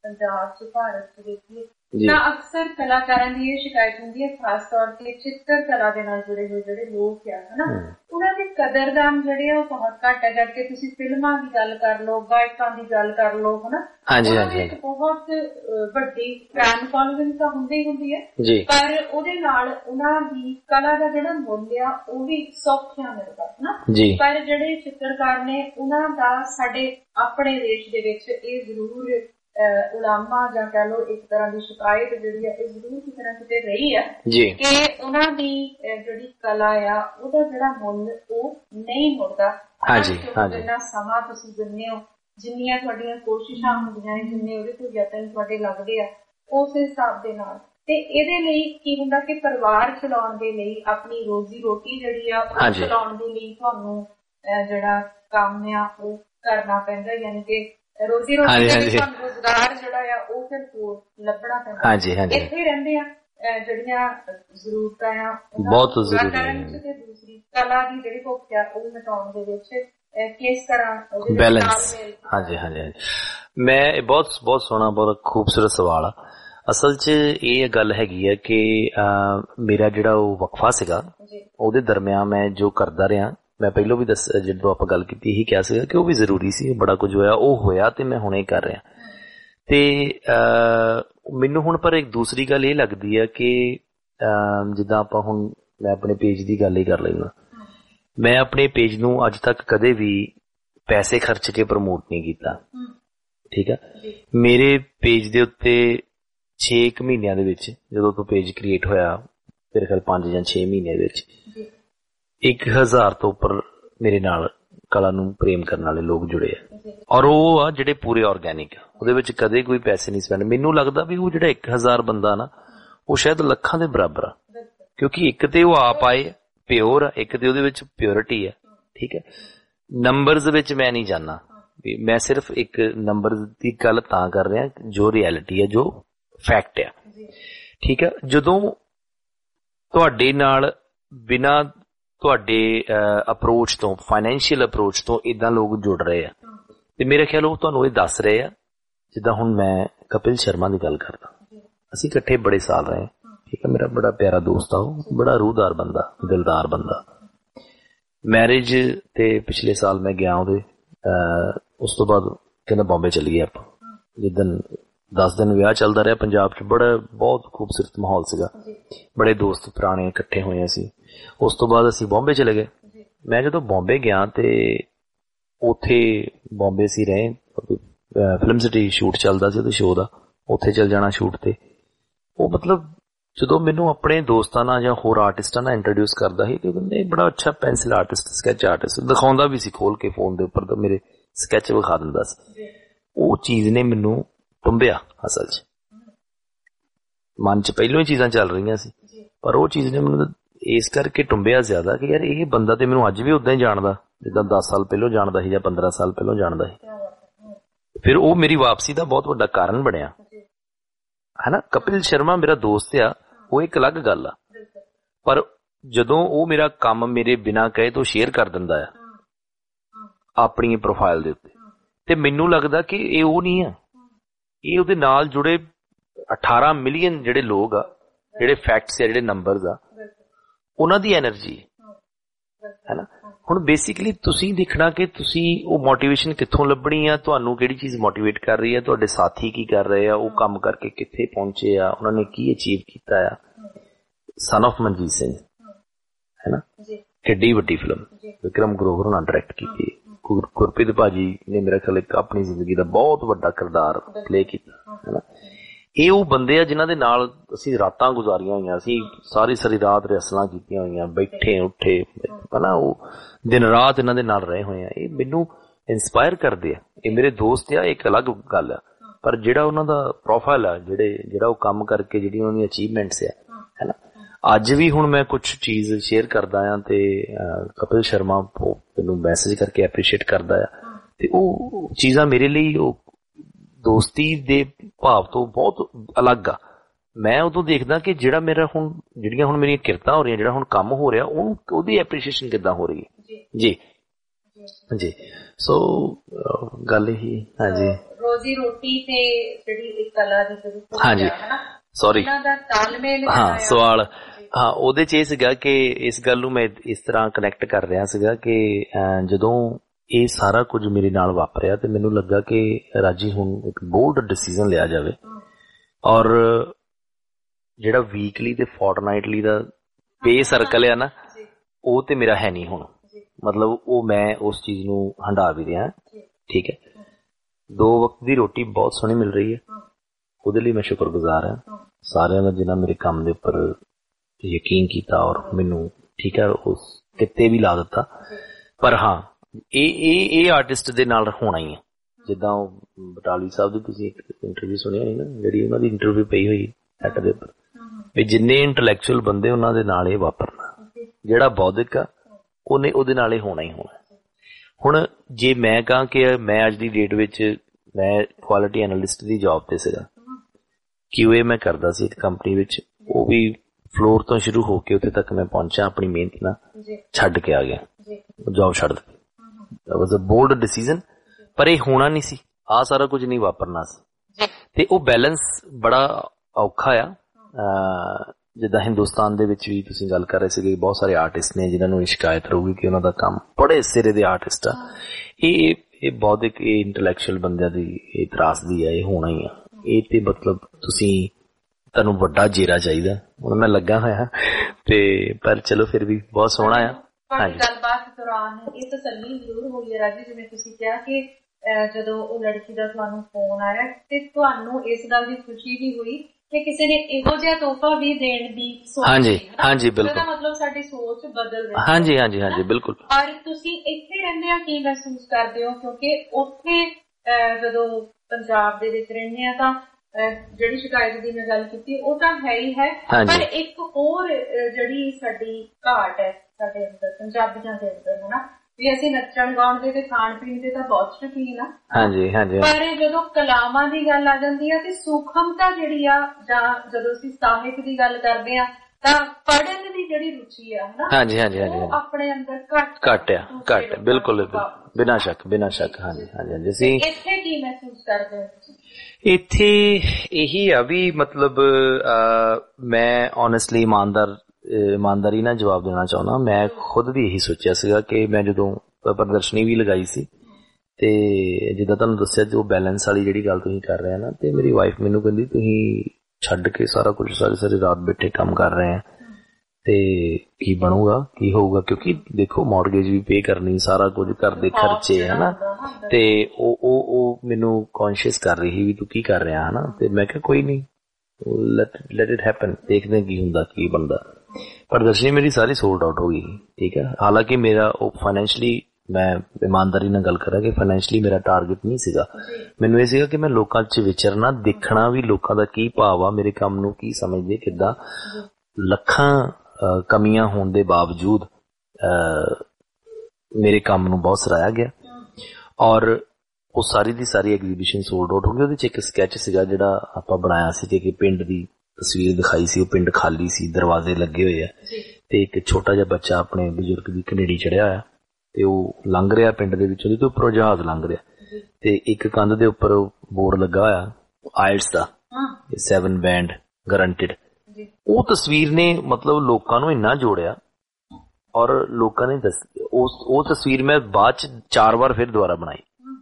ਪੰਜਾਬ ਚ ਭਾਰਤ ਚ ਦੇਖੀਏ ਤਾਂ ਅਕਸਰ ਕਲਾਕਾਰਾਂ ਦੀ ਇਹ ਸ਼ਿਕਾਇਤ ਹੁੰਦੀ ਹੈ, ਖਾਸ ਤੌਰ ਤੇ ਚਿੱਤਰ ਕਲਾ ਦੇ ਨਾਲ ਜੁੜੇ ਹੋਏ ਜਿਹੜੇ ਲੋਕ ਆ ਹਨਾ, ਉਹਨਾਂ ਦੀ ਕਦਰਦਾਨ ਜਿਹੜੇ ਆ ਉਹ ਬਹੁਤ ਘੱਟ ਹੈ। ਜਦ ਕਿ ਤੁਸੀਂ ਫਿਲਮਾਂ ਦੀ ਗੱਲ ਕਰ ਲਓ, ਗਾਇਕਾਂ ਦੀ ਗੱਲ ਕਰ ਲਓ ਹਨਾ, ਇੱਕ ਬਹੁਤ ਵੱਡੀ ਫੈਨ ਫੋਲੋਇੰਗ ਤਾਂ ਹੁੰਦੀ ਹੁੰਦੀ ਹੈ, ਪਰ ਉਹਦੇ ਨਾਲ ਉਹਨਾਂ ਦੀ ਕਲਾ ਦਾ ਜਿਹੜਾ ਮੁੱਲ ਆ ਉਹ ਵੀ ਸੌਖਿਆ ਮਿਲਦਾ ਹਨਾ। ਪਰ ਜਿਹੜੇ ਚਿੱਤਰਕਾਰ ਨੇ ਉਹਨਾਂ ਦਾ ਸਾਡੇ ਆਪਣੇ ਦੇਸ਼ ਦੇ ਵਿੱਚ ਇਹ ਜ਼ਰੂਰ ਉਲਾਮਾ ਜਾਂ ਕਹਿ ਲਓ ਇੱਕ ਤਰ੍ਹਾਂ ਦੀ ਸ਼ਿਕਾਇਤ ਜਿਹੜੀ ਆ ਇਹ ਜ਼ਰੂਰ ਕਿਤੇ ਨਾ ਕਿਤੇ ਰਹੀ ਆ ਕਿ ਉਹਨਾਂ ਦੀ ਜਿਹੜੀ ਕਲਾ ਆ ਉਹਦਾ ਜਿਹੜਾ ਮੁੱਲ ਉਹ ਨਹੀਂ ਮੁੜਦਾ। ਜਿੰਨਾ ਸਮਾਂ ਤੁਸੀਂ ਦਿੰਦੇ ਹੋ, ਜਿੰਨੀਆਂ ਤੁਹਾਡੀਆਂ ਕੋਸ਼ਿਸ਼ਾਂ ਹੁੰਦੀਆਂ ਨੇ, ਜਿੰਨੇ ਉਹਦੇ ਤੋਂ ਯਤਨ ਤੁਹਾਡੇ ਲੱਗਦੇ ਆ, ਉਸ ਹਿਸਾਬ ਦੇ ਨਾਲ ਤੇ ਇਹਦੇ ਲਈ ਕੀ ਹੁੰਦਾ ਕਿ ਪਰਿਵਾਰ ਚਲਾਉਣ ਦੇ ਲਈ, ਆਪਣੀ ਰੋਜ਼ੀ ਰੋਟੀ ਜਿਹੜੀ ਆ ਉਹ ਚਲਾਉਣ ਦੇ ਲਈ ਤੁਹਾਨੂੰ ਜਿਹੜਾ ਕੰਮ ਆ ਉਹ ਕਰਨਾ ਪੈਂਦਾ, ਯਾਨੀ ਕਿ ਰੋਜ਼ੀ ਰੋਟੀ ਤੁਹਾਨੂੰ ਰੁਜ਼ਗਾਰ ਜਿਹੜਾ ਆ ਉਹ ਫਿਰ ਹੋਰ ਲੱਭਣਾ ਪੈਂਦਾ। ਇੱਥੇ ਰਹਿੰਦੇ ਆ ਜਿਹੜੀਆਂ ਜ਼ਰੂਰਤਾਂ ਆ ਬਹੁਤ ਜ਼ਰੂਰੀ ਕਰਨ ਤੇ ਦੂਸਰੀ ਕਲਾ ਦੀ ਜਿਹੜੀ ਭੁੱਖ ਆ ਉਹ ਮਿਟਾਉਣ ਦੇ ਵਿੱਚ ਕਿਸ ਤਰ੍ਹਾਂ ਬੈਲੈਂਸ। ਹਾਂਜੀ ਹਾਂਜੀ ਹਾਂਜੀ ਮੈਂ ਬਹੁਤ ਬਹੁਤ ਸੋਹਣਾ, ਬਹੁਤ ਖੂਬਸੂਰਤ ਸਵਾਲ ਆ। ਅਸਲ 'ਚ ਇਹ ਗੱਲ ਹੈਗੀ ਹੈ ਕਿ ਮੇਰਾ ਜਿਹੜਾ ਉਹ ਵਕਫਾ ਸੀਗਾ ਉਹਦੇ ਦਰਮਿਆਨ ਮੈਂ ਜੋ ਕਰਦਾ ਰਿਹਾ, ਮੈਂ ਪਹਿਲਾਂ ਵੀ ਦੱਸ ਜਦੋਂ ਆਪਾਂ ਗੱਲ ਕੀਤੀ ਇਹੀ ਕਿਹਾ ਸੀਗਾ ਕਿ ਉਹ ਵੀ ਜ਼ਰੂਰੀ ਸੀ, ਬੜਾ ਕੁਝ ਹੋਇਆ, ਉਹ ਹੋਇਆ ਤੇ ਮੈਂ ਹੁਣੇ ਕਰ ਰਿਹਾ। ਤੇ ਮੈਨੂੰ ਹੁਣ ਪਰ ਇੱਕ ਦੂਸਰੀ ਗੱਲ ਇਹ ਲੱਗਦੀ ਹੈ ਕਿ ਜਿੱਦਾਂ ਆਪਾਂ ਹੁਣ ਮੈਂ ਆਪਣੇ ਪੇਜ ਦੀ ਗੱਲ ਹੀ ਕਰ ਲੈਂਦਾ, ਮੈਂ ਆਪਣੇ ਪੇਜ ਨੂੰ ਅੱਜ ਤੱਕ ਕਦੇ ਵੀ ਪੈਸੇ ਖਰਚ ਕੇ ਪ੍ਰਮੋਟ ਨਹੀਂ ਕੀਤਾ, ਠੀਕ ਆ। ਮੇਰੇ ਪੇਜ ਦੇ ਉੱਤੇ ਛੇ ਕੁ ਮਹੀਨਿਆਂ ਦੇ ਵਿੱਚ, ਜਦੋਂ ਤੋਂ ਪੇਜ ਕ੍ਰੀਏਟ ਹੋਇਆ ਮੇਰੇ ਖਿਆਲ ਪੰਜ ਜਾਂ ਛੇ ਮਹੀਨਿਆਂ ਦੇ ਵਿੱਚ ਇੱਕ ਹਜ਼ਾਰ ਤੋਂ ਉੱਪਰ ਮੇਰੇ ਨਾਲ ਕਲਾ ਨੂੰ ਪ੍ਰੇਮ ਕਰਨ ਵਾਲੇ ਲੋਕ ਜੁੜੇ ਆ, ਔਰ ਉਹ ਆ ਜਿਹੜੇ ਪੂਰੇ ਆਰਗੈਨਿਕ ਆ, ਉਹਦੇ ਵਿੱਚ ਕਦੇ ਕੋਈ ਪੈਸੇ ਨਹੀਂ ਸਪੈਂਡ। ਮੈਨੂੰ ਲੱਗਦਾ ਵੀ ਉਹ ਜਿਹੜਾ ਇੱਕ ਹਜ਼ਾਰ ਬੰਦਾ ਨਾ ਉਹ ਸ਼ਾਇਦ ਲੱਖਾਂ ਦੇ ਬਰਾਬਰ ਆ, ਕਿਉਂਕਿ ਇੱਕ ਤੇ ਉਹ ਆਪ ਆਏ ਪਿਓਰ ਆ, ਇੱਕ ਤੇ ਉਹਦੇ ਵਿੱਚ ਪਿਓਰਿਟੀ ਆ, ਠੀਕ ਹੈ। ਨੰਬਰਸ ਵਿੱਚ ਮੈਂ ਨਹੀਂ ਜਾਣਾ, ਮੈਂ ਸਿਰਫ ਇੱਕ ਨੰਬਰ ਦੀ ਗੱਲ ਤਾਂ ਕਰ ਰਿਹਾ ਜੋ ਰਿਐਲਿਟੀ ਹੈ, ਜੋ ਫੈਕਟ ਆ, ਠੀਕ ਹੈ। ਜਦੋਂ ਤੁਹਾਡੇ ਨਾਲ ਬਿਨਾਂ ਤੁਹਾਡੇ ਅਪਰੋਚ ਤੋਂ, ਫਾਈਨੈਂਸ਼ੀਅਲ ਅਪਰੋਚ ਤੋਂ ਇਦਾਂ ਲੋਕ ਜੁੜ ਰਹੇ ਆ ਤੇ ਮੇਰੇ ਖਿਆਲ ਉਹ ਤੁਹਾਨੂੰ ਇਹ ਦੱਸ ਰਹੇ ਆ, ਜਿੱਦਾਂ ਹੁਣ ਮੈਂ ਕਪਿਲ ਸ਼ਰਮਾ ਦੀ ਗੱਲ ਕਰਦਾ, ਅਸੀਂ ਇਕੱਠੇ ਬੜੇ ਸਾਲ ਰਹੇ, ਠੀਕ ਹੈ। ਮੇਰਾ ਬੜਾ ਪਿਆਰਾ ਦੋਸਤ ਆ, ਉਹ ਬੜਾ ਰੂਹਦਾਰ ਬੰਦਾ, ਦਿਲਦਾਰ ਬੰਦਾ। ਮੈਰਿਜ ਤੇ ਪਿਛਲੇ ਸਾਲ ਮੈਂ ਗਿਆ ਉਹਦੇ, ਉਸ ਤੋਂ ਬਾਅਦ ਕਹਿੰਦਾ ਬੰਬੇ ਚਲੀਏ ਆਪਾਂ। ਜਿੱਦਣ ਦਸ ਦਿਨ ਵਿਆਹ ਚੱਲਦਾ ਰਿਹਾ ਪੰਜਾਬ 'ਚ, ਬੜਾ ਬਹੁਤ ਖੂਬਸੂਰਤ ਮਾਹੌਲ ਸੀਗਾ, ਬੜੇ ਦੋਸਤ ਪੁਰਾਣੇ ਇਕੱਠੇ ਹੋਏ ਅਸੀਂ। ਉਸ ਤੋਂ ਬਾਅਦ ਅਸੀਂ ਬੰਬੇ ਚਲੇ ਗਏ। ਮੈਂ ਜਦੋਂ ਬੰਬੇ ਗਿਆ ਤੇ ਉੱਥੇ ਬੰਬੇ ਅਸੀਂ ਰਹੇ, ਫਿਲਮ ਸਿਟੀ ਸ਼ੂਟ ਚੱਲਦਾ ਸੀ ਉਹਦੇ ਸ਼ੋਅ ਦਾ, ਉੱਥੇ ਚੱਲ ਜਾਣਾ ਸ਼ੂਟ ਤੇ। ਉਹ ਮਤਲਬ ਜਦੋਂ ਮੈਨੂੰ ਆਪਣੇ ਦੋਸਤਾਂ ਨਾਲ ਜਾਂ ਹੋਰ ਆਰਟਿਸਟਾਂ ਨਾਲ ਇੰਟਰੋਡਿਊਸ ਕਰਦਾ ਸੀ ਤੇ ਕਹਿੰਦੇ ਬੜਾ ਅੱਛਾ ਪੈਨਸਿਲ ਆਰਟਿਸਟ, ਸਕੈਚ ਆਰਟਿਸਟ ਦਿਖਾਉਂਦਾ ਵੀ ਸੀ, ਖੋਲ ਕੇ ਫੋਨ ਦੇ ਉੱਪਰ ਤਾਂ ਮੇਰੇ ਸਕੈਚ ਵਿਖਾ ਦਿੰਦਾ ਸੀ। ਉਹ ਚੀਜ਼ ਨੇ ਮੈਨੂੰ ਟੁੰਬਿਆ ਅਸਲ 'ਚ, ਮਨ 'ਚ ਪਹਿਲਾਂ ਹੀ ਚੀਜ਼ਾਂ ਚੱਲ ਰਹੀਆਂ ਸੀ, ਪਰ ਉਹ ਚੀਜ਼ ਨੇ ਮੈਨੂੰ ਇਸ ਕਰਕੇ ਟੁੰਬਿਆ ਜ਼ਿਆਦਾ ਕਿ ਯਾਰ ਇਹ ਬੰਦਾ ਤੇ ਮੈਨੂੰ ਅੱਜ ਵੀ ਉਦਾਂ ਹੀ ਜਾਣਦਾ ਜਿੱਦਾਂ ਦਸ ਸਾਲ ਪਹਿਲਾਂ ਜਾਣਦਾ ਸੀ ਜਾਂ ਪੰਦਰਾਂ ਸਾਲ ਪਹਿਲਾਂ ਜਾਣਦਾ ਸੀ। ਫਿਰ ਉਹ ਮੇਰੀ ਵਾਪਸੀ ਦਾ ਬਹੁਤ ਵੱਡਾ ਕਾਰਨ ਬਣਿਆ, ਹੈਨਾ। ਕਪਿਲ ਸ਼ਰਮਾ ਮੇਰਾ ਦੋਸਤ ਆ, ਉਹ ਇੱਕ ਅਲੱਗ ਗੱਲ ਆ, ਪਰ ਜਦੋਂ ਉਹ ਮੇਰਾ ਕੰਮ ਮੇਰੇ ਬਿਨਾਂ ਕਹੇ ਤੋਂ ਸ਼ੇਅਰ ਕਰ ਦਿੰਦਾ ਆ ਆਪਣੀ ਪ੍ਰੋਫਾਈਲ ਦੇ ਉੱਤੇ, ਤੇ ਮੈਨੂੰ ਲੱਗਦਾ ਕਿ ਇਹ ਉਹ ਨਹੀਂ ਆ, ਇਹ ਉਹਦੇ ਨਾਲ ਜੁੜੇ ਅਠਾਰਾਂ ਮਿਲੀਅਨ ਜਿਹੜੇ ਲੋਕ ਆ, ਜਿਹੜੇ ਫੈਕਟਸ ਆ, ਜਿਹੜੇ ਨੰਬਰਸ ਆ, ਉਹਨਾਂ ਦੀ ਐਨਰਜੀ ਹੈ ਨਾ। ਹੁਣ ਬੇਸਿਕਲੀ ਤੁਸੀਂ ਦੇਖਣਾ ਕਿ ਤੁਸੀਂ ਉਹ ਮੋਟੀਵੇਸ਼ਨ ਕਿੱਥੋਂ ਲੱਭਣੀ ਆ, ਤੁਹਾਨੂੰ ਕਿਹੜੀ ਚੀਜ਼ ਮੋਟੀਵੇਟ ਕਰ ਰਹੀ ਹੈ, ਤੁਹਾਡੇ ਸਾਥੀ ਕੀ ਕਰ ਰਹੇ ਆ, ਉਹ ਕੰਮ ਕਰਕੇ ਕਿੱਥੇ ਪਹੁੰਚੇ ਆ, ਉਹਨਾਂ ਨੇ ਕੀ ਅਚੀਵ ਕੀਤਾ ਆ। ਸਨ ਆਫ ਮਨਜੀਤ ਸਿੰਘ ਹੈ ਨਾ, ਕਿੱਡੀ ਵੱਡੀ ਫਿਲਮ ਵਿਕਰਮ ਗਰੋਵਰ ਉਹਨਾਂ ਡਾਇਰੈਕਟ ਕੀਤੀ, ਗੁਰਪ੍ਰੀਤ ਭਾਜੀ ਨੇ ਮੇਰਾ ਖਿਆਲ ਇੱਕ ਆਪਣੀ ਜ਼ਿੰਦਗੀ ਦਾ ਬਹੁਤ ਵੱਡਾ ਕਿਰਦਾਰ ਪਲੇ ਕੀਤਾ ਹੈ ਨਾ। ਇਹ ਉਹ ਬੰਦੇ ਆ ਜਿਨ੍ਹਾਂ ਦੇ ਨਾਲ ਅਸੀਂ ਰਾਤਾਂ ਗੁਜ਼ਾਰੀਆਂ ਹੋਈਆਂ, ਅਸੀਂ ਸਾਰੀ ਸਾਰੀ ਰਾਤ ਰਿਹਰਸਲਾਂ ਕੀਤੀਆਂ ਹੋਈਆਂ, ਬੈਠੇ ਉੱਠੇ ਹੈ ਨਾ, ਉਹ ਦਿਨ ਰਾਤ ਇਹਨਾਂ ਦੇ ਨਾਲ ਰਹੇ ਹੋਏ ਆ। ਇਹ ਮੈਨੂੰ ਇੰਸਪਾਇਰ ਕਰਦੇ ਆ, ਇਹ ਮੇਰੇ ਦੋਸਤ ਆ, ਇੱਕ ਅਲੱਗ ਗੱਲ ਆ, ਪਰ ਜਿਹੜਾ ਉਹਨਾਂ ਦਾ ਪ੍ਰੋਫਾਈਲ ਆ, ਜਿਹੜੇ ਜਿਹੜਾ ਉਹ ਕੰਮ ਕਰਕੇ ਜਿਹੜੀ ਉਹਨਾਂ ਦੀਆਂ ਅਚੀਵਮੈਂਟਸ ਆ ਹੈ ਨਾ। ਅੱਜ ਵੀ ਹੁਣ ਮੈਂ ਕੁਛ ਚੀਜ਼ ਸ਼ੇਅਰ ਕਰਦਾ ਆ ਤੇ ਕਪਿਲ ਸ਼ਰਮਾ ਮੈਨੂੰ ਮੈਸੇਜ ਕਰਕੇ ਐਪਰੀਸ਼ੀਏਟ ਕਰਦਾ ਆ, ਤੇ ਉਹ ਚੀਜ਼ਾਂ ਮੇਰੇ ਲਈ ਉਹ ਦੋਸਤੀ ਦੇ ਭਾਵ ਤੋਂ ਬਹੁਤ ਅਲੱਗ ਆ। ਮੈਂ ਉਦੋਂ ਦੇਖਦਾ ਕਿ ਜਿਹੜਾ ਮੇਰਾ ਹੁਣ ਜਿਹੜੀਆਂ ਹੁਣ ਮੇਰੀਆਂ ਕਿਰਤਾਂ ਹੋ ਰਹੀਆਂ, ਜਿਹੜਾ ਹੁਣ ਕੰਮ ਹੋ ਰਿਹਾ, ਉਹ ਉਹਦੀ ਐਪਰੀਸ਼ੀਏਸ਼ਨ ਕਿੱਦਾਂ ਹੋ ਰਹੀ ਹੈ। ਜੀ ਜੀ। ਸੋ ਗੱਲ ਇਹੀ ਹਾਂਜੀ ਰੋਜ਼ੀ ਰੋਟੀ ਤੇ ਜਿਹੜੀ ਇੱਕ ਕਲਾ ਦੀ ਜਿਹੜੀ ਹਾਂਜੀ ਸੌਰੀ ਦਾ ਤਾਲਮੇਲ ਹਾਂ ਸਵਾਲ ਹਾਂ ਉਹਦੇ ਚ ਇਹ ਸੀਗਾ ਕਿ ਇਸ ਗੱਲ ਨੂੰ ਮੈਂ ਇਸ ਤਰ੍ਹਾਂ ਕਨੈਕਟ ਕਰ ਰਿਹਾ ਸੀਗਾ ਕਿ ਜਦੋਂ ਇਹ ਸਾਰਾ ਕੁਝ ਮੇਰੇ ਨਾਲ ਵਾਪਰਿਆ ਤੇ ਮੈਨੂੰ ਲੱਗਾ ਕਿ ਰਾਜੀ ਹੁਣ ਇੱਕ ਬੋਲਡ ਡਿਸੀਜ਼ਨ ਲਿਆ ਜਾਵੇ ਔਰ ਜਿਹੜਾ ਵੀਕਲੀ ਤੇ ਫੋਰਟਨਾਈਟਲੀ ਦਾ ਪੇ ਸਰਕਲ ਆ ਨਾ ਉਹ ਤੇ ਮੇਰਾ ਹੈ ਨਹੀਂ ਹੁਣ ਮਤਲਬ ਉਹ ਮੈਂ ਉਸ ਚੀਜ਼ ਨੂੰ ਹੰਢਾ ਵੀ ਰਿਹਾ ਠੀਕ ਹੈ। ਦੋ ਵਕਤ ਦੀ ਰੋਟੀ ਬਹੁਤ ਸੋਹਣੀ ਮਿਲ ਰਹੀ ਹੈ ਉਹਦੇ ਲਈ ਮੈਂ ਸ਼ੁਕਰਗੁਜ਼ਾਰ ਹਾਂ ਸਾਰਿਆਂ ਦਾ ਜਿਨ੍ਹਾਂ ਮੇਰੇ ਕੰਮ ਦੇ ਉੱਪਰ ਯਕੀਨ ਕੀਤਾ ਔਰ ਮੈਨੂੰ ਠੀਕ ਹੈ ਉਸ ਕਿਤੇ ਵੀ ਲਾ ਦਿੱਤਾ। ਪਰ ਹਾਂ ਇਹ ਇਹ ਇਹ ਆਰਟਿਸਟ ਦੇ ਨਾਲ ਹੋਣਾ ਹੀ ਹੈ ਜਿੱਦਾਂ ਉਹ ਬਟਾਲਵੀ ਸਾਹਿਬ ਦੀ ਤੁਸੀਂ ਇੱਕ ਇੰਟਰਵਿਊ ਸੁਣੀ ਹੋਣੀ ਨਾ ਜਿਹੜੀ ਉਹਨਾਂ ਦੀ ਇੰਟਰਵਿਊ ਪਈ ਹੋਈ ਨੈਟ ਦੇ ਉੱਪਰ ਵੀ ਜਿੰਨੇ ਇੰਟੈਲੈਕਚੁਅਲ ਬੰਦੇ ਉਹਨਾਂ ਦੇ ਨਾਲ ਇਹ ਵਾਪਰਨਾ ਜਿਹੜਾ ਬੌਧਿਕ ਆ ਉਹਨੇ ਉਹਦੇ ਨਾਲ ਹੀ ਹੋਣਾ ਹੀ ਹੋਣਾ। ਹੁਣ ਜੇ ਮੈਂ ਕਹਾਂ ਕਿ ਮੈਂ ਅੱਜ ਦੀ ਡੇਟ ਵਿੱਚ ਮੈਂ ਕੁਆਲਿਟੀ ਐਨਾਲਿਸਟ ਦੀ ਜੌਬ ਤੇ ਸੀਗਾ ਕਿਊਏ ਮੈਂ ਕਰਦਾ ਸੀ ਇੱਕ ਕੰਪਨੀ ਵਿੱਚ ਉਹ ਵੀ ਫਲੋਰ ਤੋਂ ਸ਼ੁਰੂ ਹੋ ਕੇ ਉੱਥੇ ਤੱਕ ਮੈਂ ਪਹੁੰਚਿਆ ਆਪਣੀ ਮਿਹਨਤ ਨਾਲ ਛੱਡ ਕੇ ਆ ਗਿਆ ਜੌਬ ਛੱਡ ਦਿੱਤੀ। That was a bold decision ਪਰ ਇਹ ਹੋਣਾ ਨਹੀਂ ਸੀ ਆਹ ਸਾਰਾ ਕੁਝ ਨਹੀਂ ਵਾਪਰਨਾ ਸੀ ਤੇ ਉਹ ਬੈਲੈਂਸ ਬੜਾ ਔਖਾ ਆ। ਜਿੱਦਾਂ ਹਿੰਦੁਸਤਾਨ ਦੇ ਵਿੱਚ ਵੀ ਤੁਸੀਂ ਗੱਲ ਕਰ ਰਹੇ ਸੀਗੇ ਬਹੁਤ ਸਾਰੇ ਆਰਟਿਸਟ ਨੇ ਜਿਨ੍ਹਾਂ ਨੂੰ ਇਹ ਸ਼ਿਕਾਇਤ ਰਹੂਗੀ ਕਿ ਉਹਨਾਂ ਦਾ ਕੰਮ ਬੜੇ ਸਿਰੇ ਦੇ ਆਰਟਿਸਟ ਆ ਇਹ ਇਹ ਬੌਧਿਕ ਇਹ ਇੰਟੈਲੈਕਚੁਅਲ ਬੰਦਿਆਂ ਦੀ ਇਹ ਤਰਾਸਦੀ ਆ ਇਹ ਹੋਣਾ ਹੀ ਆ ਇਹ ਤੇ ਮਤਲਬ ਤੁਸੀਂ ਤੁਹਾਨੂੰ ਵੱਡਾ ਜੇਰਾ ਚਾਹੀਦਾ ਹੁਣ ਮੈਂ ਲੱਗਾ ਹੋਇਆ ਤੇ ਪਰ ਚਲੋ ਫਿਰ ਵੀ ਬਹੁਤ ਸੋਹਣਾ ਆ। ਹਾਂਜੀ ਗੱਲਬਾਤ ਦੌਰਾਨ ਇਹ ਤਸੱਲੀ ਜ਼ਰੂਰ ਹੋਈ ਹੈ ਰਾਜੀ ਜਿਵੇਂ ਤੁਸੀਂ ਕਿਹਾ ਕਿ ਜਦੋਂ ਉਹ ਲੜਕੀ ਦਾ ਤੁਹਾਨੂੰ ਫੋਨ ਆਇਆ ਤੇ ਤੁਹਾਨੂੰ ਇਸ ਗੱਲ ਦੀ ਖੁਸ਼ੀ ਵੀ ਹੋਈ ਕਿ ਕਿਸੇ ਨੇ ਇਹੋ ਜਿਹਾ ਤੋਹਫਾ ਵੀ ਦੇਣ ਦੀ ਸੋਚ ਹਾਂਜੀ ਹਾਂਜੀ ਬਿਲਕੁਲ ਮਤਲਬ ਸਾਡੀ ਸੋਚ ਬਦਲ ਰਹੀ ਹੈ ਹਾਂਜੀ ਹਾਂਜੀ ਹਾਂਜੀ ਬਿਲਕੁਲ। ਔਰ ਤੁਸੀਂ ਇੱਥੇ ਰਹਿੰਦੇ ਆ ਕੀ ਮਹਿਸੂਸ ਕਰਦੇ ਹੋ ਕਿਉਂਕਿ ਉੱਥੇ ਜਦੋਂ ਪੰਜਾਬ ਦੇ ਵਿੱਚ ਰਹਿੰਦੇ ਆ ਤਾਂ ਜਿਹੜੀ ਸ਼ਿਕਾਇਤ ਦੀ ਮੈਂ ਗੱਲ ਕੀਤੀ ਉਹ ਤਾਂ ਹੈ ਹੀ ਹੈ ਪਰ ਇੱਕ ਹੋਰ ਜਿਹੜੀ ਸਾਡੀ ਘਾਟ ਹੈ ਸਾਡੇ ਅੰਦਰ ਪੰਜਾਬੀਆਂ ਦੇ ਅੰਦਰ ਹੈ ਨਾ ਵੀ ਅਸੀਂ ਨੱਚਣ ਗਾਉਣ ਦੇ ਤੇ ਖਾਣ ਪੀਣ ਦੇ ਤਾਂ ਬਹੁਤ ਸ਼ੌਕੀਨ ਆ ਹਾਂਜੀ ਹਾਂਜੀ ਪਰ ਜਦੋਂ ਕਲਾਮਾਂ ਦੀ ਗੱਲ ਆ ਜਾਂਦੀ ਆ ਤੇ ਸੂਖਮਤਾ ਜਿਹੜੀ ਆ ਜਾਂ ਜਦੋਂ ਅਸੀਂ ਸਾਹਿਤ ਦੀ ਗੱਲ ਕਰਦੇ ਆ ਤਾਂ ਪੜ੍ਹਨ ਦੀ ਜਿਹੜੀ ਰੁਚੀ ਆ ਹਨਾ ਹਾਂਜੀ ਹਾਂਜੀ ਹਾਂਜੀ ਆਪਣੇ ਅੰਦਰ ਘੱਟ ਘੱਟ ਆ ਘੱਟ ਬਿਲਕੁਲ ਬਿਨਾਂ ਸ਼ੱਕ ਬਿਨਾਂ ਸ਼ੱਕ ਹਾਂਜੀ ਹਾਂਜੀ ਹਾਂਜੀ ਅਸੀਂ ਇੱਥੇ ਕੀ ਮਹਿਸੂਸ ਕਰਦੇ ਹੋ ਇੱਥੇ ਇਹੀ ਆ ਵੀ ਮਤਲਬ ਮੈਂ ਓਨੈਸਟਲੀ ਇਮਾਨਦਾਰ ਇਮਾਨਦਾਰੀ ਨਾਲ ਜਵਾਬ ਦੇਣਾ ਚਾਹੁੰਦਾ ਮੈਂ ਖੁਦ ਵੀ ਇਹੀ ਸੋਚਿਆ ਸੀਗਾ ਕਿ ਮੈਂ ਜਦੋਂ ਪ੍ਰਦਰਸ਼ਨੀ ਵੀ ਲਗਾਈ ਸੀ ਤੇ ਜਿੱਦਾਂ ਤੁਹਾਨੂੰ ਦੱਸਿਆ ਜੋ ਬੈਲੈਂਸ ਵਾਲੀ ਜਿਹੜੀ ਗੱਲ ਤੁਸੀਂ ਕਰ ਰਹੇ ਆ ਨਾ ਤੇ ਮੇਰੀ ਵਾਈਫ ਮੈਨੂੰ ਕਹਿੰਦੀ ਤੁਸੀਂ ਛੱਡ ਕੇ ਸਾਰਾ ਕੁਝ ਸਾਰੀ ਸਾਰੀ ਰਾਤ ਬੈਠੇ ਕੰਮ ਕਰ ਰਹੇ ਆ ਤੇ ਕੀ ਬਣੂਗਾ ਕੀ ਹੋਊਗਾ ਕਿਉਂਕਿ ਦੇਖੋ ਮੌਰਗੇਜ ਵੀ ਪੇ ਕਰਨੀ ਸਾਰਾ ਕੁਝ ਘਰ ਦੇ ਖਰਚੇ ਹੈ ਨਾ ਤੇ ਉਹ ਉਹ ਉਹ ਮੈਨੂੰ ਕੌਨਸ਼ੀਅਸ ਕਰ ਰਹੀ ਵੀ ਤੂੰ ਕੀ ਕਰ ਰਿਹਾ ਹੈ ਨਾ ਤੇ ਮੈਂ ਕਿਹਾ ਕੋਈ ਨਹੀਂ ਲੈਟ ਲੈਟ ਇਟ ਹੈਪਨ ਦੇਖਦੇ ਕੀ ਹੁੰਦਾ ਕੀ ਬਣਦਾ। ਪ੍ਰਦਰਸ਼ਨੀ ਮੇਰੀ ਸਾਰੀ ਸੋਲਡ ਆਊਟ ਹੋ ਗਈ ਠੀਕ ਹੈ ਹਾਲਾਂਕਿ ਮੇਰਾ ਉਹ ਫਾਈਨੈਂਸ਼ਲੀ ਮੈਂ ਇਮਾਨਦਾਰੀ ਨਾਲ ਗੱਲ ਕਰਾਂ ਕਿ ਫਾਈਨੈਂਸ਼ਲੀ ਮੇਰਾ ਟਾਰਗੇਟ ਨਹੀਂ ਸੀਗਾ ਮੈਨੂੰ ਇਹ ਸੀਗਾ ਕਿ ਮੈਂ ਲੋਕਾਂ 'ਚ ਵਿਚਰਨਾ ਦੇਖਣਾ ਵੀ ਲੋਕਾਂ ਦਾ ਕੀ ਭਾਵ ਆ ਮੇਰੇ ਕੰਮ ਨੂੰ ਕੀ ਸਮਝਦੇ ਕਿੱਦਾਂ ਲੱਖਾਂ ਕਮੀਆਂ ਹੋਣ ਦੇ ਬਾਵਜੂਦ ਮੇਰੇ ਕੰਮ ਨੂੰ ਬਹੁਤ ਸਰਾਹਿਆ ਗਿਆ ਔਰ ਉਹ ਸਾਰੀ ਦੀ ਸਾਰੀ ਐਗਜ਼ੀਬਿਸ਼ਨ ਸੋਲਡ ਆਊਟ ਹੋ ਗਈ। ਉਹਦੇ 'ਚ ਇੱਕ ਸਕੈਚ ਸੀਗਾ ਜਿਹੜਾ ਆਪਾਂ ਬਣਾਇਆ ਸੀ ਕਿ ਪਿੰਡ ਦੀ ਤਸਵੀਰ ਦਿਖਾਈ ਸੀ ਉਹ ਪਿੰਡ ਖਾਲੀ ਸੀ ਦਰਵਾਜ਼ੇ ਲੱਗੇ ਹੋਏ ਆ ਤੇ ਇੱਕ ਛੋਟਾ ਜਿਹਾ ਬੱਚਾ ਆਪਣੇ ਬਜ਼ੁਰਗ ਦੀ ਕਨੇੜੀ ਚੜਿਆ ਹੋਇਆ ਤੇ ਉਹ ਲੰਘ ਰਿਹਾ ਪਿੰਡ ਦੇ ਵਿੱਚ ਉਹਦੇ ਤੋਂ ਉੱਪਰੋਂ ਜਹਾਜ਼ ਲੰਘ ਰਿਹਾ ਤੇ ਇੱਕ ਕੰਧ ਦੇ ਉੱਪਰ ਬੋਰਡ ਲੱਗਾ ਹੋਇਆ ਆਇਲਟਸ ਦਾ ਸੈਵਨ ਬੈਂਡ ਗਰੰਟਿਡ ਉਹ ਤਸਵੀਰ ਨੇ ਮਤਲਬ ਲੋਕਾਂ ਨੂੰ ਇੰਨਾ ਜੋੜਿਆ ਔਰ ਲੋਕਾਂ ਨੇ ਉਸ ਉਹ ਤਸਵੀਰ ਮੈਂ ਬਾਅਦ ਚ ਚਾਰ ਵਾਰ ਫਿਰ ਦੁਬਾਰਾ ਬਣਾਈ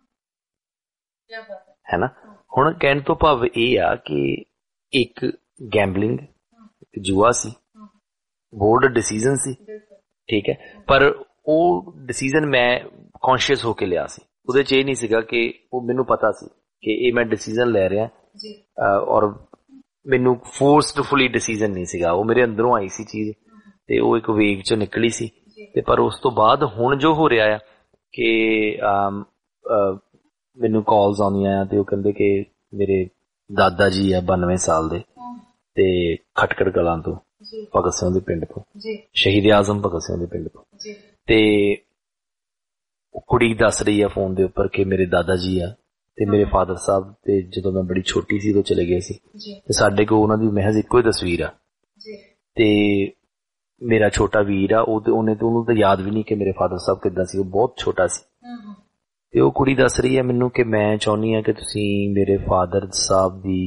ਹੈ ਨਾ। ਹੁਣ ਕਹਿਣ ਤੋਂ ਭਾਵ ਇਹ ਆ ਕਿ ਇੱਕ ਗੈਂਬਲਿੰਗ ਜੂਆ ਸੀ ਬੋਲਡ ਡਿਸੀਜ਼ਨ ਸੀ ਠੀਕ ਹੈ ਪਰ ਉਹ ਡਿਸੀਜ਼ਨ ਮੈਂ ਕੌਨਸ਼ੀਅਸ ਹੋ ਕੇ ਲਿਆ ਸੀ ਉਹਦੇ 'ਚ ਇਹ ਨਹੀਂ ਸੀਗਾ ਕਿ ਉਹ ਮੈਨੂੰ ਪਤਾ ਸੀ ਕਿ ਇਹ ਮੈਂ ਡਿਸੀਜ਼ਨ ਲੈ ਰਿਹਾ ਔਰ ਮੈਨੂੰ ਫੋਰਸਡਫੁਲੀ ਡਿਸੀਜ਼ਨ ਨਹੀਂ ਸੀਗਾ ਉਹ ਮੇਰੇ ਅੰਦਰੋਂ ਆਈ ਸੀ ਚੀਜ਼ ਤੇ ਉਹ ਇੱਕ ਵੇਗ 'ਚੋਂ ਨਿਕਲੀ ਸੀ ਤੇ ਪਰ ਉਸ ਤੋਂ ਬਾਅਦ ਹੁਣ ਜੋ ਹੋ ਰਿਹਾ ਆ ਕਿ ਮੈਨੂੰ ਕਾਲਸ ਆਉਂਦੀਆਂ ਆ ਤੇ ਉਹ ਕਹਿੰਦੇ ਕਿ ਮੇਰੇ ਦਾਦਾ ਜੀ ਆ ਬਾਨਵੇਂ ਸਾਲ ਦੇ ਤੇ ਖਟਕੜ ਕਲਾਂ ਤੋਂ ਭਗਤ ਸਿੰਘ ਦੇ ਪਿੰਡ ਤੋਂ ਸ਼ਹੀਦ ਆਜ਼ਮ ਭਗਤ ਸਿੰਘ ਦੇ ਪਿੰਡ ਤੋਂ ਤੇ ਕੁੜੀ ਦੱਸ ਰਹੀ ਆ ਫੋਨ ਦੇ ਉੱਪਰ ਕਿ ਮੇਰੇ ਦਾਦਾ ਜੀ ਆ ਤੇ ਮੇਰੇ ਫਾਦਰ ਸਾਹਿਬ ਤੇ ਜਦੋਂ ਮੈਂ ਬੜੀ ਛੋਟੀ ਸੀ ਉਦੋਂ ਚਲੇ ਗਏ ਸੀ ਤੇ ਸਾਡੇ ਕੋਲ ਉਹਨਾਂ ਦੀ ਮਹਿਜ਼ ਇੱਕੋ ਹੀ ਤਸਵੀਰ ਆ ਤੇ ਮੇਰਾ ਛੋਟਾ ਵੀਰ ਆ, ਉਹ ਉਹਨੇ ਤਾਂ ਉਹਨੂੰ ਤਾਂ ਯਾਦ ਵੀ ਨਹੀਂ ਕਿ ਮੇਰੇ ਫਾਦਰ ਸਾਹਿਬ ਕਿੱਦਾਂ ਸੀ, ਉਹ ਬਹੁਤ ਛੋਟਾ ਸੀ। ਤੇ ਉਹ ਕੁੜੀ ਦੱਸ ਰਹੀ ਹੈ ਮੈਨੂੰ ਕਿ ਮੈਂ ਚਾਹੁੰਦੀ ਹਾਂ ਕਿ ਤੁਸੀਂ ਮੇਰੇ ਫਾਦਰ ਸਾਹਿਬ ਦੀ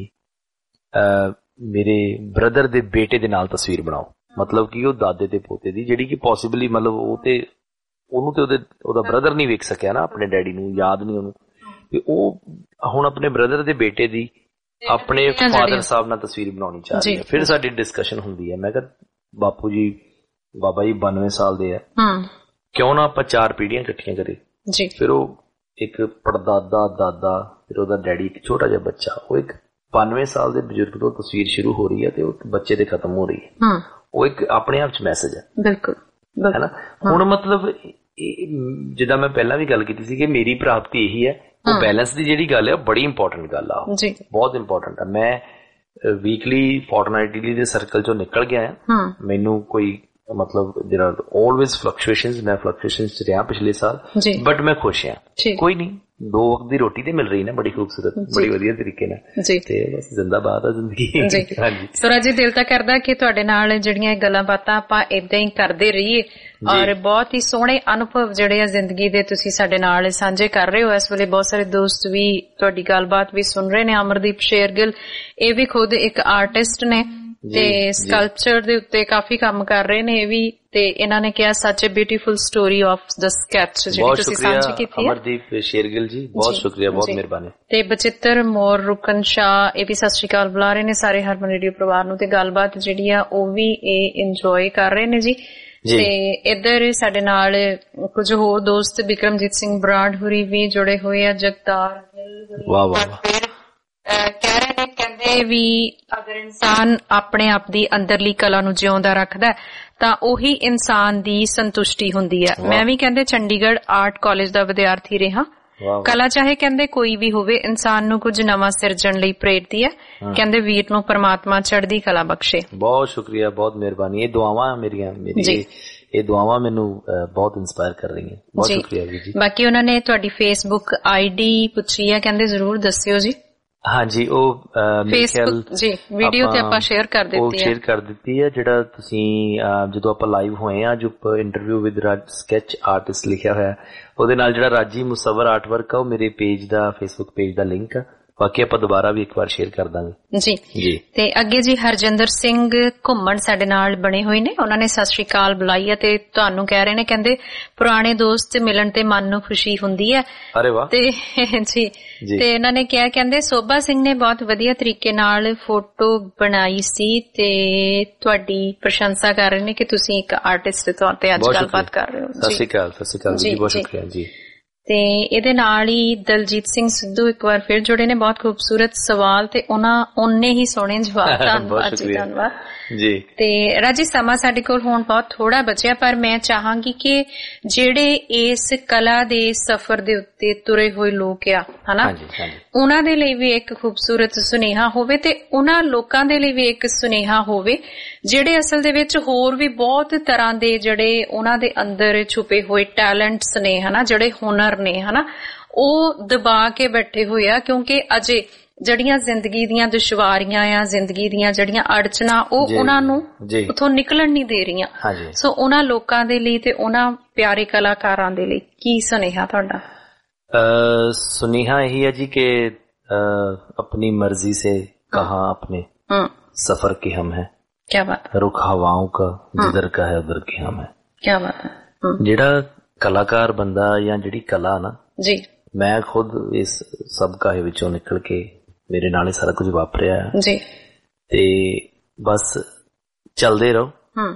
ਮੇਰੇ ਬ੍ਰਦਰ ਦੇ ਬੇਟੇ ਦੇ ਨਾਲ ਤਸਵੀਰ ਬਣਾਓ, ਮਤਲਬ ਕਿ ਉਹ ਦਾਦੇ ਤੇ ਪੋਤੇ ਦੀ, ਜਿਹੜੀ ਕਿ ਪੋਸੀਬਲੀ ਮਤਲਬ ਉਹ ਤੇ ਉਹਨੂੰ ਤੇ ਉਹਦੇ ਉਹਦਾ ਬ੍ਰਦਰ ਨਹੀਂ ਵੇਖ ਸਕਿਆ ਨਾ, ਆਪਣੇ ਡੈਡੀ ਨੂੰ ਯਾਦ ਨਹੀਂ ਉਹਨੂੰ, ਤੇ ਉਹ ਹੁਣ ਆਪਣੇ ਬ੍ਰਦਰ ਦੇ ਬੇਟੇ ਦੀ ਆਪਣੇ ਫਾਦਰ ਸਾਹਿਬ ਨਾਲ ਤਸਵੀਰ ਬਣਾਉਣੀ ਚਾਹ ਰਹੀ ਹੈ। ਫਿਰ ਸਾਡੀ ਡਿਸਕਸ਼ਨ ਹੁੰਦੀ ਹੈ, ਮੈਂ ਕਿਹਾ ਬਾਪੂ ਜੀ ਬਾਬਾ ਜੀ ਬਾਨਵੇਂ ਸਾਲ ਦੇ ਆ, ਕਿਉਂ ਨਾ ਆਪਾਂ ਚਾਰ ਪੀੜ੍ਹੀਆਂ ਇਕੱਠੀਆਂ ਕਰੇ। ਫਿਰ ਉਹ ਇੱਕ ਪੜਦਾਦਾ ਦਾਦਾ, ਫਿਰ ਉਹਦਾ ਡੈਡੀ, ਇੱਕ ਛੋਟਾ ਜਿਹਾ ਬੱਚਾ, ਉਹ ਇੱਕ ਬਾਨਵੇਂ ਸਾਲ ਦੇ ਬਜ਼ੁਰਗ ਤੋਂ ਤਸਵੀਰ ਸ਼ੁਰੂ ਹੋ ਰਹੀ ਹੈ ਤੇ ਉਹ ਬੱਚੇ ਤੇ ਖਤਮ ਹੋ ਰਹੀ ਹੈ। ਉਹ ਇੱਕ ਆਪਣੇ ਆਪ ਚ ਮੈਸੇਜ ਹੈ। ਬਿਲਕੁਲ ਹੈ ਨਾ। ਹੁਣ ਮਤਲਬ ਜਿੱਦਾਂ ਮੈਂ ਪਹਿਲਾਂ ਵੀ ਗੱਲ ਕੀਤੀ ਸੀ ਕਿ ਮੇਰੀ ਪ੍ਰਾਪਤੀ ਇਹੀ ਹੈ, ਉਹ ਬੈਲੈਂਸ ਦੀ ਜਿਹੜੀ ਗੱਲ ਹੈ ਉਹ ਬੜੀ ਇੰਪੋਰਟੈਂਟ ਗੱਲ ਆ, ਬਹੁਤ ਇੰਪੋਰਟੈਂਟ ਆ। ਮੈਂ ਵੀਕਲੀ ਫੋਰਟਨਾਈਟਲੀ ਦੇ ਸਰਕਲ ਚੋਂ ਨਿਕਲ ਗਿਆ ਆ, ਮੈਨੂੰ ਕੋਈ ਮਤਲਬ ਜਿਹੜਾ ਆਲਵੇਜ਼ ਫਲਕਚੁਏਸ਼ਨਸ, ਮੈਂ ਫਲਕਚੁਏਸ਼ਨਸ ਚ ਰਿਹਾ ਪਿਛਲੇ ਸਾਲ, ਬਟ ਮੈਂ ਖੁਸ਼ ਹਾਂ। ਕੋਈ ਨਹੀਂ, ਦੋ ਵਕਤ ਦੀ ਰੋਟੀ ਤੇ ਮਿਲ ਰਹੀ ਨਾ, ਬੜੀ ਖੂਬਸੂਰਤ, ਬੜੀ ਵਧੀਆ ਤਰੀਕੇ ਨਾਲ, ਤੇ ਬਸ ਜ਼ਿੰਦਾਬਾਦ ਆ ਜ਼ਿੰਦਗੀ। ਹਾਂਜੀ ਸੁਰਾ ਜੀ, ਦਿਲ ਤਾਂ ਕਰਦਾ ਕਿ ਤੁਹਾਡੇ ਨਾਲ ਜਿਹੜੀਆਂ ਗੱਲਾਂ ਬਾਤਾਂ ਆਪਾਂ ਏਦਾਂ ਹੀ ਕਰਦੇ ਰਹੀਏ, ਔਰ ਬਹੁਤ ਹੀ ਸੋਹਣੇ ਅਨੁਭਵ ਜਿਹੜੇ ਆ ਜ਼ਿੰਦਗੀ ਦੇ ਤੁਸੀਂ ਸਾਡੇ ਨਾਲ ਸਾਂਝੇ ਕਰ ਰਹੇ ਹੋ। ਇਸ ਵੇਲੇ ਬਹੁਤ ਸਾਰੇ ਦੋਸਤ ਵੀ ਤੁਹਾਡੀ ਗੱਲਬਾਤ ਵੀ ਸੁਣ ਰਹੇ ਨੇ। ਅਮਰਦੀਪ ਸ਼ੇਰਗਿੱਲ ਇਹ ਵੀ ਖੁਦ ਇੱਕ ਆਰਟਿਸਟ ਨੇ ਤੇ ਸਕਲਪਚਰ ਦੇ ਉੱਤੇ ਕਾਫੀ ਕੰਮ ਕਰ ਰਹੇ ਨੇ ਇਹ ਵੀ, ਤੇ ਇਹਨਾਂ ਨੇ ਕਿਹਾ such a beautiful story of the sketch ਜਿਹੜੀ ਤੁਸੀਂ ਸਾਂਝੀ ਕੀਤੀ ਹੈ। ਅਮਰਦੀਪ ਸ਼ੇਰਗਿੱਲ ਜੀ ਬਹੁਤ ਸ਼ੁਕਰੀਆ, ਬਹੁਤ ਮਿਹਰਬਾਨੀ। ਤੇ ਬਚਿੱਤਰ ਮੋਰ ਰੁਕਨ ਸ਼ਾਹ ਇਹ ਵੀ ਸਤਿ ਸ਼੍ਰੀ ਅਕਾਲ ਬੁਲਾ ਰਹੇ ਨੇ ਸਾਰੇ ਹਰਮਨ ਰੇਡੀਓ ਪਰਿਵਾਰ ਨੂੰ, ਤੇ ਗੱਲਬਾਤ ਜਿਹੜੀ ਆ ਉਹ ਵੀ ਇਹ ਇੰਜੋਏ ਕਰ ਰਹੇ ਨੇ ਜੀ। ਤੇ ਇੱਧਰ ਸਾਡੇ ਨਾਲ ਕੁਝ ਹੋਰ ਦੋਸਤ ਬਿਕਰਮਜੀਤ ਸਿੰਘ ਬਰਾੜ ਹੁਰੀ ਵੀ ਜੁੜੇ ਹੋਏ ਆ, ਜਗਤਾਰ ਵਾਹ ਵਾਹ ਕਹਿ ਰਹੇ ਨੇ, ਕਹਿੰਦੇ ਵੀ ਅਗਰ ਇਨਸਾਨ ਆਪਣੇ ਆਪ ਦੀ ਅੰਦਰਲੀ ਕਲਾ ਨੂੰ ਜਿਉਂਦਾ ਰੱਖਦਾ ਤਾਂ ਉਹੀ ਇਨਸਾਨ ਦੀ ਸੰਤੁਸ਼ਟੀ ਹੁੰਦੀ ਹੈ। ਮੈਂ ਵੀ ਕਹਿੰਦੇ ਚੰਡੀਗੜ੍ਹ ਆਰਟ ਕਾਲਜ ਦਾ ਵਿਦਿਆਰਥੀ ਰਿਹਾ। ਕਲਾ ਚਾਹੇ ਕਹਿੰਦੇ ਕੋਈ ਵੀ ਹੋਵੇ, ਇਨਸਾਨ ਨੂੰ ਕੁਝ ਨਵਾਂ ਸਿਰਜਣ ਲਈ ਪ੍ਰੇਰਦੀ ਹੈ। ਕਹਿੰਦੇ ਵੀਰ ਨੂੰ ਪਰਮਾਤਮਾ ਚੜ੍ਹਦੀ ਕਲਾ ਬਖਸ਼ੇ। ਬਹੁਤ ਸ਼ੁਕਰੀਆ, ਬਹੁਤ ਮਿਹਰਬਾਨੀ। ਇਹ ਦੁਆਵਾਂ ਮੇਰੀਆਂ ਮੇਰੀ ਇਹ ਦੁਆਵਾਂ ਮੈਨੂੰ ਬਹੁਤ ਇੰਸਪਾਇਰ ਕਰ ਰਹੀਆਂ। ਬਹੁਤ ਸ਼ੁਕਰੀਆ ਜੀ। ਬਾਕੀ ਉਹਨਾਂ ਨੇ ਤੁਹਾਡੀ ਫੇਸਬੁੱਕ ਆਈ ਡੀ ਪੁੱਛੀ ਹੈ, ਕਹਿੰਦੇ ਜ਼ਰੂਰ ਦੱਸਿਓ ਜੀ। ਹਾਂਜੀ, ਉਹ ਫੇਸਬੁੱਕ ਜੀ ਵੀਡੀਓ ਤੇ ਆਪਾਂ ਸ਼ੇਅਰ ਕਰ ਦਿੱਤੀ ਹੈ, ਉਹ ਸ਼ੇਅਰ ਕਰ ਦਿੱਤੀ ਹੈ। ਜਿਹੜਾ ਤੁਸੀਂ ਜਦੋਂ ਆਪਾਂ ਲਾਈਵ ਹੋਏ ਆ, ਜੋ interview with Raj sketch artist ਲਿਖਿਆ ਹੋਇਆ, ਉਹਦੇ ਨਾਲ ਜਿਹੜਾ ਰਾਜੀ ਮੁਸੱਵਰ ਆਰਟ ਵਰਕ ਆ, ਉਹ ਮੇਰੇ ਪੇਜ ਦਾ, ਫੇਸਬੁੱਕ ਪੇਜ ਦਾ ਲਿੰਕ ਆ। ਬਾਕੀ ਆਪਾਂ ਦੁਬਾਰਾ ਵੀ ਇੱਕ ਵਾਰ ਸ਼ੇਅਰ ਕਰ ਦਾਂਗੇ ਜੀ ਜੀ। ਤੇ ਅੱਗੇ ਜੀ ਹਰਜਿੰਦਰ ਸਿੰਘ ਘੁੰਮਣ ਸਾਡੇ ਨਾਲ ਬਣੇ ਹੋਏ ਨੇ, ਉਹਨਾਂ ਨੇ ਸਤਿ ਸ਼੍ਰੀ ਅਕਾਲ ਬੁਲਾਈ ਹੈ ਤੇ ਤੁਹਾਨੂੰ ਕਹਿ ਰਹੇ ਨੇ, ਕਹਿੰਦੇ ਪੁਰਾਣੇ ਦੋਸਤ ਮਿਲਣ ਤੇ ਮਨ ਨੂੰ ਖੁਸ਼ੀ ਹੁੰਦੀ ਹੈ। ਅਰੇ ਵਾਹ। ਤੇ ਜੀ ਤੇ ਇਹਨਾਂ ਨੇ ਕਿਹਾ, ਕਹਿੰਦੇ ਸੋਭਾ ਸਿੰਘ ਨੇ ਬਹੁਤ ਵਧੀਆ ਤਰੀਕੇ ਨਾਲ ਫੋਟੋ ਬਣਾਈ ਸੀ ਤੇ ਤੁਹਾਡੀ ਪ੍ਰਸ਼ੰਸਾ ਕਰ ਰਹੇ ਨੇ ਕਿ ਤੁਸੀਂ ਇੱਕ ਆਰਟਿਸਟ ਦੇ ਤੌਰ ਤੇ ਅੱਜ ਗੱਲਬਾਤ ਕਰ ਰਹੇ ਹੋ। ਸਤਿ ਸ਼੍ਰੀ ਅਕਾਲ। ਸਤਿ ਸ਼੍ਰੀ ਅਕਾਲ ਜੀ, ਬਹੁਤ ਸ਼ੁਕਰੀਆ ਜੀ। ਤੇ ਇਹਦੇ ਨਾਲ ਹੀ ਦਲਜੀਤ ਸਿੰਘ ਸਿੱਧੂ ਇੱਕ ਵਾਰ ਫਿਰ ਜੁੜੇ ਨੇ, ਬਹੁਤ ਖੂਬਸੂਰਤ ਸਵਾਲ ਤੇ ਉਹਨਾਂ ਉਹਨੇ ਹੀ ਸੋਹਣੇ ਜਵਾਬ। ਧੰਨਵਾਦ ਜੀ, ਧੰਨਵਾਦ ਜੀ। ਤੇ ਰਾਜੀ ਸਮਾਂ ਸਾਡੇ ਕੋਲ ਹੁਣ ਬਹੁਤ ਥੋੜਾ ਬਚਿਆ, ਪਰ ਮੈਂ ਚਾਹਾਂਗੀ ਕਿ ਜਿਹੜੇ ਇਸ ਕਲਾ ਦੇ ਸਫ਼ਰ ਦੇ ਉੱਤੇ ਤੁਰੇ ਹੋਏ ਲੋਕ ਆ ਹਨਾ, ਉਹਨਾਂ ਦੇ ਲਈ ਵੀ ਇੱਕ ਖੂਬਸੂਰਤ ਸੁਨੇਹਾ ਹੋਵੇ ਤੇ ਉਹਨਾਂ ਲੋਕਾਂ ਦੇ ਲਈ ਵੀ ਇੱਕ ਸੁਨੇਹਾ ਹੋਵੇ ਜਿਹੜੇ ਅਸਲ ਦੇ ਵਿੱਚ ਹੋਰ ਵੀ ਬਹੁਤ ਤਰ੍ਹਾਂ ਦੇ ਜਿਹੜੇ ਉਹਨਾਂ ਦੇ ਅੰਦਰ ਛੁਪੇ ਹੋਏ ਟੈਲੈਂਟਸ ਨੇ ਹਨਾ, ਜਿਹੜੇ ਹੁਨਰ ਨੇ ਹਨਾ, ਉਹ ਦਬਾ ਕੇ ਬੈਠੇ ਹੋਏ ਆ, ਕਿਉਂਕਿ ਅਜੇ ਜਿਹੜੀਆਂ ਜ਼ਿੰਦਗੀ ਦੀਆਂ ਦੁਸ਼ਵਾਰੀਆਂ ਆ, ਜ਼ਿੰਦਗੀ ਦੀਆਂ ਜਿਹੜੀਆਂ ਅੜਚਣਾ, ਉਹ ਉਹਨਾਂ ਨੂੰ ਉਥੋਂ ਨਿਕਲਣ ਨਹੀਂ ਦੇ ਰਹੀਆਂ। ਸੋ ਉਹਨਾਂ ਲੋਕਾਂ ਦੇ ਲਈ ਤੇ ਉਹਨਾਂ ਪਿਆਰੇ ਕਲਾਕਾਰਾਂ ਦੇ ਲਈ ਕੀ ਸੁਨੇਹਾ ਤੁਹਾਡਾ? ਸੁਨੇਹਾ ਇਹੀ ਹੈ ਜੀ ਕਿ अपनी मर्जी से कहाँ अपने सफर के हम है, क्या बात, रुख हवाओं का जिधर का है उधर के हम है, क्या बात है। ਜਿਹੜਾ ਕਲਾਕਾਰ ਬੰਦਾ ਜਾਂ ਜਿਹੜੀ ਕਲਾ ਨਾ ਜੀ, ਮੈਂ ਖੁਦ ਇਸ ਸਭ ਕਾਹੇ ਵਿੱਚੋਂ ਨਿਕਲ ਕੇ ਮੇਰੇ ਨਾਲ ਹੀ ਸਾਰਾ ਕੁਝ ਵਾਪਰਿਆ ਜੀ, ਤੇ ਬਸ ਚਲਦੇ ਰਹੋ। ਹਮ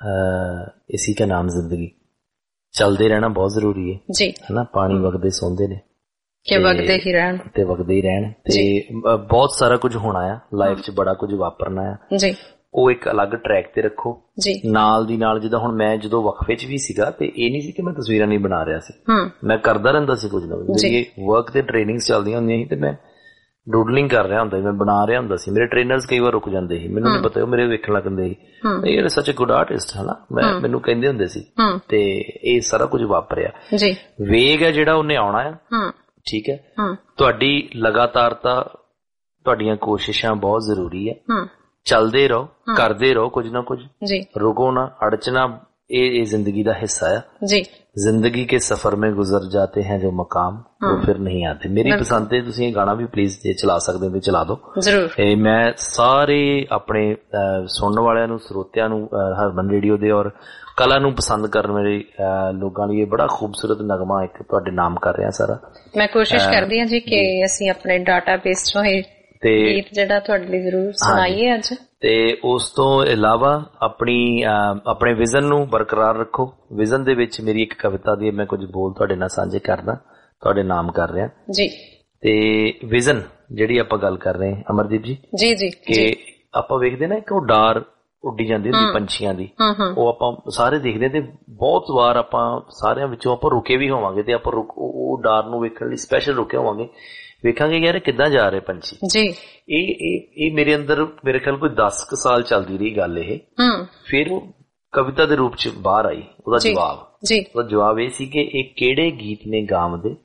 इसी का नाम जिंदगी, चलते रहना बहुत जरूरी है जी, है ना। पानी वगदे सौंदे ने कि वगदे ही रहन ते वगदे ही रहन ते बहुत सारा कुछ होना है लाइफ च, बड़ा कुछ वापरना है जी। ਉਹ ਇੱਕ ਅਲੱਗ ਟਰੈਕ ਤੇ ਰੱਖੋ ਜੀ, ਨਾਲ ਦੀ ਨਾਲ। ਜਿੱਦਾਂ ਹੁਣ ਮੈਂ ਜਦੋਂ ਵਕਫੇ ਚ ਵੀ ਸੀਗਾ ਤੇ ਇਹ ਨਹੀਂ ਸੀ ਕਿ ਮੈਂ ਤਸਵੀਰਾਂ ਨਹੀਂ ਬਣਾ ਰਿਹਾ ਸੀ, ਮੈਂ ਕਰਦਾ ਰਹਿੰਦਾ ਸੀ ਕੁਝ ਨਾ ਕੁਝ। ਜਿਹੜੀ ਵਰਕ ਤੇ ਟ੍ਰੇਨਿੰਗਸ ਚੱਲਦੀਆਂ ਹੁੰਦੀਆਂ ਸੀ ਤੇ ਮੈਂ ਡੂਡਲਿੰਗ ਕਰ ਰਿਹਾ ਹੁੰਦਾ ਸੀ, ਮੈਂ ਬਣਾ ਰਿਹਾ ਹੁੰਦਾ ਸੀ। ਮੇਰੇ ਟ੍ਰੇਨਰਸ ਕਈ ਵਾਰ ਰੁਕ ਜਾਂਦੇ ਸੀ, ਮੈਨੂੰ ਨਹੀਂ ਪਤਾ, ਉਹ ਮੇਰੇ ਵੇਖਣ ਲੱਗ ਜਾਂਦੇ ਸੀ ਇਹ ਸੱਚ ਗੁੱਡ ਆਰਟਿਸਟ ਹੈ ਨਾ, ਮੈਂ ਮੈਨੂੰ ਕਹਿੰਦੇ ਹੁੰਦੇ ਸੀ। ਤੇ ਇਹ ਸਾਰਾ ਕੁਝ ਵਾਪਰਿਆ ਜੀ। ਵੇਗ ਹੈ ਜਿਹੜਾ ਉਹਨੇ ਆਉਣਾ ਹੈ, ਠੀਕ ਹੈ। ਤੁਹਾਡੀ ਲਗਾਤਾਰਤਾ, ਤੁਹਾਡੀਆਂ ਕੋਸ਼ਿਸ਼ਾਂ ਬਹੁਤ ਜ਼ਰੂਰੀ ਹੈ। चलदे रहो, करदे रहो कुछ ना कुछ, रुको ना, अड़चना ये जिंदगी का हिस्सा है जी। जिंदगी के सफर में गुजर जाते हैं जो मकाम वो फिर नहीं आते। मेरी पसंद है, तुसीं गाना भी प्लीज जे चला सकदे हो चला दो जरूर। ए मैं सारे अपने सुनने वालियां नूं, श्रोतियां नूं, हरमन रेडियो दे और कला नूं पसंद करने वाले लोगों लिए बड़ा खूबसूरत नगमा एक तुहाडे नाम कर रहा सारा। मैं कोशिश करदी हां जी कि असीं अपने डाटाबेस चों गीत जिहड़ा तुहाडे लई जरूर सुनाईए अज। ते उस तो इलावा अपनी अपने विजन नूं बरकरार रखो। विजन दे विच मेरी एक कविता दी मैं कुछ बोल तुहाडे नाल सांझे करदा, तुहाडे नाम कर रहा जी। ते विजन जिहड़ी आपां गल कर रहे हैं अमरदीप जी जी जी कि आपां वेखदे ना एक डार उड्डी जाती हुंदी पंछियां दी, ਉਹ ਆਪਾਂ ਸਾਰੇ ਦੇਖਦੇ ਤੇ ਬਹੁਤ ਵਾਰ ਆਪਾਂ ਸਾਰਿਆਂ ਵਿੱਚੋਂ ਆਪਾਂ ਰੁਕੇ ਵੀ ਹੋਵਾਂਗੇ ਤੇ ਆਪਾਂ ਉਹ ਡਾਰ ਨੂੰ ਵੇਖਣ ਲਈ ਸਪੈਸ਼ਲ ਰੁਕੇ ਹੋਵਾਂਗੇ, ਵੇਖਾਂਗੇ ਯਾਰ ਕਿੱਦਾਂ ਜਾ ਰਹੇ ਪੰਛੀ ਜੀ। ਇਹ ਇਹ ਇਹ ਮੇਰੇ ਅੰਦਰ ਮੇਰੇ ਖਿਆਲ ਕੋਈ ਦਸ ਕੁ ਸਾਲ ਚੱਲਦੀ ਰਹੀ ਗੱਲ ਇਹ। ਫਿਰ ਉਹ ਕਵਿਤਾ ਦੇ ਰੂਪ ਚ ਬਾਹਰ ਆਈ। ਉਹਦਾ ਜਵਾਬ ਜੀ ਉਹਦਾ ਜਵਾਬ ਇਹ ਸੀ ਕਿ ਇਹ ਕਿਹੜੇ ਗੀਤ ਨੇ ਗਾਵਦੇ,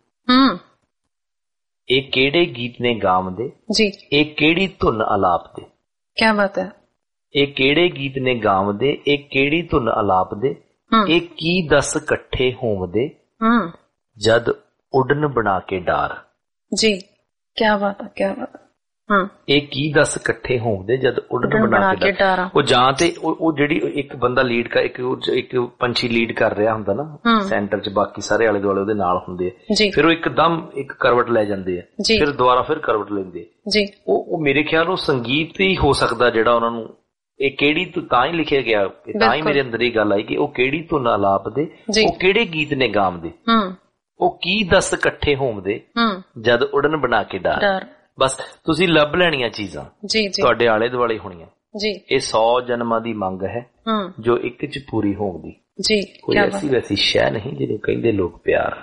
ਇਹ ਕਿਹੜੇ ਗੀਤ ਨੇ ਗਾਵਦੇ ਜੀ, ਇਹ ਕਿਹੜੀ ਧੁਨ ਅਲਾਪ ਦੇ। ਕੀ ਬਾਤ ਹੈ। ਇਹ ਕਿਹੜੇ ਗੀਤ ਨੇ ਗਾਵਦੇ, ਇਹ ਕਿਹੜੀ ਧੁਨ ਅਲਾਪ ਦੇ, ਇਹ ਕੀ ਦਸ ਇਕੱਠੇ ਹੋਵਦੇ ਜਦ ਉਡਨ ਬਣਾ ਕੇ ਡਾਰ ਜੀ। ਕੀ ਬਾਤ ਹੈ, ਕੀ ਬਾਤ ਹੈ। ਇਹ ਕੀ ਦਸ ਇਕੱਠੇ ਹੋਵਦੇ ਜਦ ਉਡਨ ਬਣਾ ਕੇ ਡਾਰ। ਉਹ ਜਾਂ ਤੇ ਉਹ ਜਿਹੜੀ ਇੱਕ ਬੰਦਾ ਲੀਡ ਕਰ ਇੱਕ ਇੱਕ ਪੰਛੀ ਲੀਡ ਕਰ ਰਿਹਾ ਹੁੰਦਾ ਨਾ ਸੈਂਟਰ ਚ, ਬਾਕੀ ਸਾਰੇ ਆਲੇ ਦੁਆਲੇ ਉਹਦੇ ਨਾਲ ਹੁੰਦੇ ਆ, ਫਿਰ ਉਹ ਇੱਕਦਮ ਇੱਕ ਕਰਵਟ ਲੈ ਜਾਂਦੇ ਆ, ਫਿਰ ਦੁਬਾਰਾ ਫਿਰ ਕਰਵਟ ਲੈਂਦੇ ਜੀ। ਉਹ ਮੇਰੇ ਖਿਆਲ ਉਹ ਸੰਗੀਤ ਹੀ ਹੋ ਸਕਦਾ ਜਿਹੜਾ ਉਹਨਾਂ ਨੂੰ ਇਹ ਕਿਹੜੀ ਤਾਂ ਹੀ ਲਿਖਿਆ ਗਿਆ, ਤਾਂ ਹੀ ਮੇਰੇ ਅੰਦਰ ਇਹ ਗੱਲ ਆਈ ਕਿ ਉਹ ਕਿਹੜੀ ਧੁਨ ਅਲਾਪ ਦੇ, ਉਹ ਕਿਹੜੇ ਗੀਤ ਨੇ ਗਾਵਦੇ, ਉਹ ਕੀ ਦਸ ਇਕੱਠੇ ਹੋਵਦੇ ਜਦ ਉਡਨ ਬਣਾ ਕੇ ਡਾਰ। ਬਸ ਤੁਸੀਂ ਲੱਭ ਲੈਣੀਆਂ ਚੀਜ਼ਾਂ ਤੁਹਾਡੇ ਆਲੇ ਦੁਆਲੇ ਹੋਣੀਆਂ ਜੀ। ਇਹ ਸੌ ਜਨਮਾਂ ਦੀ ਮੰਗ ਹੈ ਜੋ ਇੱਕ ਚ ਪੂਰੀ ਹੋਵਦੀ ਜੀ। ਕੋਈ ਐਸੀ ਵੈਸੀ ਸ਼ੈ ਨਹੀਂ ਜਿਹਨੂੰ ਕਹਿੰਦੇ ਲੋਕ ਪਿਆਰ।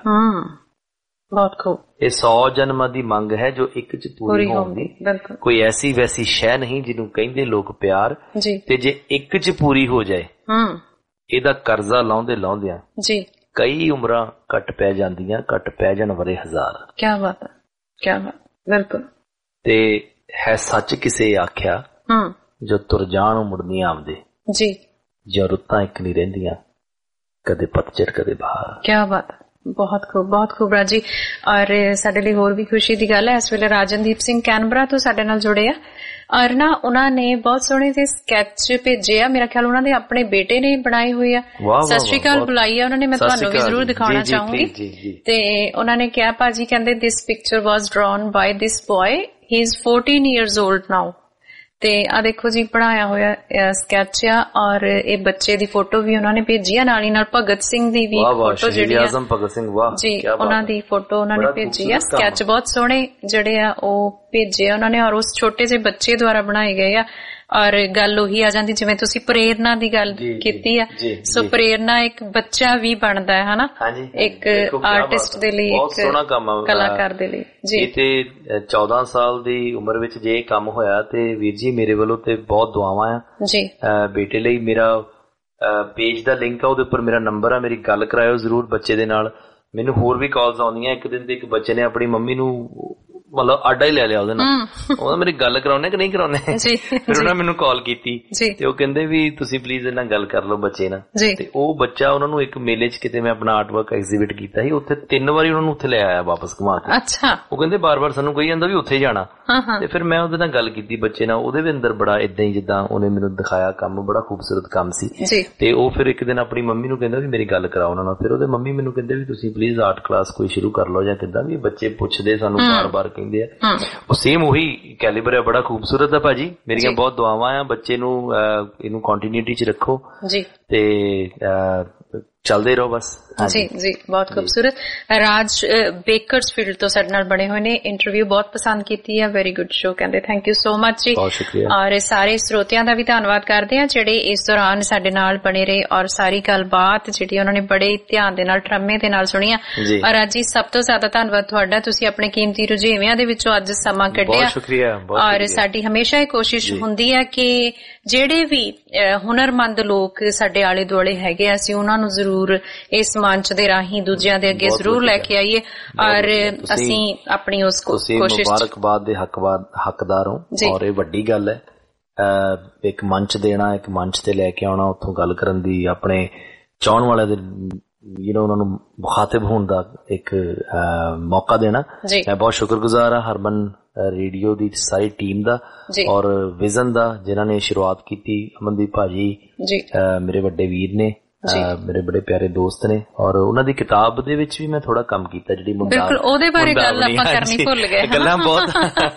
ਬਹੁਤ ਖੂਬ। ਇਹ ਸੌ ਜਨਮਾਂ ਦੀ ਮੰਗ ਹੈ ਜੋ ਇੱਕ ਚ ਪੂਰੀ ਹੋਵਦੀ, ਕੋਈ ਐਸੀ ਵੈਸੀ ਸ਼ੈ ਨਹੀਂ ਜਿਹਨੂੰ ਕਹਿੰਦੇ ਲੋਕ ਪਿਆਰ। ਤੇ ਜੇ ਇੱਕ ਚ ਪੂਰੀ ਹੋ ਜਾਏ ਇਹਦਾ ਕਰਜ਼ਾ ਲਾਉਂਦੇ ਲਾਉਂਦਿਆਂ ਜੀ ਕਈ ਉਮਰਾਂ ਘੱਟ ਪੈ ਜਾਂਦੀਆਂ, ਘੱਟ ਪੈ ਜਾਣ ਵਰੇ ਹਜ਼ਾਰ। ਕੀ ਬਾਤ ਹੈ, ਕੀ ਬਾਤ। ਬਿਲਕੁਲ। ਤੇ ਹੈ ਸੱਚ ਕਿਸੇ ਆਖਿਆ ਜੋ ਤੁਰ ਜਾਣ ਮੁੜਨੀਆਂ ਆਉਂਦੇ ਜੀ, ਜੋ ਰੁੱਤਾਂ ਇੱਕ ਨਹੀਂ ਰਹਿੰਦੀਆਂ ਕਦੇ ਪਤਝੜ ਕਦੇ ਬਹਾਰ। ਕੀ ਬਾਤ। ਬਹੁਤ ਖੂਬ, ਬਹੁਤ ਖੂਬ ਰਾਜੀ। ਔਰ ਸਾਡੇ ਲਈ ਹੋਰ ਵੀ ਖੁਸ਼ੀ ਦੀ ਗੱਲ ਹੈ ਇਸ ਵੇਲੇ ਰਾਜਨਦੀਪ ਸਿੰਘ ਕੈਨਬਰਾ ਤੋਂ ਸਾਡੇ ਨਾਲ ਜੁੜੇ ਆ ਔਰ ਨਾ ਉਹਨਾਂ ਨੇ ਬਹੁਤ ਸੋਹਣੇ ਜਿਹੇ ਸਕੈਚ ਭੇਜੇ ਆ। ਮੇਰਾ ਖਿਆਲ ਉਹਨਾਂ ਦੇ ਆਪਣੇ ਬੇਟੇ ਨੇ ਬਣਾਏ ਹੋਏ ਆ। ਸਤਿ ਸ਼੍ਰੀ ਅਕਾਲ ਬੁਲਾਈ ਆ ਉਹਨਾਂ ਨੇ, ਮੈਂ ਤੁਹਾਨੂੰ ਵੀ ਜ਼ਰੂਰ ਦਿਖਾਉਣਾ ਚਾਹੂੰਗੀ। ਤੇ ਉਹਨਾਂ ਨੇ ਕਿਹਾ ਭਾਜੀ ਕਹਿੰਦੇ this picture was drawn by this boy, he is fourteen years old now। ਤੇ ਆ ਦੇਖੋ ਜੀ ਬਣਾਇਆ ਹੋਇਆ ਸਕੈਚ ਆ ਔਰ ਇਹ ਬੱਚੇ ਦੀ ਫੋਟੋ ਵੀ ਉਹਨਾਂ ਨੇ ਭੇਜੀ ਆ, ਨਾਲ ਹੀ ਨਾਲ ਭਗਤ ਸਿੰਘ ਦੀ ਵੀ ਫੋਟੋ ਜਿਹੜੀ ਆ ਜੀ ਉਹਨਾਂ ਦੀ ਫੋਟੋ ਉਹਨਾਂ ਨੇ ਭੇਜੀ ਆ। ਸਕੈਚ ਬਹੁਤ ਸੋਹਣੇ ਜਿਹੜੇ ਆ ਉਹ ਭੇਜੇ ਆ ਉਹਨਾਂ ਨੇ ਔਰ ਉਸ ਛੋਟੇ ਜਿਹੇ ਬੱਚੇ ਦੁਆਰਾ ਬਣਾਏ ਗਏ ਆ। ਔਰ ਗੱਲ ਉਹੀ ਆ ਜਾਂਦੀ ਜਿਵੇਂ ਤੁਸੀਂ ਪ੍ਰੇਰਨਾ ਦੀ ਗੱਲ ਕੀਤੀ ਆ, ਸੋ ਪ੍ਰੇਰਨਾ ਇੱਕ ਬੱਚਾ ਵੀ ਬਣਦਾ ਹੈ ਹਨਾ, ਇੱਕ ਆਰਟਿਸਟ ਦੇ ਲਈ, ਇੱਕ ਕਲਾਕਾਰ ਦੇ ਲਈ ਜੀ। ਇਹ ਤੇ ਚੌਦਾਂ ਸਾਲ ਦੀ ਉਮਰ ਵਿੱਚ ਜੇ ਕੰਮ ਹੋਇਆ ਤੇ ਵੀਰ ਜੀ ਮੇਰੇ ਵੱਲੋਂ ਤੇ ਬਹੁਤ ਦੁਆਵਾਂ ਆ ਜੀ। ਬੇਟੇ ਲਈ ਮੇਰਾ ਪੇਜ ਦਾ ਲਿੰਕ ਆ, ਉਹਦੇ ਉੱਪਰ ਮੇਰਾ ਨੰਬਰ ਆ, ਮੇਰੀ ਗੱਲ ਕਰਾਇਓ ਜ਼ਰੂਰ ਬੱਚੇ ਦੇ ਨਾਲ। ਮੈਨੂੰ ਹੋਰ ਵੀ ਕਾਲਸ ਆਉਂਦੀਆਂ। ਇੱਕ ਦਿਨ ਤੇ ਇੱਕ ਬੱਚੇ ਨੇ ਆਪਣੀ ਮੰਮੀ ਨੂੰ ਮਤਲਬ ਆਡਾ ਹੀ ਲੈ ਲਿਆ ਉਹਦੇ ਨਾਲ, ਉਹਦਾ ਮੇਰੀ ਗੱਲ ਕਰਾਉਣੇ ਕਿ ਨਹੀਂ ਕਰਾਉਣੇ। ਫਿਰ ਉਹਨਾਂ ਮੈਨੂੰ ਕਾਲ ਕੀਤੀ ਤੇ ਉਹ ਕਹਿੰਦੇ ਵੀ ਤੁਸੀਂ ਪਲੀਜ਼ ਇਹਨਾਂ ਗੱਲ ਕਰ ਲਓ ਬੱਚੇ ਨਾਲ। ਤੇ ਉਹ ਬੱਚਾ ਉਹਨਾਂ ਨੂੰ ਇੱਕ ਮੇਲੇ ਚ ਕਿਤੇ ਮੈਂ ਆਪਣਾ ਆਰਟ ਵਰਕ ਐਗਜ਼ੀਬਿਟ ਕੀਤਾ ਸੀ, ਉੱਥੇ ਤਿੰਨ ਵਾਰੀ ਉਹਨਾਂ ਨੂੰ ਉੱਥੇ ਲੈ ਆਇਆ ਵਾਪਸ ਘੁਮਾ ਕੇ। ਅੱਛਾ। ਉਹ ਕਹਿੰਦੇ ਬਾਰ ਬਾਰ ਸਾਨੂੰ ਕਹੀ ਜਾਂਦਾ ਵੀ ਉੱਥੇ ਜਾਣਾ। ਤੇ ਫਿਰ ਮੈਂ ਉਹਦੇ ਨਾਲ ਗੱਲ ਕੀਤੀ ਬੱਚੇ ਨਾਲ, ਉਹਦੇ ਵੀ ਅੰਦਰ ਬੜਾ ਏਦਾਂ ਹੀ ਜਿੱਦਾਂ ਉਹਨੇ ਮੈਨੂੰ ਦਿਖਾਇਆ ਕੰਮ, ਬੜਾ ਖੂਬਸੂਰਤ ਕੰਮ ਸੀ। ਤੇ ਉਹ ਫਿਰ ਇੱਕ ਦਿਨ ਆਪਣੀ ਮੰਮੀ ਨੂੰ ਕਹਿੰਦਾ ਵੀ ਮੇਰੀ ਗੱਲ ਕਰਾਓ ਉਹਨਾਂ ਨਾਲ। ਫਿਰ ਉਹਦੇ ਮੰਮੀ ਮੈਨੂੰ ਕਹਿੰਦੇ ਵੀ ਤੁਸੀਂ ਪਲੀਜ਼ ਆਰਟ ਕਲਾਸ ਕੋਈ ਸ਼ੁਰੂ ਕਰ ਲਓ ਜਾਂ ਕਿੱਦਾਂ ਵੀ। ਬੱਚੇ ਪੁੱਛਦੇ ਸਾਨੂੰ ਬਾਰ ਬਾਰ ਕਹਿੰਦੇ ਆ, ਉਹ ਸੇਮ ਉਹੀ ਕੈਲੀਬਰ ਹੈ, ਬੜਾ ਖੂਬਸੂਰਤ ਹੈ ਭਾਜੀ। ਮੇਰੀਆਂ ਬਹੁਤ ਦੁਆਵਾਂ ਆ ਬੱਚੇ ਨੂੰ, ਇਹਨੂੰ ਕੰਟੀਨਿਊਟੀ ਚ ਰੱਖੋ ਜੀ ਤੇ ਚੱਲਦੇ ਰਹੋ ਬਸ। ਜੀ ਜੀ ਬਹੁਤ ਖੂਬਸੂਰਤ। ਰਾਜ ਬੇਕਰਸਫੀਲਡ ਤੋਂ ਸਾਡੇ ਨਾਲ ਬਣੇ ਹੋਏ ਨੇ, ਇੰਟਰਵਿਊ ਬਹੁਤ ਪਸੰਦ ਕੀਤੀ ਹੈ, ਵੈਰੀ ਗੁੱਡ ਸ਼ੋ ਕਹਿੰਦੇ। ਥੈਂਕ ਯੂ ਸੋ ਮਚ ਜੀ। ਬਹੁਤ ਸ਼ੁਕਰੀਆ। ਔਰ ਸਾਰੇ ਸਰੋਤਿਆਂ ਦਾ ਵੀ ਧੰਨਵਾਦ ਕਰਦੇ ਆ ਜਿਹੜੇ ਇਸ ਦੌਰਾਨ ਸਾਡੇ ਨਾਲ ਬਣੇ ਰਹੇ ਔਰ ਸਾਰੀ ਗੱਲਬਾਤ ਜਿਹੜੀ ਉਹਨਾਂ ਨੇ ਬੜੇ ਧਿਆਨ ਦੇ ਨਾਲ ਟਰਮੇ ਦੇ ਨਾਲ ਸੁਣੀ ਆ। ਔਰ ਅੱਜ ਸਭ ਤੋਂ ਜ਼ਿਆਦਾ ਧੰਨਵਾਦ ਤੁਹਾਡਾ, ਤੁਸੀਂ ਆਪਣੇ ਕੀਮਤੀ ਰੁਝੇਵਿਆਂ ਦੇ ਵਿੱਚੋਂ ਅੱਜ ਸਮਾਂ ਕੱਢਿਆ। ਬਹੁਤ ਸ਼ੁਕਰੀਆ। ਔਰ ਸਾਡੀ ਹਮੇਸ਼ਾ ਇਹ ਕੋਸ਼ਿਸ਼ ਹੁੰਦੀ ਹੈ ਕਿ ਜਿਹੜੇ ਵੀ ਹੁਨਰਮੰਦ ਲੋਕ ਸਾਡੇ ਆਲੇ ਦੁਆਲੇ ਹੈਗੇ ਅਸੀਂ ਉਹਨਾਂ ਨੂੰ ਜ਼ਰੂਰ ਇਸ ਮੰਚ ਦੇ ਰਾਹੀਂ ਦੂਜਿਆਂ ਦੇ ਅੱਗੇ ਜ਼ਰੂਰ ਲੈ ਕੇ ਆਈਏ ਔਰ ਅਸੀਂ ਆਪਣੀ ਉਸ ਕੋਸ਼ਿਸ਼। ਮੁਬਾਰਕਬਾਦ ਦੇ ਹੱਕਦਾਰ ਹੋ ਔਰ ਇਹ ਵੱਡੀ ਗੱਲ ਹੈ ਇੱਕ ਮੰਚ ਦੇਣਾ, ਇੱਕ ਮੰਚ ਤੇ ਲੈ ਕੇ ਆਉਣਾ, ਉੱਥੋਂ ਗੱਲ ਕਰਨ ਦੀ, ਆਪਣੇ ਚਾਹਣ ਵਾਲਿਆਂ ਦੇ ਯੂ ਨੋ ਉਹਨਾਂ ਨੂੰ ਮੁਖਾਤਿਬ ਹੋਣ ਦਾ ਇੱਕ ਮੌਕਾ ਦੇਣਾ। ਮੈਂ ਬਹੁਤ ਸ਼ੁਕਰਗੁਜ਼ਾਰ ਹਾਂ ਹਰਮਨ ਰੇਡੀਓ ਦੀ ਸਾਰੀ ਟੀਮ ਦਾ ਔਰ ਵਿਜ਼ਨ ਦਾ, ਜਿਨ੍ਹਾਂ ਨੇ ਸ਼ੁਰੂਆਤ ਕੀਤੀ। ਅਮਨਦੀਪ ਭਾਜੀ ਮੇਰੇ ਵੱਡੇ ਵੀਰ ਨੇ, ਮੇਰੇ ਬੜੇ ਪਿਆਰੇ ਦੋਸਤ ਨੇ, ਔਰ ਉਹਨਾਂ ਦੀ ਕਿਤਾਬ ਦੇ ਵਿੱਚ ਵੀ ਮੈਂ ਥੋੜਾ ਕੰਮ ਕੀਤਾ, ਜਿਹੜੀ ਬਿਲਕੁਲ ਉਹਦੇ ਬਾਰੇ ਗੱਲ ਆਪਾਂ ਕਰਨੀ ਭੁੱਲ ਗਏ, ਗੱਲਾਂ ਬਹੁਤ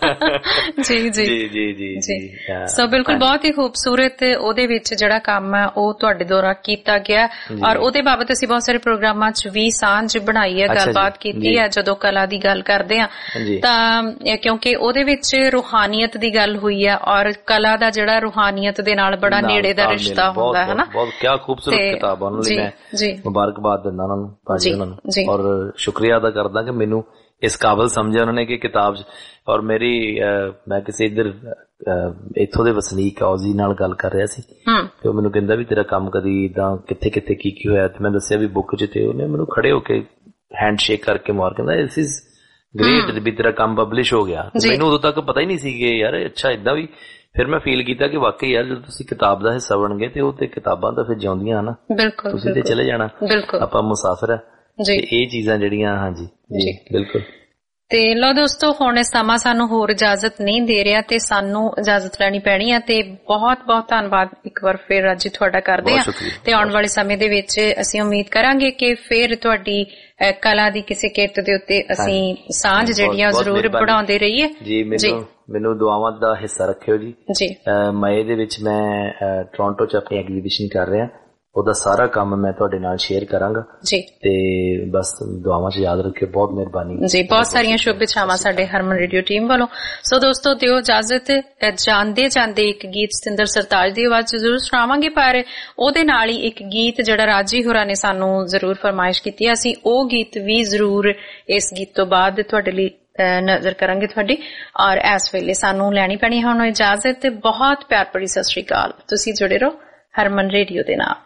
ਜੀ ਜੀ ਜੀ ਜੀ ਜੀ ਸੋ ਬਿਲਕੁਲ ਬਹੁਤ ਹੀ ਖੂਬਸੂਰਤ ਉਹਦੇ ਵਿੱਚ ਜਿਹੜਾ ਕੰਮ ਹੈ ਉਹ ਤੁਹਾਡੇ ਦੁਆਰਾ ਕੀਤਾ ਗਿਆ, ਔਰ ਉਹਦੇ ਬਾਬਤ ਅਸੀਂ ਬਹੁਤ ਸਾਰੇ ਪ੍ਰੋਗਰਾਮਾਂ ਚ ਵੀ ਸਾਂਝ ਬਣਾਈ ਹੈ, ਗੱਲਬਾਤ ਕੀਤੀ ਹੈ ਜਦੋਂ ਕਲਾ ਦੀ ਗੱਲ ਕਰਦੇ ਹਾਂ ਤਾਂ, ਕਿਉਂਕਿ ਉਹਦੇ ਵਿੱਚ ਰੂਹਾਨੀਅਤ ਦੀ ਗੱਲ ਹੋਈ ਹੈ ਔਰ ਕਲਾ ਦਾ ਜਿਹੜਾ ਰੂਹਾਨੀਅਤ ਦੇ ਨਾਲ ਬੜਾ ਨੇੜੇ ਦਾ ਰਿਸ਼ਤਾ ਹੁੰਦਾ ਹੈ ਨਾ। ਬਹੁਤ ਕਿਆ ਖੂਬਸੂਰਤ ਕਿਤਾਬ, ਉਹਨਾਂ ਲਈ ਮੈਂ ਮੁਬਾਰਕਬਾਦ ਦਿੰਦਾ ਉਹਨਾਂ ਨੂੰ, ਭਾਜੀ ਉਹਨਾਂ ਨੂੰ, ਔਰ ਸ਼ੁਕਰੀਆ ਅਦਾ ਕਰਦਾ ਕਿ ਮੈਨੂੰ ਇਸ ਕਾਬਲ ਸਮਝਿਆ ਉਹਨਾਂ ਨੇ ਕਿ ਕਿਤਾਬ ਚ। ਔਰ ਮੇਰੀ ਮੈਂ ਕਿਸੇ ਇੱਧਰ ਇੱਥੋਂ ਦੇ ਵਸਨੀਕ ਔਜ਼ੀ ਨਾਲ ਗੱਲ ਕਰ ਰਿਹਾ ਸੀ ਤੇ ਉਹ ਮੈਨੂੰ ਕਹਿੰਦਾ ਵੀ ਤੇਰਾ ਕੰਮ ਕਦੀ ਏਦਾਂ ਕਿੱਥੇ ਕਿੱਥੇ ਕੀ ਕੀ ਹੋਇਆ, ਤੇ ਮੈਂ ਦੱਸਿਆ ਵੀ ਬੁੱਕ ਚ, ਤੇ ਉਹਨੇ ਮੈਨੂੰ ਖੜੇ ਹੋ ਕੇ ਹੈਂਡ ਸ਼ੇਕ ਕਰਕੇ ਮਾਰ ਕਹਿੰਦਾ ਦਿਸ ਇਜ਼ ਗ੍ਰੇਟ ਵੀ ਤੇਰਾ ਕੰਮ ਪਬਲਿਸ਼ ਹੋ ਗਿਆ। ਮੈਨੂੰ ਉਦੋਂ ਤੱਕ ਪਤਾ ਹੀ ਨਹੀਂ ਸੀ ਕਿ ਯਾਰ ਅੱਛਾ ਏਦਾਂ ਵੀ। ਫਿਰ ਮੈਂ ਫੀਲ ਕੀਤਾ ਕਿ ਵਾਕਈ ਯਾਰ ਜਦੋਂ ਤੁਸੀਂ ਕਿਤਾਬ ਦਾ ਹਿੱਸਾ ਬਣ ਗਏ ਤੇ ਉਹ ਤੇ ਕਿਤਾਬਾਂ ਤਾਂ ਫਿਰ ਜਿਉਂਦੀਆਂ ਨਾ, ਤੁਸੀਂ ਤੇ ਚਲੇ ਜਾਣਾ, ਆਪਾਂ ਮੁਸਾਫਿਰ ਆ। ਇਹ ਚੀਜ਼ਾਂ ਜਿਹੜੀਆਂ, ਹਾਂਜੀ ਜੀ ਬਿਲਕੁਲ। ਤੇ ਲਓ ਦੋਸਤੋ, ਹੁਣ ਸਮਾਂ ਸਾਨੂੰ ਹੋਰ ਇਜਾਜ਼ਤ ਨਹੀਂ ਦੇ ਰਿਹਾ ਤੇ ਸਾਨੂੰ ਇਜਾਜ਼ਤ ਲੈਣੀ ਪੈਣੀ ਹੈ, ਤੇ ਬਹੁਤ ਬਹੁਤ ਧੰਨਵਾਦ ਇੱਕ ਵਾਰ ਫਿਰ ਅੱਜ ਤੁਹਾਡਾ ਕਰਦੇ ਹਾਂ, ਤੇ ਆਉਣ ਵਾਲੇ ਸਮੇਂ ਦੇ ਵਿੱਚ ਅਸੀਂ ਉਮੀਦ ਕਰਾਂਗੇ ਕਿ ਫਿਰ ਤੁਹਾਡੀ ਕਲਾ ਦੀ ਕਿਸੇ ਕਿਰਤ ਦੇ ਉੱਤੇ ਅਸੀਂ ਸਾਂਝ ਜਿਹੜੀ ਆ ਜ਼ਰੂਰ ਬਣਾਉਂਦੇ ਰਹੀਏ ਜੀ। ਮੈਨੂੰ ਮੈਨੂੰ ਦੁਆਵਾਂ ਦਾ ਹਿੱਸਾ ਰੱਖਿਓ ਜੀ ਜੀ। ਮਈ ਦੇ ਵਿੱਚ ਮੈਂ ਟੋਰਾਂਟੋ ਚ ਆਪਣੀ ਐਗਜ਼ੀਬਿਸ਼ਨ ਕਰ ਰਿਹਾ, ਉਹਦਾ ਸਾਰਾ ਕੰਮ ਮੈਂ ਤੁਹਾਡੇ ਨਾਲ ਸ਼ੇਅਰ ਕਰਾਂਗਾ ਜੀ, ਤੇ ਬਸ ਦੁਆਵਾਂ 'ਚ ਯਾਦ ਰੱਖਿਓ। ਬਹੁਤ ਮਿਹਰਬਾਨੀ ਜੀ, ਬਹੁਤ ਸਾਰੀਆਂ ਸ਼ੁਭ ਇੱਛਾਵਾਂ ਸਾਡੇ ਹਰਮਨ ਰੇਡੀਓ ਟੀਮ ਵੱਲੋਂ। ਸੋ ਦੋਸਤੋ, ਦਿਓ ਇਜਾਜ਼ਤ, ਜਾਂਦੇ ਜਾਂਦੇ ਇੱਕ ਗੀਤ ਸਤਿੰਦਰ ਸਰਤਾਜ ਦੀ ਆਵਾਜ਼ ਜ਼ਰੂਰ ਸੁਣਾਵਾਂਗੇ, ਪਰ ਉਹਦੇ ਨਾਲ ਹੀ ਇੱਕ ਗੀਤ ਜਿਹੜਾ ਰਾਜੀ ਹੋਰਾਂ ਨੇ ਸਾਨੂੰ ਜ਼ਰੂਰ ਫਰਮਾਇਸ਼ ਕੀਤੀ ਹੈ, ਅਸੀਂ ਉਹ ਗੀਤ ਵੀ ਜ਼ਰੂਰ ਇਸ ਗੀਤ ਤੋਂ ਬਾਅਦ ਤੁਹਾਡੇ ਲਈ ਨਜ਼ਰ ਕਰਾਂਗੇ ਤੁਹਾਡੀ। ਔਰ ਇਸ ਵੇਲੇ ਸਾਨੂੰ ਲੈਣੀ ਪੈਣੀ ਹੁਣ ਇਜਾਜ਼ਤ। ਬਹੁਤ ਪਿਆਰ ਭਰੀ ਸਤਿ ਸ਼੍ਰੀ ਅਕਾਲ। ਤੁਸੀਂ ਜੁੜੇ ਰਹੋ ਹਰਮਨ ਰੇਡੀਓ ਦੇ ਨਾਲ।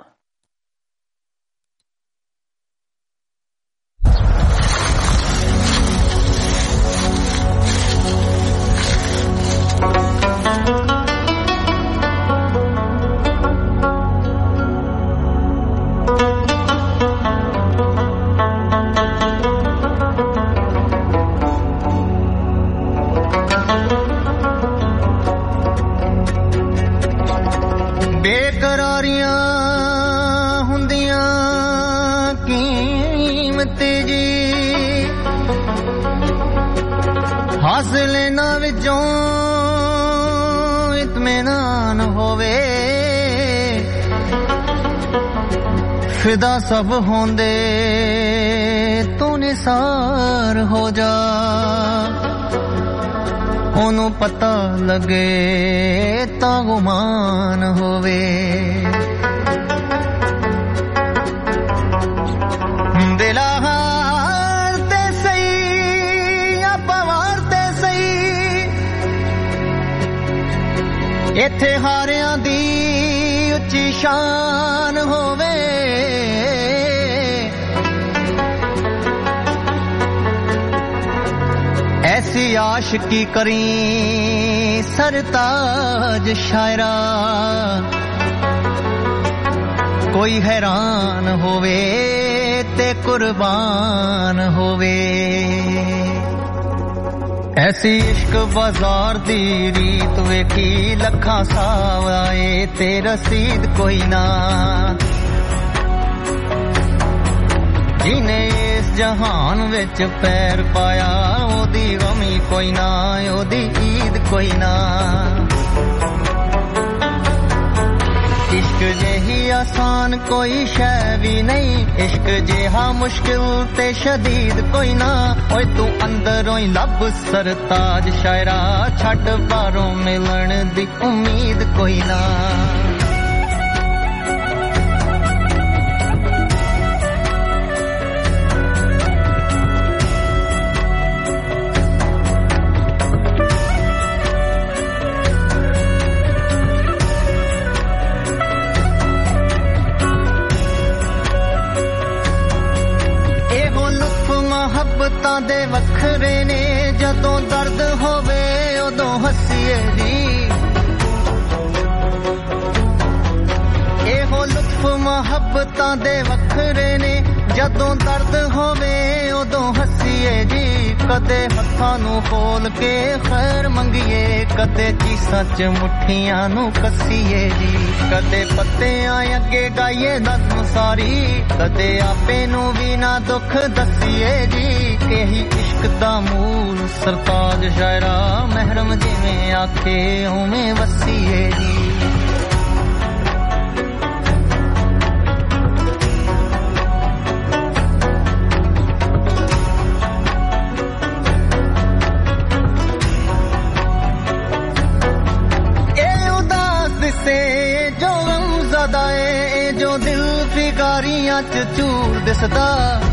ਫਿਦਾ ਸਭ ਹੋਂਦੇ ਤੂੰ ਨਿਸਾਰ ਹੋ ਜਾ, ਉਹਨੂੰ ਪਤਾ ਲੱਗੇ ਤਾਂ ਗੁਮਾਨ ਹੋਵੇ। ਦਿਲਾ ਹਾਰ ਤੇ ਸਹੀ ਆਪਾਂ ਵਾਰ ਤੇ ਸਹੀ, ਇੱਥੇ ਹਾਰਿਆਂ ਦੀ ਉੱਚੀ ਸ਼ਾਨ ਹੋਵੇ। ऐसी आशिकी करी सरताज शायरा, कोई हैरान होवे ते कुर्बान होवे। ऐसी इश्क बाजार दी रीत वेखी लखां साव आए ते रसीद कोई ना, जिने इस जहान विच पैर पाया ओदी गमी कोई ना, ओदी ईद कोई ना। इश्क जेही आसान कोई शै भी नहीं, इश्क जेहा मुश्किल ते शदीद कोई ना। ओए तू अंदरों ही लब सरताज शायरा, छड़ बारों मिलन दी उम्मीद कोई ना। ਦੇ ਵੱਖਰੇ ਨੇ, ਜਦੋਂ ਦਰਦ ਹੋਵੇ ਉਦੋਂ ਹੱਸੀਏ ਦੀ। ਰੂਪ ਮੁਹੱਬਤਾਂ ਦੇ ਵੱਖਰੇ ਨੇ ਜਦੋਂ ਦਰਦ ਹੋਵੇ ਉਦੋਂ ਹੱਸੀਏ ਜੀ ਕਦੇ ਹੱਥਾਂ ਨੂੰ ਖੋਲ ਕੇ ਖੈਰ ਮੰਗੀਏ ਕਦੇ ਚੀਸਾਂ ਚ ਮੁੱਠੀਆਂ ਨੂੰ ਕੱਸੀਏ ਜੀ ਕਦੇ ਪੱਤਿਆਂ ਅੱਗੇ ਗਾਈਏ ਨਜ਼ਮ ਸਾਰੀ ਕਦੇ ਆਪੇ ਨੂੰ ਵੀ ਨਾ ਦੁੱਖ ਦੱਸੀਏ ਜੀ ਇਹੀ ਇਸ਼ਕ ਦਾ ਮੂਲ ਸਰਤਾਜ ਸ਼ਾਇਰਾ ਮਹਿਰਮ ਜਿਵੇਂ ਆਖੇ ਉਵੇਂ ਵਸੀਏ ਜੀ ਫਿਗਾਰੀਆਂ ਚ ਚੂਰ ਦਿਸਦਾ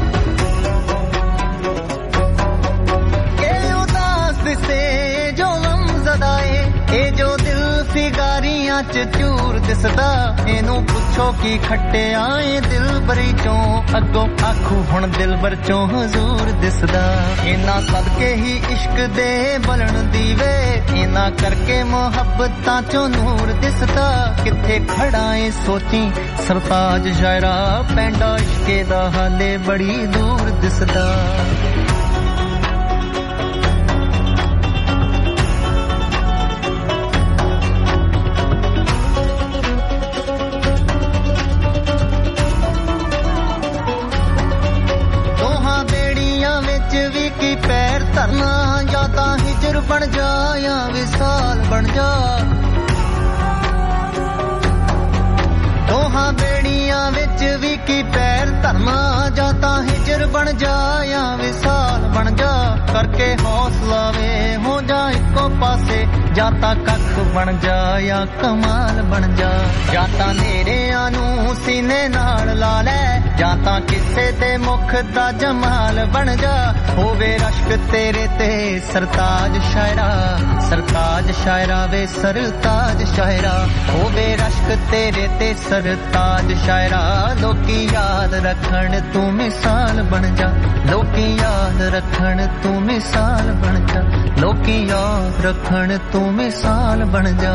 ਇਹ ਉਦਾਸ ਦਿਸੇ ਜੋ ਲਮਜ਼ਦਾ ਏ ਇਹ ਜੋ ਦਿਲ ਫਿਗਾਰੀਆਂ ਚ ਚੂਰ ਦਿਸਦਾ ਇਹਨੂੰ ਪੁੱਛੋ ਕੀ ਖੱਟਿਆ ਏ ਦਿਲ ਬਰੀ ਚੋਂ ਅੱਗੋਂ ਆਖੂ ਹੁਣ ਦਿਲ ਬਰ ਚੋਂ ਹਜ਼ੂਰ ਦਿਸਦਾ ਇਹਨਾਂ ਸਦਕੇ ਹੀ ਇਸ਼ਕ ਦੇ ਬਲਣ ਦੀਵੇ ਇਹਨਾਂ ਕਰਕੇ ਮੁਹੱਬਤਾਂ ਚੋਂ ਨੂਰ ਦਿਸਦਾ ਕਿੱਥੇ ਖੜਾ ਏ ਸੋਚੀ ਸਰਤਾਜ ਸ਼ਾਇਰਾ ਪੈਂਡਾ ਇਸ਼ਕੇ ਦਾ ਹਾਲੇ ਬੜੀ ਦੂਰ ਦਿਸਦਾ ਦੋਹਾਂ ਬੇੜੀਆਂ ਵਿੱਚ ਵੀ ਕੀ ਪੈਰ ਧਰਨਾ ਜਾਂ ਤਾਂ ਹਿਜਰ ਬਣ ਜਾ ਜਾਂ ਵਿਸਾਲ ਬਣ ਜਾ ਦੋਹਾਂ ਬੇੜੀਆਂ ਵਿੱਚ ਵੀ ਕੀ ਪੈਰ ਧਰਨਾ ਜਾਂ ਤਾਂ ਹਿਜਰ ਬਣ ਜਾ ਜਾਂ ਵਿਸਾਲ ਬਣ ਜਾ ਕਰਕੇ ਹੌਸਲਾ ਵੇ ਹੋ ਜਾ ਇੱਕੋ ਪਾਸੇ ਜਾਂ ਤਾਂ ਕੱਖ ਬਣ ਜਾ ਜਾਂ ਕਮਾਲ ਬਣ ਜਾ ਜਾਂ ਤਾਂ ਨੇਰਿਆਂ ਨੂੰ ਸੀਨੇ ਨਾਲ ਲਾ ਲੈ ਜਾਂ ਤਾਂ ਕਿਸੇ ਦੇ ਮੁਖ ਦਾ ਜਮਾਲ ਬਣ ਜਾ ਹੋਵੇ ਰਸ਼ਕ ਤੇਰੇ ਤੇ ਸਰਤਾਜ ਸ਼ਾਇਰਾ ਸਰਤਾਜ ਸ਼ਾਇਰਾ ਵੇ ਸਰਤਾਜ ਸ਼ਾਇਰਾ ਹੋਵੇ ਰਸ਼ਕ ਤੇਰੇ ਤੇ ਸਰਤਾਜ ਸ਼ਾਇਰਾ ਲੋਕੀ ਯਾਦ ਰੱਖਣ ਤੂੰ ਮਿਸਾਲ ਬਣ ਜਾ ਲੋਕੀ ਯਾਦ ਰੱਖਣ ਤੂੰ ਮਿਸਾਲ ਬਣ ਜਾ ਲੋਕੀ ਯਾਦ ਰੱਖਣ ਤੂੰ ਮਿਸਾਲ ਬਣ ਜਾ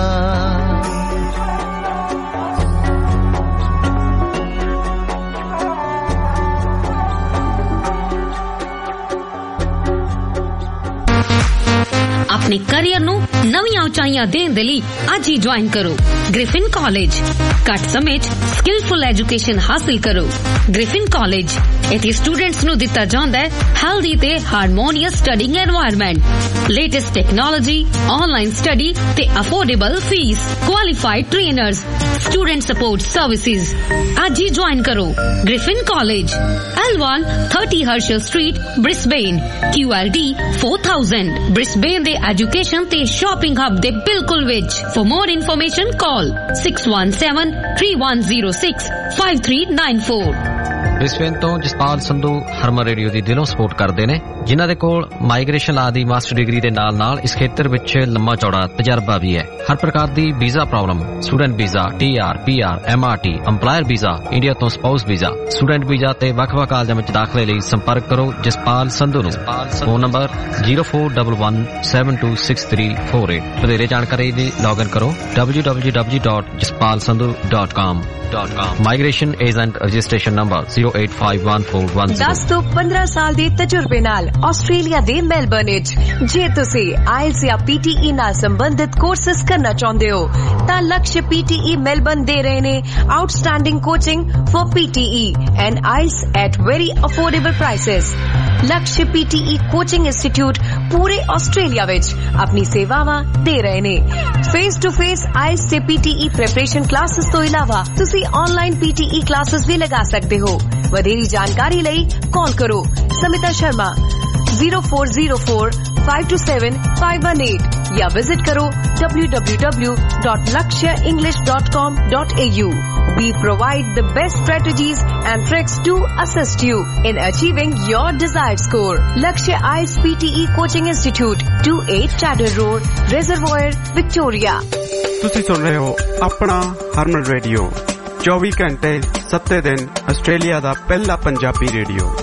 ਆਪਣੇ ਕੈਰੀਅਰ ਨੂੰ ਨਵੀਆਂ ਉਚਾਈਆਂ ਦੇਣ ਦੇ ਲਈ ਅੱਜ ਹੀ ਜੁਆਇਨ ਕਰੋ ਗ੍ਰਿਫਿਨ ਕਾਲਜ ਘੱਟ ਸਮੇਂ 'ਚ ਸਕਿਲਫੁਲ ਐਜੂਕੇਸ਼ਨ ਹਾਸਲ ਕਰੋ ਗ੍ਰਿਫਿਨ ਕਾਲਜ ਇੱਥੇ ਸਟੂਡੈਂਟਸ ਨੂੰ ਦਿੱਤਾ ਜਾਂਦਾ ਹੈ ਹੈਲਦੀ ਤੇ harmonious studying environment latest technology online study ਤੇ affordable fees qualified trainers student support services ਅੱਜ ਹੀ ਜੁਆਇਨ ਕਰੋ Griffin college L one thirty Herschel Street Brisbane Q L D four thousand Brisbane ਦੇ ਐਜੂਕੇਸ਼ਨ ਤੇ shopping hub ਦੇ ਬਿਲਕੁਲ ਵਿੱਚ for more information call six one seven three one zero six five three nine four Brisbane ਤੋਂ Jaspal Sandhu Harman radio ਦੀ ਦਿਲੋਂ support ਕਰਦੇ ਨੇ ਜਿਨ੍ਹਾਂ ਦੇ ਕੋਲ ਮਾਈਗ੍ਰੇਸ਼ਨ ਲਾ ਦੀ ਮਾਸਟਰ ਡਿਗਰੀ ਦੇ ਨਾਲ ਨਾਲ ਇਸ ਖੇਤਰ ਵਿੱਚ ਲੰਮਾ ਚੌੜਾ ਤਜਰਬਾ ਵੀ ਹੈ ਹਰ ਪ੍ਰਕਾਰ ਦੀ visa problem student visa T R P R M R T employer visa India ਤੋਂ ਸਪਾਊਸ ਵੀਜ਼ਾ ਸਟੂਡੈਂਟ ਵੀਜ਼ਾ ਤੇ ਵੱਖ-ਵੱਖ ਕਾਲਜਾਂ ਵਿੱਚ ਦਾਖਲੇ ਲਈ ਸੰਪਰਕ ਕਰੋ ਜਸਪਾਲ ਸੰਧੂ ਨੂੰ phone number zero four one one seven two six three four eight ਵਧੇਰੇ ਜਾਣਕਾਰੀ ਲਈ ਲੌਗਇਨ ਕਰੋ w w w dot jaspal sandhu dot com migration agent registration number zero eight five one four one zero ਦਸ ਤੋਂ ਪੰਦਰਾਂ ਸਾਲ ਦੇ ਤਜਰਬੇ ਨਾਲ ਆਸਟ੍ਰੇਲੀਆ ਦੇ ਮੈਲਬਰਨ ਵਿੱਚ ਜੇ ਤੁਸੀਂ ਆਇਲਸ ਜਾਂ ਪੀਟੀਈ ਨਾਲ ਸੰਬੰਧਿਤ ਕੋਰਸਸ ਕਰਨਾ ਚਾਹੁੰਦੇ ਹੋ ਤਾਂ ਲਕਸ਼ ਪੀਟੀਈ ਮੈਲਬਰਨ ਦੇ ਰਹੇ ਨੇ outstanding coaching for PTE and IELTS at very affordable prices Laksh PTE coaching institute ਪੂਰੇ ਆਸਟ੍ਰੇਲੀਆ ਵਿੱਚ ਆਪਣੀ ਸੇਵਾਵਾਂ ਦੇ ਰਹੇ ਨੇ ਫੇਸ ਟੂ ਫੇਸ ਆਇਲਸ ਤੇ ਪੀਟੀਈ ਪ੍ਰੈਪਰੇਸ਼ਨ ਕਲਾਸਿਸ ਤੋਂ ਇਲਾਵਾ ਤੁਸੀਂ ਆਨਲਾਈਨ ਪੀਟੀਈ ਕਲਾਸਿਸ ਵੀ ਲਗਾ ਸਕਦੇ ਹੋ ਵਧੇਰੀ ਜਾਣਕਾਰੀ ਲਈ ਕਾਲ ਕਰੋ Smita Sharma zero four zero four five two seven five one eight या विजिट करो w w w dot lakshya english dot com dot a u. We provide the best strategies and tricks to assist you in achieving your desired score. Lakshya I E L T S P T E Coaching Institute, two eight Chadder Road, Reservoir, Victoria. ਤੁਸੀਂ ਸੁਣ ਰਹੇ ਹੋ ਆਪਣਾ ਹਰਮਨ radio ਚੌਵੀ ਘੰਟੇ ਸੱਤੇ ਦਿਨ Australia ਦਾ ਪਹਿਲਾ ਪੰਜਾਬੀ ਰੇਡੀਓ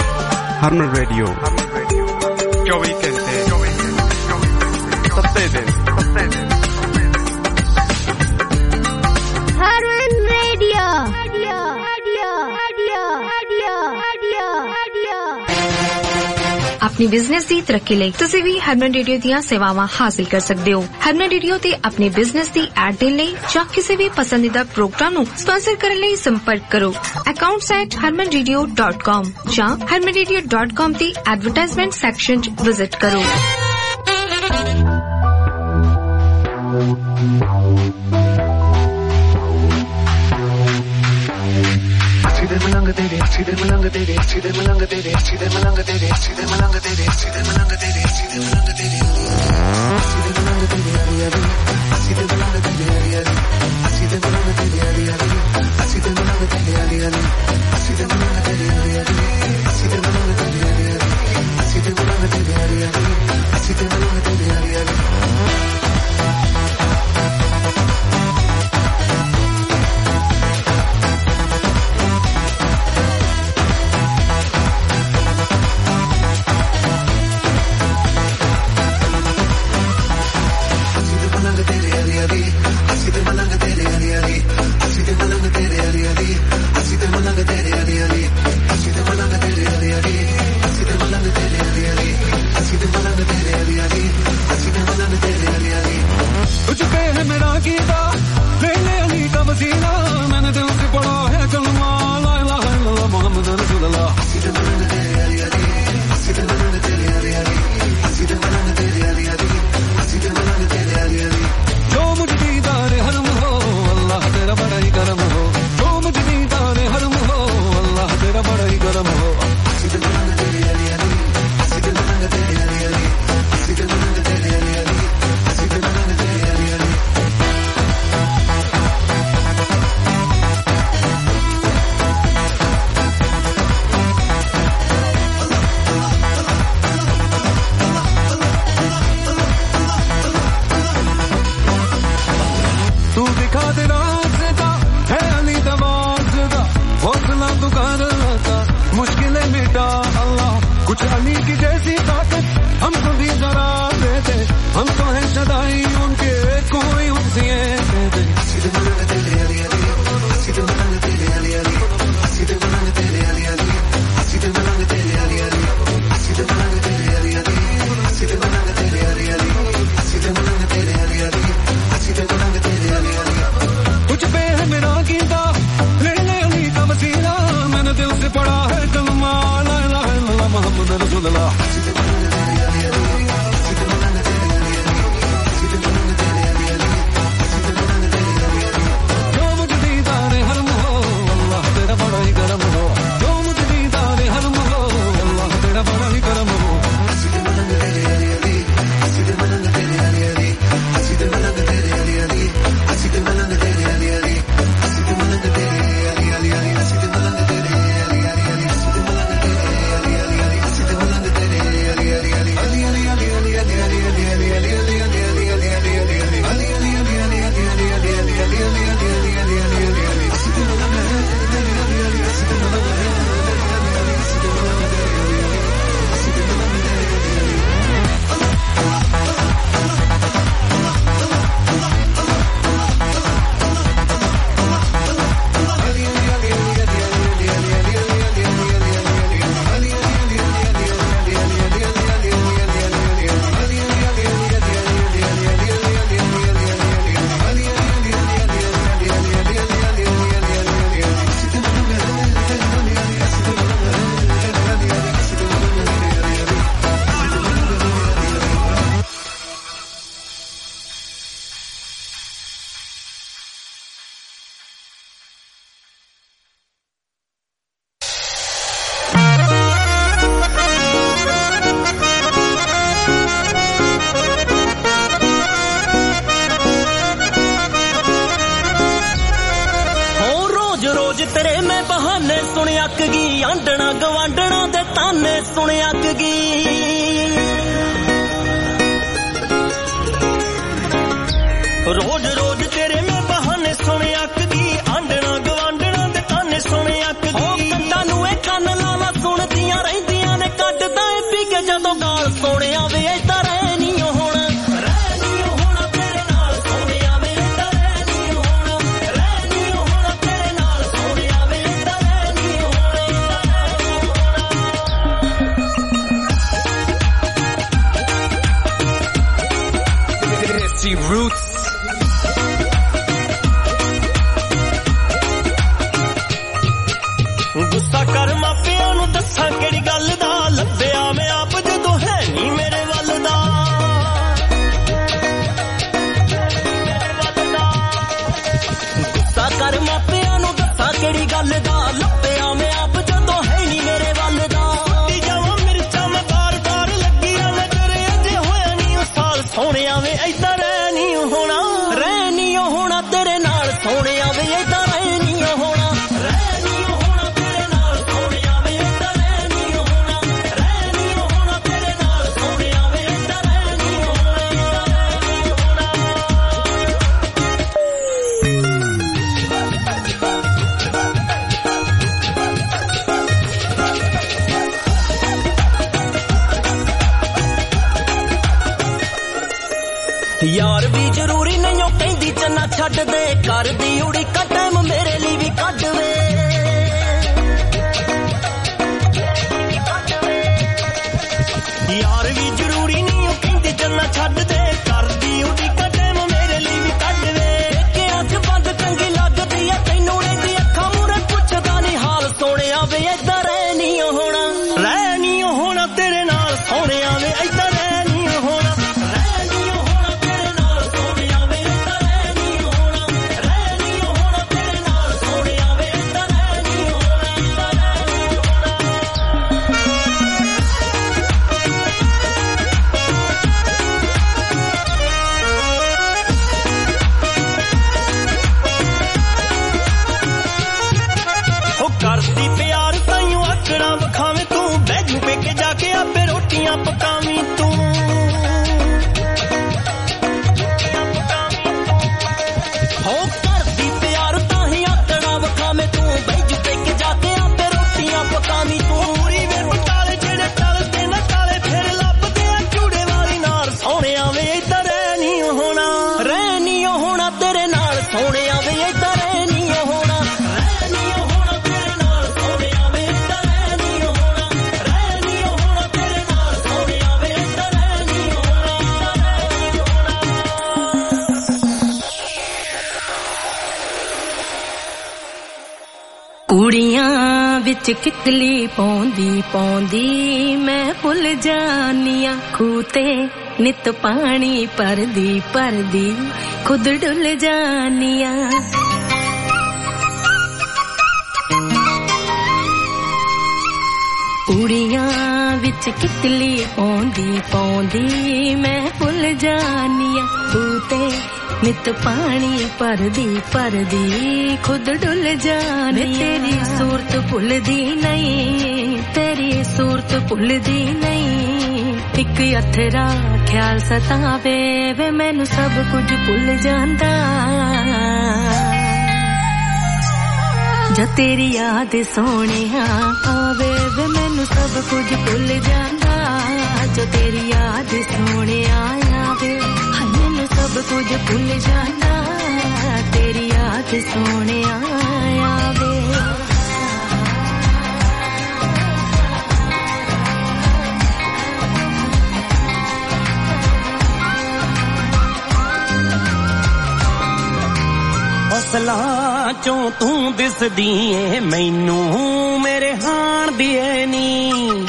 ਹਰਮਨ ਰੇਡੀਓ ਚੌਵੀ ਘੰਟੇ ਸੱਤੇ ਦਿਨ ਸੱਤੇ ਦਿਨ ਹਰਮਨ ਰੇਡੀਓ अपनी बिजनेस ਦੀ ਤਰੱਕੀ ਲਈ ਤੁਸੀਂ ਵੀ ਹਰਮਨ ਰੇਡੀਓ ਦੀਆਂ ਸੇਵਾਵਾਂ ਹਾਸਲ ਕਰ ਸਕਦੇ ਹੋ। ਹਰਮਨ ਰੇਡੀਓ ਤੇ ਆਪਣੇ ਬਿਜ਼ਨਸ ਦੀ ਐਡ ਦੇਣ ਲਈ ਜਾਂ ਕਿਸੇ ਵੀ ਪਸੰਦੀਦਾ ਪ੍ਰੋਗਰਾਮ ਨੂੰ ਸਪਾਂਸਰ ਕਰਨ ਲਈ ਸੰਪਰਕ ਕਰੋ accounts at harman radio dot com ਜਾਂ harman radio dot com ਦੀ ਐਡਵਰਟਾਈਜ਼ਮੈਂਟ ਸੈਕਸ਼ਨ 'ਚ ਵਿਜ਼ਿਟ ਕਰੋ। सीधे मलंग तेरे सीधे मलंग तेरे सीधे मलंग तेरे सीधे मलंग तेरे सीधे मलंग तेरे सीधे मलंग तेरे सीधे मलंग तेरे सीधे मलंग तेरे हरी हरी सीधे मलंग तेरे हरी हरी सीधे मलंग तेरे हरी हरी सीधे मलंग तेरे हरी हरी सीधे मलंग तेरे हरी हरी सीधे मलंग तेरे हरी हरी सीधे मलंग तेरे हरी हरी सीधे मलंग तेरे हरी हरी ਗੁੱਸਾ ਕਰ ਮਾਪਿਆਂ ਨੂੰ ਦੱਸਾਂ ਕਿਹੜੀ ਗੱਲ ਦਾ ਲੱਭਿਆ ਮੈਂ ਆਪ ਜਦੋਂ ਹੈ ਨਹੀਂ ਮੇਰੇ ਵੱਲ ਦਾ ਗੁੱਸਾ ਕਰ ਮਾਪਿਆਂ ਨੂੰ ਦੱਸਾਂ ਕਿਹੜੀ ਗੱਲ ਦਾ ਲੱਭਿਆ ਮੈਂ ਆਪ ਜਦੋਂ ਹੈ ਨਹੀਂ ਮੇਰੇ ਵੱਲ ਦਾ ਟੀ ਜਾਵਾਂ ਮਿਰਚਾਂ ਮੈਂ ਬਾਰ ਬਾਰ ਲੱਗੀਆਂ ਨਜ਼ਰ ਅਜੇ ਹੋਇਆ ਨਹੀਂ ਉਹ ਸਾਲ ਸੋਹਣਿਆ ਵੇ ਏਦਾਂ ਰਹਿ ਨਹੀਂ ਹੋਣਾ ਰਹਿ ਨਹੀਂ ਹੋਣਾ ਤੇਰੇ ਨਾਲ ਸੋਹਣਿਆ ਵੇ ਏਦਾਂ ਰਹਿ ਨਹੀਂ ਹੋਣਾ ਰਹਿ ਨਹੀਂ ਹੋਣਾ ਤੇਰੇ ਨਾਲ ਸੋਹਣਿਆ ਵੇ ਏਦਾਂ ਰਹਿ ਨਹੀਂ ਹੋਣਾ ਰਹਿ ਨਹੀਂ ਹੋਣਾ ਤੇਰੇ ਨਾਲ ਸੋਹਣਿਆ ਵੇ ਏਦਾਂ ਰਹਿ ਨਹੀਂ ਯਾਰ ਵੀ ਜ਼ਰੂਰੀ ਨਹੀਂ ਉਹ ਕਹਿੰਦੀ ਚੰਨਾ ਛੱਡ ਦੇ ਕਰਦੀ ਉੜੀਕਾ ਟਾਈਮ ਮੇਰੇ ਲਈ ਵੀ ਕੱਢ ਵੇ ਯਾਰ ਵੀ ਜ਼ਰੂਰੀ ਨਹੀਂ ਉਹ ਕਹਿੰਦੀ ਚੰਨਾ ਛੱਡ ਦੇ ਕਰਦੀ ਉੜੀਕਾ ਟਾਈਮ ਮੇਰੇ ਲਈ ਵੀ ਕੱਢ ਵੇ ਕਿ ਅੱਖ ਬੰਦ ਚੰਗੀ ਲੱਗਦੀ ਆ ਤੈਨੂੰ ਇਹਦੀ ਅੱਖਾਂ ਮੂਹਰੇ ਪੁੱਛਦਾ ਨਹੀਂ ਹਾਲ ਸੋਹਣਿਆ ਵੇ ਏਦਾਂ ਰਹਿ ਨਹੀਂ ਹੋਣਾ ਰਹਿ ਨਹੀਂ ਹੋਣਾ ਤੇਰੇ ਨਾਲ ਸੋਹਣਿਆ ਵੇ ਏਦਾਂ ਰਹਿ ਨਹੀਂ ਹੋਣਾ ਕਰਦੀ ਪਿਆਰ ਤਾਈਓ ਆਕੜਾਂ ਵਿਖਾਵੇਂ ਤੂੰ ਬੈਜੂ ਪੇ ਕੇ ਜਾ ਕੇ ਆਪੇ ਰੋਟੀਆਂ ਪਕਾਵੀਂ ਤੂੰ ਹੋ ਕਰਦੀ ਪਿਆਰ ਤਾਹੀਂ ਆਕੜਾਂ ਵਿਖਾਵੇਂ ਤੂੰ ਬੈਜੂ ਪੇ ਕੇ ਜਾ ਕੇ ਆਪੇ ਰੋਟੀਆਂ ਪਕਾਵੀਂ ਤੂੰ ਪੂਰੀ ਵੇ ਬਟਾਲੇ ਜਿਹੜੇ ਚੱਲਦੇ ਨਾ ਕਾਲੇ ਫਿਰ ਲੱਭਦੇ ਆ ਚੂੜੇ ਵਾਲੀ ਨਾਰ ਸੋਹਣਿਆ ਵੇ ਏਦਾਂ ਰਹਿ ਨਹੀਂ ਹੋਣਾ ਰਹਿ ਨਹੀਂ ਹੋਣਾ ਤੇਰੇ ਨਾਲ ਸੋਹਣਿਆ ਵੇ ਏਦਾਂ ਰਹਿ ਨਹੀਂ ਹੋਣਾ ਕੁੜੀਆਂ ਵਿੱਚ ਕਿਕਲੀ ਪਾਉਂਦੀ ਪਾਉਂਦੀ ਮੈਂ ਭੁੱਲ ਜਾਨੀਆਂ ਖੂਹ ਤੇ ਨਿਤ ਪਾਣੀ ਭਰਦੀ ਭਰਦੀ ਖੁਦ ਡੁੱਲ ਜਾਨੀਆਂ ਕੁੜੀਆਂ ਵਿੱਚ ਕਿਕਲੀ ਪਾਉਂਦੀ ਪਾਉਂਦੀ ਮੈਂ ਭੁੱਲ ਜਾਨੀਆਂ ਖੂਹ ਤੇ ਨਿਤ ਪਾਣੀ ਭਰਦੀ ਭਰਦੀ ਖੁਦ ਡੁੱਲ ਜਾਨੀ ਤੇਰੀ ਸੂਰਤ ਭੁੱਲਦੀ ਨਹੀਂ ਤੇਰੀ ਸੂਰਤ ਭੁੱਲਦੀ ਨਹੀਂ ਇੱਕ ਅਥਰਾ ਖਿਆਲ ਸਤਾਵੇ ਵੇ ਮੈਨੂੰ ਸਭ ਕੁਝ ਭੁੱਲ ਜਾਂਦਾ ਜੋ ਤੇਰੀ ਯਾਦ ਸੋਹਣਿਆ ਆਵੇ ਵੇ ਮੈਨੂੰ ਸਭ ਕੁਝ ਭੁੱਲ ਜਾਂਦਾ ਜੋ ਤੇਰੀ ਯਾਦ ਸੋਹਣਿਆ ਆਵੇ ਮੈਨੂੰ ਸਭ ਕੁਝ ਭੁੱਲ ਜਾਂਦਾ ਤੇਰੀ ਯਾਦ ਸੋਹਣਿਆ ਆਵੇ ਫਸਲਾਂ ਚੋਂ ਤੂੰ ਦਿਸਦੀ ਏ ਮੈਨੂੰ ਮੇਰੇ ਹਾਣ ਦੀ ਏ ਨੀ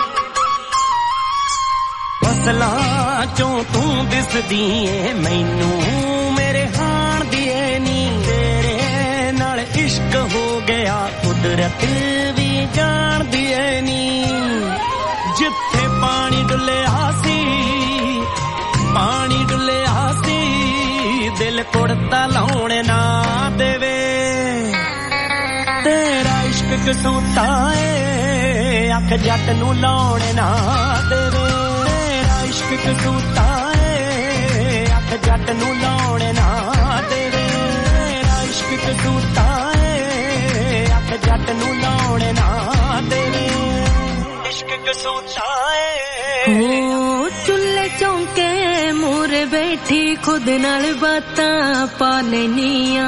ਫਸਲਾਂ ਚੋਂ ਤੂੰ ਦਿਸਦੀ ਏ ਮੈਨੂੰ ਮੇਰੇ ਹਾਣ ਦੀ ਏ ਨੀ ਤੇਰੇ ਨਾਲ ਇਸ਼ਕ ਹੋ ਗਿਆ ਕੁਦਰਤ ਵੀ ਜਾਣਦੀ ਏ ਨੀ ਜਿੱਥੇ ਪਾਣੀ ਡੁੱਲਿਆ ਸੀ ਪਾਣੀ ਡੁੱਲਿਆ ਸੀ ਦਿਲ ਕੁੜਤਾ ਲਾਉਣ ਨਾ ਦੇਵੇ ਤੇਰਾ ਇਸ਼ਕ ਕਸੂਤਾ ਏ ਅੱਖ ਜੱਟ ਨੂੰ ਲਾਉਣ ਨਾ ਦੇਵੇ ਤੇਰਾ ਇਸ਼ਕ ਕਸੂਤਾ ਏ ਅੱਖ ਜੱਟ ਨੂੰ ਲਾਉਣ ਨਾ ਦੇਵੇ ਤੇਰਾ ਇਸ਼ਕ ਕਸੂਤਾ ਏ ਅੱਖ ਜੱਟ ਨੂੰ ਲਾਉਣ ਨਾ ਦੇਵੇ ਇਸ਼ਕ ਕਸੂਤਾ ਏ ਓ ਚੁੱਲ੍ਹੇ ਚੌਂਕੇ ਮੂਰੇ ਬੈਠੀ ਖੁਦ ਨਾਲ ਬਾਤਾਂ ਪਾ ਲੈਨੀਆਂ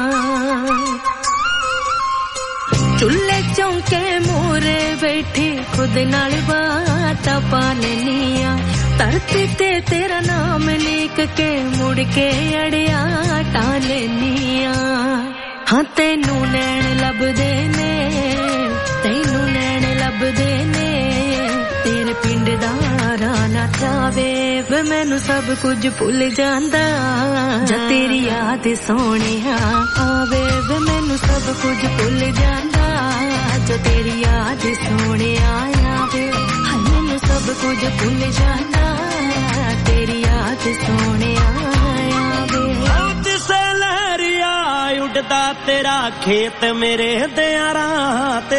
ਚੁੱਲ੍ਹੇ ਚੌਂਕੇ ਮੂਰੇ ਬੈਠੀ ਖੁਦ ਨਾਲ ਬਾਤਾਂ ਪਾ ਲੈਨੀਆਂ ਧਰਤੀ ਤੇ ਤੇਰਾ ਨਾਮ ਲਿਖ ਕੇ ਮੁੜ ਕੇ ਅੜਿਆ ਟਾ ਲੈਨੀਆਂ ਹਾਂ ਤੈਨੂੰ ਨੈਣ ਲੱਭਦੇ ਨੇ दिलदारा ना चावे वे मैनू सब कुछ भुल जांदा जा तेरी याद सोहणिया आवे वे मैनू सब कुछ भुल जांदा जो तेरी याद सोहणिया आवे मैनू सब कुछ भुल जांदा तेरी याद सोहणिया आवे जिसे लहरिया उड़दा तेरा खेत मेरे दियारा ते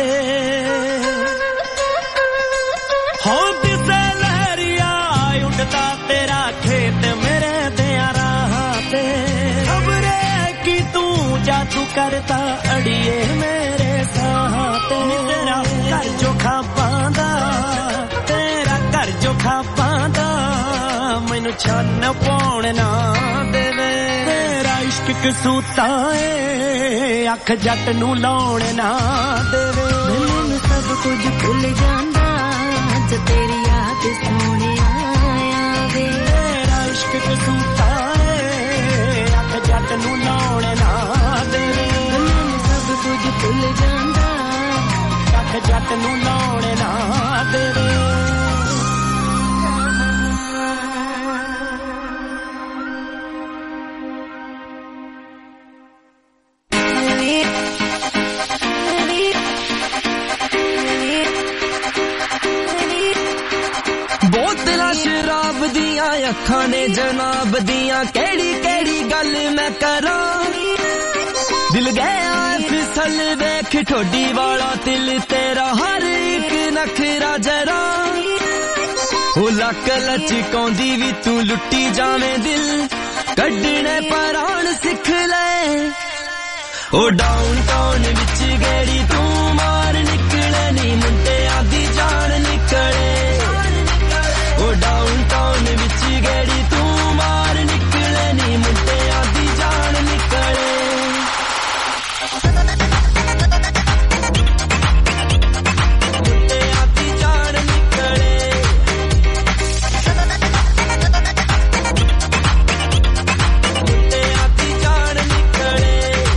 हो जिसे लहरिया उड़दा तेरा खेत मेरे दियारा ते खबरे की तू जादू करता अड़िए मेरे साथ तेरा घर जो खा पांदा तेरा घर जो खा पांदा मैनू छन पाउण ना देवे तेरा इश्क कसूता है अख जट नू लाउण ना देवे मैनू सब कुछ भुल जांदा जो तेरी याद सोहणिया आवे तेरा इश्क कसूता है अख जट नू लाउण ना देवे मैनू सब कुछ भुल जांदा अख जट नू लाउण ना देवे अखां ने जनाब दियां केड़ी केड़ी गल मैं करां दिल गया फिसल वेख ठोडी वाला दिल तेरा हर एक नखरा जरा ओ लक लचकाउंदी भी तू लुट्टी जावे दिल कड्डने पराण सिख ले ओ डाउन टाउन विच गेड़ी तू मार निकले नी मुंडे आदी जान निकले ओ डाउन टाउन विच गेड़ी तू मार निकले नी मुंडे आदी जान निकले मुंडे आदी जान निकले मुंडे आदी जान निकले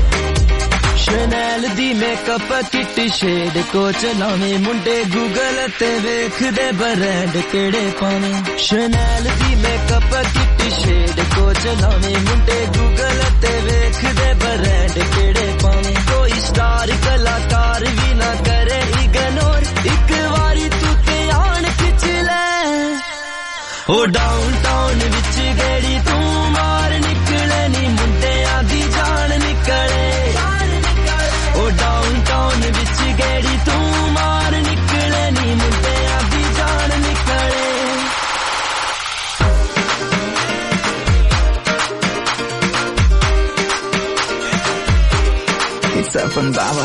शनैल दी मेकअप किट शेड को चलावे मुंडे गूगल ते वेख दे ब्रांड केड़े पावे शनैल दी मेकअप किट शेड को चलावे मुंडे गूगल ते वेख दे ब्रांड केड़े पावे कोई स्टार कलाकार भी ना करे इग्नोर एक बारी तू ते आन खिच ले ओ डाउन टाउन विच गेड़ी तू मार निकले नी मुंडे आदी जान निकले ओ डाउन टाउन विच गेड़ी तू मार निकले नी मुंडे आदी जान निकले It's up and Baba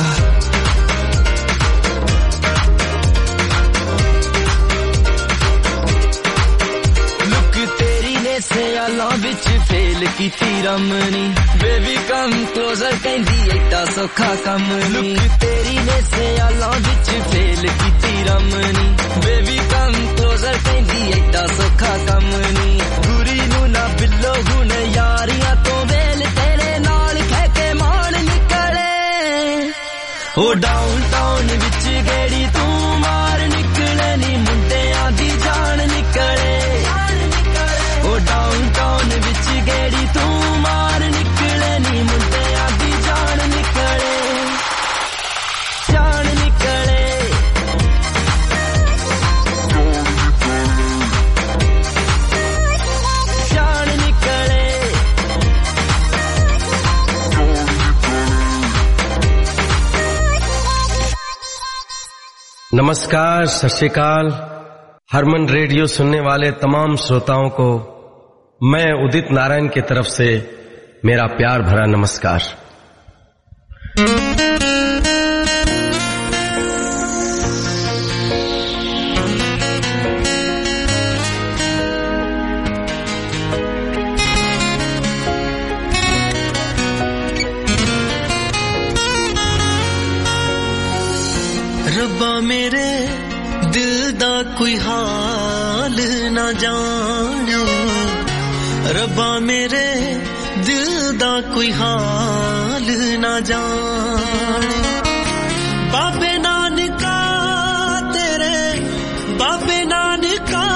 Look तेरी ने सयालां विच फेल कीती रमनी बेबी कम क्लोजर कहंदी एटा सौखा कम लुक तेरी ने सयालां विच फेल कीती रमनी बेबी कम क्लोजर कहंदी एटा सौखा कम नी गुरी नू ना बिल्लो हुन यारियां तो वेल तेरे नाल खै के मान निकले ओ डाउन टाउन विच गेड़ी तू मार निकले नी मुंडे आदी जान निकले ओ डाउन टाउन विच गेड़ी तू मार निकले नी मुंडे आदी जान निकले जान निकले जान निकले नमस्कार, सत श्री अकाल। हरमन रेडियो सुनने वाले तमाम श्रोताओं को मैं उदित नारायण की तरफ से मेरा प्यार भरा नमस्कार। रब्बा मेरे दिल दा कोई हाल ना जाने, रब्बा मेरे दिल दा कोई हाल ना जाने। बाबे नानका तेरे बाबे नानका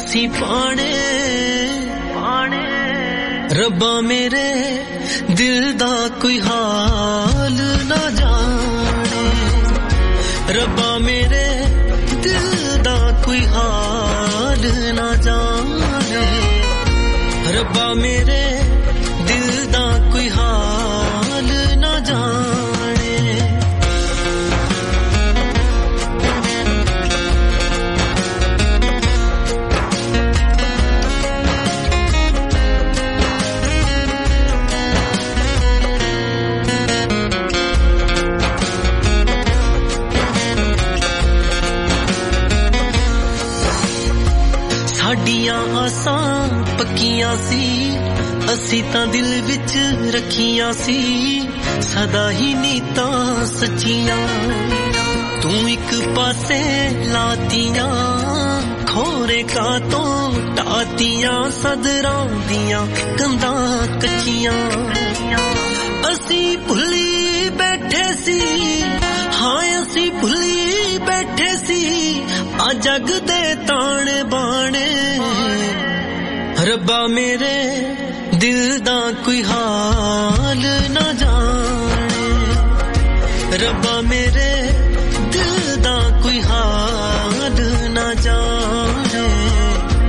ਅਸੀਂ ਪਾਣੇ ਪਾਣੇ ਰੱਬਾ ਮੇਰੇ ਦਿਲ ਦਾ ਕੋਈ ਹਾਲ ਨਾ ਜਾਣੇ ਰੱਬਾ ਮੇਰੇ ਦਿਲ ਦਾ ਕੋਈ ਹਾਲ ਨਾ ਜਾਣੇ ਰੱਬਾ ਮੇਰੇ ਦਿਲ ਦਾ ਕੋਈ ਹਾਲ ਨਾ ਜਾਣੇ ਸਾਡੀਆਂ ਆਸਾਂ ਪੱਕੀਆਂ ਸੀ ਅਸੀਂ ਤਾਂ ਦਿਲ ਵਿੱਚ ਰੱਖੀਆਂ ਸੀ ਸਦਾ ਹੀ ਨੀਤਾਂ ਸੱਚੀਆਂ ਤੂੰ ਇੱਕ ਪਾਸੇ ਲਾਤੀਆਂ ਖੋਰੇ ਕਾਤੋਂ ਟਾਤੀਆਂ ਸਦਰਾਂ ਦੀਆਂ ਕੰਧਾਂ ਕੱਚੀਆਂ ਅਸੀਂ ਭੁੱਲੀ ਬੈਠੇ ਸੀ ਹਾਂ ਅਸੀਂ ਭੁੱਲੀ ਬੈਠੇ ਸੀ ਆ ਜਗ ਦੇ ਤਾਣੇ ਬਾਣੇ ਰੱਬਾ ਮੇਰੇ ਦਿਲ ਦਾ ਕੋਈ ਹਾਲ ਨਾ ਜਾਣੇ ਰੱਬਾ